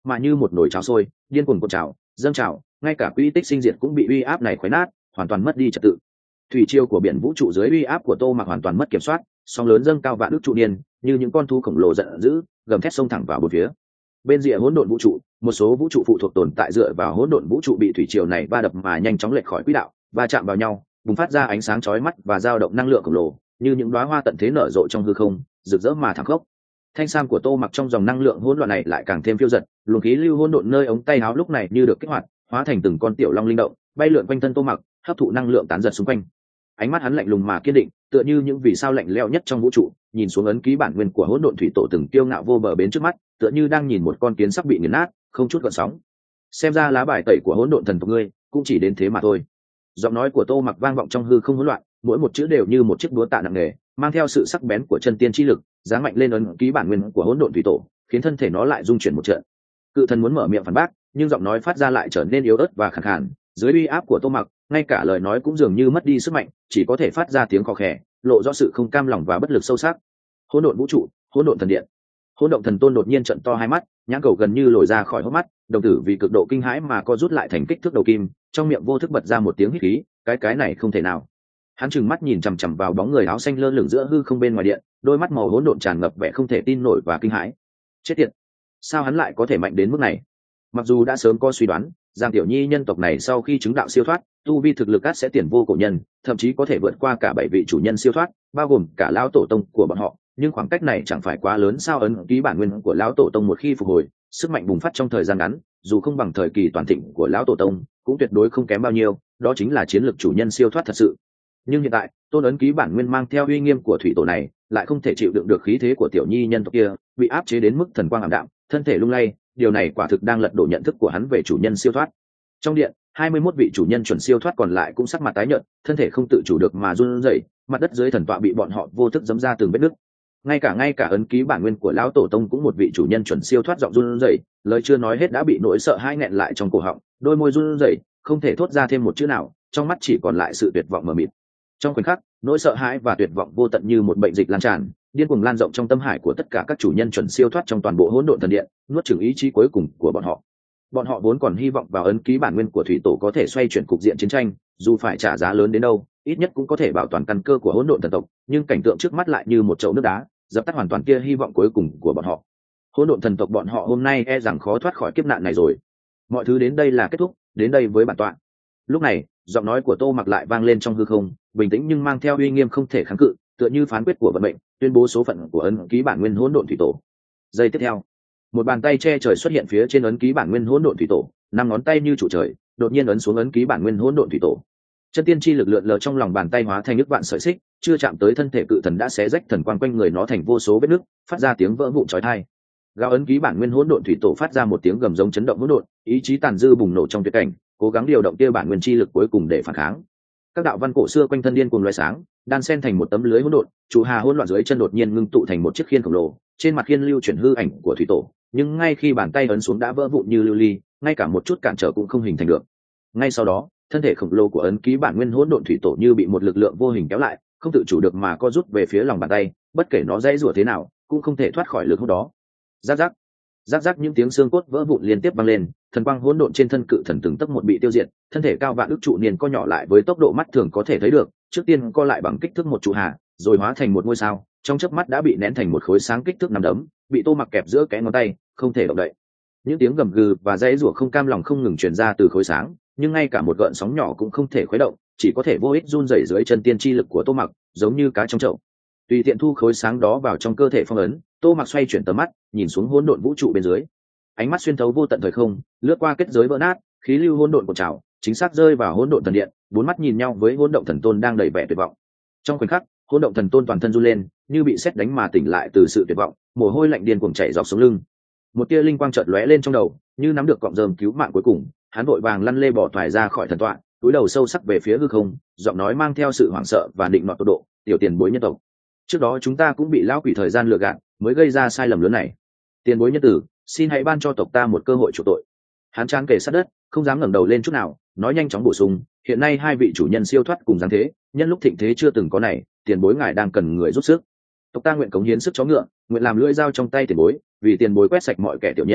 mà như một nồi cháo sôi điên cuồng cuộn trào dâng trào, ngay cả quỹ tích sinh diệt cũng bị uy áp này khuấy nát, hoàn toàn mất đi trật tự. Thủy triều của biển vũ trụ dưới uy áp của Tô Mặc hoàn toàn mất kiểm soát, sóng lớn dâng cao vạn ước trụ niên, như những con thú khổng lồ giận dữ, gầm thét xông thẳng vào bốn phía. Bên rìa hỗn độn vũ trụ, một số vũ trụ phụ thuộc tồn tại dựa vào hỗn độn vũ trụ bị thủy triều này va đập mà nhanh chóng lệch khỏi quỹ đạo, va chạm vào nhau, bùng phát ra ánh sáng chói mắt và dao động năng lượng khổng lồ, như những đóa hoa tận thế nở rộ trong hư không, rực rỡ mà thẳng khốc. Thanh sam của Tô Mặc trong dòng năng lượng hỗn loạn này lại càng thêm phiêu dật, luồng khí lưu hỗn độn nơi ống tay áo lúc này như được kích hoạt, hóa thành từng con tiểu long linh động, bay lượn quanh thân Tô Mặc, hấp thụ năng lượng tán giật xung quanh. Ánh mắt hắn lạnh lùng mà kiên định, tựa như những vì sao lạnh lẽo nhất trong vũ trụ, nhìn xuống ấn ký bản nguyên của hỗn độn thủy tổ từng kiêu ngạo vô bờ bến trước mắt, tựa như đang nhìn một con kiến sắp bị nghiền nát, không chút gợn sóng. Xem ra lá bài tẩy của hỗn độn thần tộc ngươi cũng chỉ đến thế mà thôi. Giọng nói của Tô Mặc vang vọng trong hư không hỗn loạn, mỗi một chữ đều như một chiếc búa tạ nặng nề, mang theo sự sắc bén của chân tiên chi lực, giáng mạnh lên ấn ký bản nguyên của hỗn độn thủy tổ, khiến thân thể nó lại rung chuyển một trận. Cự thần muốn mở miệng phản bác, nhưng giọng nói phát ra lại trở nên yếu ớt và khàn khàn, dưới uy áp của Tô Mặc, ngay cả lời nói cũng dường như mất đi sức mạnh, chỉ có thể phát ra tiếng khò khè, lộ rõ sự không cam lòng và bất lực sâu sắc. Hỗn độn vũ trụ, hỗn độn thần điện. Hỗn độn thần tôn đột nhiên trợn to hai mắt, nhãn cầu gần như lồi ra khỏi hốc mắt, đồng tử vì cực độ kinh hãi mà co rút lại thành kích thước đầu kim, trong miệng vô thức bật ra một tiếng hít khí, cái cái này không thể nào. Hắn trừng mắt nhìn chằm chằm vào bóng người áo xanh lơ lửng giữa hư không bên ngoài điện, đôi mắt màu hỗn độn tràn ngập vẻ không thể tin nổi và kinh hãi. Chết tiệt, sao hắn lại có thể mạnh đến mức này? Mặc dù đã sớm có suy đoán, Giang Tiểu Nhi nhân tộc này sau khi chứng đạo siêu thoát, tu vi thực lực ắt sẽ tiền vô cổ nhân, thậm chí có thể vượt qua cả bảy vị chủ nhân siêu thoát, bao gồm cả lão tổ tông của bọn họ, nhưng khoảng cách này chẳng phải quá lớn sao? Ấn ký bản nguyên của lão tổ tông một khi phục hồi, sức mạnh bùng phát trong thời gian ngắn, dù không bằng thời kỳ toàn thịnh của lão tổ tông, cũng tuyệt đối không kém bao nhiêu, đó chính là chiến lược chủ nhân siêu thoát thật sự. Nhưng hiện tại, tôn ấn ký bản nguyên mang theo uy nghiêm của thủy tổ này, lại không thể chịu đựng được khí thế của Tiểu Nhi nhân tộc kia, bị áp chế đến mức thần quang ảm đạm, thân thể lung lay, điều này quả thực đang lật đổ nhận thức của hắn về chủ nhân siêu thoát. Trong điện, hai mươi mốt vị chủ nhân chuẩn siêu thoát còn lại cũng sắc mặt tái nhợt, thân thể không tự chủ được mà run rẩy, mặt đất dưới thần tọa bị bọn họ vô thức giẫm ra từng vết nứt. Ngay cả ngay cả ấn ký bản nguyên của lão tổ tông cũng một vị chủ nhân chuẩn siêu thoát giọng run rẩy, lời chưa nói hết đã bị nỗi sợ hãi nghẹn lại trong cổ họng, đôi môi run rẩy, không thể thốt ra thêm một chữ nào, trong mắt chỉ còn lại sự tuyệt vọng mờ mịt. Trong khoảnh khắc, nỗi sợ hãi và tuyệt vọng vô tận như một bệnh dịch lan tràn, điên cuồng lan rộng trong tâm hải của tất cả các chủ nhân chuẩn siêu thoát trong toàn bộ hỗn độn thần điện, nuốt chửng ý chí cuối cùng của bọn họ. Bọn họ vốn còn hy vọng vào ấn ký bản nguyên của thủy tổ có thể xoay chuyển cục diện chiến tranh, dù phải trả giá lớn đến đâu, ít nhất cũng có thể bảo toàn căn cơ của hỗn độn thần tộc, nhưng cảnh tượng trước mắt lại như một chậu nước đá, dập tắt hoàn toàn kia hy vọng cuối cùng của bọn họ. Hỗn độn thần tộc bọn họ hôm nay e rằng khó thoát khỏi kiếp nạn này rồi. Mọi thứ đến đây là kết thúc, đến đây với bản tọa. Lúc này, giọng nói của Tô Mặc lại vang lên trong hư không, bình tĩnh nhưng mang theo uy nghiêm không thể kháng cự, tựa như phán quyết của vận mệnh, tuyên bố số phận của ấn ký bản nguyên hỗn độn thủy tổ. Giây tiếp theo, một bàn tay che trời xuất hiện phía trên ấn ký bản nguyên hỗn độn thủy tổ, năm ngón tay như trụ trời, đột nhiên ấn xuống ấn ký bản nguyên hỗn độn thủy tổ. Chân tiên chi lực lượn lờ trong lòng bàn tay hóa thành nước vạn sợi xích, chưa chạm tới thân thể cự thần đã xé rách thần quang quanh người nó thành vô số vết nứt, phát ra tiếng vỡ vụn chói tai. Gào ấn ký bản nguyên hỗn độn thủy tổ phát ra một tiếng gầm giống chấn động hỗn độn, ý chí tàn dư bùng nổ trong tuyệt cảnh, cố gắng điều động tia bản nguyên chi lực cuối cùng để phản kháng. Các đạo văn cổ xưa quanh thân điên cuồng loé sáng, đan xen thành một tấm lưới hỗn độn, trụ hà hỗn loạn dưới chân đột nhiên ngưng tụ thành một chiếc khiên khổng lồ, trên mặt khiên lưu chuyển hư ảnh của thủy tổ, nhưng ngay khi bàn tay ấn xuống đã vỡ vụn như lưu ly, ngay cả một chút cản trở cũng không hình thành được. Ngay sau đó, thân thể khổng lồ của ấn ký bản nguyên hỗn độn thủy tổ như bị một lực lượng vô hình kéo lại, không tự chủ được mà co rút về phía lòng bàn tay, bất kể nó dãy rủa thế nào, cũng không thể thoát khỏi lực hút đó. Rắc rắc, rắc rắc những tiếng xương cốt vỡ vụn liên tiếp vang lên, thần quang hỗn độn trên thân cự thần từng tấc một bị tiêu diệt, thân thể cao vạn ức trụ niên co nhỏ lại với tốc độ mắt thường có thể thấy được, trước tiên co lại bằng kích thước một trụ hà, rồi hóa thành một ngôi sao, trong chớp mắt đã bị nén thành một khối sáng kích thước nắm đấm, bị Tô Mặc kẹp giữa kẽ ngón tay, không thể động đậy. Những tiếng gầm gừ và dãy rủa không cam lòng không ngừng truyền ra từ khối sáng, nhưng ngay cả một gợn sóng nhỏ cũng không thể khuấy động, chỉ có thể vô ích run rẩy dưới chân tiên chi lực của Tô Mặc, giống như cá trong chậu. Tùy tiện thu khối sáng đó vào trong cơ thể phong ấn, Tô Mặc xoay chuyển tầm mắt, nhìn xuống hỗn độn vũ trụ bên dưới. Ánh mắt xuyên thấu vô tận thời không, lướt qua kết giới vỡ nát, khí lưu hỗn độn cuộn trào, chính xác rơi vào hỗn độn thần điện, bốn mắt nhìn nhau với hỗn động thần tôn đang đầy vẻ tuyệt vọng. Trong khoảnh khắc, hỗn động thần tôn toàn thân run lên, như bị sét đánh mà tỉnh lại từ sự tuyệt vọng, mồ hôi lạnh điên cuồng chảy dọc sống lưng. Một tia linh quang chợt lóe lên trong đầu, như nắm được cọng rơm cứu mạng cuối cùng, hắn vội vàng lăn lê bò thoải ra khỏi thần tọa, cúi đầu sâu sắc về phía hư không, giọng nói mang theo sự hoảng sợ và định nọt tột độ, "Tiểu tiền bối nhân tộc, trước đó chúng ta cũng bị lão quỷ thời gian lừa gạt, mới gây ra sai lầm lớn này. Tiền bối nhân tử, xin hãy ban cho tộc ta một cơ hội chuộc tội." Hắn trán kề sát đất, không dám ngẩng đầu lên chút nào, nói nhanh chóng bổ sung, "Hiện nay hai vị chủ nhân siêu thoát cùng giáng thế, nhân lúc thịnh thế chưa từng có này, tiền bối ngài đang cần người giúp sức. Tộc ta nguyện cống hiến sức chó ngựa, nguyện làm lưỡi dao trong tay tiền bối, vì tiền bối quét sạch mọi kẻ tiểu nhân,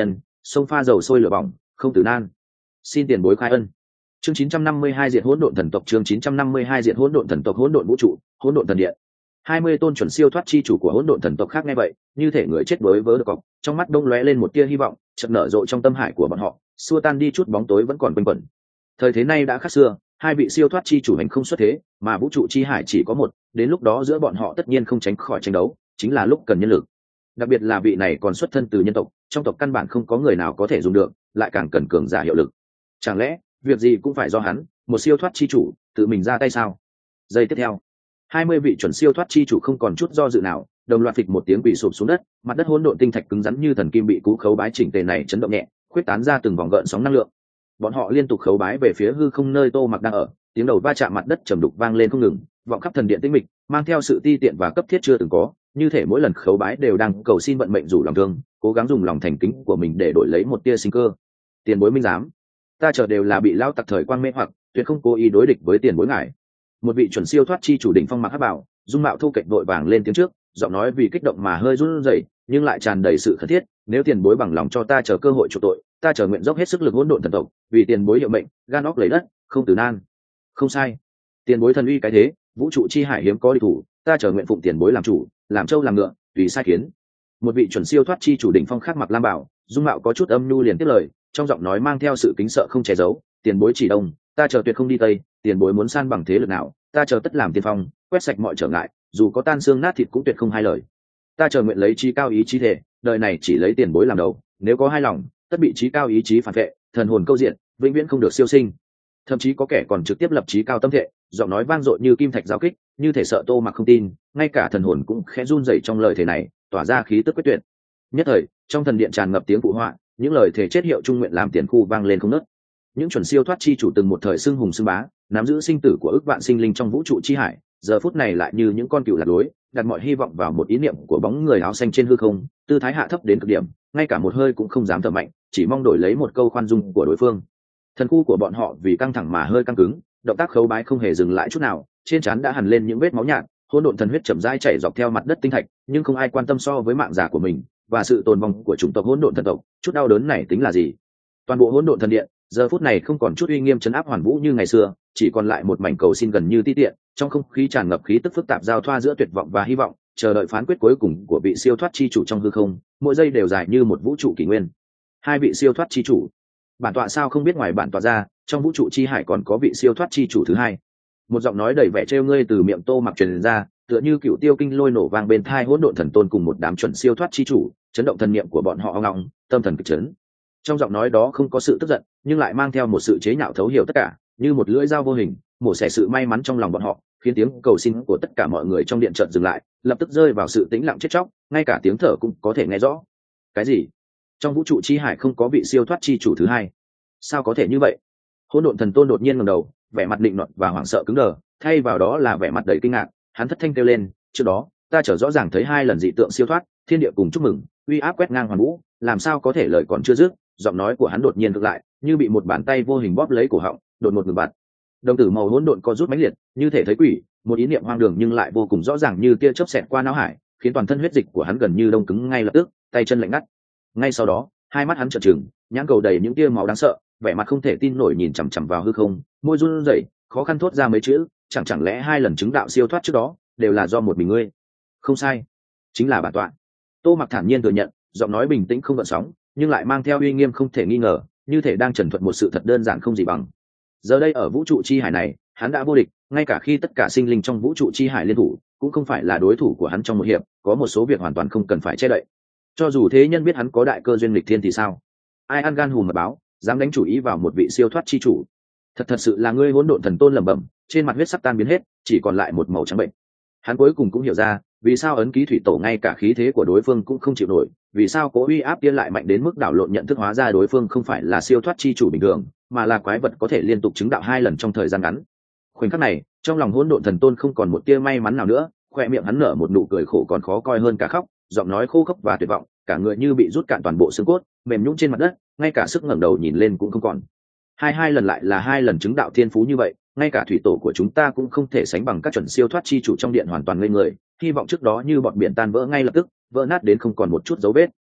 sông pha dầu sôi lửa bỏng, không tử nan. Xin tiền bối khai ân. Chương chín trăm năm mươi hai diệt hỗn độn thần tộc, chương chín trăm năm mươi hai diệt hỗn độn thần tộc, hỗn độn vũ trụ, hỗn độn thần điện. hai mươi tôn chuẩn siêu thoát chi chủ của hỗn độn thần tộc khác nghe vậy, như thể người chết đối với được cọc, trong mắt đông lóe lên một tia hy vọng, chợt nở rộ trong tâm hải của bọn họ, xua tan đi chút bóng tối vẫn còn quanh quẩn. Thời thế này đã khác xưa, hai vị siêu thoát chi chủ hành không xuất thế, mà vũ trụ chi hải chỉ có một, đến lúc đó giữa bọn họ tất nhiên không tránh khỏi tranh đấu, chính là lúc cần nhân lực. Đặc biệt là vị này còn xuất thân từ nhân tộc, trong tộc căn bản không có người nào có thể dùng được, lại càng cần cường giả hiệu lực. Chẳng lẽ việc gì cũng phải do hắn, một siêu thoát chi chủ, tự mình ra tay sao? Giây tiếp theo, hai mươi vị chuẩn siêu thoát chi chủ không còn chút do dự nào, đồng loạt phịch một tiếng quỳ sụp xuống đất, mặt đất hỗn độn tinh thạch cứng rắn như thần kim bị cú khấu bái chỉnh tề này chấn động nhẹ, khuyết tán ra từng vòng gợn sóng năng lượng. Bọn họ liên tục khấu bái về phía hư không nơi Tô Mặc đang ở, tiếng đầu va chạm mặt đất trầm đục vang lên không ngừng, vọng khắp thần điện tĩnh mịch, mang theo sự ti tiện và cấp thiết chưa từng có, như thể mỗi lần khấu bái đều đang cầu xin vận mệnh rủ lòng thương, cố gắng dùng lòng thành kính của mình để đổi lấy một tia sinh cơ. Tiền bối minh giám, ta chờ đều là bị lao tặc thời quang mê hoặc, tuyệt không cố ý đối địch với tiền bối ngài. Một vị chuẩn siêu thoát chi chủ đỉnh phong mặc hắc bảo, dung mạo thu kệch vội vàng lên tiếng trước, giọng nói vì kích động mà hơi run rẩy, nhưng lại tràn đầy sự khẩn thiết. Nếu tiền bối bằng lòng cho ta chờ cơ hội chuộc tội, ta chờ nguyện dốc hết sức lực hỗn độn thần tộc, vì tiền bối hiệu mệnh, gan óc lấy đất, không tử nan. Không sai, tiền bối thần uy cái thế, vũ trụ chi hải hiếm có địch thủ, ta chờ nguyện phụng tiền bối làm chủ, làm trâu làm ngựa, tùy sai khiến. Một vị chuẩn siêu thoát chi chủ đỉnh phong khác mặc lam bảo, dung mạo có chút âm nhu liền tiếp lời, trong giọng nói mang theo sự kính sợ không che giấu. Tiền bối chỉ đông, ta chờ tuyệt không đi tây, tiền bối muốn san bằng thế lực nào, ta chờ tất làm tiên phong, quét sạch mọi trở ngại, dù có tan xương nát thịt cũng tuyệt không hai lời. Ta chờ nguyện lấy trí cao ý chí thể, đời này chỉ lấy tiền bối làm đầu, nếu có hai lòng, tất bị trí cao ý chí phản vệ, thần hồn câu diện, vĩnh viễn không được siêu sinh. Thậm chí có kẻ còn trực tiếp lập trí cao tâm thệ, giọng nói vang dội như kim thạch giao kích, như thể sợ Tô Mặc không tin, ngay cả thần hồn cũng khẽ run rẩy trong lời thể này, tỏa ra khí tức quyết tuyệt. Nhất thời, trong thần điện tràn ngập tiếng phụ họa, những lời thể chết hiệu trung nguyện làm tiền khu vang lên không ngớt. Những chuẩn siêu thoát chi chủ từng một thời xưng hùng xưng bá, nắm giữ sinh tử của ức vạn sinh linh trong vũ trụ chi hải, giờ phút này lại như những con cừu lạc lối, đặt mọi hy vọng vào một ý niệm của bóng người áo xanh trên hư không, tư thái hạ thấp đến cực điểm, ngay cả một hơi cũng không dám thở mạnh, chỉ mong đổi lấy một câu khoan dung của đối phương. Thần khu của bọn họ vì căng thẳng mà hơi căng cứng, động tác khấu bái không hề dừng lại chút nào, trên trán đã hằn lên những vết máu nhạt, hỗn độn thần huyết chậm rãi chảy dọc theo mặt đất tinh thạch, nhưng không ai quan tâm so với mạng giả của mình và sự tồn vong của chủng tộc hỗn độn thần tộc, chút đau đớn này tính là gì? Toàn bộ hỗn độn thần điện giờ phút này không còn chút uy nghiêm trấn áp hoàn vũ như ngày xưa, chỉ còn lại một mảnh cầu xin gần như ti tiện, trong không khí tràn ngập khí tức phức tạp giao thoa giữa tuyệt vọng và hy vọng, chờ đợi phán quyết cuối cùng của vị siêu thoát chi chủ trong hư không, mỗi giây đều dài như một vũ trụ kỷ nguyên. Hai vị siêu thoát chi chủ, bản tọa sao không biết ngoài bản tọa ra, trong vũ trụ chi hải còn có vị siêu thoát chi chủ thứ hai. Một giọng nói đầy vẻ trêu ngươi từ miệng Tô Mặc truyền ra, tựa như cựu tiêu kinh lôi nổ vang bên thai hỗn độn thần tôn cùng một đám chuẩn siêu thoát chi chủ, chấn động thần niệm của bọn họ ong ong, tâm thần kịch chấn. Trong giọng nói đó không có sự tức giận, nhưng lại mang theo một sự chế nhạo thấu hiểu tất cả, như một lưỡi dao vô hình, mổ xẻ sự may mắn trong lòng bọn họ, khiến tiếng cầu xin của tất cả mọi người trong điện chợt dừng lại, lập tức rơi vào sự tĩnh lặng chết chóc, ngay cả tiếng thở cũng có thể nghe rõ. Cái gì? Trong vũ trụ chi hải không có vị siêu thoát chi chủ thứ hai? Sao có thể như vậy? Hỗn độn thần tôn đột nhiên ngẩng đầu, vẻ mặt định nọt và hoảng sợ cứng đờ, thay vào đó là vẻ mặt đầy kinh ngạc. Hắn thất thanh kêu lên, trước đó ta trở rõ ràng thấy hai lần dị tượng siêu thoát, thiên địa cùng chúc mừng, uy áp quét ngang hoàn vũ, làm sao có thể lời còn chưa dứt, giọng nói của hắn đột nhiên ngược lại, như bị một bàn tay vô hình bóp lấy cổ họng, đột ngột ngừng bặt. Đồng tử màu hỗn độn co rút mãnh liệt, như thể thấy quỷ, một ý niệm hoang đường nhưng lại vô cùng rõ ràng như tia chớp xẹt qua não hải, khiến toàn thân huyết dịch của hắn gần như đông cứng ngay lập tức, tay chân lạnh ngắt. Ngay sau đó, hai mắt hắn trợn trừng, nhãn cầu đầy những tia máu đáng sợ, vẻ mặt không thể tin nổi nhìn chằm chằm vào hư không, môi run rẩy, khó khăn thốt ra mấy chữ, chẳng chẳng lẽ hai lần chứng đạo siêu thoát trước đó đều là do một mình ngươi? Không sai, chính là bản tọa. Tô Mặc thản nhiên thừa nhận, giọng nói bình tĩnh không gợn sóng, nhưng lại mang theo uy nghiêm không thể nghi ngờ, như thể đang trần thuật một sự thật đơn giản không gì bằng. Giờ đây ở vũ trụ chi hải này, hắn đã vô địch, ngay cả khi tất cả sinh linh trong vũ trụ chi hải liên thủ, cũng không phải là đối thủ của hắn trong một hiệp, có một số việc hoàn toàn không cần phải che đậy. Cho dù thế nhân biết hắn có đại cơ duyên nghịch thiên thì sao? Ai ăn gan hùm mật báo, dám đánh chủ ý vào một vị siêu thoát chi chủ? Thật thật sự là ngươi hỗn độn thần tôn lẩm bẩm, trên mặt huyết sắc tan biến hết, chỉ còn lại một màu trắng bệnh. Hắn cuối cùng cũng hiểu ra, vì sao ấn ký thủy tổ ngay cả khí thế của đối phương cũng không chịu nổi, vì sao cố uy áp kia lại mạnh đến mức đảo lộn nhận thức, hóa ra đối phương không phải là siêu thoát chi chủ bình thường, mà là quái vật có thể liên tục chứng đạo hai lần trong thời gian ngắn. Khoảnh khắc này, trong lòng hỗn độn thần tôn không còn một tia may mắn nào nữa, khoe miệng hắn nở một nụ cười khổ còn khó coi hơn cả khóc, giọng nói khô khốc và tuyệt vọng, cả người như bị rút cạn toàn bộ xương cốt, mềm nhũn trên mặt đất, ngay cả sức ngẩng đầu nhìn lên cũng không còn. Hai hai lần lại là hai lần chứng đạo thiên phú như vậy, ngay cả thủy tổ của chúng ta cũng không thể sánh bằng các chuẩn siêu thoát chi chủ trong điện, hoàn toàn ngây người, hy vọng trước đó như bọn biển tan vỡ ngay lập tức, vỡ nát đến không còn một chút dấu vết.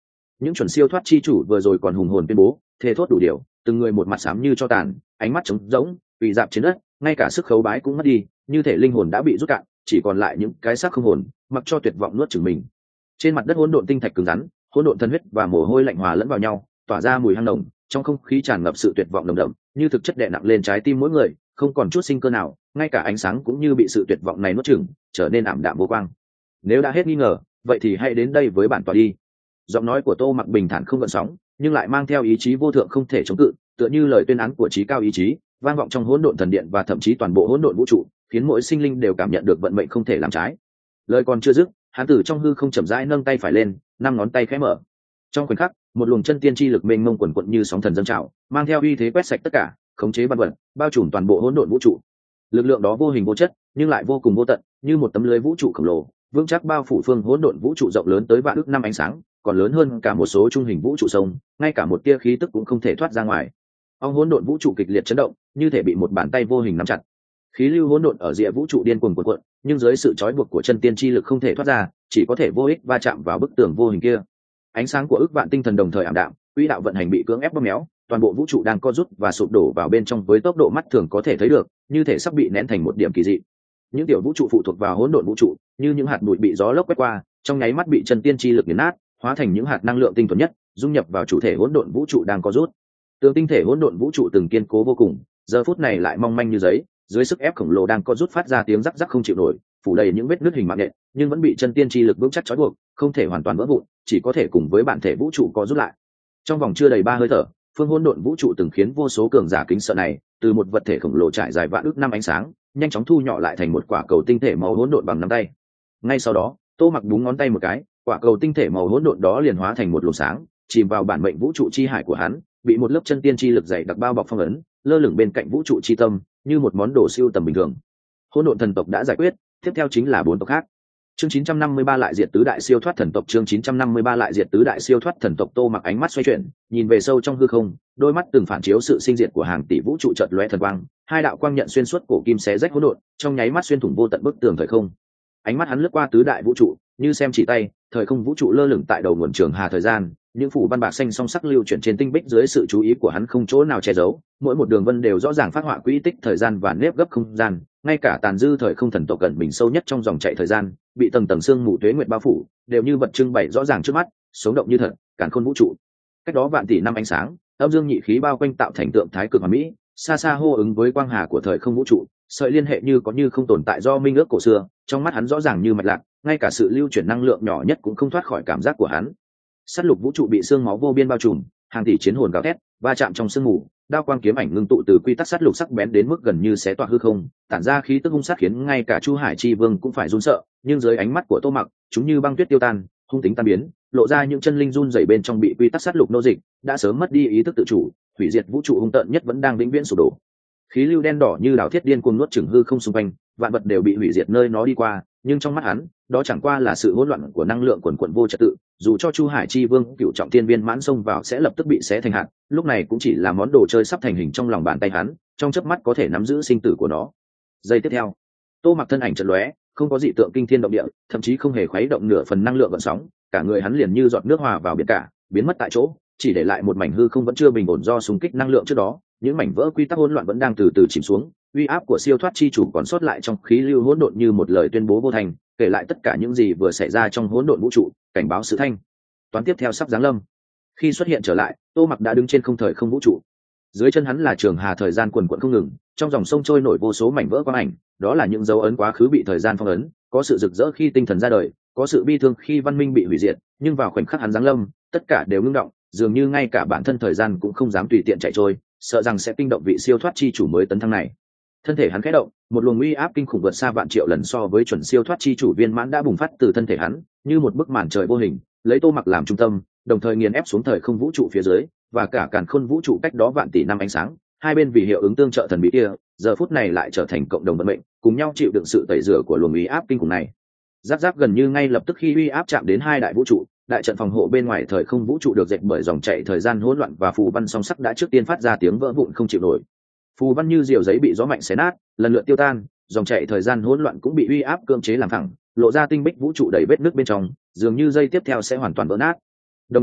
Những chuẩn siêu thoát chi chủ vừa rồi còn hùng hồn tuyên bố thề thốt đủ điều, từng người một mặt xám như cho tàn, ánh mắt trống rỗng, bị dạp trên đất, ngay cả sức khấu bái cũng mất đi, như thể linh hồn đã bị rút cạn, chỉ còn lại những cái xác không hồn, mặc cho tuyệt vọng nuốt chửng mình. Trên mặt đất hỗn độn tinh thạch cứng rắn, hỗn độn thần huyết và mồ hôi lạnh hòa lẫn vào nhau, tỏa ra mùi hăng nồng, trong không khí tràn ngập sự tuyệt vọng nồng đậm, như thực chất đè nặng lên trái tim mỗi người, không còn chút sinh cơ nào, ngay cả ánh sáng cũng như bị sự tuyệt vọng này nuốt chửng, trở nên ảm đạm vô quang. Nếu đã hết nghi ngờ, vậy thì hãy đến đây với bản tọa đi. Giọng nói của Tô Mặc bình thản không gợn sóng, nhưng lại mang theo ý chí vô thượng không thể chống cự, tựa như lời tuyên án của trí cao ý chí, vang vọng trong hỗn độn thần điện và thậm chí toàn bộ hỗn độn vũ trụ, khiến mỗi sinh linh đều cảm nhận được vận mệnh không thể làm trái. Lời còn chưa dứt, hắn tử trong hư không chậm rãi nâng tay phải lên, năm ngón tay khẽ mở. Trong khoảnh khắc, một luồng chân tiên chi lực mênh mông quần quận như sóng thần dâng trào, mang theo uy thế quét sạch tất cả, khống chế vạn vật, bao trùm toàn bộ hỗn độn vũ trụ. Lực lượng đó vô hình vô chất, nhưng lại vô cùng vô tận, như một tấm lưới vũ trụ khổng lồ, vững chắc bao phủ phương hỗn độn vũ trụ rộng lớn tới vạn ức năm ánh sáng, còn lớn hơn cả một số trung hình vũ trụ sông, ngay cả một tia khí tức cũng không thể thoát ra ngoài. Ong hỗn độn vũ trụ kịch liệt chấn động, như thể bị một bàn tay vô hình nắm chặt. Khí lưu hỗn độn ở rìa vũ trụ điên cuồng cuộn cuộn, nhưng dưới sự trói buộc của chân tiên chi lực không thể thoát ra, chỉ có thể vô ích va chạm vào bức tường vô hình kia. Ánh sáng của ức vạn tinh thần đồng thời ảm đạm, quỹ đạo vận hành bị cưỡng ép bóp méo, toàn bộ vũ trụ đang co rút và sụp đổ vào bên trong với tốc độ mắt thường có thể thấy được, như thể sắp bị nén thành một điểm kỳ dị. Những tiểu vũ trụ phụ thuộc vào hỗn độn vũ trụ, như những hạt bụi bị gió lốc quét qua, trong nháy mắt bị chân tiên chi lực nghiền nát, hóa thành những hạt năng lượng tinh thuần nhất, dung nhập vào chủ thể hỗn độn vũ trụ đang co rút. Tường tinh thể hỗn độn vũ trụ từng kiên cố vô cùng, giờ phút này lại mong manh như giấy, dưới sức ép khổng lồ đang co rút phát ra tiếng rắc rắc không chịu nổi, phủ đầy những vết nứt hình mạng nhện, nhưng vẫn bị chân tiên chi lực vững chắc trói buộc, không thể hoàn toàn vỡ vụn, chỉ có thể cùng với bản thể vũ trụ co rút lại. Trong vòng chưa đầy ba hơi thở, phương hỗn độn vũ trụ từng khiến vô số cường giả kính sợ này, từ một vật thể khổng lồ trải dài vạn ước năm ánh sáng, nhanh chóng thu nhỏ lại thành một quả cầu tinh thể màu hỗn độn bằng nắm tay. Ngay sau đó, Tô Mặc búng ngón tay một cái, quả cầu tinh thể màu hỗn độn đó liền hóa thành một luồng sáng, chìm vào bản mệnh vũ trụ chi hải của hắn, bị một lớp chân tiên chi lực dày đặc bao bọc phong ấn, lơ lửng bên cạnh vũ trụ chi tâm, như một món đồ siêu tầm bình thường. Hỗn độn thần tộc đã giải quyết, tiếp theo chính là bốn tộc khác. Chương chín trăm năm mươi ba lại diệt tứ đại siêu thoát thần tộc, chương chín trăm năm mươi ba lại diệt tứ đại siêu thoát thần tộc. Tô Mặc ánh mắt xoay chuyển, nhìn về sâu trong hư không, đôi mắt từng phản chiếu sự sinh diệt của hàng tỷ vũ trụ chợt lóe thần quang, hai đạo quang nhận xuyên suốt cổ kim xé rách hỗn độn, trong nháy mắt xuyên thủng vô tận bức tường thời không. Ánh mắt hắn lướt qua tứ đại vũ trụ, như xem chỉ tay, thời không vũ trụ lơ lửng tại đầu nguồn trường hà thời gian, những phủ văn bạc xanh song sắc lưu chuyển trên tinh bích dưới sự chú ý của hắn không chỗ nào che giấu, mỗi một đường vân đều rõ ràng phát họa quỹ tích thời gian và nếp gấp không gian, ngay cả tàn dư thời không thần tộc gần mình sâu nhất trong dòng chảy thời gian, bị tầng tầng sương mù tuế nguyệt bao phủ, đều như vật trưng bày rõ ràng trước mắt, sống động như thật, càn khôn vũ trụ. Cách đó vạn tỷ năm ánh sáng, âm dương nhị khí bao quanh tạo thành tượng thái cực hoàn mỹ, xa xa hô ứng với quang hà của thời không vũ trụ, sợi liên hệ như có như không tồn tại do minh ước cổ xưa, trong mắt hắn rõ ràng như mạch lạc, ngay cả sự lưu chuyển năng lượng nhỏ nhất cũng không thoát khỏi cảm giác của hắn. Sát lục vũ trụ bị xương máu vô biên bao trùm, hàng tỷ chiến hồn gào thét, va chạm trong sương mù, đao quang kiếm ảnh ngưng tụ từ quy tắc sát lục sắc bén đến mức gần như xé toạc hư không, tản ra khí tức hung sát khiến ngay cả Chu Hải Chi Vương cũng phải run sợ, nhưng dưới ánh mắt của Tô Mặc, chúng như băng tuyết tiêu tan, hung tính tan biến, lộ ra những chân linh run rẩy bên trong bị quy tắc sát lục nô dịch, đã sớm mất đi ý thức tự chủ, hủy diệt vũ trụ hung tợn nhất vẫn đang vĩnh viễn sụp đổ. Khí lưu đen đỏ như đảo thiết điên cuồng nuốt chửng hư không xung quanh, vạn vật đều bị hủy diệt nơi nó đi qua, nhưng trong mắt hắn, đó chẳng qua là sự hỗn loạn của năng lượng quần quần vô trật tự, dù cho Chu Hải Chi Vương cựu trọng thiên viên mãn xông vào sẽ lập tức bị xé thành hạt, lúc này cũng chỉ là món đồ chơi sắp thành hình trong lòng bàn tay hắn, trong chớp mắt có thể nắm giữ sinh tử của nó. Giây tiếp theo, Tô Mặc thân ảnh chợt lóe, không có dị tượng kinh thiên động địa, thậm chí không hề khuấy động nửa phần năng lượng gợn sóng, cả người hắn liền như giọt nước hòa vào biển cả, biến mất tại chỗ, chỉ để lại một mảnh hư không vẫn chưa bình ổn do xung kích năng lượng trước đó, những mảnh vỡ quy tắc hỗn loạn vẫn đang từ từ chìm xuống, uy áp của siêu thoát chi chủ còn sót lại trong khí lưu hỗn độn như một lời tuyên bố vô thành, kể lại tất cả những gì vừa xảy ra trong hỗn độn vũ trụ, cảnh báo sự thanh toán tiếp theo sắp giáng lâm. Khi xuất hiện trở lại, Tô Mặc đã đứng trên không thời không vũ trụ, dưới chân hắn là trường hà thời gian quần quận không ngừng, trong dòng sông trôi nổi vô số mảnh vỡ quang ảnh, đó là những dấu ấn quá khứ bị thời gian phong ấn, có sự rực rỡ khi tinh thần ra đời, có sự bi thương khi văn minh bị hủy diệt, nhưng vào khoảnh khắc hắn giáng lâm, tất cả đều ngưng động, dường như ngay cả bản thân thời gian cũng không dám tùy tiện chạy trôi, sợ rằng sẽ kinh động vị siêu thoát chi chủ mới tấn thăng này. Thân thể hắn khẽ động, một luồng uy áp kinh khủng vượt xa vạn triệu lần so với chuẩn siêu thoát chi chủ viên mãn đã bùng phát từ thân thể hắn, như một bức màn trời vô hình, lấy Tô Mặc làm trung tâm, đồng thời nghiền ép xuống thời không vũ trụ phía dưới, và cả càn khôn vũ trụ cách đó vạn tỷ năm ánh sáng, hai bên vì hiệu ứng tương trợ thần bí kia, giờ phút này lại trở thành cộng đồng vận mệnh, cùng nhau chịu đựng sự tẩy rửa của luồng uy áp kinh khủng này. Giáp giáp gần như ngay lập tức khi uy áp chạm đến hai đại vũ trụ, đại trận phòng hộ bên ngoài thời không vũ trụ được dệt bởi dòng chảy thời gian hỗn loạn và phù văn song sắc đã trước tiên phát ra tiếng vỡ vụn không chịu nổi. Phù văn như diều giấy bị gió mạnh xé nát, lần lượt tiêu tan, dòng chảy thời gian hỗn loạn cũng bị uy áp cưỡng chế làm thẳng, lộ ra tinh bích vũ trụ đầy vết nước bên trong, dường như dây tiếp theo sẽ hoàn toàn vỡ nát. Đồng thời,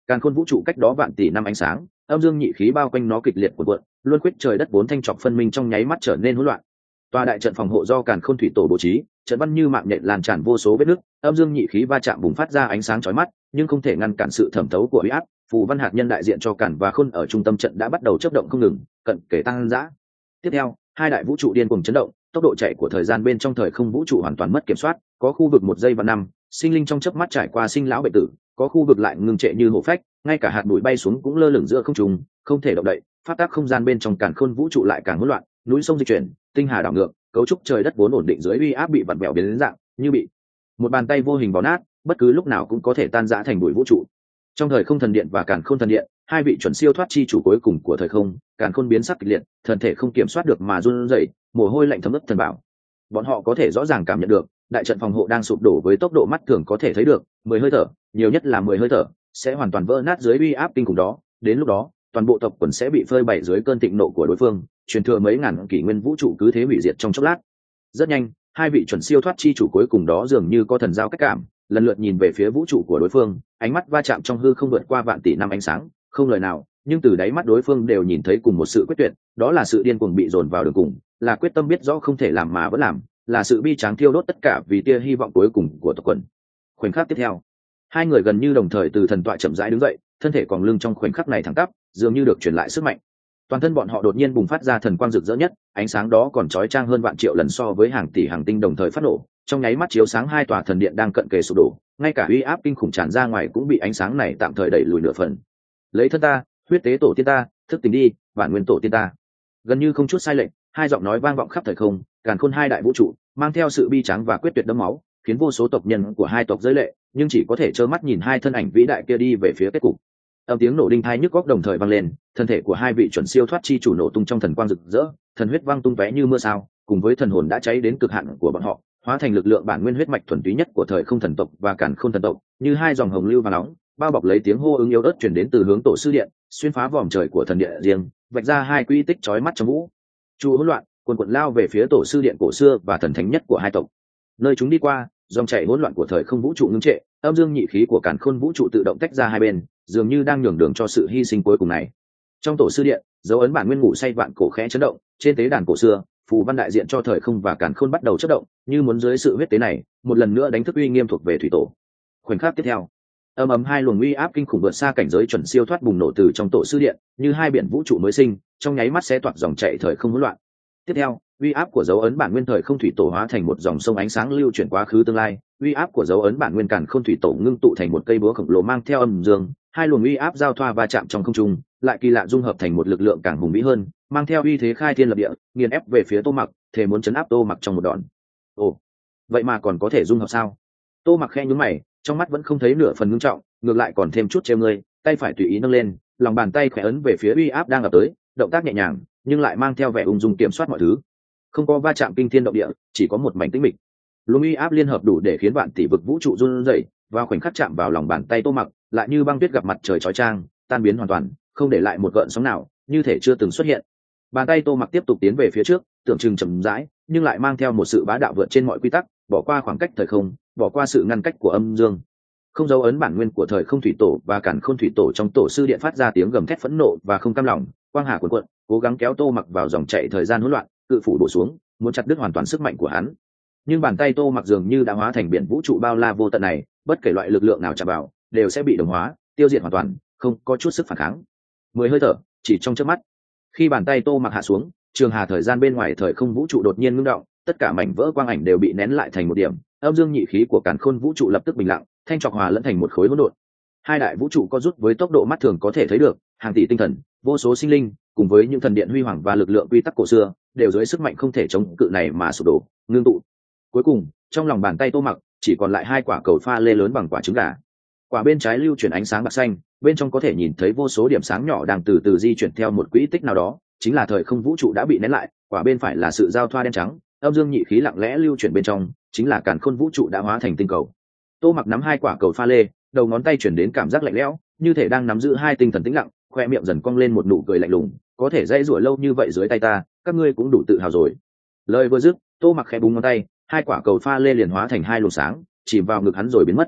Càn khôn vũ trụ cách đó vạn tỷ năm ánh sáng, âm dương nhị khí bao quanh nó kịch liệt cuộn cuộn, luân quýt trời đất bốn thanh trọc phân minh trong nháy mắt trở nên hỗn loạn. Tòa đại trận phòng hộ do Càn Khôn thủy tổ bố trí, trận văn như mạng nhện lan tràn vô số vết nứt, âm dương nhị khí va chạm bùng phát ra ánh sáng chói mắt, nhưng không thể ngăn cản sự thẩm thấu của uy áp. Phù văn hạt nhân đại diện cho Càn và Khôn ở trung tâm trận đã bắt đầu chớp động không ngừng, cận kề tăng dã. Tiếp theo, hai đại vũ trụ điên cuồng chấn động, tốc độ chạy của thời gian bên trong thời không vũ trụ hoàn toàn mất kiểm soát, có khu vực một giây và năm, sinh linh trong chớp mắt trải qua sinh lão bệnh tử, có khu vực lại ngừng trệ như hổ phách, ngay cả hạt bụi bay xuống cũng lơ lửng giữa không trung, không thể động đậy. Pháp tắc không gian bên trong Càn Khôn vũ trụ lại càng hỗn loạn, núi sông di chuyển, tinh hà đảo ngược, cấu trúc trời đất vốn ổn định dưới uy áp bị vặn vẹo biến đến dạng, như bị một bàn tay vô hình bó nát, bất cứ lúc nào cũng có thể tan rã thành bụi vũ trụ. Trong thời không thần điện và Càn Khôn thần điện, hai vị chuẩn siêu thoát chi chủ cuối cùng của thời không, Càn Khôn biến sắc kịch liệt, thân thể không kiểm soát được mà run rẩy, mồ hôi lạnh thấm ướt thần bảo. Bọn họ có thể rõ ràng cảm nhận được, đại trận phòng hộ đang sụp đổ với tốc độ mắt thường có thể thấy được, mười hơi thở, nhiều nhất là mười hơi thở, sẽ hoàn toàn vỡ nát dưới uy áp kinh khủng đó. Đến lúc đó, toàn bộ tộc quần sẽ bị phơi bày dưới cơn thịnh nộ của đối phương, truyền thừa mấy ngàn kỷ nguyên vũ trụ cứ thế hủy diệt trong chốc lát. Rất nhanh, hai vị chuẩn siêu thoát chi chủ cuối cùng đó dường như có thần giao cách cảm, lần lượt nhìn về phía vũ trụ của đối phương, ánh mắt va chạm trong hư không vượt qua vạn tỷ năm ánh sáng, không lời nào, nhưng từ đáy mắt đối phương đều nhìn thấy cùng một sự quyết tuyệt, đó là sự điên cuồng bị dồn vào đường cùng, là quyết tâm biết rõ không thể làm mà vẫn làm, là sự bi tráng thiêu đốt tất cả vì tia hy vọng cuối cùng của tộc quần. Khoảnh khắc tiếp theo, hai người gần như đồng thời từ thần tọa chậm rãi đứng dậy, thân thể còn lưng trong khoảnh khắc này thẳng tắp, dường như được truyền lại sức mạnh. Toàn thân bọn họ đột nhiên bùng phát ra thần quang rực rỡ nhất, ánh sáng đó còn chói chang hơn vạn triệu lần so với hàng tỷ hàng tinh đồng thời phát nổ, trong nháy mắt chiếu sáng hai tòa thần điện đang cận kề sụp đổ, ngay cả uy áp kinh khủng tràn ra ngoài cũng bị ánh sáng này tạm thời đẩy lùi nửa phần. Lấy thân ta, huyết tế tổ tiên ta, thức tỉnh đi, bản nguyên tổ tiên ta. Gần như không chút sai lệch, hai giọng nói vang vọng khắp thời không, Càn Khôn hai đại vũ trụ, mang theo sự bi tráng và quyết tuyệt đẫm máu, khiến vô số tộc nhân của hai tộc rơi lệ, nhưng chỉ có thể trơ mắt nhìn hai thân ảnh vĩ đại kia đi về phía kết cục. Âm tiếng nổ đinh tai nhức góc đồng thời vang lên, thân thể của hai vị chuẩn siêu thoát chi chủ nổ tung trong thần quang rực rỡ, thần huyết vang tung tóe như mưa sao, cùng với thần hồn đã cháy đến cực hạn của bọn họ, hóa thành lực lượng bản nguyên huyết mạch thuần túy nhất của thời không thần tộc và Càn Khôn thần tộc, như hai dòng hồng lưu vàng nóng, bao bọc lấy tiếng hô ứng yếu ớt truyền đến từ hướng tổ sư điện, xuyên phá vòm trời của thần địa riêng, vạch ra hai quy tích chói mắt trong vũ trụ hỗn loạn, cuồn cuộn lao về phía tổ sư điện cổ xưa và thần thánh nhất của hai tộc. Nơi chúng đi qua, dòng chảy hỗn loạn của thời không vũ trụ ngưng trệ, âm dương nhị khí của Càn Khôn vũ trụ tự động tách ra hai bên, dường như đang nhường đường cho sự hy sinh cuối cùng này. Trong tổ sư điện, dấu ấn bản nguyên ngủ say vạn cổ khẽ chấn động, trên tế đàn cổ xưa, phù văn đại diện cho thời không và Càn Khôn bắt đầu chớp động, như muốn dưới sự huyết tế này, một lần nữa đánh thức uy nghiêm thuộc về thủy tổ. Khoảnh khắc tiếp theo, ầm ầm hai luồng uy áp kinh khủng vượt xa cảnh giới chuẩn siêu thoát bùng nổ từ trong tổ sư điện, như hai biển vũ trụ mới sinh, trong nháy mắt sẽ toạc dòng chảy thời không hỗn loạn. Tiếp theo, uy áp của dấu ấn bản nguyên thời không thủy tổ hóa thành một dòng sông ánh sáng lưu chuyển quá khứ tương lai, uy áp của dấu ấn bản nguyên Càn Khôn thủy tổ ngưng tụ thành một cây búa khổng lồ mang theo âm dương, hai luồng uy áp giao thoa va chạm trong không trung, lại kỳ lạ dung hợp thành một lực lượng càng hùng vĩ hơn, mang theo uy thế khai thiên lập địa, nghiền ép về phía Tô Mặc, thể muốn chấn áp Tô Mặc trong một đòn. Ồ, vậy mà còn có thể dung hợp sao? Tô Mặc khẽ nhướng mày, trong mắt vẫn không thấy nửa phần ngưng trọng, ngược lại còn thêm chút trêu ngươi, tay phải tùy ý nâng lên, lòng bàn tay khẽ ấn về phía uy áp đang ập tới, động tác nhẹ nhàng, nhưng lại mang theo vẻ ung dung kiểm soát mọi thứ. Không có va chạm kinh thiên động địa, chỉ có một mảnh tĩnh mịch. Luồng uy áp liên hợp đủ để khiến vạn tỷ vực vũ trụ run rẩy, vào khoảnh khắc chạm vào lòng bàn tay Tô Mặc, lại như băng tuyết gặp mặt trời chói chang, tan biến hoàn toàn, không để lại một gợn sóng nào, như thể chưa từng xuất hiện. Bàn tay Tô Mặc tiếp tục tiến về phía trước, tưởng chừng chậm rãi, nhưng lại mang theo một sự bá đạo vượt trên mọi quy tắc, bỏ qua khoảng cách thời không, bỏ qua sự ngăn cách của âm dương. Không dấu ấn bản nguyên của thời không thủy tổ và Càn Khôn thủy tổ trong tổ sư điện phát ra tiếng gầm thét phẫn nộ và không cam lòng, quang hà cuộn cuộn, cố gắng kéo Tô Mặc vào dòng chảy thời gian hỗn loạn, cự phủ đổ xuống, muốn chặt đứt hoàn toàn sức mạnh của hắn. Nhưng bàn tay Tô Mặc dường như đã hóa thành biển vũ trụ bao la vô tận này, bất kể loại lực lượng nào chạm vào, đều sẽ bị đồng hóa, tiêu diệt hoàn toàn, không có chút sức phản kháng. Mười hơi thở, chỉ trong chớp mắt. Khi bàn tay Tô Mặc hạ xuống, trường hà thời gian bên ngoài thời không vũ trụ đột nhiên ngưng động, tất cả mảnh vỡ quang ảnh đều bị nén lại thành một điểm, âm dương nhị khí của Càn Khôn vũ trụ lập tức bình lặng, thanh trọc hòa lẫn thành một khối hỗn độn. Hai đại vũ trụ có rút với tốc độ mắt thường có thể thấy được, hàng tỷ tinh thần, vô số sinh linh, cùng với những thần điện huy hoàng và lực lượng quy tắc cổ xưa, đều dưới sức mạnh không thể chống cự này mà sụp đổ, ngưng tụ. Cuối cùng, trong lòng bàn tay Tô Mặc chỉ còn lại hai quả cầu pha lê lớn bằng quả trứng gà. Quả bên trái lưu chuyển ánh sáng bạc xanh, bên trong có thể nhìn thấy vô số điểm sáng nhỏ đang từ từ di chuyển theo một quỹ tích nào đó, chính là thời không vũ trụ đã bị nén lại. Quả bên phải là sự giao thoa đen trắng, âm dương nhị khí lặng lẽ lưu chuyển bên trong, chính là Càn Khôn vũ trụ đã hóa thành tinh cầu. Tô Mặc nắm hai quả cầu pha lê, đầu ngón tay chuyển đến cảm giác lạnh lẽo, như thể đang nắm giữ hai tinh thần tĩnh lặng, khoe miệng dần cong lên một nụ cười lạnh lùng, có thể dây rủa lâu như vậy dưới tay ta, các ngươi cũng đủ tự hào rồi. Lời vừa dứt, Tô Mặc khẽ búng ngón tay, hai quả cầu pha lê liền hóa thành hai luồng sáng, chìm vào ngực hắn rồi biến mất.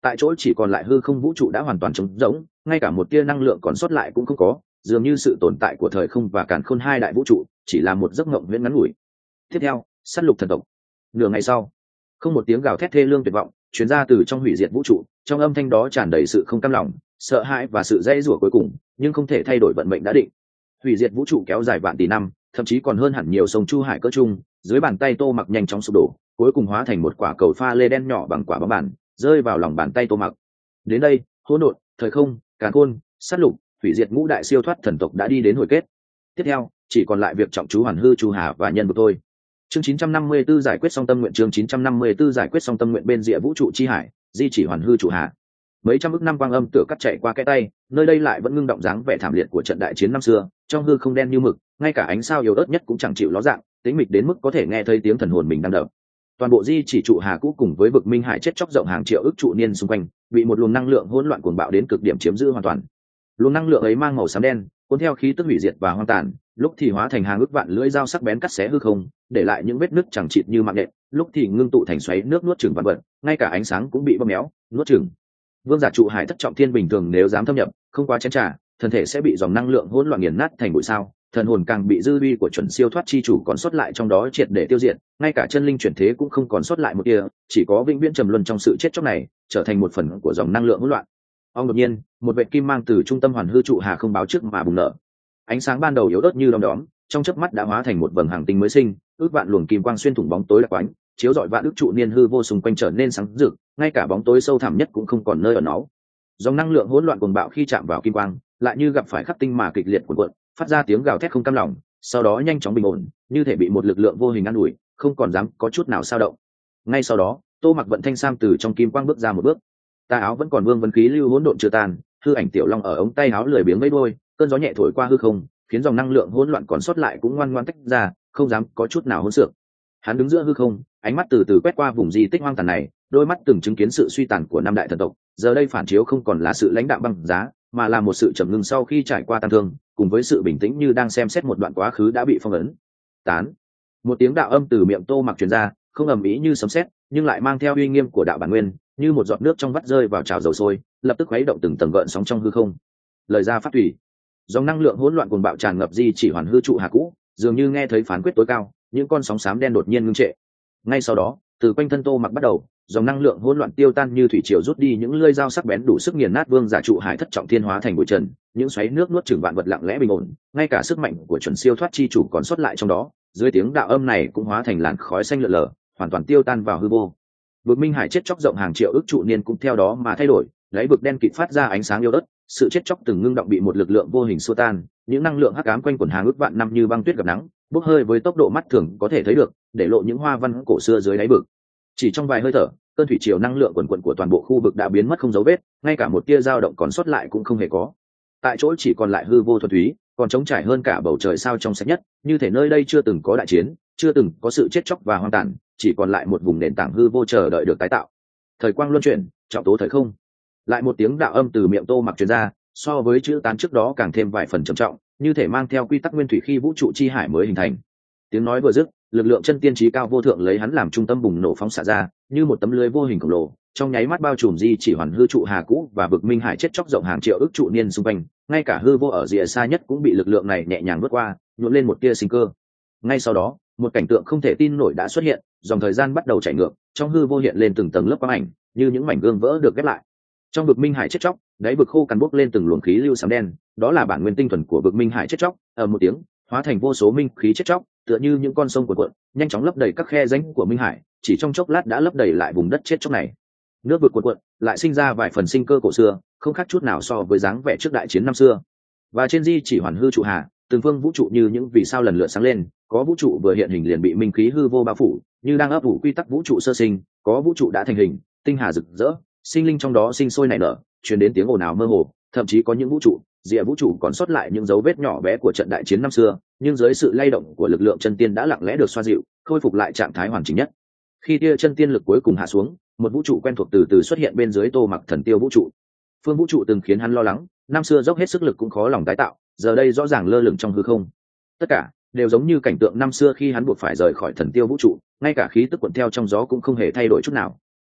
tại chỗ chỉ còn lại hư không vũ trụ đã hoàn toàn trống rỗng, ngay cả một tia năng lượng còn sót lại cũng không có, dường như sự tồn tại của thời không và càn khôn hai đại vũ trụ chỉ là một giấc mộng huyễn ngắn ngủi. Tiếp theo, sát lục thần tộc. Nửa ngày sau, không một tiếng gào thét thê lương tuyệt vọng truyền ra từ trong hủy diệt vũ trụ, trong âm thanh đó tràn đầy sự không cam lòng, sợ hãi và sự dãy rủa cuối cùng, nhưng không thể thay đổi vận mệnh đã định. Hủy diệt vũ trụ kéo dài vạn tỷ năm, thậm chí còn hơn hẳn nhiều sông chu hải cỡ trung, dưới bàn tay Tô Mặc nhanh chóng sụp đổ, cuối cùng hóa thành một quả cầu pha lê đen nhỏ bằng quả bóng bàn, rơi vào lòng bàn tay Tô Mặc. Đến đây, hỗn độn, thời không, càn khôn, sát lục, hủy diệt ngũ đại siêu thoát thần tộc đã đi đến hồi kết. Tiếp theo, chỉ còn lại việc trọng chú Hoàn Hư Chu Hà và nhân của tôi. Chương chín trăm năm mươi tư giải quyết xong tâm nguyện. Chương chín trăm năm mươi tư giải quyết xong tâm nguyện. Bên rìa vũ trụ chi hải, di chỉ Hoàn Hư Chu Hà. Mấy trăm ức năm quang âm tựa cắt chạy qua cái tay, nơi đây lại vẫn ngưng động dáng vẻ thảm liệt của trận đại chiến năm xưa, trong hư không đen như mực, ngay cả ánh sao yếu ớt nhất cũng chẳng chịu ló dạng, tĩnh mịch đến mức có thể nghe thấy tiếng thần hồn mình đang đập. Toàn bộ di chỉ trụ hà cũ cùng với vực minh hải chết chóc rộng hàng triệu ức trụ niên xung quanh, bị một luồng năng lượng hỗn loạn cuồng bạo đến cực điểm chiếm giữ hoàn toàn. Luồng năng lượng ấy mang màu xám đen, cuốn theo khí tức hủy diệt và hoang tàn, lúc thì hóa thành hàng ức vạn lưỡi dao sắc bén cắt xé hư không, để lại những vết nứt chẳng chịt như mạng nện, lúc thì ngưng tụ thành xoáy nước nuốt chửng vạn vật, ngay cả ánh sáng cũng bị bóp méo, nuốt chửng. Vương giả trụ hải thất trọng thiên bình thường nếu dám thâm nhập, không quá chén trà, thân thể sẽ bị dòng năng lượng hỗn loạn nghiền nát thành bụi sao, thần hồn càng bị dư uy của chuẩn siêu thoát chi chủ còn sót lại trong đó triệt để tiêu diệt, ngay cả chân linh chuyển thế cũng không còn sót lại một tia, chỉ có vĩnh viễn trầm luân trong sự chết chóc này, trở thành một phần của dòng năng lượng hỗn loạn. Ông đột nhiên, một vệt kim mang từ trung tâm Hoàn Hư trụ hà không báo trước mà bùng nở. Ánh sáng ban đầu yếu ớt như đom đóm, trong chớp mắt đã hóa thành một vầng hàng tinh mới sinh, ước vạn luồng kim quang xuyên thủng bóng tối đặc quánh, chiếu rọi vạn ước trụ niên hư vô xung quanh trở nên sáng rực, ngay cả bóng tối sâu thẳm nhất cũng không còn nơi ở nó. Dòng năng lượng hỗn loạn cuồng bạo khi chạm vào kim quang, lại như gặp phải khắc tinh mà kịch liệt cuộn cuộn, phát ra tiếng gào thét không cam lòng, sau đó nhanh chóng bình ổn, như thể bị một lực lượng vô hình ngăn đuổi, không còn dám có chút nào dao động. Ngay sau đó, Tô Mặc vận thanh sam từ trong kim quang bước ra một bước. Tà áo vẫn còn vương vấn khí lưu hỗn độn chưa tan, hư ảnh tiểu long ở ống tay áo lười biếng vẫy đuôi, cơn gió nhẹ thổi qua hư không, khiến dòng năng lượng hỗn loạn còn sót lại cũng ngoan ngoãn tách ra, không dám có chút nào hỗn xược. Hắn đứng giữa hư không, ánh mắt từ từ quét qua vùng di tích hoang tàn này, đôi mắt từng chứng kiến sự suy tàn của năm đại thần tộc, giờ đây phản chiếu không còn là sự lãnh đạm băng giá, mà là một sự trầm ngưng sau khi trải qua tang thương, cùng với sự bình tĩnh như đang xem xét một đoạn quá khứ đã bị phong ấn. Tán. Một tiếng đạo âm từ miệng Tô Mặc truyền ra, không ầm ĩ như sấm sét, nhưng lại mang theo uy nghiêm của đạo bản nguyên, như một giọt nước trong vắt rơi vào chảo dầu sôi, lập tức khuấy động từng tầng gợn sóng trong hư không. Lời ra phát thủy, dòng năng lượng hỗn loạn cuồng bạo tràn ngập di chỉ Hoàn Hư trụ hà cũ, dường như nghe thấy phán quyết tối cao, những con sóng xám đen đột nhiên ngưng trệ. Ngay sau đó, từ quanh thân Tô Mặc bắt đầu, dòng năng lượng hỗn loạn tiêu tan như thủy triều rút đi những lưỡi dao sắc bén đủ sức nghiền nát vương giả trụ hải thất trọng thiên hóa thành bụi trần, những xoáy nước nuốt chửng vạn vật lặng lẽ bình ổn, ngay cả sức mạnh của chuẩn siêu thoát chi chủ còn sót lại trong đó, dưới tiếng đạo âm này cũng hóa thành làn khói xanh lượn lờ, hoàn toàn tiêu tan vào hư vô. Vực minh hải chết chóc rộng hàng triệu ức trụ niên cũng theo đó mà thay đổi, lấy vực đen kịt phát ra ánh sáng yếu ớt, sự chết chóc từng ngưng động bị một lực lượng vô hình xua tan, những năng lượng hắc ám quanh quẩn hàng ức vạn năm như băng tuyết gặp nắng, bốc hơi với tốc độ mắt thường có thể thấy được, để lộ những hoa văn cổ xưa dưới đáy vực. Chỉ trong vài hơi thở, cơn thủy triều năng lượng quần quần của toàn bộ khu vực đã biến mất không dấu vết, ngay cả một tia dao động còn sót lại cũng không hề có. Tại chỗ chỉ còn lại hư vô thuần túy, còn trống trải hơn cả bầu trời sao trong sạch nhất, như thể nơi đây chưa từng có đại chiến, chưa từng có sự chết chóc và hoang tàn, chỉ còn lại một vùng nền tảng hư vô chờ đợi được tái tạo. Thời quang luân chuyển, trọng tố thời không. Lại một tiếng đạo âm từ miệng Tô Mặc truyền ra, so với chữ tán trước đó càng thêm vài phần trầm trọng, như thể mang theo quy tắc nguyên thủy khi vũ trụ chi hải mới hình thành. Tiếng nói vừa dứt, lực lượng chân tiên trí cao vô thượng lấy hắn làm trung tâm bùng nổ phóng xạ ra, như một tấm lưới vô hình khổng lồ, trong nháy mắt bao trùm di chỉ Hoàn Hư trụ hà cũ và vực minh hải chết chóc rộng hàng triệu ức trụ niên xung quanh, ngay cả hư vô ở rìa xa nhất cũng bị lực lượng này nhẹ nhàng vượt qua, nhuộm lên một tia sinh cơ. Ngay sau đó, một cảnh tượng không thể tin nổi đã xuất hiện, dòng thời gian bắt đầu chảy ngược, trong hư vô hiện lên từng tầng lớp quang ảnh, như những mảnh gương vỡ được ghép lại. Trong vực minh hải chết chóc, đáy vực khô cằn bốc lên từng luồng khí lưu xám đen, đó là bản nguyên tinh thuần của vực minh hải chết chóc, ở một tiếng, hóa thành vô số minh khí chết chóc, tựa như những con sông cuồn cuộn, nhanh chóng lấp đầy các khe rãnh của minh hải, chỉ trong chốc lát đã lấp đầy lại vùng đất chết chóc này. Nước vực cuồn cuộn, lại sinh ra vài phần sinh cơ cổ xưa, không khác chút nào so với dáng vẻ trước đại chiến năm xưa. Và trên di chỉ Hoàn Hư trụ hà, từng phương vũ trụ như những vì sao lần lượt sáng lên, có vũ trụ vừa hiện hình liền bị minh khí hư vô bao phủ, như đang ấp ủ quy tắc vũ trụ sơ sinh, có vũ trụ đã thành hình, tinh hà rực rỡ, sinh linh trong đó sinh sôi nảy nở, truyền đến tiếng ồn ào mơ hồ, thậm chí có những vũ trụ, rìa vũ trụ còn sót lại những dấu vết nhỏ bé của trận đại chiến năm xưa, nhưng dưới sự lay động của lực lượng chân tiên đã lặng lẽ được xoa dịu, khôi phục lại trạng thái hoàn chỉnh nhất. Khi tia chân tiên lực cuối cùng hạ xuống, một vũ trụ quen thuộc từ từ xuất hiện bên dưới Tô Mặc thần tiêu vũ trụ. Phương vũ trụ từng khiến hắn lo lắng, năm xưa dốc hết sức lực cũng khó lòng tái tạo, giờ đây rõ ràng lơ lửng trong hư không. Tất cả đều giống như cảnh tượng năm xưa khi hắn buộc phải rời khỏi thần tiêu vũ trụ, ngay cả khí tức cuộn theo trong gió cũng không hề thay đổi chút nào.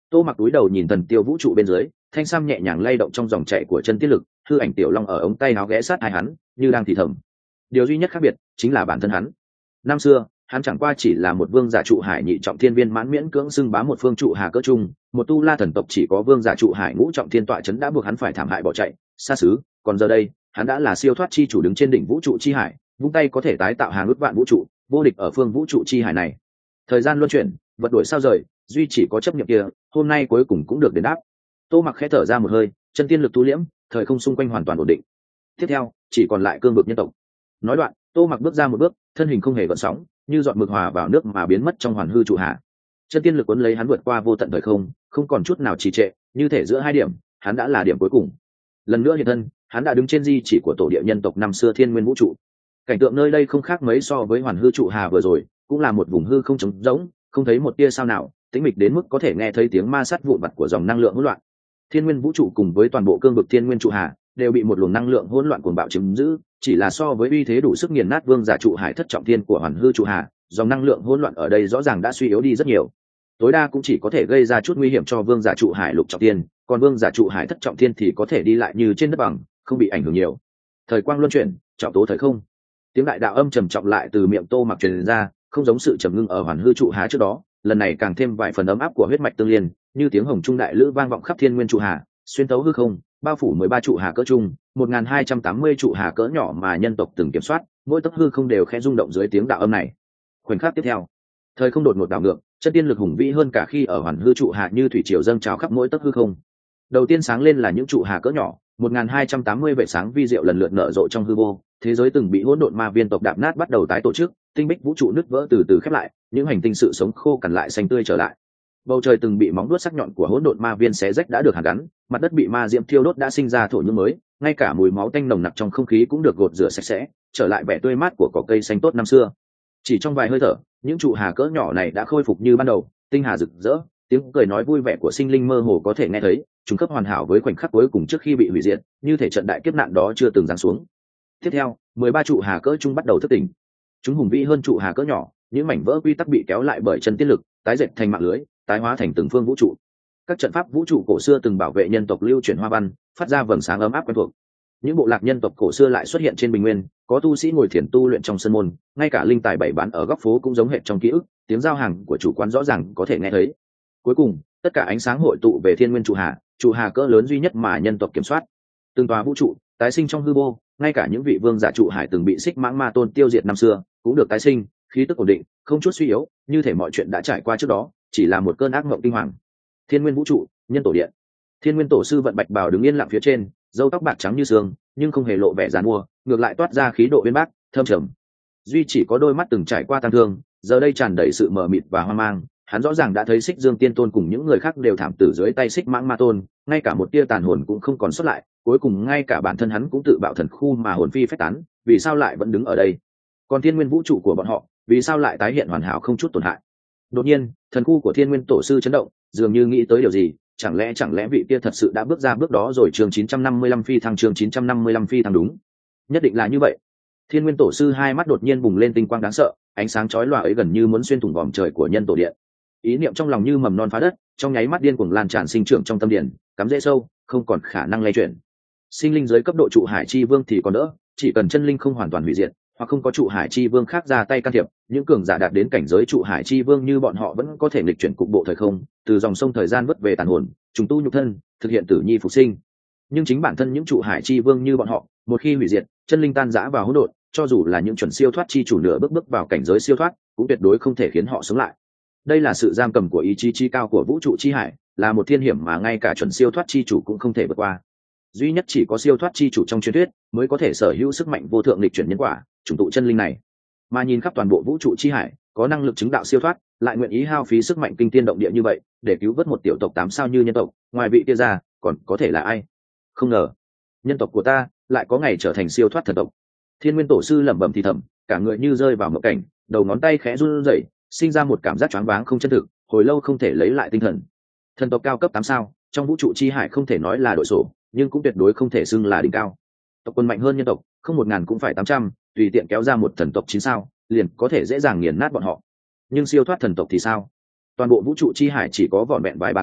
Tô Mặc túi đầu nhìn thần tiêu vũ trụ bên dưới, thanh sam nhẹ nhàng lay động trong dòng chảy của chân tiết lực, hư ảnh tiểu long ở ống tay áo ghé sát hai hắn, như đang thì thầm. Điều duy nhất khác biệt chính là bản thân hắn. Năm xưa, hắn chẳng qua chỉ là một vương giả trụ hải nhị trọng thiên viên mãn miễn cưỡng xưng bá một phương trụ hà cỡ trung, một tu la thần tộc chỉ có vương giả trụ hải ngũ trọng thiên tọa chấn đã buộc hắn phải thảm hại bỏ chạy, xa xứ, còn giờ đây, hắn đã là siêu thoát chi chủ đứng trên đỉnh vũ trụ chi hải, vung tay có thể tái tạo hàng ước vạn vũ trụ, vô địch ở phương vũ trụ chi hải này. Thời gian luân chuyển, vật đổi sao rời, duy chỉ có chấp niệm kia, hôm nay cuối cùng cũng được đền đáp. Tô Mặc khẽ thở ra một hơi, chân tiên lực tu liễm, thời không xung quanh hoàn toàn ổn định. Tiếp theo, chỉ còn lại cương vực nhân tộc. Nói đoạn, Tô Mặc bước ra một bước, thân hình không hề gợn sóng, như giọt mực hòa vào nước mà biến mất trong hoàn hư trụ hạ. Chân tiên lực cuốn lấy hắn vượt qua vô tận thời không, không còn chút nào trì trệ, như thể giữa hai điểm, hắn đã là điểm cuối cùng. Lần nữa hiện thân, hắn đã đứng trên di chỉ của tổ địa nhân tộc năm xưa Thiên Nguyên Vũ trụ. Cảnh tượng nơi đây không khác mấy so với hoàn hư trụ hà vừa rồi, cũng là một vùng hư không trống rỗng, không thấy một tia sao nào, tĩnh mịch đến mức có thể nghe thấy tiếng ma sát vụn vặt của dòng năng lượng hỗn loạn. Thiên Nguyên Vũ trụ cùng với toàn bộ cương vực Thiên Nguyên trụ hà đều bị một luồng năng lượng hỗn loạn cuồng bạo chiếm giữ, chỉ là so với uy thế đủ sức nghiền nát vương giả trụ hải thất trọng thiên của hoàn hư trụ hà, dòng năng lượng hỗn loạn ở đây rõ ràng đã suy yếu đi rất nhiều. Tối đa cũng chỉ có thể gây ra chút nguy hiểm cho vương giả trụ hải lục trọng thiên, còn vương giả trụ hải thất trọng thiên thì có thể đi lại như trên đất bằng, không bị ảnh hưởng nhiều. Thời quang luân chuyển, trọng tố thời không. Tiếng đại đạo âm trầm trọng lại từ miệng Tô Mặc truyền ra, không giống sự trầm ngưng ở hoàn hư trụ hà trước đó, lần này càng thêm vài phần ấm áp của huyết mạch tương liên, như tiếng hồng trung đại lữ vang vọng khắp Thiên Nguyên trụ hà, xuyên tấu hư không, bao phủ mười ba trụ hà cỡ trung, một nghìn hai trăm tám mươi trụ hà cỡ nhỏ mà nhân tộc từng kiểm soát, mỗi tấc hư không đều khẽ rung động dưới tiếng đạo âm này. Khoảnh khắc tiếp theo, thời không đột ngột đảo ngược, chân tiên lực hùng vĩ hơn cả khi ở hoàn hư trụ hà như thủy triều dâng trào khắp mỗi tấc hư không. Đầu tiên sáng lên là những trụ hà cỡ nhỏ, một nghìn hai trăm tám mươi vệ sáng vi diệu lần lượt nở rộ trong hư vô, thế giới từng bị hỗn độn ma viên tộc đạp nát bắt đầu tái tổ chức, tinh bích vũ trụ nứt vỡ từ từ khép lại, những hành tinh sự sống khô cằn lại xanh tươi trở lại. Bầu trời từng bị móng đuốt sắc nhọn của hỗn độn ma viên xé rách đã được hàn gắn, mặt đất bị ma diễm thiêu đốt đã sinh ra thổ nhưỡng mới, ngay cả mùi máu tanh nồng nặc trong không khí cũng được gột rửa sạch sẽ, trở lại vẻ tươi mát của cỏ cây xanh tốt năm xưa. Chỉ trong vài hơi thở, những trụ hà cỡ nhỏ này đã khôi phục như ban đầu, tinh hà rực rỡ, tiếng cười nói vui vẻ của sinh linh mơ hồ có thể nghe thấy, trùng khớp hoàn hảo với khoảnh khắc cuối cùng trước khi bị hủy diệt, như thể trận đại kiếp nạn đó chưa từng giáng xuống. Tiếp theo, mười ba trụ hà cỡ trung bắt đầu thức tỉnh. Chúng hùng vĩ hơn trụ hà cỡ nhỏ, những mảnh vỡ quy tắc bị kéo lại bởi chân tiết lực, tái dệt thành mạng lưới, tái hóa thành từng phương vũ trụ. Các trận pháp vũ trụ cổ xưa từng bảo vệ nhân tộc lưu chuyển hoa văn, phát ra vầng sáng ấm áp quen thuộc. Những bộ lạc nhân tộc cổ xưa lại xuất hiện trên bình nguyên, có tu sĩ ngồi thiền tu luyện trong sân môn, ngay cả linh tài bảy bán ở góc phố cũng giống hệt trong ký ức, tiếng giao hàng của chủ quán rõ ràng có thể nghe thấy. Cuối cùng, tất cả ánh sáng hội tụ về Thiên Nguyên trụ hà, trụ hà cỡ lớn duy nhất mà nhân tộc kiểm soát. Từng tòa vũ trụ tái sinh trong hư vô, ngay cả những vị vương giả trụ hải từng bị xích mãng ma tôn tiêu diệt năm xưa cũng được tái sinh, khí tức ổn định, không chút suy yếu, như thể mọi chuyện đã trải qua trước đó chỉ là một cơn ác mộng kinh hoàng. Thiên Nguyên vũ trụ, nhân tổ điện. Thiên Nguyên tổ sư vận bạch bào đứng yên lặng phía trên, râu tóc bạc trắng như sương, nhưng không hề lộ vẻ giàn mua, ngược lại toát ra khí độ uyên bác, thơm trầm. Duy chỉ có đôi mắt từng trải qua tang thương, giờ đây tràn đầy sự mờ mịt và hoang mang. Hắn rõ ràng đã thấy Xích Dương Tiên Tôn cùng những người khác đều thảm tử dưới tay Xích Mãng Ma Tôn, ngay cả một tia tàn hồn cũng không còn sót lại, cuối cùng ngay cả bản thân hắn cũng tự bạo thần khu mà hồn phi phách tán, vì sao lại vẫn đứng ở đây? Còn Thiên Nguyên vũ trụ của bọn họ, vì sao lại tái hiện hoàn hảo không chút tổn hại? Đột nhiên, thần khu của Thiên Nguyên tổ sư chấn động, dường như nghĩ tới điều gì, chẳng lẽ chẳng lẽ vị kia thật sự đã bước ra bước đó rồi? Chương chín trăm năm mươi lăm phi thăng, chương chín trăm năm mươi lăm phi thăng đúng. Nhất định là như vậy. Thiên Nguyên tổ sư hai mắt đột nhiên bùng lên tinh quang đáng sợ, ánh sáng chói lòa ấy gần như muốn xuyên thủng vòm trời của nhân tổ điện. Ý niệm trong lòng như mầm non phá đất, trong nháy mắt điên cuồng lan tràn sinh trưởng trong tâm điện, cắm rễ sâu, không còn khả năng lay chuyển. Sinh linh dưới cấp độ trụ hải chi vương thì còn đỡ, chỉ cần chân linh không hoàn toàn hủy diệt, hoặc không có trụ hải chi vương khác ra tay can thiệp, những cường giả đạt đến cảnh giới trụ hải chi vương như bọn họ vẫn có thể nghịch chuyển cục bộ thời không, từ dòng sông thời gian vớt về tàn hồn, trùng tu nhục thân, thực hiện tử nhi phục sinh. Nhưng chính bản thân những trụ hải chi vương như bọn họ, một khi hủy diệt, chân linh tan rã vào hỗn độn, cho dù là những chuẩn siêu thoát chi chủ nửa bước bước vào cảnh giới siêu thoát, cũng tuyệt đối không thể khiến họ sống lại. Đây là sự giam cầm của ý chí chi cao của vũ trụ chi hải, là một thiên hiểm mà ngay cả chuẩn siêu thoát chi chủ cũng không thể vượt qua. Duy nhất chỉ có siêu thoát chi chủ trong truyền thuyết mới có thể sở hữu sức mạnh vô thượng lịch chuyển nhân quả, chủng tụ chân linh này. Mà nhìn khắp toàn bộ vũ trụ chi hải, có năng lực chứng đạo siêu thoát, lại nguyện ý hao phí sức mạnh kinh thiên động địa như vậy để cứu vớt một tiểu tộc tám sao như nhân tộc, ngoài vị kia ra, còn có thể là ai? Không ngờ, nhân tộc của ta lại có ngày trở thành siêu thoát thần tộc. Thiên Nguyên tổ sư lẩm bẩm thì thầm, cả người như rơi vào mộng cảnh, đầu ngón tay khẽ run rẩy, sinh ra một cảm giác choáng váng không chân thực, hồi lâu không thể lấy lại tinh thần. Thần tộc cao cấp tám sao, trong vũ trụ chi hải không thể nói là đội sổ, nhưng cũng tuyệt đối không thể xưng là đỉnh cao. Tộc quân mạnh hơn nhân tộc, không một ngàn cũng phải tám trăm, tùy tiện kéo ra một thần tộc chín sao, liền có thể dễ dàng nghiền nát bọn họ. Nhưng siêu thoát thần tộc thì sao? Toàn bộ vũ trụ chi hải chỉ có vỏn vẹn vài ba cái,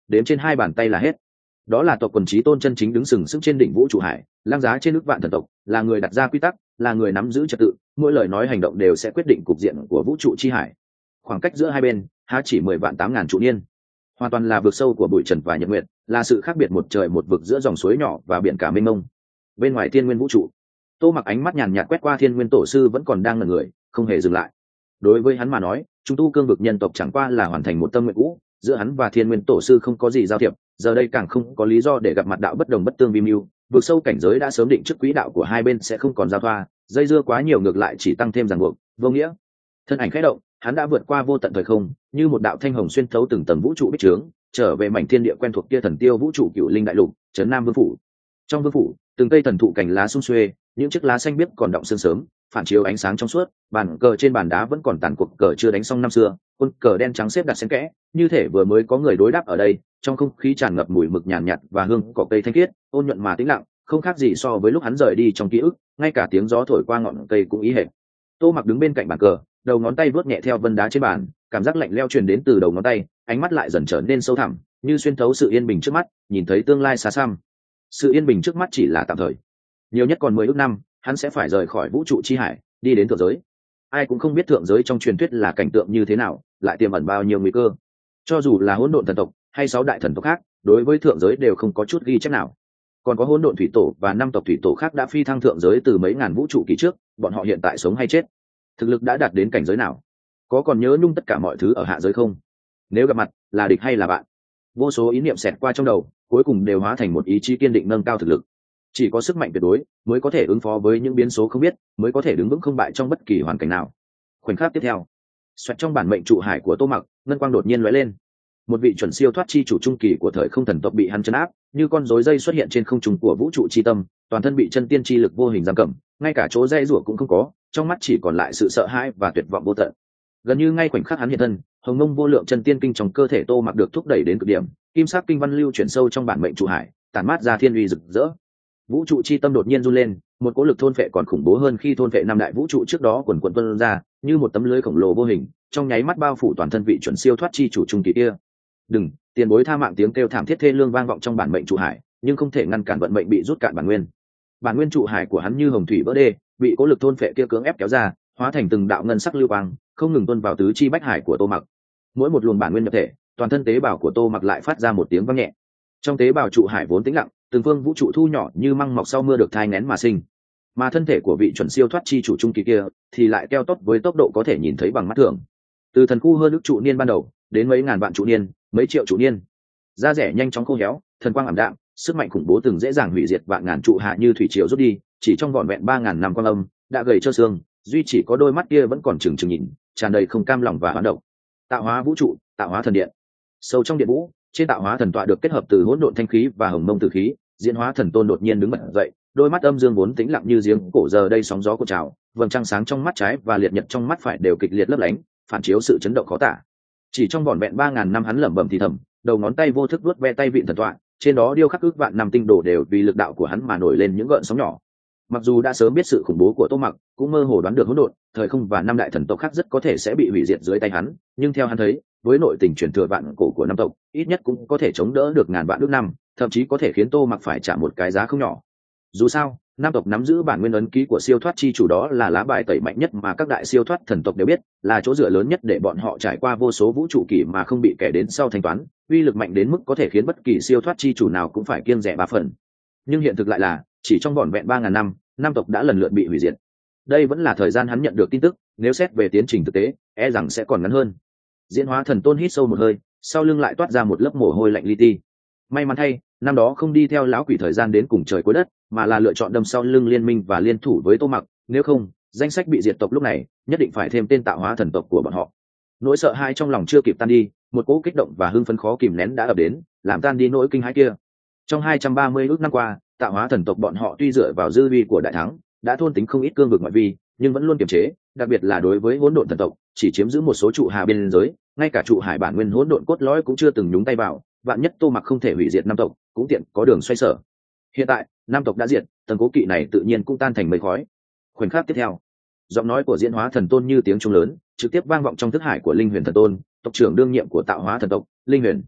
đếm trên hai bàn tay là hết. Đó là tộc quần trí tôn chân chính đứng sừng sững trên đỉnh vũ trụ hải, lang giá trên nước vạn thần tộc, là người đặt ra quy tắc, là người nắm giữ trật tự, mỗi lời nói hành động đều sẽ quyết định cục diện của vũ trụ chi hải. Khoảng cách giữa hai bên há chỉ mười vạn tám ngàn trụ niên, hoàn toàn là vực sâu của bụi trần và nhật nguyệt, là sự khác biệt một trời một vực giữa dòng suối nhỏ và biển cả mênh mông. Bên ngoài thiên nguyên vũ trụ, Tô Mặc ánh mắt nhàn nhạt quét qua thiên nguyên tổ sư vẫn còn đang ngẩn người, không hề dừng lại. Đối với hắn mà nói, chúng tu cương vực nhân tộc chẳng qua là hoàn thành một tâm nguyện cũ, giữa hắn và thiên nguyên tổ sư không có gì giao thiệp, giờ đây càng không có lý do để gặp mặt đạo bất đồng bất tương vi mưu. Vực sâu cảnh giới đã sớm định trước quỹ đạo của hai bên sẽ không còn giao thoa, dây dưa quá nhiều ngược lại chỉ tăng thêm ràng buộc vô nghĩa. Thân ảnh khẽ động, hắn đã vượt qua vô tận thời không, như một đạo thanh hồng xuyên thấu từng tầng vũ trụ bích trướng, trở về mảnh thiên địa quen thuộc kia thần tiêu vũ trụ cựu linh đại lục, trấn Nam Vương phủ. Trong vương phủ, từng cây thần thụ cành lá sum xuê, những chiếc lá xanh biếc còn đọng sương sớm, phản chiếu ánh sáng trong suốt, bàn cờ trên bàn đá vẫn còn tàn cuộc cờ chưa đánh xong năm xưa, quân cờ đen trắng xếp đặt xen kẽ, như thể vừa mới có người đối đáp ở đây. Trong không khí tràn ngập mùi mực nhàn nhạt, nhạt và hương cỏ cây thanh khiết, ôn nhuận mà tĩnh lặng, không khác gì so với lúc hắn rời đi trong ký ức, ngay cả tiếng gió thổi qua ngọn cây cũng ý hệt. Tô Mặc đứng bên cạnh bàn cờ, đầu ngón tay vuốt nhẹ theo vân đá trên bàn, cảm giác lạnh lẽo truyền đến từ đầu ngón tay, ánh mắt lại dần trở nên sâu thẳm, như xuyên thấu sự yên bình trước mắt, nhìn thấy tương lai xa xăm. Sự yên bình trước mắt chỉ là tạm thời, nhiều nhất còn mười ước năm, hắn sẽ phải rời khỏi vũ trụ chi hải, đi đến thượng giới. Ai cũng không biết thượng giới trong truyền thuyết là cảnh tượng như thế nào, lại tiềm ẩn bao nhiêu nguy cơ. Cho dù là hỗn độn thần tộc hay sáu đại thần tộc khác, đối với thượng giới đều không có chút ghi chép nào. Còn có hỗn độn thủy tổ và năm tộc thủy tổ khác đã phi thăng thượng giới từ mấy ngàn vũ trụ kỳ trước, bọn họ hiện tại sống hay chết, thực lực đã đạt đến cảnh giới nào, có còn nhớ nhung tất cả mọi thứ ở hạ giới không, nếu gặp mặt là địch hay là bạn. Vô số ý niệm xẹt qua trong đầu, cuối cùng đều hóa thành một ý chí kiên định nâng cao thực lực. Chỉ có sức mạnh tuyệt đối mới có thể ứng phó với những biến số không biết, mới có thể đứng vững không bại trong bất kỳ hoàn cảnh nào. Khoảnh khắc tiếp theo, xoẹt trong bản mệnh trụ hải của Tô Mặc, ngân quang đột nhiên lóe lên. Một vị chuẩn siêu thoát chi chủ trung kỳ của thời không thần tộc bị hắn trấn áp, như con rối dây xuất hiện trên không trung của vũ trụ chi tâm, toàn thân bị chân tiên chi lực vô hình giam cầm, ngay cả chỗ dây rủa cũng không có, trong mắt chỉ còn lại sự sợ hãi và tuyệt vọng vô tận. Gần như ngay khoảnh khắc hắn hiện thân, hồng mông vô lượng chân tiên kinh trong cơ thể Tô Mặc được thúc đẩy đến cực điểm, kim sắc kinh văn lưu chuyển sâu trong bản mệnh trụ hải, tản mát ra thiên uy rực rỡ. Vũ trụ chi tâm đột nhiên run lên, một cỗ lực thôn phệ còn khủng bố hơn khi thôn phệ năm đại vũ trụ trước đó quần quần tuôn ra, như một tấm lưới khổng lồ vô hình, trong nháy mắt bao phủ toàn thân vị chuẩn siêu thoát chi chủ trung kỳ kia. Đừng, tiền bối tha mạng, tiếng kêu thảm thiết thê lương vang vọng trong bản mệnh trụ hải, nhưng không thể ngăn cản vận mệnh bị rút cạn bản nguyên. Bản nguyên trụ hải của hắn như hồng thủy vỡ đê, bị cỗ lực thôn phệ kia cưỡng ép kéo ra, hóa thành từng đạo ngân sắc lưu quang, không ngừng tuôn vào tứ chi bách hải của Tô Mặc. Mỗi một luồng bản nguyên nhập thể, toàn thân tế bào của Tô Mặc lại phát ra một tiếng vang nhẹ. Trong tế bào trụ hải vốn tĩnh lặng, từng phương vũ trụ thu nhỏ như măng mọc sau mưa được thai nghén mà sinh, mà thân thể của vị chuẩn siêu thoát chi chủ trung kỳ kia thì lại keo tốt với tốc độ có thể nhìn thấy bằng mắt thường. Từ thần khu hơn ước trụ niên ban đầu đến mấy ngàn vạn trụ niên, mấy triệu trụ niên, da rẻ nhanh chóng khô héo, thần quang ảm đạm, sức mạnh khủng bố từng dễ dàng hủy diệt vạn ngàn trụ hạ như thủy triều rút đi, chỉ trong vỏn vẹn ba ngàn năm quang âm đã gầy trơ xương, duy chỉ có đôi mắt kia vẫn còn trừng trừng nhìn, tràn đầy không cam lòng và hoán độc. Tạo hóa vũ trụ, tạo hóa thần điện. Sâu trong điện vũ, trên tạo hóa thần tọa được kết hợp từ hỗn độn thanh khí và hồng mông tử khí, diễn hóa thần tôn đột nhiên đứng bật dậy, đôi mắt âm dương vốn tĩnh lặng như giếng cổ giờ đây sóng gió cuộn trào, vầng trăng sáng trong mắt trái và liệt nhật trong mắt phải đều kịch liệt lấp lánh, phản chiếu sự chấn động khó tả. Chỉ trong vỏn vẹn ba ngàn năm hắn lẩm bẩm thì thầm, đầu ngón tay vô thức vuốt ve tay vịn thần tọa, trên đó điêu khắc ước vạn năm tinh đồ đều vì lực đạo của hắn mà nổi lên những gợn sóng nhỏ. Mặc dù đã sớm biết sự khủng bố của Tô Mặc, cũng mơ hồ đoán được hỗn độn, thời không và năm đại thần tộc khác rất có thể sẽ bị hủy diệt dưới tay hắn, nhưng theo hắn thấy, với nội tình truyền thừa vạn cổ của năm tộc, ít nhất cũng có thể chống đỡ được ngàn vạn ước năm, thậm chí có thể khiến Tô Mặc phải trả một cái giá không nhỏ. Dù sao, năm tộc nắm giữ bản nguyên ấn ký của siêu thoát chi chủ, đó là lá bài tẩy mạnh nhất mà các đại siêu thoát thần tộc đều biết, là chỗ dựa lớn nhất để bọn họ trải qua vô số vũ trụ kỷ mà không bị kẻ đến sau thanh toán, uy lực mạnh đến mức có thể khiến bất kỳ siêu thoát chi chủ nào cũng phải kiêng dè ba phần. Nhưng hiện thực lại là, chỉ trong vỏn vẹn ba ngàn năm, năm tộc đã lần lượt bị hủy diệt. Đây vẫn là thời gian hắn nhận được tin tức, nếu xét về tiến trình thực tế, e rằng sẽ còn ngắn hơn. Diễn hóa thần tôn hít sâu một hơi, sau lưng lại toát ra một lớp mồ hôi lạnh li ti. May mắn thay, năm đó không đi theo lão quỷ thời gian đến cùng trời cuối đất, mà là lựa chọn đâm sau lưng liên minh và liên thủ với Tô Mặc, nếu không, danh sách bị diệt tộc lúc này nhất định phải thêm tên tạo hóa thần tộc của bọn họ. Nỗi sợ hãi trong lòng chưa kịp tan đi, một cỗ kích động và hưng phấn khó kìm nén đã ập đến, làm tan đi nỗi kinh hãi kia. Trong hai trăm ba mươi ước năm qua, tạo hóa thần tộc bọn họ tuy dựa vào dư vi của đại thắng, đã thôn tính không ít cương vực ngoại vi, nhưng vẫn luôn kiềm chế, đặc biệt là đối với hỗn độn thần tộc, chỉ chiếm giữ một số trụ hà biên giới, ngay cả trụ hải bản nguyên hỗn độn cốt lõi cũng chưa từng nhúng tay vào, vạn nhất Tô Mặc không thể hủy diệt năm tộc, cũng tiện có đường xoay sở. Hiện tại, năm tộc đã diệt, tầng cố kỵ này tự nhiên cũng tan thành mây khói. Khoảnh khắc tiếp theo, giọng nói của diễn hóa thần tôn như tiếng trung lớn, trực tiếp vang vọng trong thức hải của linh huyền thần tôn, tộc trưởng đương nhiệm của tạo hóa thần tộc, linh huyền.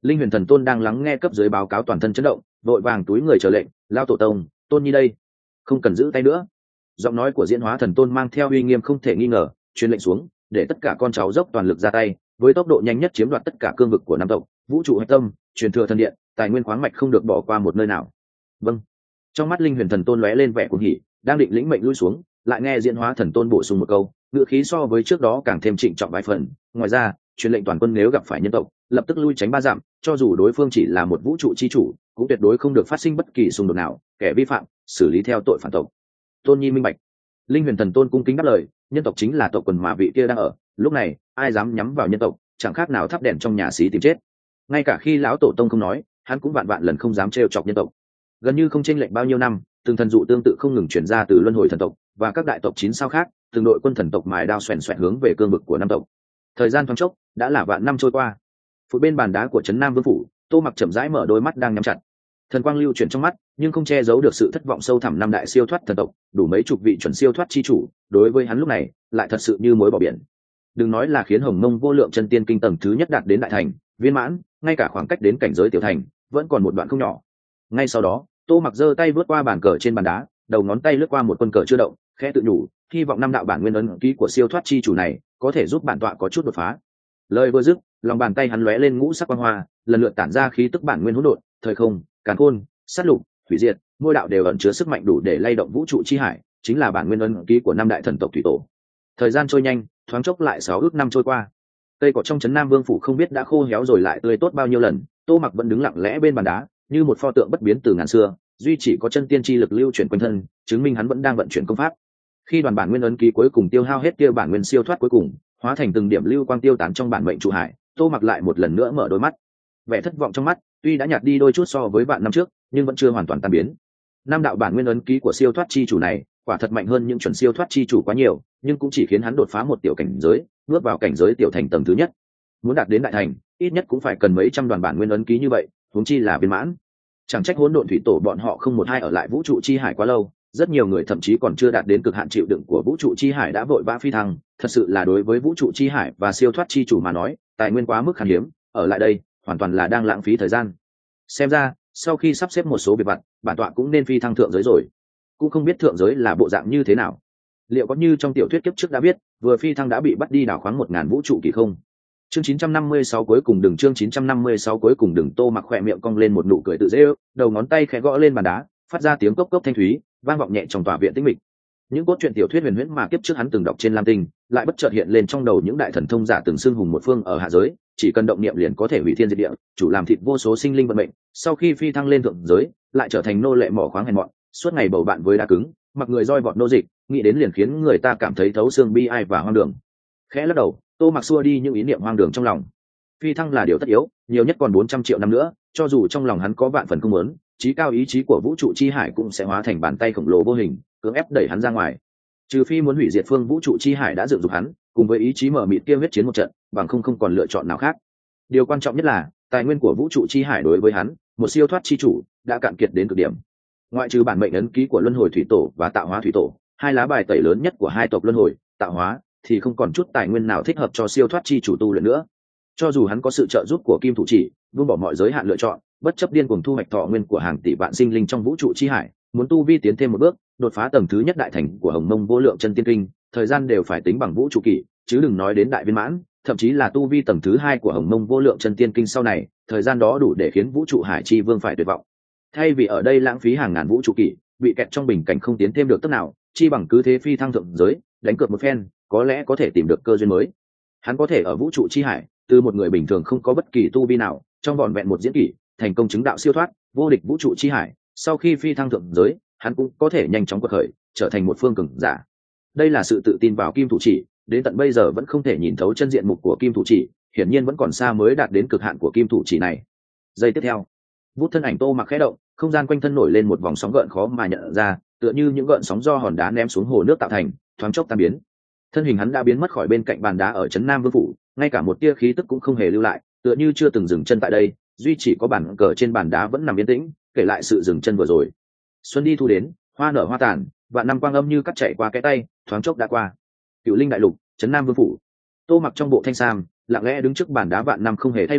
Linh Huyền Thần Tôn đang lắng nghe cấp dưới báo cáo toàn thân chấn động, vội vàng túi người chờ lệnh, lao tổ tông, tôn nhi đây, không cần giữ tay nữa. Giọng nói của Diễn Hóa Thần Tôn mang theo uy nghiêm không thể nghi ngờ, truyền lệnh xuống, để tất cả con cháu dốc toàn lực ra tay, với tốc độ nhanh nhất chiếm đoạt tất cả cương vực của Nam tộc, vũ trụ hạch tâm, truyền thừa thần điện, tài nguyên khoáng mạch không được bỏ qua một nơi nào. Vâng. Trong mắt Linh Huyền Thần Tôn lóe lên vẻ cuồng hỉ, đang định lĩnh mệnh lui xuống, lại nghe Diễn Hóa Thần Tôn bổ sung một câu, ngữ khí so với trước đó càng thêm trịnh trọng vài phần. Ngoài ra, truyền lệnh toàn quân nếu gặp phải nhân tộc, lập tức lui tránh ba dặm, cho dù đối phương chỉ là một vũ trụ chi chủ, cũng tuyệt đối không được phát sinh bất kỳ xung đột nào, kẻ vi phạm xử lý theo tội phản tộc. Tôn nhi minh bạch. Linh Huyền Thần Tôn cung kính đáp lời, nhân tộc chính là tộc quần mà vị kia đang ở, lúc này ai dám nhắm vào nhân tộc, chẳng khác nào thắp đèn trong nhà xí tìm chết. Ngay cả khi lão tổ tông không nói, hắn cũng vạn vạn lần không dám trêu chọc nhân tộc. Gần như không chênh lệch bao nhiêu năm, từng thần dụ tương tự không ngừng truyền ra từ luân hồi thần tộc và các đại tộc chín sao khác, từng đội quân thần tộc mài đao xoèn xoẹt hướng về cương vực của Nam tộc. Thời gian thoáng chốc đã là vạn năm trôi qua. Phụ bên bàn đá của trấn Nam Vương phủ, Tô Mặc chậm rãi mở đôi mắt đang nhắm chặt, thần quang lưu chuyển trong mắt, nhưng không che giấu được sự thất vọng sâu thẳm. Năm đại siêu thoát thần tộc, đủ mấy chục vị chuẩn siêu thoát chi chủ, đối với hắn lúc này lại thật sự như mối bỏ biển. Đừng nói là khiến Hồng Mông vô lượng chân tiên kinh tầng thứ nhất đạt đến đại thành viên mãn, ngay cả khoảng cách đến cảnh giới tiểu thành vẫn còn một đoạn không nhỏ. Ngay sau đó, Tô Mặc giơ tay vớt qua bàn cờ trên bàn đá, đầu ngón tay lướt qua một quân cờ chưa động, khẽ tự nhủ, hy vọng năm đạo bản nguyên ấn ký của siêu thoát chi chủ này có thể giúp bản tọa có chút đột phá. Lời vừa dứt, lòng bàn tay hắn lóe lên ngũ sắc quang hoa, lần lượt tản ra khí tức bản nguyên hỗn độn, thời không, càn khôn, sát lục, hủy diệt, mỗi đạo đều ẩn chứa sức mạnh đủ để lay động vũ trụ chi hải, chính là bản nguyên ấn ký của năm đại thần tộc thủy tổ. Thời gian trôi nhanh, thoáng chốc lại sáu ước năm trôi qua. Cây cỏ trong trấn Nam Vương phủ không biết đã khô héo rồi lại tươi tốt bao nhiêu lần. Tô Mặc vẫn đứng lặng lẽ bên bàn đá, như một pho tượng bất biến từ ngàn xưa, duy chỉ có chân tiên chi lực lưu chuyển quanh thân, chứng minh hắn vẫn đang vận chuyển công pháp. Khi đoàn bản nguyên ấn ký cuối cùng tiêu hao hết, kia bản nguyên siêu thoát cuối cùng hóa thành từng điểm lưu quang tiêu tán trong bản mệnh trụ hải, Tô Mặc lại một lần nữa mở đôi mắt. Vẻ thất vọng trong mắt tuy đã nhạt đi đôi chút so với vạn năm trước, nhưng vẫn chưa hoàn toàn tan biến. Năm đạo bản nguyên ấn ký của siêu thoát chi chủ này quả thật mạnh hơn những chuẩn siêu thoát chi chủ quá nhiều, nhưng cũng chỉ khiến hắn đột phá một tiểu cảnh giới, bước vào cảnh giới tiểu thành tầng thứ nhất. Muốn đạt đến đại thành, ít nhất cũng phải cần mấy trăm đoàn bản nguyên ấn ký như vậy, huống chi là viên mãn. Chẳng trách hỗn độn thủy tổ bọn họ không một hai ở lại vũ trụ chi hải quá lâu, rất nhiều người thậm chí còn chưa đạt đến cực hạn chịu đựng của vũ trụ chi hải đã vội vã phi thăng. Thật sự là đối với vũ trụ chi hải và siêu thoát chi chủ mà nói, tài nguyên quá mức khan hiếm, ở lại đây hoàn toàn là đang lãng phí thời gian. Xem ra sau khi sắp xếp một số việc vặt, bản tọa cũng nên phi thăng thượng giới rồi. Cũng không biết thượng giới là bộ dạng như thế nào, liệu có như trong tiểu thuyết kiếp trước đã biết, vừa phi thăng đã bị bắt đi đào khoáng một ngàn vũ trụ kỳ không? Chương chín trăm năm mươi sáu cuối cùng đừng chương chín trăm năm mươi sáu cuối cùng đừng. Tô Mặc khỏe miệng cong lên một nụ cười tự dễ ước, đầu ngón tay khẽ gõ lên bàn đá, phát ra tiếng cốc cốc thanh thúy, vang vọng nhẹ trong tòa viện tĩnh mịch. Những cốt truyện tiểu thuyết huyền huyễn mà kiếp trước hắn từng đọc trên Lam Tinh, lại bất chợt hiện lên trong đầu những đại thần thông giả từng xưng hùng một phương ở hạ giới, chỉ cần động niệm liền có thể hủy thiên diệt địa, chủ làm thịt vô số sinh linh vận mệnh. Sau khi phi thăng lên thượng giới, lại trở thành nô lệ mỏ khoáng hèn mọn, suốt ngày bầu bạn với đá cứng, mặc người roi vọt nô dịch, nghĩ đến liền khiến người ta cảm thấy thấu xương bi ai và hoang đường. Khẽ lắc đầu, Tô Mặc xua đi những ý niệm hoang đường trong lòng. Phi thăng là điều tất yếu, nhiều nhất còn bốn trăm triệu năm nữa, cho dù trong lòng hắn có vạn phần không muốn, trí cao ý chí của vũ trụ chi hải cũng sẽ hóa thành bàn tay khổng lồ vô hình, cưỡng ép đẩy hắn ra ngoài. Trừ phi muốn hủy diệt phương vũ trụ chi hải đã dựng dục hắn, cùng với ý chí mở mịt kia huyết chiến một trận, bằng không không còn lựa chọn nào khác. Điều quan trọng nhất là tài nguyên của vũ trụ chi hải đối với hắn, một siêu thoát chi chủ, đã cạn kiệt đến cực điểm. Ngoại trừ bản mệnh ấn ký của luân hồi thủy tổ và tạo hóa thủy tổ, hai lá bài tẩy lớn nhất của hai tộc luân hồi, tạo hóa, thì không còn chút tài nguyên nào thích hợp cho siêu thoát chi chủ tu luyện nữa. Cho dù hắn có sự trợ giúp của kim thủ chỉ, buông bỏ mọi giới hạn lựa chọn, bất chấp điên cuồng thu hoạch thọ nguyên của hàng tỷ vạn sinh linh trong vũ trụ chi hải, muốn tu vi tiến thêm một bước, đột phá tầng thứ nhất đại thành của Hồng Mông vô lượng chân tiên kinh, thời gian đều phải tính bằng vũ trụ kỷ, chứ đừng nói đến đại viên mãn, thậm chí là tu vi tầng thứ hai của Hồng Mông vô lượng chân tiên kinh sau này, thời gian đó đủ để khiến vũ trụ hải chi vương phải tuyệt vọng. Thay vì ở đây lãng phí hàng ngàn vũ trụ kỷ, bị kẹt trong bình cảnh không tiến thêm được tấc nào, chi bằng cứ thế phi thăng thượng giới, đánh cược một phen, có lẽ có thể tìm được cơ duyên mới. Hắn có thể ở vũ trụ chi hải, từ một người bình thường không có bất kỳ tu vi nào, trong vỏn vẹn một diễn kỷ, thành công chứng đạo siêu thoát, vô địch vũ trụ chi hải. Sau khi phi thăng thượng giới, hắn cũng có thể nhanh chóng quật khởi, trở thành một phương cường giả. Đây là sự tự tin vào kim thủ chỉ, đến tận bây giờ vẫn không thể nhìn thấu chân diện mục của kim thủ chỉ, hiển nhiên vẫn còn xa mới đạt đến cực hạn của kim thủ chỉ này. Giây tiếp theo, vút thân ảnh Tô Mặc khẽ động, không gian quanh thân nổi lên một vòng sóng gợn khó mà nhận ra, tựa như những gợn sóng do hòn đá ném xuống hồ nước tạo thành, thoáng chốc tan biến. Thân hình hắn đã biến mất khỏi bên cạnh bàn đá ở trấn Nam Vương phủ, ngay cả một tia khí tức cũng không hề lưu lại, tựa như chưa từng dừng chân tại đây, duy chỉ có bàn cờ trên bàn đá vẫn nằm yên tĩnh, kể lại sự dừng chân vừa rồi. Xuân đi thu đến, hoa nở hoa tàn, vạn năm quang âm như cắt chạy qua cái tay, thoáng chốc đã qua. Cựu Linh đại lục, trấn Nam Vương phủ. Tô Mặc trong bộ thanh sam, lặng lẽ đứng trước bàn đá vạn năm không hề thay đổi,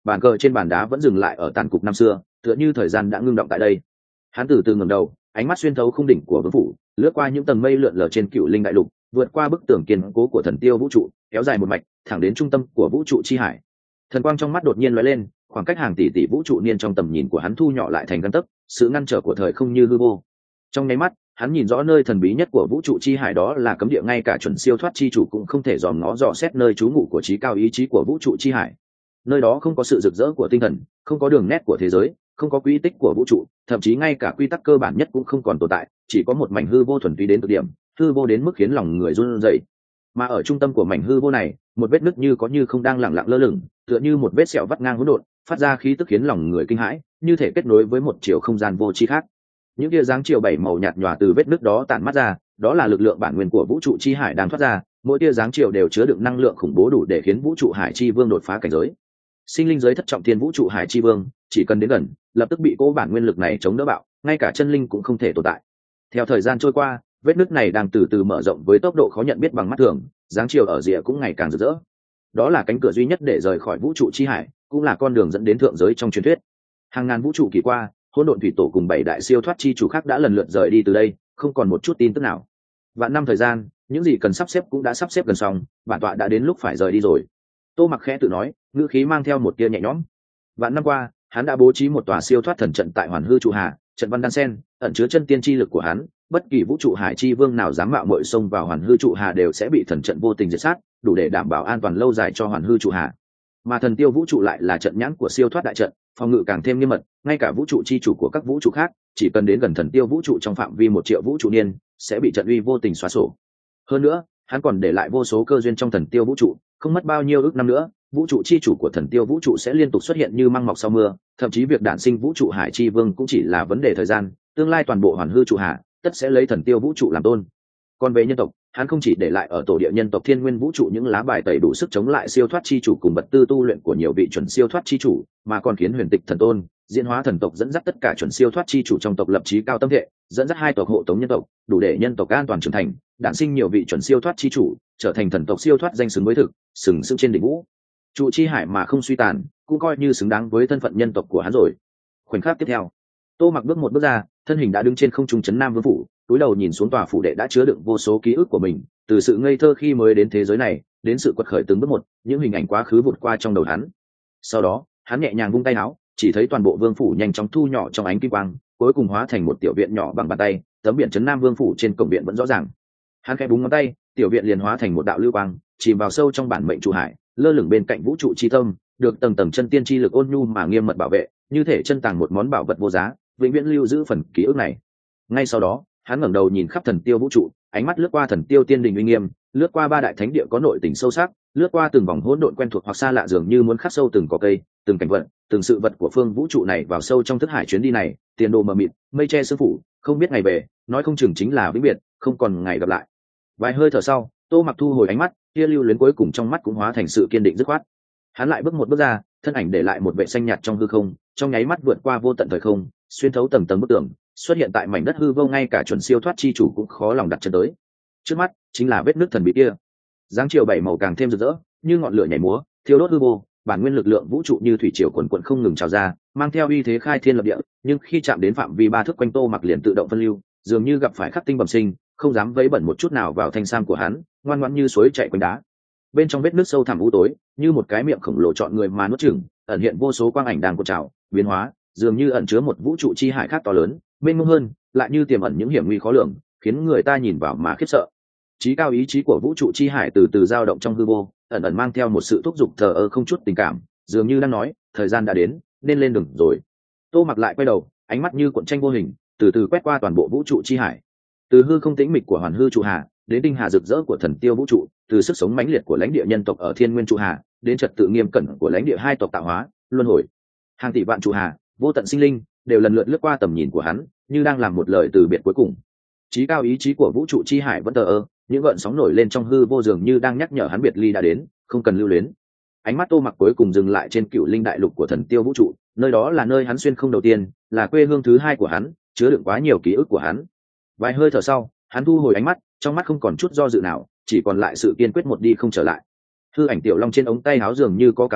bàn cờ trên bàn đá vẫn dừng lại ở tàn cục năm xưa, tựa như thời gian đã ngưng động tại đây. Hắn từ từ ngẩng đầu, ánh mắt xuyên thấu khung đỉnh của vương phủ, lướt qua những tầng mây lượn lờ trên cựu linh đại lục, vượt qua bức tường kiên cố của thần tiêu vũ trụ, kéo dài một mạch thẳng đến trung tâm của vũ trụ chi hải. Thần quang trong mắt đột nhiên lóe lên, khoảng cách hàng tỷ tỷ vũ trụ niên trong tầm nhìn của hắn thu nhỏ lại thành gang tấc, sự ngăn trở của thời không như hư vô. Trong nháy mắt, hắn nhìn rõ nơi thần bí nhất của vũ trụ chi hải, đó là cấm địa, ngay cả chuẩn siêu thoát chi chủ cũng không thể dòm ngó dò xét nơi trú ngụ của trí cao ý chí của vũ trụ chi hải. Nơi đó không có sự rực rỡ của tinh thần, không có đường nét của thế giới, không có quy tích của vũ trụ, thậm chí ngay cả quy tắc cơ bản nhất cũng không còn tồn tại, chỉ có một mảnh hư vô thuần túy đến cực điểm, hư vô đến mức khiến lòng người run rẩy. Mà ở trung tâm của mảnh hư vô này, một vết nứt như có như không đang lặng lặng lơ lửng, tựa như một vết sẹo vắt ngang hỗn độn, phát ra khí tức khiến lòng người kinh hãi, như thể kết nối với một chiều không gian vô tri khác. Những tia dáng chiều bảy màu nhạt nhòa từ vết nứt đó tản mắt ra, đó là lực lượng bản nguyên của vũ trụ chi hải đang thoát ra, mỗi tia dáng chiều đều chứa đựng năng lượng khủng bố đủ để khiến vũ trụ hải chi vương đột phá cảnh giới. Sinh linh giới thất trọng thiên vũ trụ hải chi vương, chỉ cần đến gần, lập tức bị cỗ bản nguyên lực này chống đỡ bạo, ngay cả chân linh cũng không thể tồn tại. Theo thời gian trôi qua, vết nứt này đang từ từ mở rộng với tốc độ khó nhận biết bằng mắt thường, dáng chiều ở rìa cũng ngày càng rực rỡ. Đó là cánh cửa duy nhất để rời khỏi vũ trụ chi hải, cũng là con đường dẫn đến thượng giới trong truyền thuyết. Hàng ngàn vũ trụ kỳ qua, hỗn độn thủy tổ cùng bảy đại siêu thoát chi chủ khác đã lần lượt rời đi từ đây, không còn một chút tin tức nào. Vạn năm thời gian, những gì cần sắp xếp cũng đã sắp xếp gần xong, bản tọa đã đến lúc phải rời đi rồi. Tô Mặc khẽ tự nói, ngữ khí mang theo một tia nhẹ nhõm. Vạn năm qua, hắn đã bố trí một tòa siêu thoát thần trận tại Hoàn Hư trụ hà, trận văn đan sen, ẩn chứa chân tiên chi lực của hắn, bất kỳ vũ trụ hải chi vương nào dám mạo muội xông vào Hoàn Hư trụ hà đều sẽ bị thần trận vô tình diệt sát, đủ để đảm bảo an toàn lâu dài cho Hoàn Hư trụ hà. Mà thần tiêu vũ trụ lại là trận nhãn của siêu thoát đại trận, phòng ngự càng thêm nghiêm mật, ngay cả vũ trụ chi chủ của các vũ trụ khác, chỉ cần đến gần thần tiêu vũ trụ trong phạm vi một triệu vũ trụ niên, sẽ bị trận uy vô tình xóa sổ. Hơn nữa, hắn còn để lại vô số cơ duyên trong thần tiêu vũ trụ, không mất bao nhiêu ước năm nữa, vũ trụ chi chủ của thần tiêu vũ trụ sẽ liên tục xuất hiện như măng mọc sau mưa, thậm chí việc đản sinh vũ trụ hải chi vương cũng chỉ là vấn đề thời gian, tương lai toàn bộ Hoàn Hư trụ hà tất sẽ lấy thần tiêu vũ trụ làm tôn. Còn về nhân tộc, hắn không chỉ để lại ở tổ địa nhân tộc thiên nguyên vũ trụ những lá bài tẩy đủ sức chống lại siêu thoát chi chủ cùng vật tư tu luyện của nhiều vị chuẩn siêu thoát chi chủ, mà còn khiến huyền tịch thần tôn diễn hóa thần tộc dẫn dắt tất cả chuẩn siêu thoát chi chủ trong tộc lập chí cao tâm thệ, dẫn dắt hai tộc hộ tống nhân tộc, đủ để nhân tộc an toàn trưởng thành, đản sinh nhiều vị chuẩn siêu thoát chi chủ, trở thành thần tộc siêu thoát danh xứng với thực, sừng sững trên đỉnh vũ trụ chi hải mà không suy tàn, cũng coi như xứng đáng với thân phận nhân tộc của hắn rồi. Khoảnh khắc tiếp theo, Tô Mặc bước một bước ra, thân hình đã đứng trên không trung trấn Nam Vương phủ, cúi đầu nhìn xuống tòa phủ đệ đã chứa đựng vô số ký ức của mình, từ sự ngây thơ khi mới đến thế giới này, đến sự quật khởi từng bước một, những hình ảnh quá khứ vụt qua trong đầu hắn. Sau đó, hắn nhẹ nhàng vung tay áo, chỉ thấy toàn bộ vương phủ nhanh chóng thu nhỏ trong ánh kim quang, cuối cùng hóa thành một tiểu viện nhỏ bằng bàn tay, tấm biển trấn Nam Vương phủ trên cổng viện vẫn rõ ràng. Hắn khẽ búng ngón tay, tiểu viện liền hóa thành một đạo lưu quang, chìm vào sâu trong bản mệnh trụ hải, lơ lửng bên cạnh vũ trụ chi tâm, được tầng tầng chân tiên chi lực ôn nhu mà nghiêm mật bảo vệ, như thể chân tàng một món bảo vật vô giá, vĩnh viễn lưu giữ phần ký ức này. Ngay sau đó, hắn ngẩng đầu nhìn khắp thần tiêu vũ trụ, ánh mắt lướt qua thần tiêu tiên đình uy nghiêm, lướt qua ba đại thánh địa có nội tình sâu sắc, lướt qua từng vòng hỗn độn quen thuộc hoặc xa lạ dường như muốn khắc sâu từng cỏ cây, từng cảnh vật, từng sự vật của phương vũ trụ này vào sâu trong thức hải chuyến đi này, tiền đồ mờ mịt, mây che sương phủ, không biết ngày về, nói không chừng chính là vĩnh biệt, không còn ngày gặp lại. Vài hơi thở sau, Tô Mặc thu hồi ánh mắt, kia lưu luyến cuối cùng trong mắt cũng hóa thành sự kiên định dứt khoát. Hắn lại bước một bước ra, thân ảnh để lại một vệ xanh nhạt trong hư không, trong nháy mắt vượt qua vô tận thời không, xuyên thấu tầng tầng bức tường, xuất hiện tại mảnh đất hư vô ngay cả chuẩn siêu thoát chi chủ cũng khó lòng đặt chân tới. Trước mắt chính là vết nứt thần bí kia. Dáng chiều bảy màu càng thêm rực rỡ, như ngọn lửa nhảy múa, thiêu đốt hư vô, bản nguyên lực lượng vũ trụ như thủy triều quần quần không ngừng trào ra, mang theo uy thế khai thiên lập địa, nhưng khi chạm đến phạm vi ba thước quanh Tô Mặc liền tự động phân lưu, dường như gặp phải khắc tinh bẩm sinh, không dám vấy bẩn một chút nào vào thanh sam của hắn, ngoan ngoãn như suối chảy quanh đá. Bên trong vết nứt sâu thẳm u tối, như một cái miệng khổng lồ chọn người mà nuốt chửng, ẩn hiện vô số quang ảnh đang cuộn trào, biến hóa, dường như ẩn chứa một vũ trụ chi hải khác to lớn, mênh mông hơn, lại như tiềm ẩn những hiểm nguy khó lường, khiến người ta nhìn vào mà khiếp sợ. Chí cao ý chí của vũ trụ chi hải từ từ dao động trong hư vô, ẩn ẩn mang theo một sự thúc giục thờ ơ không chút tình cảm, dường như đang nói, thời gian đã đến, nên lên đường rồi. Tô Mặc lại quay đầu, ánh mắt như cuộn tranh vô hình, từ từ quét qua toàn bộ vũ trụ chi hải. Từ hư không tĩnh mịch của Hoàn Hư trụ hà, đến tinh hà rực rỡ của thần tiêu vũ trụ, từ sức sống mãnh liệt của lãnh địa nhân tộc ở Thiên Nguyên trụ hà, đến trật tự nghiêm cẩn của lãnh địa hai tộc tạo hóa, luân hồi. Hàng tỷ vạn trụ hà, vô tận sinh linh, đều lần lượt lướt qua tầm nhìn của hắn, như đang làm một lời từ biệt cuối cùng. Chí cao ý chí của vũ trụ chi hải vẫn tờ ơ, những gợn sóng nổi lên trong hư vô dường như đang nhắc nhở hắn biệt ly đã đến, không cần lưu luyến. Ánh mắt Tô Mặc cuối cùng dừng lại trên cựu linh đại lục của thần tiêu vũ trụ, nơi đó là nơi hắn xuyên không đầu tiên, là quê hương thứ hai của hắn, chứa đựng quá nhiều ký ức của hắn. Vài hơi thở sau, hắn thu hồi ánh mắt, trong mắt không còn chút do dự nào, chỉ còn lại sự kiên quyết một đi không trở lại. Hư ảnh tiểu long trên ống tay áo dường như có cảm ứng,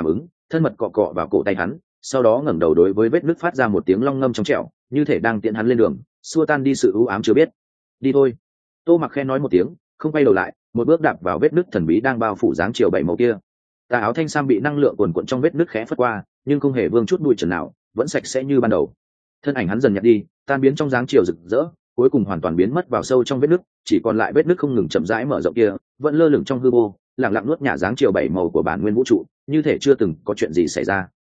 thân mật cọ cọ vào cổ tay hắn, sau đó ngẩng đầu đối với vết nứt phát ra một tiếng long ngâm trong trẻo, như thể đang tiễn hắn lên đường, xua tan đi sự u ám chưa biết. Đi thôi. Tô Mặc khe nói một tiếng, không quay đầu lại, một bước đạp vào vết nứt thần bí đang bao phủ dáng chiều bảy màu kia. Tà áo thanh sam bị năng lượng cuồn cuộn trong vết nứt khẽ phất qua, nhưng không hề vương chút bụi trần nào, vẫn sạch sẽ như ban đầu. Thân ảnh hắn dần nhạt đi, tan biến trong dáng chiều rực rỡ, cuối cùng hoàn toàn biến mất vào sâu trong vết nứt, chỉ còn lại vết nứt không ngừng chậm rãi mở rộng kia, vẫn lơ lửng trong hư vô, lặng lặng nuốt nhả dáng chiều bảy màu của bản nguyên vũ trụ, như thể chưa từng có chuyện gì xảy ra.